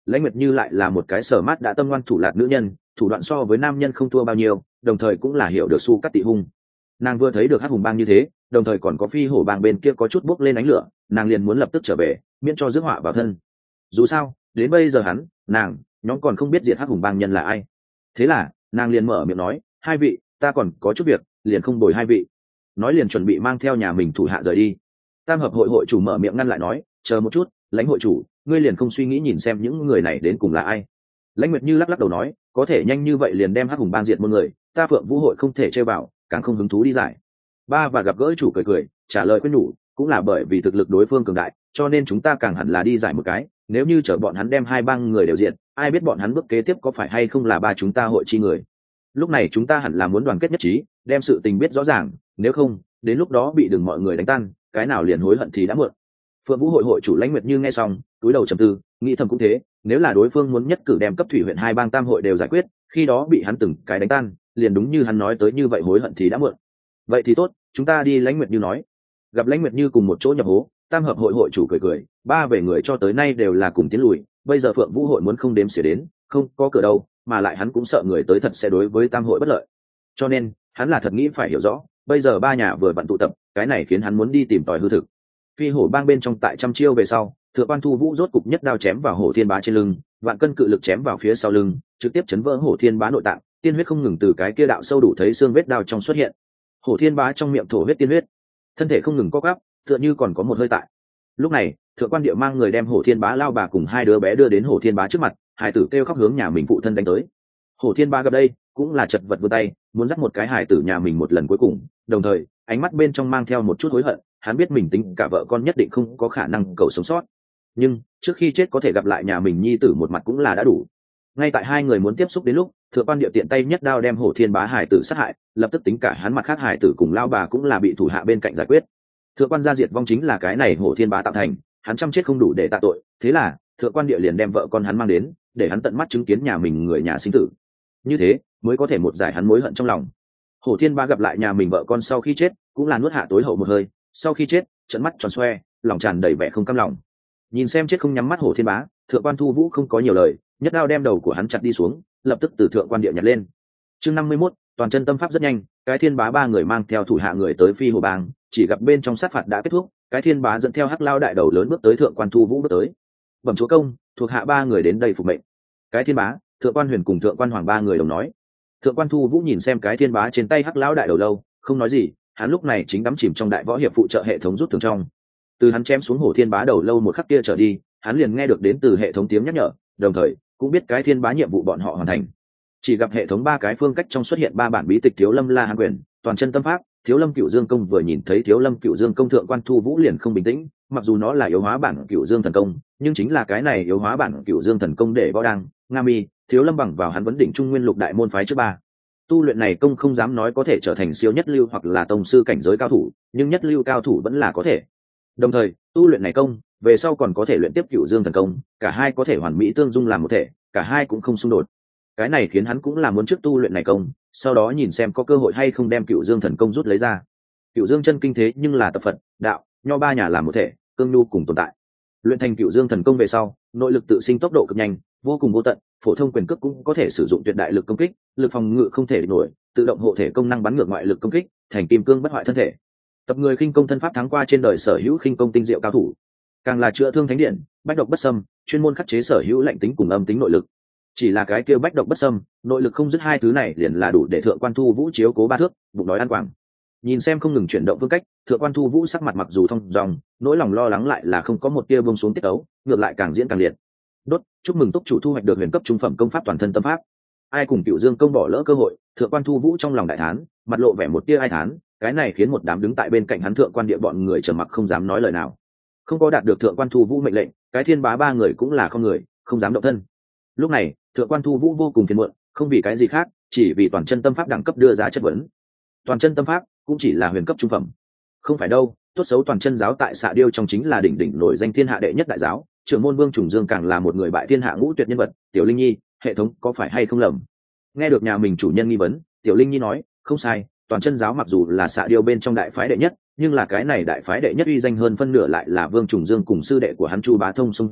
Lãnh Nguyệt Như lại là một cái sở mát đã tâm ngoan thủ lạt nữ nhân, thủ đoạn so với nam nhân không thua bao nhiêu, đồng thời cũng là hiểu được su cắt tị hung. Nàng vừa thấy được hắc hùng bang như thế, đồng thời còn có phi hổ bang bên kia có chút bốc lên ánh lửa, nàng liền muốn lập tức trở về, miễn cho rước họa vào thân. Dù sao, đến bây giờ hắn, nàng, nhóm còn không biết diệt hắc hùng bang nhân là ai. Thế là, nàng liền mở miệng nói, hai vị, ta còn có chút việc, liền không bồi hai vị. Nói liền chuẩn bị mang theo nhà mình thủ hạ rời đi. Tam hợp hội hội chủ mở miệng ngăn lại nói, chờ một chút, Lãnh hội chủ, ngươi liền không suy nghĩ nhìn xem những người này đến cùng là ai. Lãnh Nguyệt Như lắc lắc đầu nói, có thể nhanh như vậy liền đem hắc hùng bang diệt một người, ta Phượng Vũ hội không thể chơi vào, càng không hứng thú đi giải. Ba và gặp gỡ chủ cười cười, trả lời khuyên nhủ, cũng là bởi vì thực lực đối phương cường đại, cho nên chúng ta càng hẳn là đi giải một cái, nếu như chở bọn hắn đem hai bang người đều diệt, ai biết bọn hắn bước kế tiếp có phải hay không là ba chúng ta hội chi người. Lúc này chúng ta hẳn là muốn đoàn kết nhất trí, đem sự tình biết rõ ràng, nếu không, đến lúc đó bị đừng mọi người đánh tan, cái nào liền hối hận thì đã muộn. Phượng Vũ hội hội chủ Lãnh Nguyệt Như nghe xong, túi đầu trầm tư, nghĩ thầm cũng thế, nếu là đối phương muốn nhất cử đem cấp thủy huyện hai bang tam hội đều giải quyết, khi đó bị hắn từng cái đánh tan, liền đúng như hắn nói tới như vậy hối hận thì đã muộn. Vậy thì tốt, chúng ta đi. Lãnh Nguyệt Như nói. Gặp Lãnh Nguyệt Như cùng một chỗ nhập hố, tam hợp hội hội chủ cười cười, ba về người cho tới nay đều là cùng tiến lùi, bây giờ Phượng Vũ hội muốn không đếm xỉa đến, không có cửa đâu, mà lại hắn cũng sợ người tới thật sẽ đối với tam hội bất lợi, cho nên hắn là thật nghĩ phải hiểu rõ, bây giờ ba nhà vừa vặn tụ tập, cái này khiến hắn muốn đi tìm tòi hư thực. Phi hổ bang bên trong tại trăm chiêu về sau, Thượng quan Thu Vũ rốt cục nhất đao chém vào Hổ Thiên Bá trên lưng, vạn cân cự lực chém vào phía sau lưng, trực tiếp chấn vỡ Hổ Thiên Bá nội tạng, tiên huyết không ngừng từ cái kia đạo sâu đủ thấy xương vết đao trong xuất hiện. Hổ Thiên Bá trong miệng thổ huyết tiên huyết, thân thể không ngừng co quắp, tựa như còn có một hơi tại. Lúc này, Thượng quan Địa mang người đem Hổ Thiên Bá lao bà cùng hai đứa bé đưa đến Hổ Thiên Bá trước mặt, hải tử kêu khóc hướng nhà mình phụ thân đánh tới. Hổ Thiên Bá gặp đây, cũng là chật vật vươn tay, muốn dắt một cái hải tử nhà mình một lần cuối cùng, đồng thời, ánh mắt bên trong mang theo một chút hối hận, hắn biết mình tính cả vợ con nhất định không có khả năng cầu sống sót, nhưng trước khi chết có thể gặp lại nhà mình nhi tử một mặt cũng là đã đủ. Ngay tại hai người muốn tiếp xúc đến lúc, Thượng quan Địa tiện tay nhất đao đem Hổ Thiên Bá hải tử sát hại, lập tức tính cả hắn mặt khác hải tử cùng lao bà cũng là bị thủ hạ bên cạnh giải quyết. Thượng quan gia diệt vong chính là cái này Hổ Thiên Bá tạo thành, hắn chăm chết không đủ để tạ tội, thế là Thượng quan Địa liền đem vợ con hắn mang đến, để hắn tận mắt chứng kiến nhà mình người nhà sinh tử, như thế mới có thể một giải hắn mối hận trong lòng. Hổ Thiên Bá gặp lại nhà mình vợ con sau khi chết, cũng là nuốt hạ tối hậu một hơi, sau khi chết, trận mắt tròn xoe, lòng tràn đầy vẻ không cam lòng. Nhìn xem chết không nhắm mắt Hổ Thiên Bá, Thượng quan Thu Vũ không có nhiều lời, nhất đao đem đầu của hắn chặt đi xuống, lập tức từ Thượng quan Địa nhặt lên. Chương năm mươi mốt, toàn chân tâm pháp rất nhanh, cái Thiên Bá ba người mang theo thủ hạ người tới Phi Hồ Bang, chỉ gặp bên trong sát phạt đã kết thúc, cái Thiên Bá dẫn theo hắc lao đại đầu lớn bước tới Thượng quan Thu Vũ bước tới. Bẩm chúa công, thuộc hạ ba người đến đây phục mệnh. Cái Thiên Bá, Thượng quan Huyền cùng Thượng quan Hoàng ba người đồng nói. Thượng quan Thu Vũ nhìn xem cái Thiên Bá trên tay hắc lão đại đầu lâu, không nói gì, hắn lúc này chính đắm chìm trong đại võ hiệp phụ trợ hệ thống rút thường trong. Từ hắn chém xuống Hổ Thiên Bá đầu lâu một khắc kia trở đi, hắn liền nghe được đến từ hệ thống tiếng nhắc nhở, đồng thời cũng biết cái Thiên Bá nhiệm vụ bọn họ hoàn thành. Chỉ gặp hệ thống ba cái phương cách trong xuất hiện ba bản bí tịch Thiếu Lâm La Hán Quyền, toàn chân tâm pháp, Thiếu Lâm Cửu Dương Công. Vừa nhìn thấy Thiếu Lâm Cửu Dương Công, Thượng quan Thu Vũ liền không bình tĩnh, mặc dù nó là yếu hóa bản Cửu Dương Thần Công, nhưng chính là cái này yếu hóa bản Cửu Dương Thần Công để võ đăng, Nga Mi, Thiếu Lâm bằng vào hắn vấn đỉnh Trung Nguyên lục đại môn phái trước ba. Tu luyện này công không dám nói có thể trở thành siêu nhất lưu hoặc là tông sư cảnh giới cao thủ, nhưng nhất lưu cao thủ vẫn là có thể. Đồng thời, tu luyện này công, về sau còn có thể luyện tiếp Cửu Dương Thần Công, cả hai có thể hoàn mỹ tương dung làm một thể, cả hai cũng không xung đột. Cái này khiến hắn cũng là muốn trước tu luyện này công, sau đó nhìn xem có cơ hội hay không đem Cửu Dương Thần Công rút lấy ra. Cửu Dương chân kinh thế nhưng là tập Phật, đạo, nho ba nhà làm một thể, cương nhu cùng tồn tại. Luyện thành Cửu Dương Thần Công về sau, nội lực tự sinh tốc độ cực nhanh, vô cùng vô tận, phổ thông quyền cước cũng có thể sử dụng tuyệt đại lực công kích, lực phòng ngự không thể địch nổi, tự động hộ thể công năng bắn ngược ngoại lực công kích, thành kim cương bất hoại thân thể. Tập người khinh công thân pháp thắng qua trên đời sở hữu khinh công tinh diệu cao thủ, càng là chữa thương thánh điện, bách độc bất xâm, chuyên môn khắc chế sở hữu lạnh tính cùng âm tính nội lực. Chỉ là cái kia bách độc bất xâm, nội lực không dứt hai thứ này liền là đủ để Thượng quan Thu Vũ chiếu cố ba thước, bụng đói ăn quảng. Nhìn xem không ngừng chuyển động phương cách, Thượng quan Thu Vũ sắc mặt mặc dù thông dòng, nỗi lòng lo lắng lại là không có một tia buông xuống tiết ấu, ngược lại càng diễn càng liệt. Đốt, chúc mừng túc chủ thu hoạch được huyền cấp trung phẩm công pháp toàn thân tâm pháp. Ai cùng Cửu Dương công bỏ lỡ cơ hội, Thượng quan Thu Vũ trong lòng đại thán, mặt lộ vẻ một tia ai thán, cái này khiến một đám đứng tại bên cạnh hắn Thượng quan Địa bọn người trầm mặc không dám nói lời nào. Không có đạt được Thượng quan Thu Vũ mệnh lệnh, cái Thiên Bá ba người cũng là không người, không dám động thân. Lúc này, Thượng quan Thu Vũ vô cùng phiền muộn, không vì cái gì khác, chỉ vì toàn chân tâm pháp đẳng cấp đưa ra chất vấn. Toàn chân tâm pháp cũng chỉ là huyền cấp trung phẩm, không phải đâu. Tốt xấu toàn chân giáo tại Xạ Điêu trong chính là đỉnh đỉnh nổi danh thiên hạ đệ nhất đại giáo, trưởng môn Vương Trùng Dương càng là một người bại thiên hạ ngũ tuyệt nhân vật. Tiểu Linh Nhi, hệ thống có phải hay không lầm? Nghe được nhà mình chủ nhân nghi vấn, Tiểu Linh Nhi nói, không sai, toàn chân giáo mặc dù là Xạ Điêu bên trong đại phái đệ nhất, nhưng là cái này đại phái đệ nhất uy danh hơn phân nửa lại là Vương Trùng Dương cùng sư đệ của hắn Chu Bá Thông xông ra,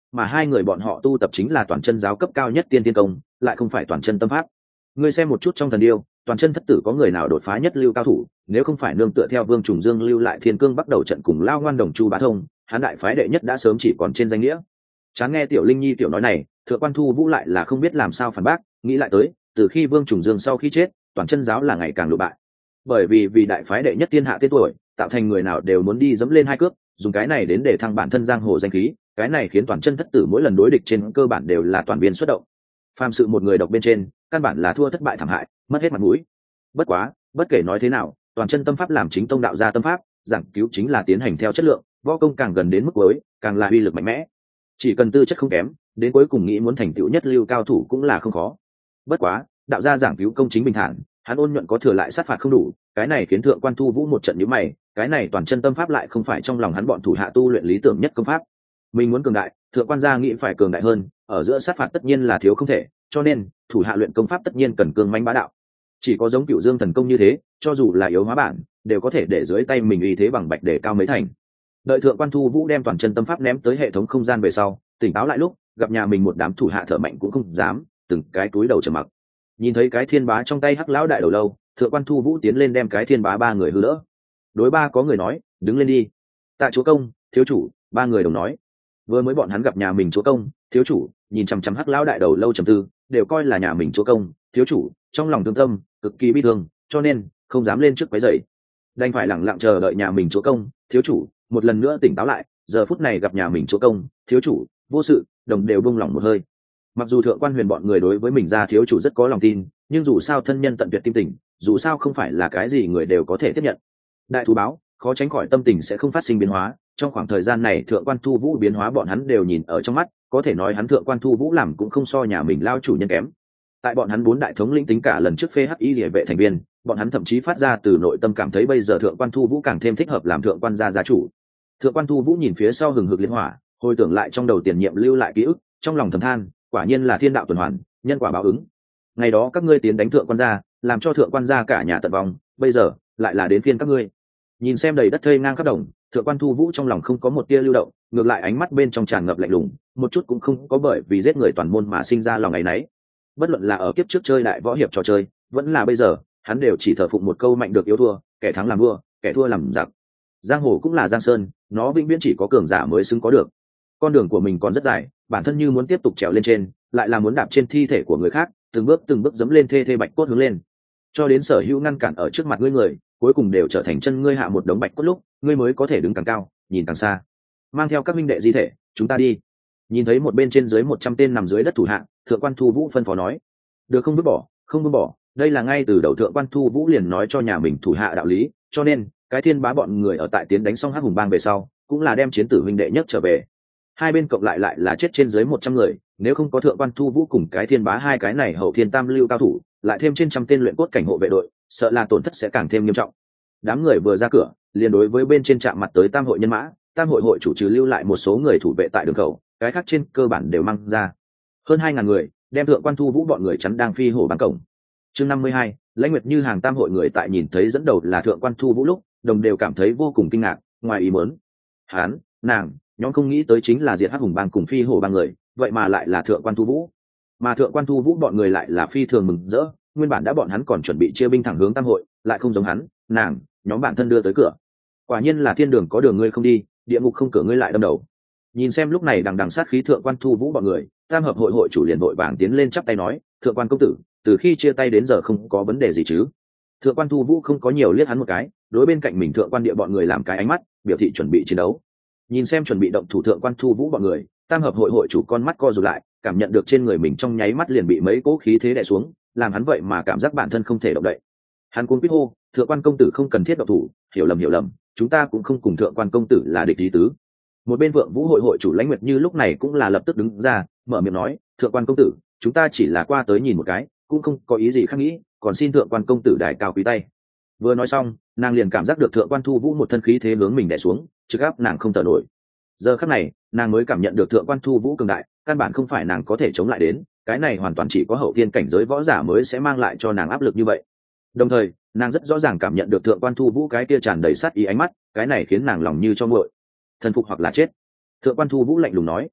mà hai người bọn họ tu tập chính là toàn chân giáo cấp cao nhất tiên tiên công, lại không phải toàn chân tâm pháp. Ngươi xem một chút trong thần điêu, toàn chân thất tử có người nào đột phá nhất lưu cao thủ, nếu không phải nương tựa theo Vương Trùng Dương lưu lại thiên cương bắt đầu trận cùng lao ngoan đồng chu bá thông, hắn đại phái đệ nhất đã sớm chỉ còn trên danh nghĩa. Chán nghe tiểu Linh Nhi tiểu nói này, Thượng Quan Thu Vũ lại là không biết làm sao phản bác, nghĩ lại tới, từ khi Vương Trùng Dương sau khi chết, toàn chân giáo là ngày càng lụ bại. Bởi vì vì đại phái đệ nhất thiên hạ tên tuổi, tạo thành người nào đều muốn đi dẫm lên hai cước, dùng cái này đến để thăng bản thân giang hồ danh khí, cái này khiến toàn chân thất tử mỗi lần đối địch trên cơ bản đều là toàn viên xuất động. Phàm sự một người độc bên trên, căn bản là thua thất bại thảm hại, mất hết mặt mũi. Bất quá, bất kể nói thế nào, toàn chân tâm pháp làm chính tông đạo gia tâm pháp, giảng cứu chính là tiến hành theo chất lượng, võ công càng gần đến mức cuối, càng là uy lực mạnh mẽ. Chỉ cần tư chất không kém, đến cuối cùng nghĩ muốn thành tựu nhất lưu cao thủ cũng là không khó. Bất quá, đạo gia giảng cứu công chính bình thản, hắn ôn nhuận có thừa lại sát phạt không đủ, cái này khiến Thượng Quan Thu Vũ một trận nhíu mày, cái này toàn chân tâm pháp lại không phải trong lòng hắn bọn thủ hạ tu luyện lý tưởng nhất công pháp. Mình muốn cường đại, Thượng Quan gia nghĩ phải cường đại hơn, ở giữa sát phạt tất nhiên là thiếu không thể, cho nên thủ hạ luyện công pháp tất nhiên cần cương mãnh bá đạo. Chỉ có giống Cựu Dương thần công như thế, cho dù là yếu hóa bản, đều có thể để dưới tay mình uy thế bằng bạch để cao mấy thành. Đợi Thượng Quan Thu Vũ đem toàn chân tâm pháp ném tới hệ thống không gian về sau, tỉnh táo lại lúc gặp nhà mình một đám thủ hạ thở mạnh cũng không dám, từng cái túi đầu trầm mặc. Nhìn thấy cái thiên bá trong tay hắc lão đại đầu lâu, Thượng Quan Thu Vũ tiến lên đem cái thiên bá ba người hư đỡ. Đối ba có người nói, đứng lên đi. Tạ chúa công, thiếu chủ, ba người đồng nói. Vừa mới bọn hắn gặp nhà mình chúa công, thiếu chủ, nhìn chằm chằm hắc lão đại đầu lâu trầm tư, đều coi là nhà mình chúa công, thiếu chủ, trong lòng thương tâm, cực kỳ bi thương, cho nên không dám lên trước quấy rầy. Đành phải lặng lặng chờ đợi nhà mình chúa công, thiếu chủ, một lần nữa tỉnh táo lại, giờ phút này gặp nhà mình chúa công, thiếu chủ, vô sự, đồng đều buông lỏng một hơi. Mặc dù Thượng Quan Huyền bọn người đối với mình gia thiếu chủ rất có lòng tin, nhưng dù sao thân nhân tận tuyệt tim tình, dù sao không phải là cái gì người đều có thể tiếp nhận. Đại thú báo, khó tránh khỏi tâm tình sẽ không phát sinh biến hóa, trong khoảng thời gian này Thượng Quan Thu Vũ biến hóa bọn hắn đều nhìn ở trong mắt, có thể nói hắn Thượng Quan Thu Vũ làm cũng không so nhà mình lao chủ nhân kém. Tại bọn hắn bốn đại thống lĩnh tính cả lần trước phê hắc y liễu vệ thành viên, bọn hắn thậm chí phát ra từ nội tâm cảm thấy bây giờ Thượng Quan Thu Vũ càng thêm thích hợp làm Thượng Quan gia gia chủ. Thượng Quan Thu Vũ nhìn phía sau hừng hực liên hỏa, hồi tưởng lại trong đầu tiền nhiệm lưu lại ký ức, trong lòng thầm than, quả nhiên là thiên đạo tuần hoàn, nhân quả báo ứng. Ngày đó các ngươi tiến đánh Thượng Quan gia, làm cho Thượng Quan gia cả nhà tận vong, bây giờ lại là đến phiên các ngươi. Nhìn xem đầy đất thây ngang khắp đồng, Thượng Quan Thu Vũ trong lòng không có một tia lưu động, ngược lại ánh mắt bên trong tràn ngập lạnh lùng, một chút cũng không có bởi vì giết người toàn môn mà sinh ra lòng ngày nấy. Bất luận là ở kiếp trước chơi đại võ hiệp trò chơi, vẫn là bây giờ, hắn đều chỉ thờ phụng một câu mạnh được yếu thua, kẻ thắng làm vua, kẻ thua làm giặc. Giang hồ cũng là giang sơn, nó vĩnh viễn chỉ có cường giả mới xứng có được. Con đường của mình còn rất dài, bản thân như muốn tiếp tục trèo lên trên, lại là muốn đạp trên thi thể của người khác, từng bước từng bước dẫm lên thê thê bạch cốt hướng lên, cho đến sở hữu ngăn cản ở trước mặt ngươi người, cuối cùng đều trở thành chân ngươi hạ một đống bạch cốt lúc, ngươi mới có thể đứng càng cao, nhìn càng xa. Mang theo các minh đệ di thể, chúng ta đi. Nhìn thấy một bên trên dưới một trăm tên nằm dưới đất thủ hạ, Thượng Quan Thu Vũ phân phó nói, được không vứt bỏ, không vứt bỏ. Đây là ngay từ đầu Thượng Quan Thu Vũ liền nói cho nhà mình thủ hạ đạo lý, cho nên cái thiên bá bọn người ở tại tiến đánh xong hắc hùng bang về sau, cũng là đem chiến tử huynh đệ nhất trở về. Hai bên cộng lại lại là chết trên dưới một trăm người, nếu không có Thượng Quan Thu Vũ cùng cái thiên bá hai cái này hậu thiên tam lưu cao thủ, lại thêm trên trăm tên luyện cốt cảnh hộ vệ đội, sợ là tổn thất sẽ càng thêm nghiêm trọng. Đám người vừa ra cửa, liền đối với bên trên chạm mặt tới tam hội nhân mã, tam hội hội chủ trừ lưu lại một số người thủ vệ tại đường khẩu, cái khác trên cơ bản đều mang ra. Hơn hai ngàn người, đem Thượng Quan Thu Vũ bọn người chắn đang phi hổ bán cổng. Chương năm mươi hai, Lãnh Nguyệt Như hàng tam hội người tại nhìn thấy dẫn đầu là Thượng Quan Thu Vũ lúc, đồng đều cảm thấy vô cùng kinh ngạc, ngoài ý muốn. Hán, nàng, nhóm không nghĩ tới chính là diệt hắc hùng bang cùng phi hổ bang người, vậy mà lại là Thượng Quan Thu Vũ. Mà Thượng Quan Thu Vũ bọn người lại là phi thường mừng rỡ, nguyên bản đã bọn hắn còn chuẩn bị chia binh thẳng hướng tam hội, lại không giống hắn, nàng, nhóm bản thân đưa tới cửa. Quả nhiên là thiên đường có đường ngươi không đi, địa ngục không cửa ngươi lại đâm đầu. Nhìn xem lúc này đằng đằng sát khí Thượng Quan Thu Vũ bọn người, tam hợp hội hội chủ liền vội vàng tiến lên chắp tay nói, Thượng Quan công tử, từ khi chia tay đến giờ không có vấn đề gì chứ? Thượng Quan Thu Vũ không có nhiều liếc hắn một cái, đối bên cạnh mình Thượng Quan địa bọn người làm cái ánh mắt, biểu thị chuẩn bị chiến đấu. Nhìn xem chuẩn bị động thủ Thượng Quan Thu Vũ bọn người, tam hợp hội hội chủ con mắt co rụt lại, cảm nhận được trên người mình trong nháy mắt liền bị mấy cỗ khí thế đè xuống, làm hắn vậy mà cảm giác bản thân không thể động đậy. Hắn cuống quýt hô, Thượng Quan công tử không cần thiết động thủ, hiểu lầm hiểu lầm, chúng ta cũng không cùng Thượng Quan công tử là địch ý tứ. Một bên Vượng Vũ hội hội chủ Lãnh Nguyệt Như lúc này cũng là lập tức đứng ra, mở miệng nói, Thượng Quan công tử, chúng ta chỉ là qua tới nhìn một cái, cũng không có ý gì khác nghĩ, còn xin Thượng Quan công tử đài cao quý tay. Vừa nói xong, nàng liền cảm giác được Thượng Quan Thu Vũ một thân khí thế hướng mình đè xuống, trực áp nàng không thở nổi. Giờ khắc này, nàng mới cảm nhận được Thượng Quan Thu Vũ cường đại, căn bản không phải nàng có thể chống lại đến, cái này hoàn toàn chỉ có hậu thiên cảnh giới võ giả mới sẽ mang lại cho nàng áp lực như vậy. Đồng thời, nàng rất rõ ràng cảm nhận được Thượng Quan Thu Vũ cái kia tràn đầy sát ý ánh mắt, cái này khiến nàng lòng như cho nguội. Thần phục hoặc là chết. Thượng Quan Thu Vũ lạnh lùng nói.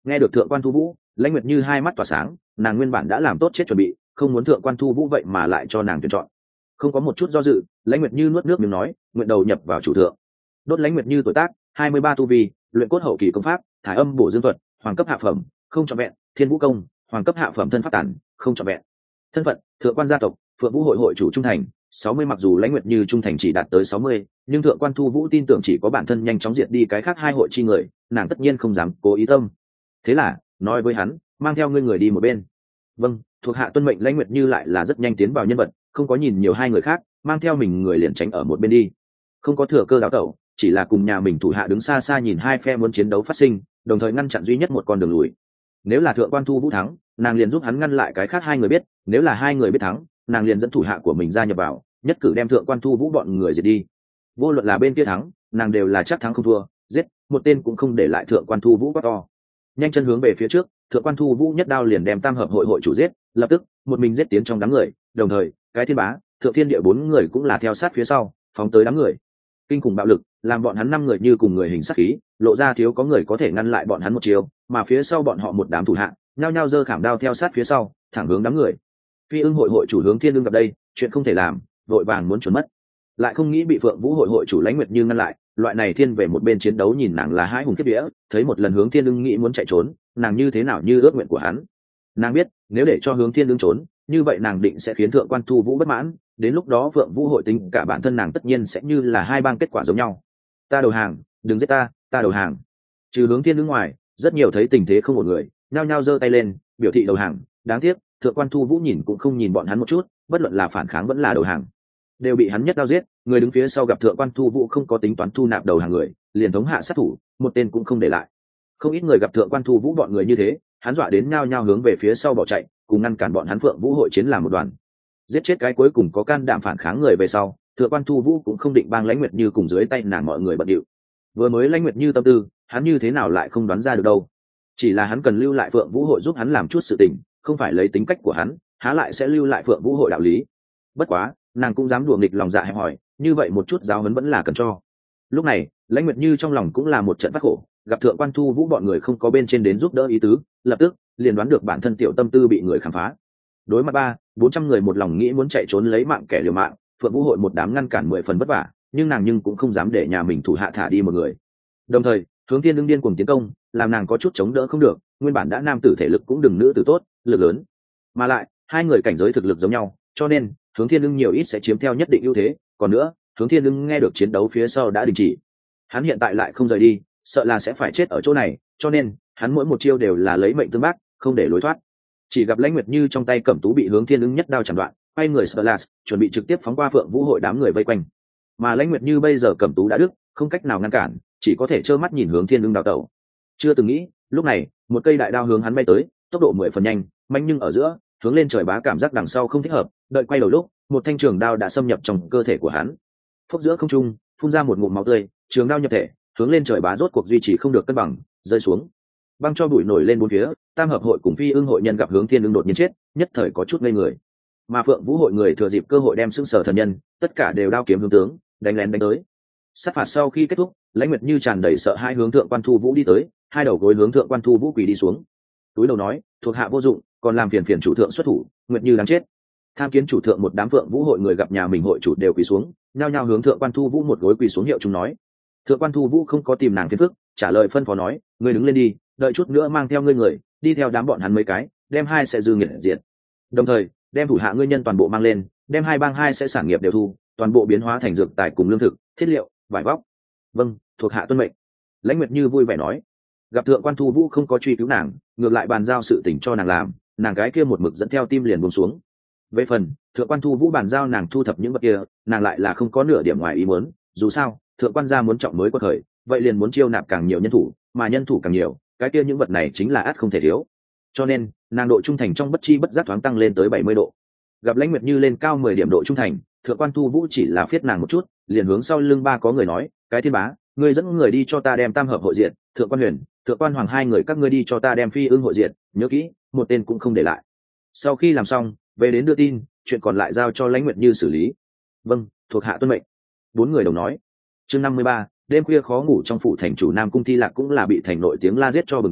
Nghe được thượng quan thu vũ, lãnh nguyệt như hai mắt tỏa sáng, nàng nguyên bản đã làm tốt chết chuẩn bị, không muốn thượng quan thu vũ vậy mà lại cho nàng tuyển chọn. Không có một chút do dự, lãnh nguyệt như nuốt nước miếng nói, nguyện đầu nhập vào chủ thượng. Đốt lãnh nguyệt như tuổi tác hai mươi ba tu vi, luyện cốt hậu kỳ công pháp, thải âm bổ dương thuật, hoàng cấp hạ phẩm, không trọn vẹn, thiên vũ công, hoàng cấp hạ phẩm thân pháp tản, không trọn vẹn. Thân phận thượng quan gia tộc, phượng vũ hội hội chủ trung thành sáu mươi. Mặc dù lãnh nguyệt như trung thành chỉ đạt tới sáu mươi, nhưng thượng quan thu vũ tin tưởng chỉ có bản thân nhanh chóng diệt đi cái khác hai hội chi người, nàng tất nhiên không dám cố ý tâm. Thế là nói với hắn, mang theo ngươi người đi một bên. Vâng, thuộc hạ tuân mệnh. Lãnh nguyệt như lại là rất nhanh tiến vào nhân vật, không có nhìn nhiều hai người khác, mang theo mình người liền tránh ở một bên đi, không có thừa cơ đào tẩu, chỉ là cùng nhà mình thủ hạ đứng xa xa nhìn hai phe muốn chiến đấu phát sinh, đồng thời ngăn chặn duy nhất một con đường lùi. Nếu là thượng quan thu vũ thắng, nàng liền giúp hắn ngăn lại cái khác hai người biết, nếu là hai người biết thắng, nàng liền dẫn thủ hạ của mình gia nhập vào, nhất cử đem thượng quan thu vũ bọn người diệt đi. Vô luận là bên kia thắng, nàng đều là chắc thắng không thua, giết một tên cũng không để lại. Thượng quan thu vũ quá to, nhanh chân hướng về phía trước, thượng quan thu vũ nhất đao liền đem tam hợp hội hội chủ giết, lập tức một mình giết tiến trong đám người, đồng thời cái thiên bá, thượng thiên địa bốn người cũng là theo sát phía sau, phóng tới đám người. Kinh khủng bạo lực làm bọn hắn năm người như cùng người hình sát khí, lộ ra thiếu có người có thể ngăn lại bọn hắn một chiều, mà phía sau bọn họ một đám thủ hạ nhao nhao giơ khảm đao theo sát phía sau, thẳng hướng đám người. Phi ưng hội hội chủ Hướng Thiên Ưng gặp đây, chuyện không thể làm, vội vàng muốn trốn mất, lại không nghĩ bị Phượng Vũ hội hội chủ Lãnh Nguyệt Như ngăn lại. Loại này thiên về một bên chiến đấu nhìn nàng là hai hùng kiếp vía, thấy một lần Hướng Thiên Ưng nghĩ muốn chạy trốn, nàng như thế nào như ước nguyện của hắn. Nàng biết nếu để cho Hướng Thiên Ưng trốn, như vậy nàng định sẽ khiến thượng quan thu vũ bất mãn, đến lúc đó Phượng Vũ hội tính cả bản thân nàng tất nhiên sẽ như là hai bang kết quả giống nhau. Ta đầu hàng, đừng giết ta, ta đầu hàng. Trừ Hướng Thiên Ưng ngoài, rất nhiều thấy tình thế không một người, nhao nhao giơ tay lên biểu thị đầu hàng. Đáng tiếc thượng quan thu vũ nhìn cũng không nhìn bọn hắn một chút, bất luận là phản kháng vẫn là đầu hàng, đều bị hắn nhất đao giết. Người đứng phía sau gặp thượng quan thu vũ không có tính toán thu nạp đầu hàng người, liền thống hạ sát thủ, một tên cũng không để lại. Không ít người gặp thượng quan thu vũ bọn người như thế, hắn dọa đến nhao nhao hướng về phía sau bỏ chạy, cùng ngăn cản bọn hắn Phượng Vũ hội chiến làm một đoàn. Giết chết cái cuối cùng có can đảm phản kháng người về sau, thượng quan thu vũ cũng không định bang Lãnh Nguyệt Như cùng dưới tay nàng mọi người bận điệu. Vừa mới Lãnh Nguyệt Như tâm tư, hắn như thế nào lại không đoán ra được đâu. Chỉ là hắn cần lưu lại Phượng Vũ hội giúp hắn làm chút sự tình, không phải lấy tính cách của hắn, há lại sẽ lưu lại Phượng Vũ hội đạo lý. Bất quá nàng cũng dám đùa nghịch lòng dạ hẹp hòi, như vậy một chút giáo huấn vẫn là cần cho. Lúc này Lãnh Nguyệt Như trong lòng cũng là một trận phát khổ, gặp thượng quan thu vũ bọn người không có bên trên đến giúp đỡ ý tứ, lập tức liền đoán được bản thân tiểu tâm tư bị người khám phá. Đối mặt ba bốn trăm người một lòng nghĩ muốn chạy trốn lấy mạng kẻ liều mạng, Phượng Vũ hội một đám ngăn cản mười phần vất vả, nhưng nàng nhưng cũng không dám để nhà mình thủ hạ thả đi một người. Đồng thời Hướng Thiên Ưng điên cuồng tiến công, làm nàng có chút chống đỡ không được, nguyên bản đã nam tử thể lực cũng đừng nữ tử tốt, lực lớn, mà lại hai người cảnh giới thực lực giống nhau, cho nên Hướng Thiên Ưng nhiều ít sẽ chiếm theo nhất định ưu thế. Còn nữa Hướng Thiên Ưng nghe được chiến đấu phía sau đã đình chỉ, hắn hiện tại lại không rời đi, sợ là sẽ phải chết ở chỗ này, cho nên hắn mỗi một chiêu đều là lấy mệnh tương bác, không để lối thoát. Chỉ gặp Lãnh Nguyệt Như trong tay cẩm tú bị Hướng Thiên Ưng nhất đao chặn đoạn, quay người Slas chuẩn bị trực tiếp phóng qua Phượng Vũ hội đám người vây quanh, mà Lãnh Nguyệt Như bây giờ cẩm tú đã đứt, không cách nào ngăn cản, chỉ có thể trơ mắt nhìn Hướng Thiên Ưng đào tẩu. Chưa từng nghĩ lúc này một cây đại đao hướng hắn bay tới, tốc độ mười phần nhanh, mạnh nhưng ở giữa hướng lên trời bá, cảm giác đằng sau không thích hợp, đợi quay đầu lúc một thanh trường đao đã xâm nhập trong cơ thể của hắn, phốc giữa không trung phun ra một ngụm máu tươi, trường đao nhập thể, hướng lên trời bá rốt cuộc duy trì không được cân bằng, rơi xuống. Băng cho bụi nổi lên bốn phía, tam hợp hội cùng Phi Ưng hội nhân gặp Hướng Thiên Ưng đột nhiên chết, nhất thời có chút ngây người. Mà Phượng Vũ hội người thừa dịp cơ hội đem xương sở thần nhân, tất cả đều đao kiếm hướng tướng, đánh lén đánh tới. Sát phạt sau khi kết thúc, Lãnh Nguyệt Như tràn đầy sợ hai hướng thượng quan thu vũ đi tới, hai đầu gối hướng thượng quan thu vũ quỳ đi xuống. Túi đầu nói, thuộc hạ vô dụng, còn làm phiền phiền chủ thượng xuất thủ, Nguyệt Như đáng chết. Tham kiến chủ thượng. Một đám Phượng Vũ hội người gặp nhà mình hội chủ đều quỳ xuống, nhao nhao hướng thượng quan thu vũ một gối quỳ xuống hiệu chúng nói. Thượng quan thu vũ không có tìm nàng phiền phức, trả lời phân phó nói, ngươi đứng lên đi, đợi chút nữa mang theo ngươi người đi theo đám bọn hắn mấy cái, đem hai sẽ dư nghiệt diệt, đồng thời đem thủ hạ ngươi nhân toàn bộ mang lên, đem hai bang hai sẽ sản nghiệp đều thu, toàn bộ biến hóa thành dược tài cùng lương thực, thiết liệu, vải vóc. Vâng, thuộc hạ tuân mệnh. Lãnh Nguyệt Như vui vẻ nói. Gặp thượng quan thu vũ không có truy cứu nàng, ngược lại bàn giao sự tình cho nàng làm, nàng gái kia một mực dẫn theo tim liền buông xuống. Về phần thượng quan thu vũ bàn giao nàng thu thập những vật kia, nàng lại là không có nửa điểm ngoài ý muốn, dù sao thượng quan gia muốn trọng mới có thời, vậy liền muốn chiêu nạp càng nhiều nhân thủ, mà nhân thủ càng nhiều, cái kia những vật này chính là ắt không thể thiếu, cho nên nàng độ trung thành trong bất chi bất giác thoáng tăng lên tới bảy mươi độ. Gặp Lãnh Nguyệt Như lên cao mười điểm độ trung thành, thượng quan thu vũ chỉ là phiết nàng một chút, liền hướng sau lưng ba có người nói, cái thiên bá, ngươi dẫn người đi cho ta đem tam hợp hội diện, thượng quan huyền, thượng quan hoàng hai người các ngươi đi cho ta đem Phi Ưng hội diện, nhớ kỹ, một tên cũng không để lại. Sau khi làm xong, về đến đưa tin, chuyện còn lại giao cho Lãnh Nguyệt Như xử lý. Vâng, thuộc hạ tuân mệnh. Bốn người đồng nói. Chương năm mươi ba, đêm khuya khó ngủ trong phủ thành chủ Nam Cung Thi Lạc cũng là bị thành nội tiếng la giết cho bừng tỉnh,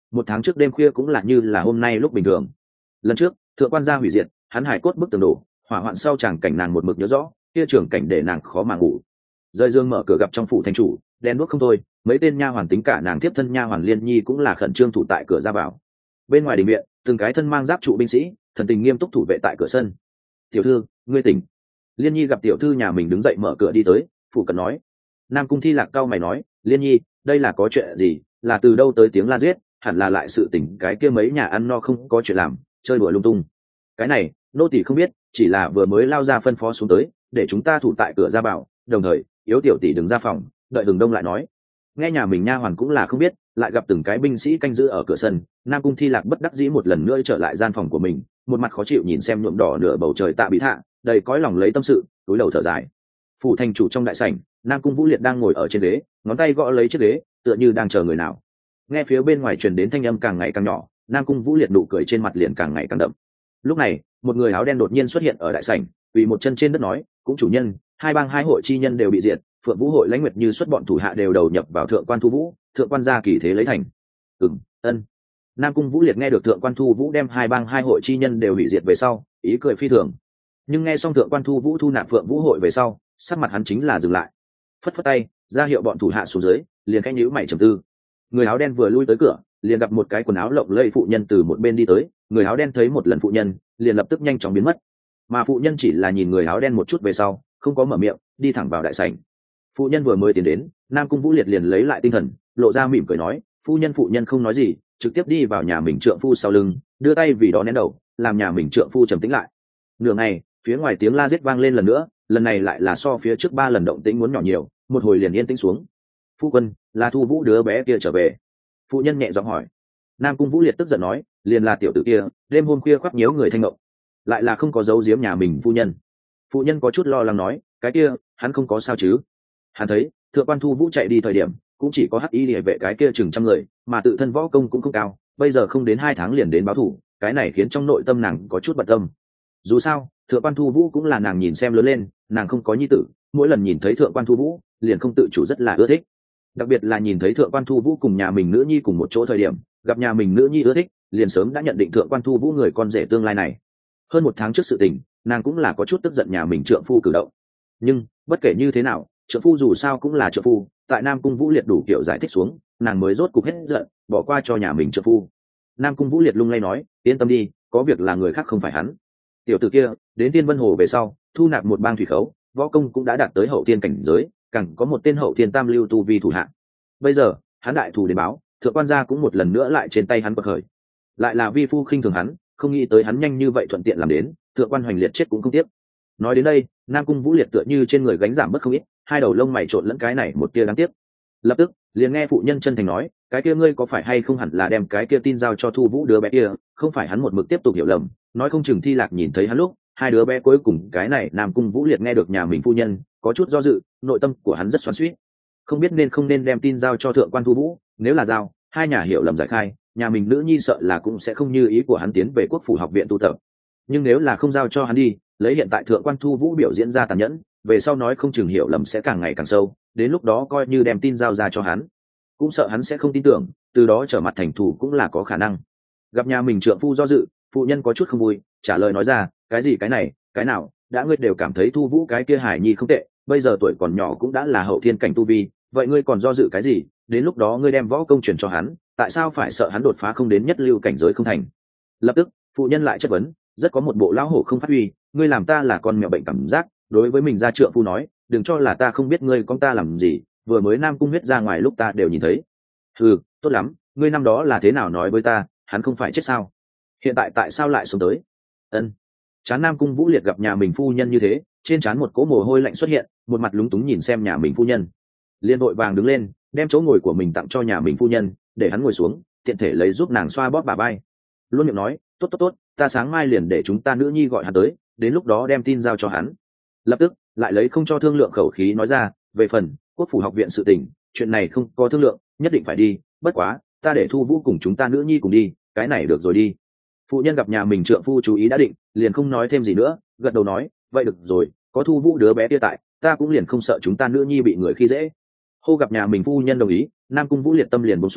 một tháng trước đêm khuya cũng là như là hôm nay lúc bình thường. Lần trước thượng quan gia hủy diệt, hắn hải cốt bức tường đổ, hỏa hoạn sau chàng cảnh nàng một mực nhớ rõ, kia trưởng cảnh để nàng khó mà ngủ. Rơi dương mở cửa gặp trong phủ thành chủ, đen đuốc không thôi, mấy tên nha hoàn tính cả nàng tiếp thân nha hoàn Liên Nhi cũng là khẩn trương thủ tại cửa ra vào. Bên ngoài đình viện, từng cái thân mang giáp trụ binh sĩ, thần tình nghiêm túc thủ vệ tại cửa sân. Tiểu thư, ngươi tỉnh. Liên Nhi gặp tiểu thư nhà mình đứng dậy mở cửa đi tới, phủ cận nói. Nam Cung Thi Lạc cao mày nói, Liên Nhi, đây là có chuyện gì, là từ đâu tới tiếng la giết, hẳn là lại sự tỉnh cái kia mấy nhà ăn no không có chuyện làm, chơi đùa lung tung. Cái này nô tỳ không biết, chỉ là vừa mới lao ra phân phó xuống tới, để chúng ta thủ tại cửa ra bảo, đồng thời yếu tiểu tỷ đừng ra phòng, đợi Đường Đông lại nói. Nghe nhà mình nha hoàn cũng là không biết, lại gặp từng cái binh sĩ canh giữ ở cửa sân. Nam Cung Thi Lạc bất đắc dĩ một lần nữa trở lại gian phòng của mình, một mặt khó chịu nhìn xem nhuộm đỏ nửa bầu trời Tạ Bí Thạ, đầy cõi lòng lấy tâm sự, túi đầu thở dài. Phủ thành chủ trong đại sảnh, Nam Cung Vũ Liệt đang ngồi ở trên ghế, ngón tay gõ lấy chiếc ghế, tựa như đang chờ người nào. Nghe phía bên ngoài truyền đến thanh âm càng ngày càng nhỏ, Nam Cung Vũ Liệt nụ cười trên mặt liền càng ngày càng đậm. Lúc này, một người áo đen đột nhiên xuất hiện ở đại sảnh, quỳ một chân trên đất nói, cũng chủ nhân, hai bang hai hội chi nhân đều bị diệt, Phượng Vũ hội Lãnh Nguyệt Như xuất bọn thủ hạ đều đầu nhập vào thượng quan Thu Vũ, thượng quan gia kỳ thế lấy thành. Ừm, ân. Nam Cung Vũ Liệt nghe được thượng quan Thu Vũ đem hai bang hai hội chi nhân đều hủy diệt về sau, ý cười phi thường. Nhưng nghe xong thượng quan Thu Vũ thu nạp Phượng Vũ hội về sau, sắc mặt hắn chính là dừng lại. Phất phất tay, ra hiệu bọn thủ hạ xuống dưới, liền khẽ nhíu mày trầm tư. Người áo đen vừa lui tới cửa, liền gặp một cái quần áo lộng lẫy phụ nhân từ một bên đi tới. Người áo đen thấy một lần phụ nhân, liền lập tức nhanh chóng biến mất. Mà phụ nhân chỉ là nhìn người áo đen một chút về sau, không có mở miệng, đi thẳng vào đại sảnh. Phụ nhân vừa mới tiến đến, Nam Cung Vũ Liệt liền lấy lại tinh thần, lộ ra mỉm cười nói, phu nhân phụ nhân không nói gì, trực tiếp đi vào nhà mình trượng phu sau lưng, đưa tay vì đó nén đầu, làm nhà mình trượng phu trầm tĩnh lại. Nửa ngày, phía ngoài tiếng la giết vang lên lần nữa, lần này lại là so phía trước ba lần động tĩnh muốn nhỏ nhiều, một hồi liền yên tĩnh xuống. Phu quân, là Thu Vũ đứa bé kia trở về. Phụ nhân nhẹ giọng hỏi. Nam Cung Vũ Liệt tức giận nói, liền là tiểu tử kia, đêm hôm khuya khoác nhiễu người thanh ngộng, lại là không có giấu giếm nhà mình phu nhân. Phụ nhân có chút lo lắng nói, cái kia, hắn không có sao chứ? Hắn thấy thượng quan Thu Vũ chạy đi thời điểm, cũng chỉ có hắc y liễu vệ cái kia chừng trăm người, mà tự thân võ công cũng không cao, bây giờ không đến hai tháng liền đến báo thủ, cái này khiến trong nội tâm nàng có chút bận tâm. Dù sao, thượng quan Thu Vũ cũng là nàng nhìn xem lớn lên, nàng không có nhi tử, mỗi lần nhìn thấy thượng quan Thu Vũ, liền không tự chủ rất là ưa thích. Đặc biệt là nhìn thấy thượng quan Thu Vũ cùng nhà mình nữ nhi cùng một chỗ thời điểm, gặp nhà mình nữ nhi ưa thích, liền sớm đã nhận định thượng quan Thu Vũ người con rể tương lai này. Hơn một tháng trước sự tình, nàng cũng là có chút tức giận nhà mình trượng phu cử động. Nhưng bất kể như thế nào, trượng phu dù sao cũng là trượng phu, tại Nam Cung Vũ Liệt đủ kiểu giải thích xuống, nàng mới rốt cục hết giận, bỏ qua cho nhà mình trượng phu. Nam Cung Vũ Liệt lung lay nói, yên tâm đi, có việc là người khác không phải hắn. Tiểu tử kia đến Tiên Vân Hồ về sau, thu nạp một bang thủy khấu, võ công cũng đã đạt tới hậu thiên cảnh giới, càng có một tên hậu thiên tam lưu tu vi thủ hạ. Bây giờ hắn đại thù đến báo, thượng quan gia cũng một lần nữa lại trên tay hắn bậc khởi. Lại là vi phu khinh thường hắn, không nghĩ tới hắn nhanh như vậy thuận tiện làm đến, thượng quan Hoành Liệt chết cũng không tiếc. Nói đến đây, Nam Cung Vũ Liệt tựa như trên người gánh giảm bất không ít, hai đầu lông mày trộn lẫn cái này một tia đáng tiếc. Lập tức liền nghe phụ nhân chân thành nói, cái kia ngươi có phải hay không hẳn là đem cái kia tin giao cho Thu Vũ đứa bé kia, không phải hắn một mực tiếp tục hiểu lầm, nói không chừng Thi Lạc nhìn thấy hắn lúc, hai đứa bé cuối cùng cái này. Nam Cung Vũ Liệt nghe được nhà mình phu nhân có chút do dự, nội tâm của hắn rất xoắn xuýt, không biết nên không nên đem tin giao cho thượng quan Thu Vũ, nếu là giao, hai nhà hiểu lầm giải khai, nhà mình nữ nhi sợ là cũng sẽ không như ý của hắn tiến về Quốc phủ học viện tu tập. Nhưng nếu là không giao cho hắn đi, lấy hiện tại thượng quan Thu Vũ biểu diễn ra tàn nhẫn, về sau nói không chừng hiểu lầm sẽ càng ngày càng sâu, đến lúc đó coi như đem tin giao ra cho hắn, cũng sợ hắn sẽ không tin tưởng, từ đó trở mặt thành thù cũng là có khả năng. Gặp nhà mình trượng phu do dự, phụ nhân có chút không vui, trả lời nói ra, cái gì cái này cái nào, đã ngươi đều cảm thấy Thu Vũ cái kia Hải Nhi không tệ, bây giờ tuổi còn nhỏ cũng đã là hậu thiên cảnh tu vi, vậy ngươi còn do dự cái gì? Đến lúc đó ngươi đem võ công truyền cho hắn, tại sao phải sợ hắn đột phá không đến nhất lưu cảnh giới không thành? Lập tức phụ nhân lại chất vấn, rất có một bộ lão hổ không phát huy, ngươi làm ta là con mèo bệnh cảm giác. Đối với mình ra trượng phu nói, đừng cho là ta không biết ngươi con ta làm gì, vừa mới Nam Cung huyết ra ngoài lúc ta đều nhìn thấy. Ừ, tốt lắm, ngươi năm đó là thế nào nói với ta, hắn không phải chết sao? Hiện tại tại sao lại xuống tới? Ân. Chán Nam Cung Vũ Liệt gặp nhà mình phu nhân như thế, trên trán một cỗ mồ hôi lạnh xuất hiện, một mặt lúng túng nhìn xem nhà mình phu nhân, liền vội vàng đứng lên, đem chỗ ngồi của mình tặng cho nhà mình phu nhân, để hắn ngồi xuống, tiện thể lấy giúp nàng xoa bóp bà bay. Luôn miệng nói, tốt tốt tốt, ta sáng mai liền để chúng ta nữ nhi gọi hắn tới, đến lúc đó đem tin giao cho hắn. Lập tức lại lấy không cho thương lượng khẩu khí nói ra, về phần Quốc phủ học viện sự tình, chuyện này không có thương lượng, nhất định phải đi, bất quá ta để Thu Vũ cùng chúng ta nữ nhi cùng đi, cái này được rồi đi. Phụ nhân gặp nhà mình trượng phu chú ý đã định, liền không nói thêm gì nữa, gật đầu nói, vậy được rồi, có Thu Vũ đứa bé kia tại, ta cũng liền không sợ chúng ta nữ nhi bị người khi dễ. Hô gặp nhà mình phu nhân đồng ý, Nam Cung Vũ Liệt tâm liền buông xuống,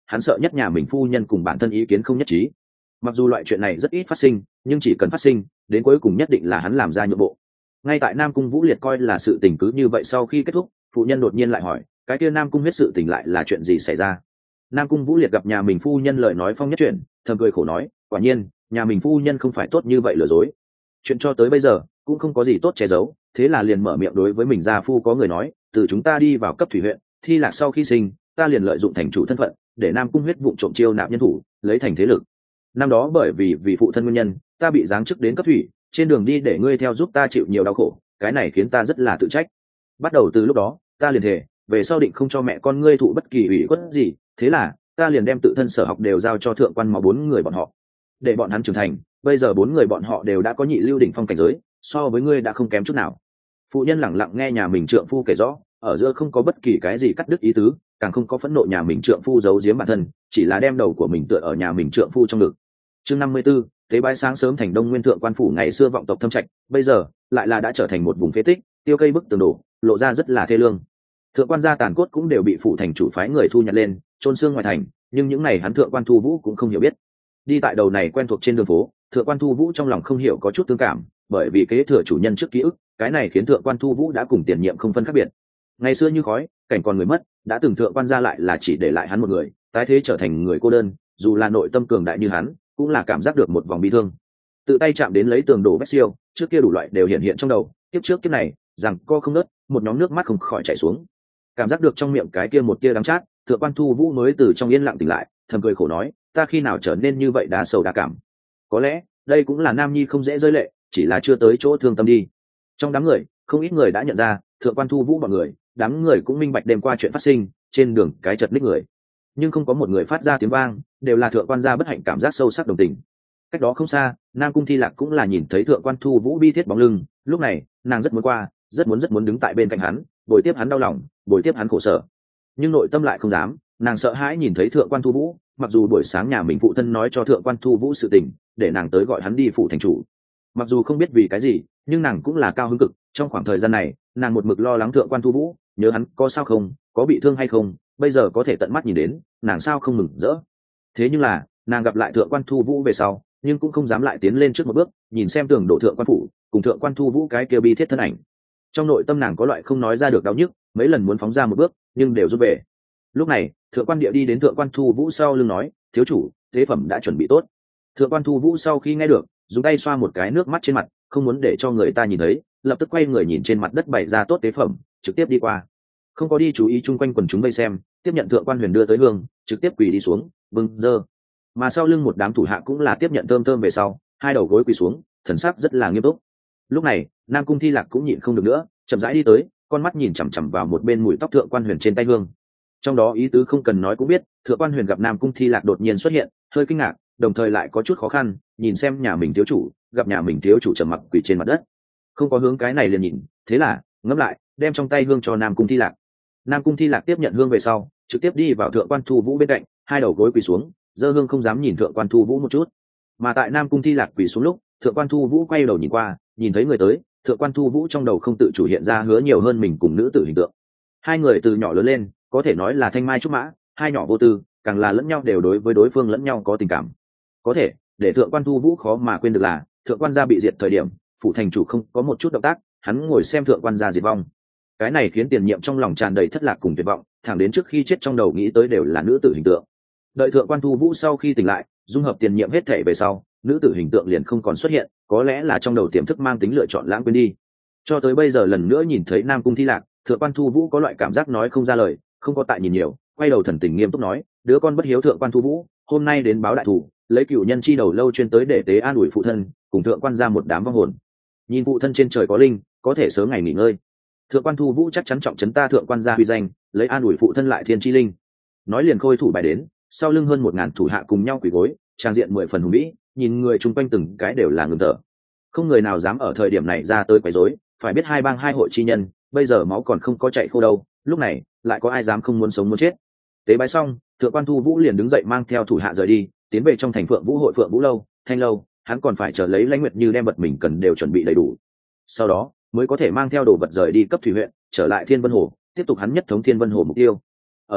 hắn sợ nhất nhà mình phu nhân cùng bản thân ý kiến không nhất trí. Mặc dù loại chuyện này rất ít phát sinh, nhưng chỉ cần phát sinh, đến cuối cùng nhất định là hắn làm ra nhượng bộ. Ngay tại Nam Cung Vũ Liệt coi là sự tình cứ như vậy sau khi kết thúc, phụ nhân đột nhiên lại hỏi, cái kia Nam Cung huyết sự tình lại là chuyện gì xảy ra? Nam Cung Vũ Liệt gặp nhà mình phu nhân lời nói phong nhất chuyện, thầm cười khổ nói, quả nhiên, nhà mình phu nhân không phải tốt như vậy lừa dối. Chuyện cho tới bây giờ cũng không có gì tốt che giấu, thế là liền mở miệng đối với mình gia phu có người nói, từ chúng ta đi vào cấp thủy huyện, Thi Lạc sau khi sinh, ta liền lợi dụng thành chủ thân phận, để Nam Cung huyết vụng trộm chiêu nạp nhân thủ, lấy thành thế lực. Năm đó bởi vì vì phụ thân nguyên nhân, ta bị giáng chức đến cấp thủy, trên đường đi để ngươi theo giúp ta chịu nhiều đau khổ, cái này khiến ta rất là tự trách. Bắt đầu từ lúc đó, ta liền thề, về sau định không cho mẹ con ngươi thụ bất kỳ ủy khuất gì, thế là ta liền đem tự thân sở học đều giao cho thượng quan máu bốn người bọn họ, để bọn hắn trưởng thành. Bây giờ bốn người bọn họ đều đã có nhị lưu đỉnh phong cảnh giới, so với ngươi đã không kém chút nào. Phụ nhân lẳng lặng nghe nhà mình trượng phu kể rõ, ở giữa không có bất kỳ cái gì cắt đứt ý tứ, càng không có phẫn nộ nhà mình trượng phu giấu giếm bản thân, chỉ là đem đầu của mình tựa ở nhà mình trượng phu trong ngực. Chương năm mươi tư, tế bái sáng sớm thành Đông Nguyên thượng quan phủ ngày xưa vọng tộc thâm trạch, bây giờ lại là đã trở thành một vùng phế tích, tiêu cây bức tường đổ, lộ ra rất là thê lương. Thượng quan gia tàn cốt cũng đều bị phủ thành chủ phái người thu nhặt lên, chôn xương ngoài thành, nhưng những này hắn thượng quan Thu Vũ cũng không hiểu biết. Đi tại đầu này quen thuộc trên đường phố, thượng quan Thu Vũ trong lòng không hiểu có chút thương cảm, bởi vì kế thừa chủ nhân trước ký ức, cái này khiến thượng quan Thu Vũ đã cùng tiền nhiệm không phân khác biệt. Ngày xưa như khói, cảnh còn người mất, đã từng thượng quan gia lại là chỉ để lại hắn một người, tái thế trở thành người cô đơn, dù là nội tâm cường đại như hắn, cũng là cảm giác được một vòng bi thương. Tự tay chạm đến lấy tường đổ vết siêu, trước kia đủ loại đều hiện hiện trong đầu, tiếp trước kiếp này, rằng co không nớt, một nhóm nước mắt không khỏi chảy xuống. Cảm giác được trong miệng cái kia một tia đắng chát, thượng quan Thu Vũ mới từ trong yên lặng tỉnh lại, thầm cười khổ nói, ta khi nào trở nên như vậy đa sầu đa cảm. Có lẽ đây cũng là nam nhi không dễ rơi lệ, chỉ là chưa tới chỗ thương tâm đi. Trong đám người, không ít người đã nhận ra thượng quan Thu Vũ bọn người, đám người cũng minh bạch đêm qua chuyện phát sinh, trên đường cái chật ních người, nhưng không có một người phát ra tiếng vang, đều là thượng quan gia bất hạnh cảm giác sâu sắc đồng tình. Cách đó không xa, Nam Cung Thi Lạc cũng là nhìn thấy thượng quan Thu Vũ bi thiết bóng lưng, lúc này nàng rất muốn qua, rất muốn rất muốn đứng tại bên cạnh hắn, bồi tiếp hắn đau lòng, bồi tiếp hắn khổ sở, nhưng nội tâm lại không dám. Nàng sợ hãi nhìn thấy thượng quan Thu Vũ, mặc dù buổi sáng nhà mình phụ thân nói cho thượng quan Thu Vũ sự tình, để nàng tới gọi hắn đi phủ thành chủ, mặc dù không biết vì cái gì, nhưng nàng cũng là cao hứng cực. Trong khoảng thời gian này, nàng một mực lo lắng thượng quan Thu Vũ, nhớ hắn có sao không, có bị thương hay không, bây giờ có thể tận mắt nhìn đến, nàng sao không mừng rỡ. Thế nhưng là nàng gặp lại thượng quan Thu Vũ về sau, nhưng cũng không dám lại tiến lên trước một bước, nhìn xem tường đổ thượng quan phủ cùng thượng quan Thu Vũ cái kia bi thiết thân ảnh, trong nội tâm nàng có loại không nói ra được đau nhức, mấy lần muốn phóng ra một bước nhưng đều rút về. Lúc này thượng quan địa đi đến thượng quan Thu Vũ sau lưng nói, thiếu chủ, tế phẩm đã chuẩn bị tốt. Thượng quan Thu Vũ sau khi nghe được, dùng tay xoa một cái nước mắt trên mặt, không muốn để cho người ta nhìn thấy, lập tức quay người nhìn trên mặt đất bày ra tốt tế phẩm, trực tiếp đi qua, không có đi chú ý chung quanh quần chúng vây xem, tiếp nhận thượng quan huyền đưa tới hương, trực tiếp quỳ đi xuống, bưng dơ. Mà sau lưng một đám thủ hạ cũng là tiếp nhận thơm thơm về sau, hai đầu gối quỳ xuống, thần sắc rất là nghiêm túc. Lúc này Nam Cung Thi Lạc cũng nhịn không được nữa, chậm rãi đi tới, con mắt nhìn chằm chằm vào một bên mùi tóc thượng quan huyền trên tay hương. Trong đó ý tứ không cần nói cũng biết, thượng quan huyền gặp Nam Cung Thi Lạc đột nhiên xuất hiện, hơi kinh ngạc, đồng thời lại có chút khó khăn, nhìn xem nhà mình thiếu chủ, gặp nhà mình thiếu chủ trầm mặc quỳ trên mặt đất, không có hướng cái này liền nhìn, thế là ngẫm lại, đem trong tay hương cho Nam Cung Thi Lạc. Nam Cung Thi Lạc tiếp nhận hương về sau, trực tiếp đi vào thượng quan Thu Vũ bên cạnh, hai đầu gối quỳ xuống, giơ hương không dám nhìn thượng quan Thu Vũ một chút. Mà tại Nam Cung Thi Lạc quỳ xuống lúc, thượng quan Thu Vũ quay đầu nhìn qua, nhìn thấy người tới, thượng quan Thu Vũ trong đầu không tự chủ hiện ra hứa nhiều hơn mình cùng nữ tử hình tượng. Hai người từ nhỏ lớn lên, có thể nói là thanh mai trúc mã, hai nhỏ vô tư, càng là lẫn nhau đều đối với đối phương lẫn nhau có tình cảm. Có thể để thượng quan Thu Vũ khó mà quên được là, thượng quan gia bị diệt thời điểm, phủ thành chủ không có một chút động tác, hắn ngồi xem thượng quan gia diệt vong. Cái này khiến tiền nhiệm trong lòng tràn đầy thất lạc cùng tuyệt vọng, thẳng đến trước khi chết trong đầu nghĩ tới đều là nữ tử hình tượng. Đợi thượng quan Thu Vũ sau khi tỉnh lại, dung hợp tiền nhiệm hết thể về sau, nữ tử hình tượng liền không còn xuất hiện, có lẽ là trong đầu tiềm thức mang tính lựa chọn lãng quên đi. Cho tới bây giờ lần nữa nhìn thấy Nam Cung Thi Lạc, thượng quan Thu Vũ có loại cảm giác nói không ra lời, không có tại nhìn nhiều, quay đầu thần tình nghiêm túc nói, đứa con bất hiếu thượng quan Thu Vũ, hôm nay đến báo đại thủ, lấy cửu nhân chi đầu lâu chuyên tới để tế an ủi phụ thân, cùng thượng quan ra một đám vong hồn. Nhìn phụ thân trên trời có linh, có thể sớm ngày nghỉ ngơi. Thượng quan Thu Vũ chắc chắn trọng trấn ta thượng quan gia huy danh, lấy an ủi phụ thân lại thiên chi linh. Nói liền khôi thủ bài đến, sau lưng hơn một ngàn thủ hạ cùng nhau quỳ gối, trang diện mười phần hùng vĩ, nhìn người chung quanh từng cái đều là ngừng thở. Không người nào dám ở thời điểm này ra tới quấy rối, phải biết hai bang hai hội chi nhân, bây giờ máu còn không có chạy khô đâu, lúc này lại có ai dám không muốn sống muốn chết. Tế bái xong, thượng quan Thu Vũ liền đứng dậy mang theo thủ hạ rời đi, tiến về trong thành Phượng Vũ hội Phượng Vũ lâu, Thanh lâu, hắn còn phải chờ lấy Lãnh Nguyệt Như đem vật mình cần đều chuẩn bị đầy đủ, sau đó mới có thể mang theo đồ vật rời đi cấp thủy huyện, trở lại Thiên Vân Hồ, tiếp tục hắn nhất thống Thiên Vân Hồ mục tiêu. Ở giữa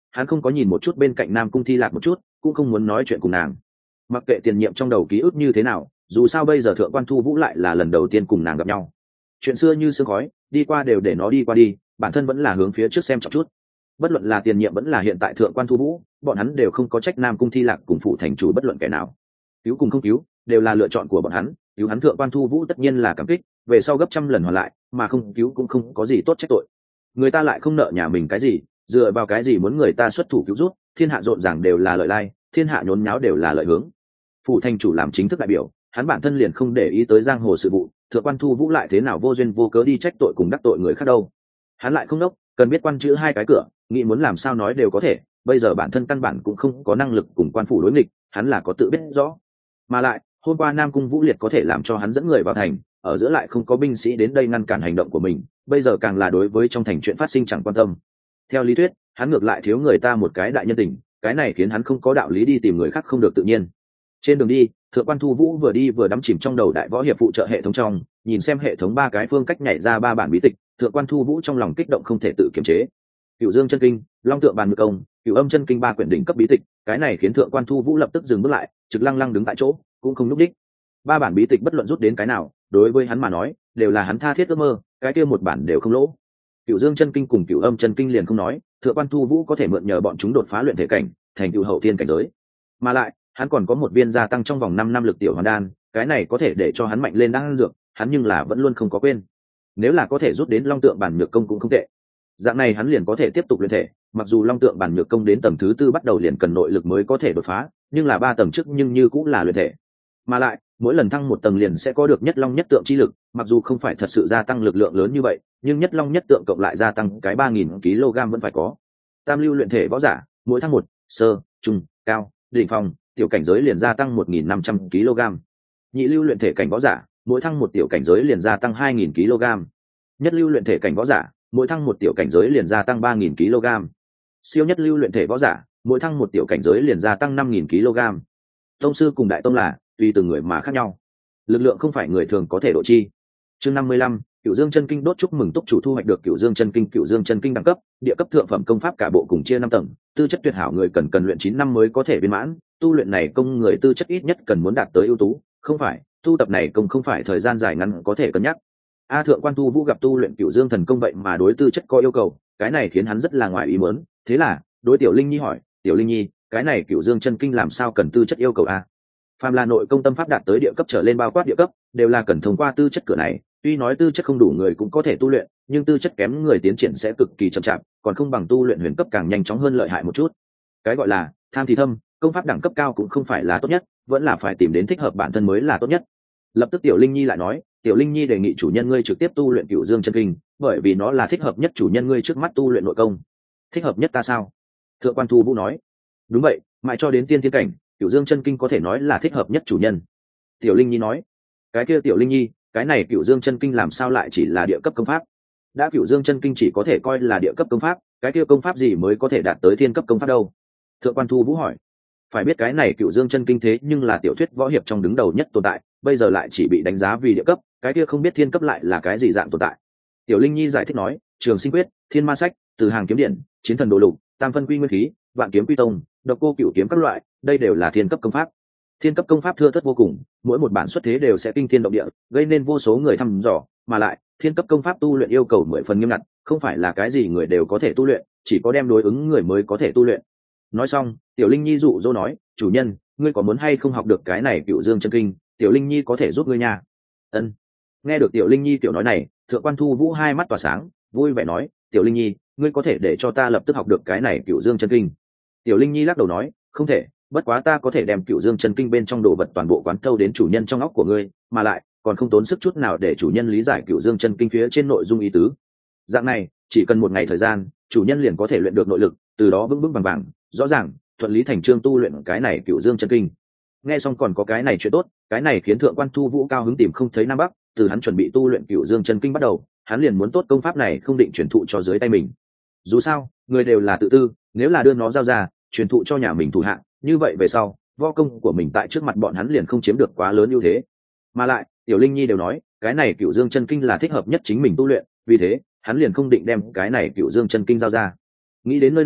hắn không có nhìn một chút bên cạnh Nam Cung Thi Lạc một chút, cũng không muốn nói chuyện cùng nàng. Mặc kệ tiền nhiệm trong đầu ký ức như thế nào, dù sao bây giờ Thượng Quan Thu Vũ lại là lần đầu tiên cùng nàng gặp nhau. Chuyện xưa như sương khói, đi qua đều để nó đi qua đi, bản thân vẫn là hướng phía trước xem trọng chút. Bất luận là tiền nhiệm vẫn là hiện tại Thượng Quan Thu Vũ, bọn hắn đều không có trách Nam Cung Thi Lạc cùng phụ thành chủ bất luận kẻ nào. Cứu cùng không cứu, đều là lựa chọn của bọn hắn, cứu hắn Thượng Quan Thu Vũ tất nhiên là cảm kích, về sau gấp trăm lần hoàn lại, mà không cứu cũng không có gì tốt trách tội. Người ta lại không nợ nhà mình cái gì, dựa vào cái gì muốn người ta xuất thủ cứu giúp, thiên hạ rộn ràng đều là lợi lai, thiên hạ nhốn nháo đều là lợi hướng. Phụ thành chủ làm chính thức đại biểu, hắn bản thân liền không để ý tới giang hồ sự vụ, Thượng Quan Thu Vũ lại thế nào vô duyên vô cớ đi trách tội cùng đắc tội người khác đâu. Hắn lại không đốc, cần biết quan chữ hai cái cửa, nghĩ muốn làm sao nói đều có thể, bây giờ bản thân căn bản cũng không có năng lực cùng quan phủ đối nghịch, hắn là có tự biết rõ. Mà lại, hôm qua Nam Cung Vũ Liệt có thể làm cho hắn dẫn người vào thành, ở giữa lại không có binh sĩ đến đây ngăn cản hành động của mình, bây giờ càng là đối với trong thành chuyện phát sinh chẳng quan tâm. Theo lý thuyết, hắn ngược lại thiếu người ta một cái đại nhân tình, cái này khiến hắn không có đạo lý đi tìm người khác không được tự nhiên. Trên đường đi, Thượng Quan Thu Vũ vừa đi vừa đắm chìm trong đầu đại võ hiệp phụ trợ hệ thống trong, nhìn xem hệ thống ba cái phương cách nhảy ra ba bản bí tịch, Thượng Quan Thu Vũ trong lòng kích động không thể tự kiềm chế. Cửu Dương chân kinh, Long tượng bàn ngự công, Cửu âm chân kinh ba quyển đỉnh cấp bí tịch, cái này khiến Thượng Quan Thu Vũ lập tức dừng bước lại, trực lăng lăng đứng tại chỗ, cũng không lúc đích. Ba bản bí tịch bất luận rút đến cái nào, đối với hắn mà nói, đều là hắn tha thiết ước mơ, cái kia một bản đều không lỗ. Cửu Dương chân kinh cùng Cửu âm chân kinh liền không nói, Thượng Quan Thu Vũ có thể mượn nhờ bọn chúng đột phá luyện thể cảnh, thành cửu hậu thiên cảnh giới. Mà lại, hắn còn có một viên gia tăng trong vòng năm năm lực tiểu hoàn đan, cái này có thể để cho hắn mạnh lên đan dược, hắn nhưng là vẫn luôn không có quên. Nếu là có thể rút đến Long tượng bản nhược công cũng không tệ. Dạng này hắn liền có thể tiếp tục luyện thể, mặc dù Long tượng bản nhược công đến tầng thứ tư bắt đầu liền cần nội lực mới có thể đột phá, nhưng là ba tầng trước nhưng như cũng là luyện thể. Mà lại, mỗi lần thăng một tầng liền sẽ có được nhất long nhất tượng chi lực, mặc dù không phải thật sự gia tăng lực lượng lớn như vậy, nhưng nhất long nhất tượng cộng lại gia tăng cái ba nghìn ki lô gam vẫn phải có. Tam lưu luyện thể võ giả, mỗi thăng một, sơ, trung, cao, đỉnh phong, tiểu cảnh giới liền gia tăng một nghìn năm trăm ki lô gam. Nhị lưu luyện thể cảnh võ giả, mỗi thăng một tiểu cảnh giới liền gia tăng hai nghìn ki lô gam. Nhất lưu luyện thể cảnh võ giả, mỗi thăng một tiểu cảnh giới liền gia tăng ba nghìn ki lô gam. Siêu nhất lưu luyện thể võ giả, mỗi thăng một tiểu cảnh giới liền gia tăng năm nghìn ki lô gam. Tông sư cùng đại tông là tùy từng người mà khác nhau, lực lượng không phải người thường có thể độ chi. Chương năm mươi lăm, Cửu Dương chân kinh đốt chúc mừng túc chủ thu hoạch được Cửu Dương chân kinh. Cửu Dương chân kinh đẳng cấp, địa cấp thượng phẩm công pháp cả bộ cùng chia năm tầng, tư chất tuyệt hảo người cần cần luyện chín năm mới có thể viên mãn, tu luyện này công người tư chất ít nhất cần muốn đạt tới ưu tú, không phải, tu tập này công không phải thời gian dài ngắn có thể cân nhắc. A Thượng Quan Thu Vũ gặp tu luyện Cửu Dương thần công vậy mà đối tư chất có yêu cầu, cái này khiến hắn rất là ngoài ý muốn, thế là, đối Tiểu Linh Nhi hỏi, "Tiểu Linh Nhi, cái này Cửu Dương chân kinh làm sao cần tư chất yêu cầu a?" Phàm là nội công tâm pháp đạt tới địa cấp trở lên bao quát địa cấp, đều là cần thông qua tư chất cửa này, tuy nói tư chất không đủ người cũng có thể tu luyện, nhưng tư chất kém người tiến triển sẽ cực kỳ chậm chạp, còn không bằng tu luyện huyền cấp càng nhanh chóng hơn lợi hại một chút. Cái gọi là tham thì thâm, công pháp đẳng cấp cao cũng không phải là tốt nhất, vẫn là phải tìm đến thích hợp bản thân mới là tốt nhất. Lập tức Tiểu Linh Nhi lại nói, Tiểu Linh Nhi đề nghị chủ nhân ngươi trực tiếp tu luyện Cửu Dương chân kinh, bởi vì nó là thích hợp nhất chủ nhân ngươi trước mắt tu luyện nội công. Thích hợp nhất ta sao? Thượng Quan Thu Vũ nói. Đúng vậy, mãi cho đến tiên thiên cảnh, Cửu Dương chân kinh có thể nói là thích hợp nhất chủ nhân. Tiểu Linh Nhi nói. Cái kia Tiểu Linh Nhi, cái này Cửu Dương chân kinh làm sao lại chỉ là địa cấp công pháp? Đã Cửu Dương chân kinh chỉ có thể coi là địa cấp công pháp, cái kia công pháp gì mới có thể đạt tới thiên cấp công pháp đâu? Thượng Quan Thu Vũ hỏi. Phải biết cái này Cửu Dương chân kinh thế nhưng là tiểu thuyết võ hiệp trong đứng đầu nhất tồn tại, bây giờ lại chỉ bị đánh giá vì địa cấp, cái kia không biết thiên cấp lại là cái gì dạng tồn tại. Tiểu Linh Nhi giải thích nói, Trường Sinh Quyết, Thiên Ma Sách, Từ Hàng Kiếm Điện, Chiến Thần Đồ Lục, Tam Phân Quy Nguyên Khí, Vạn Kiếm Quy Tông, Độc Cô Cửu Kiếm các loại, đây đều là thiên cấp công pháp. Thiên cấp công pháp thưa thớt vô cùng, mỗi một bản xuất thế đều sẽ kinh thiên động địa, gây nên vô số người thăm dò, mà lại, thiên cấp công pháp tu luyện yêu cầu mười phần nghiêm ngặt, không phải là cái gì người đều có thể tu luyện, chỉ có đem đối ứng người mới có thể tu luyện. Nói xong, Tiểu Linh Nhi dụ dỗ nói, chủ nhân, ngươi có muốn hay không học được cái này Cửu Dương chân kinh, Tiểu Linh Nhi có thể giúp ngươi nha. Ân. Nghe được Tiểu Linh Nhi tiểu nói này, Thượng Quan Thu Vũ hai mắt tỏa sáng, vui vẻ nói, Tiểu Linh Nhi, ngươi có thể để cho ta lập tức học được cái này Cửu Dương chân kinh. Tiểu Linh Nhi lắc đầu nói, không thể, bất quá ta có thể đem Cửu Dương chân kinh bên trong đồ vật toàn bộ quán thâu đến chủ nhân trong óc của ngươi, mà lại còn không tốn sức chút nào để chủ nhân lý giải Cửu Dương chân kinh phía trên nội dung ý tứ. Dạng này, chỉ cần một ngày thời gian, chủ nhân liền có thể luyện được nội lực, từ đó vững vững vàng vàng, rõ ràng, thuận lý thành trương tu luyện cái này Cửu Dương chân kinh. Nghe xong còn có cái này chuyện tốt, cái này khiến Thượng Quan Thu Vũ cao hứng tìm không thấy nam bắc, từ hắn chuẩn bị tu luyện Cửu Dương chân kinh bắt đầu, hắn liền muốn tốt công pháp này không định truyền thụ cho dưới tay mình. Dù sao, người đều là tự tư, nếu là đưa nó giao ra, truyền thụ cho nhà mình thủ hạ, như vậy về sau, võ công của mình tại trước mặt bọn hắn liền không chiếm được quá lớn ưu thế. Mà lại, Tiểu Linh Nhi đều nói, cái này Cửu Dương chân kinh là thích hợp nhất chính mình tu luyện, vì thế, hắn liền không định đem cái này Cửu Dương chân kinh giao ra. Nghĩ đến nơi này,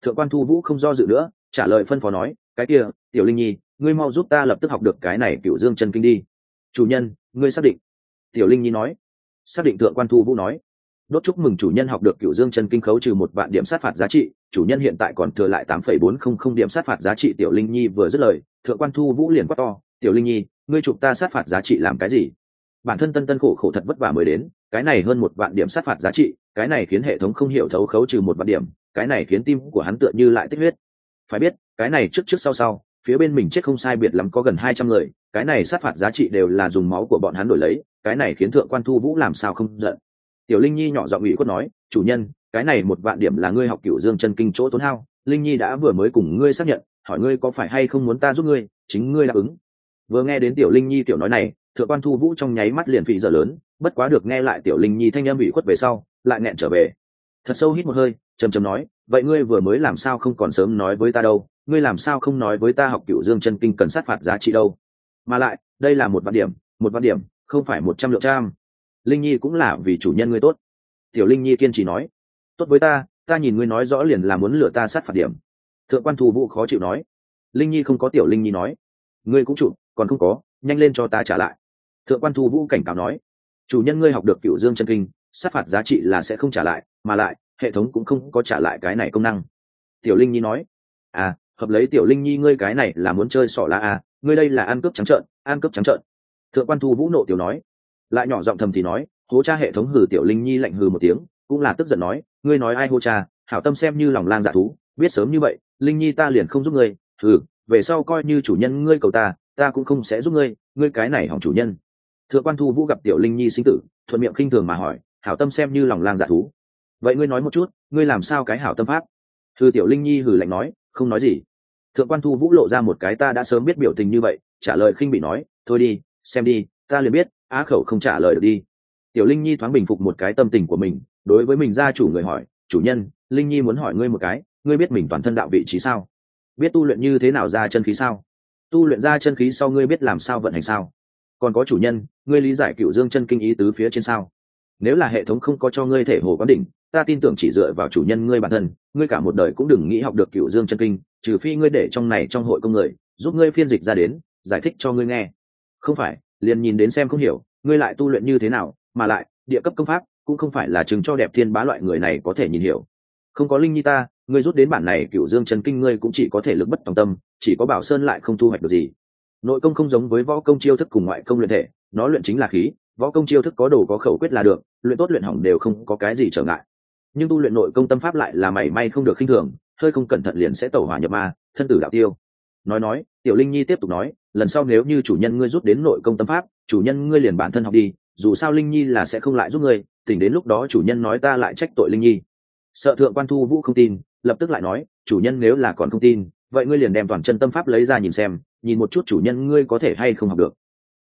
Thượng quan Thu Vũ không do dự nữa, trả lời phân phó nói, cái kia, Tiểu Linh Nhi, ngươi mau giúp ta lập tức học được cái này Cửu Dương chân kinh đi. Chủ nhân, ngươi xác định? Tiểu Linh Nhi nói. Xác định. Thượng quan Thu Vũ nói. Đốt chúc mừng chủ nhân học được Cửu Dương chân kinh, khấu trừ một vạn điểm sát phạt giá trị, chủ nhân hiện tại còn thừa lại tám phẩy bốn không không điểm sát phạt giá trị. Tiểu Linh Nhi vừa dứt lời, Thượng quan Thu Vũ liền quát to, Tiểu Linh Nhi, ngươi chụp ta sát phạt giá trị làm cái gì? Bản thân tân tân khổ khổ thật vất vả mới đến, cái này hơn một vạn điểm sát phạt giá trị, cái này khiến hệ thống không hiểu thấu khấu trừ một vạn điểm, cái này khiến tim của hắn tựa như lại tích huyết. Phải biết, cái này trước trước sau sau, phía bên mình chết không sai biệt lắm có gần hai trăm người, cái này sát phạt giá trị đều là dùng máu của bọn hắn đổi lấy, cái này khiến Thượng quan Thu Vũ làm sao không giận. Tiểu Linh Nhi nhỏ giọng ủy khuất nói, chủ nhân, cái này một vạn điểm là ngươi học Cửu Dương chân kinh chỗ tốn hao, Linh Nhi đã vừa mới cùng ngươi xác nhận, hỏi ngươi có phải hay không muốn ta giúp ngươi, chính ngươi đáp ứng. Vừa nghe đến Tiểu Linh Nhi tiểu nói này, Thượng quan Thu Vũ trong nháy mắt liền phì giờ lớn, bất quá được nghe lại Tiểu Linh Nhi thanh âm ủy khuất về sau, lại nghẹn trở về. Thật sâu hít một hơi, trầm trầm nói, vậy ngươi vừa mới làm sao không còn sớm nói với ta đâu, ngươi làm sao không nói với ta học Cửu Dương chân kinh cần sát phạt giá trị đâu, mà lại đây là một vạn điểm, một vạn điểm không phải một trăm lượng trăm. Linh Nhi cũng là vì chủ nhân ngươi tốt. Tiểu Linh Nhi kiên trì nói, tốt với ta, ta nhìn ngươi nói rõ liền là muốn lừa ta sát phạt điểm. Thượng quan Thu Vũ khó chịu nói. Linh Nhi không có. Tiểu Linh Nhi nói, ngươi cũng chụp, còn không có, nhanh lên cho ta trả lại. Thượng quan Thu Vũ cảnh cáo nói, chủ nhân ngươi học được Cửu Dương chân kinh, sát phạt giá trị là sẽ không trả lại, mà lại hệ thống cũng không có trả lại cái này công năng. Tiểu Linh Nhi nói, à, hợp lấy. Tiểu Linh Nhi ngươi cái này là muốn chơi xỏ lá à, ngươi đây là ăn cướp trắng trợn, ăn cướp trắng trợn. Thượng quan Thu Vũ nộ tiểu nói, lại nhỏ giọng thầm thì nói, hô cha. Hệ thống hừ. Tiểu Linh Nhi lạnh hừ một tiếng, cũng là tức giận nói, ngươi nói ai hô cha, hảo tâm xem như lòng lang dạ thú, biết sớm như vậy, Linh Nhi ta liền không giúp ngươi, hừ, về sau coi như chủ nhân ngươi cầu ta, ta cũng không sẽ giúp ngươi, ngươi cái này hỏng chủ nhân. Thượng quan Thu Vũ gặp Tiểu Linh Nhi sinh tử, thuận miệng khinh thường mà hỏi, hảo tâm xem như lòng lang dạ thú, vậy ngươi nói một chút, ngươi làm sao cái hảo tâm pháp? Hừ. Tiểu Linh Nhi hừ lạnh nói, không nói gì. Thượng quan Thu Vũ lộ ra một cái ta đã sớm biết biểu tình như vậy, trả lời khinh bị nói, thôi đi, xem đi, ta liền biết, á khẩu không trả lời được đi. Tiểu Linh Nhi thoáng bình phục một cái tâm tình của mình, đối với mình gia chủ người hỏi, chủ nhân, Linh Nhi muốn hỏi ngươi một cái, ngươi biết mình toàn thân đạo vị trí sao? Biết tu luyện như thế nào ra chân khí sao? Tu luyện ra chân khí sau ngươi biết làm sao vận hành sao? Còn có chủ nhân, ngươi lý giải Cửu Dương chân kinh ý tứ phía trên sao? Nếu là hệ thống không có cho ngươi thể hồ quán đỉnh, ta tin tưởng chỉ dựa vào chủ nhân ngươi bản thân, ngươi cả một đời cũng đừng nghĩ học được Cửu Dương chân kinh, trừ phi ngươi để trong này trong hội công người giúp ngươi phiên dịch ra đến, giải thích cho ngươi nghe. Không phải, liền nhìn đến xem không hiểu, ngươi lại tu luyện như thế nào, mà lại, địa cấp công pháp cũng không phải là chứng cho đẹp thiên bá loại người này có thể nhìn hiểu. Không có Linh Nhi ta, ngươi rút đến bản này Cửu Dương chân kinh ngươi cũng chỉ có thể lực bất tòng tâm, chỉ có Bảo Sơn lại không thu hoạch được gì. Nội công không giống với võ công chiêu thức cùng ngoại công luyện thể, nó luyện chính là khí, võ công chiêu thức có đồ có khẩu quyết là được, luyện tốt luyện hỏng đều không có cái gì trở ngại. Nhưng tu luyện nội công tâm pháp lại là mảy may không được khinh thường, hơi không cẩn thận liền sẽ tẩu hỏa nhập ma, thân tử đạo tiêu. Nói nói, Tiểu Linh Nhi tiếp tục nói, lần sau nếu như chủ nhân ngươi rút đến nội công tâm pháp, chủ nhân ngươi liền bản thân học đi, dù sao Linh Nhi là sẽ không lại giúp ngươi, tỉnh đến lúc đó chủ nhân nói ta lại trách tội Linh Nhi. Sợ Thượng quan Thu Vũ không tin, lập tức lại nói, chủ nhân nếu là còn không tin, vậy ngươi liền đem toàn chân tâm pháp lấy ra nhìn xem, nhìn một chút chủ nhân ngươi có thể hay không học được.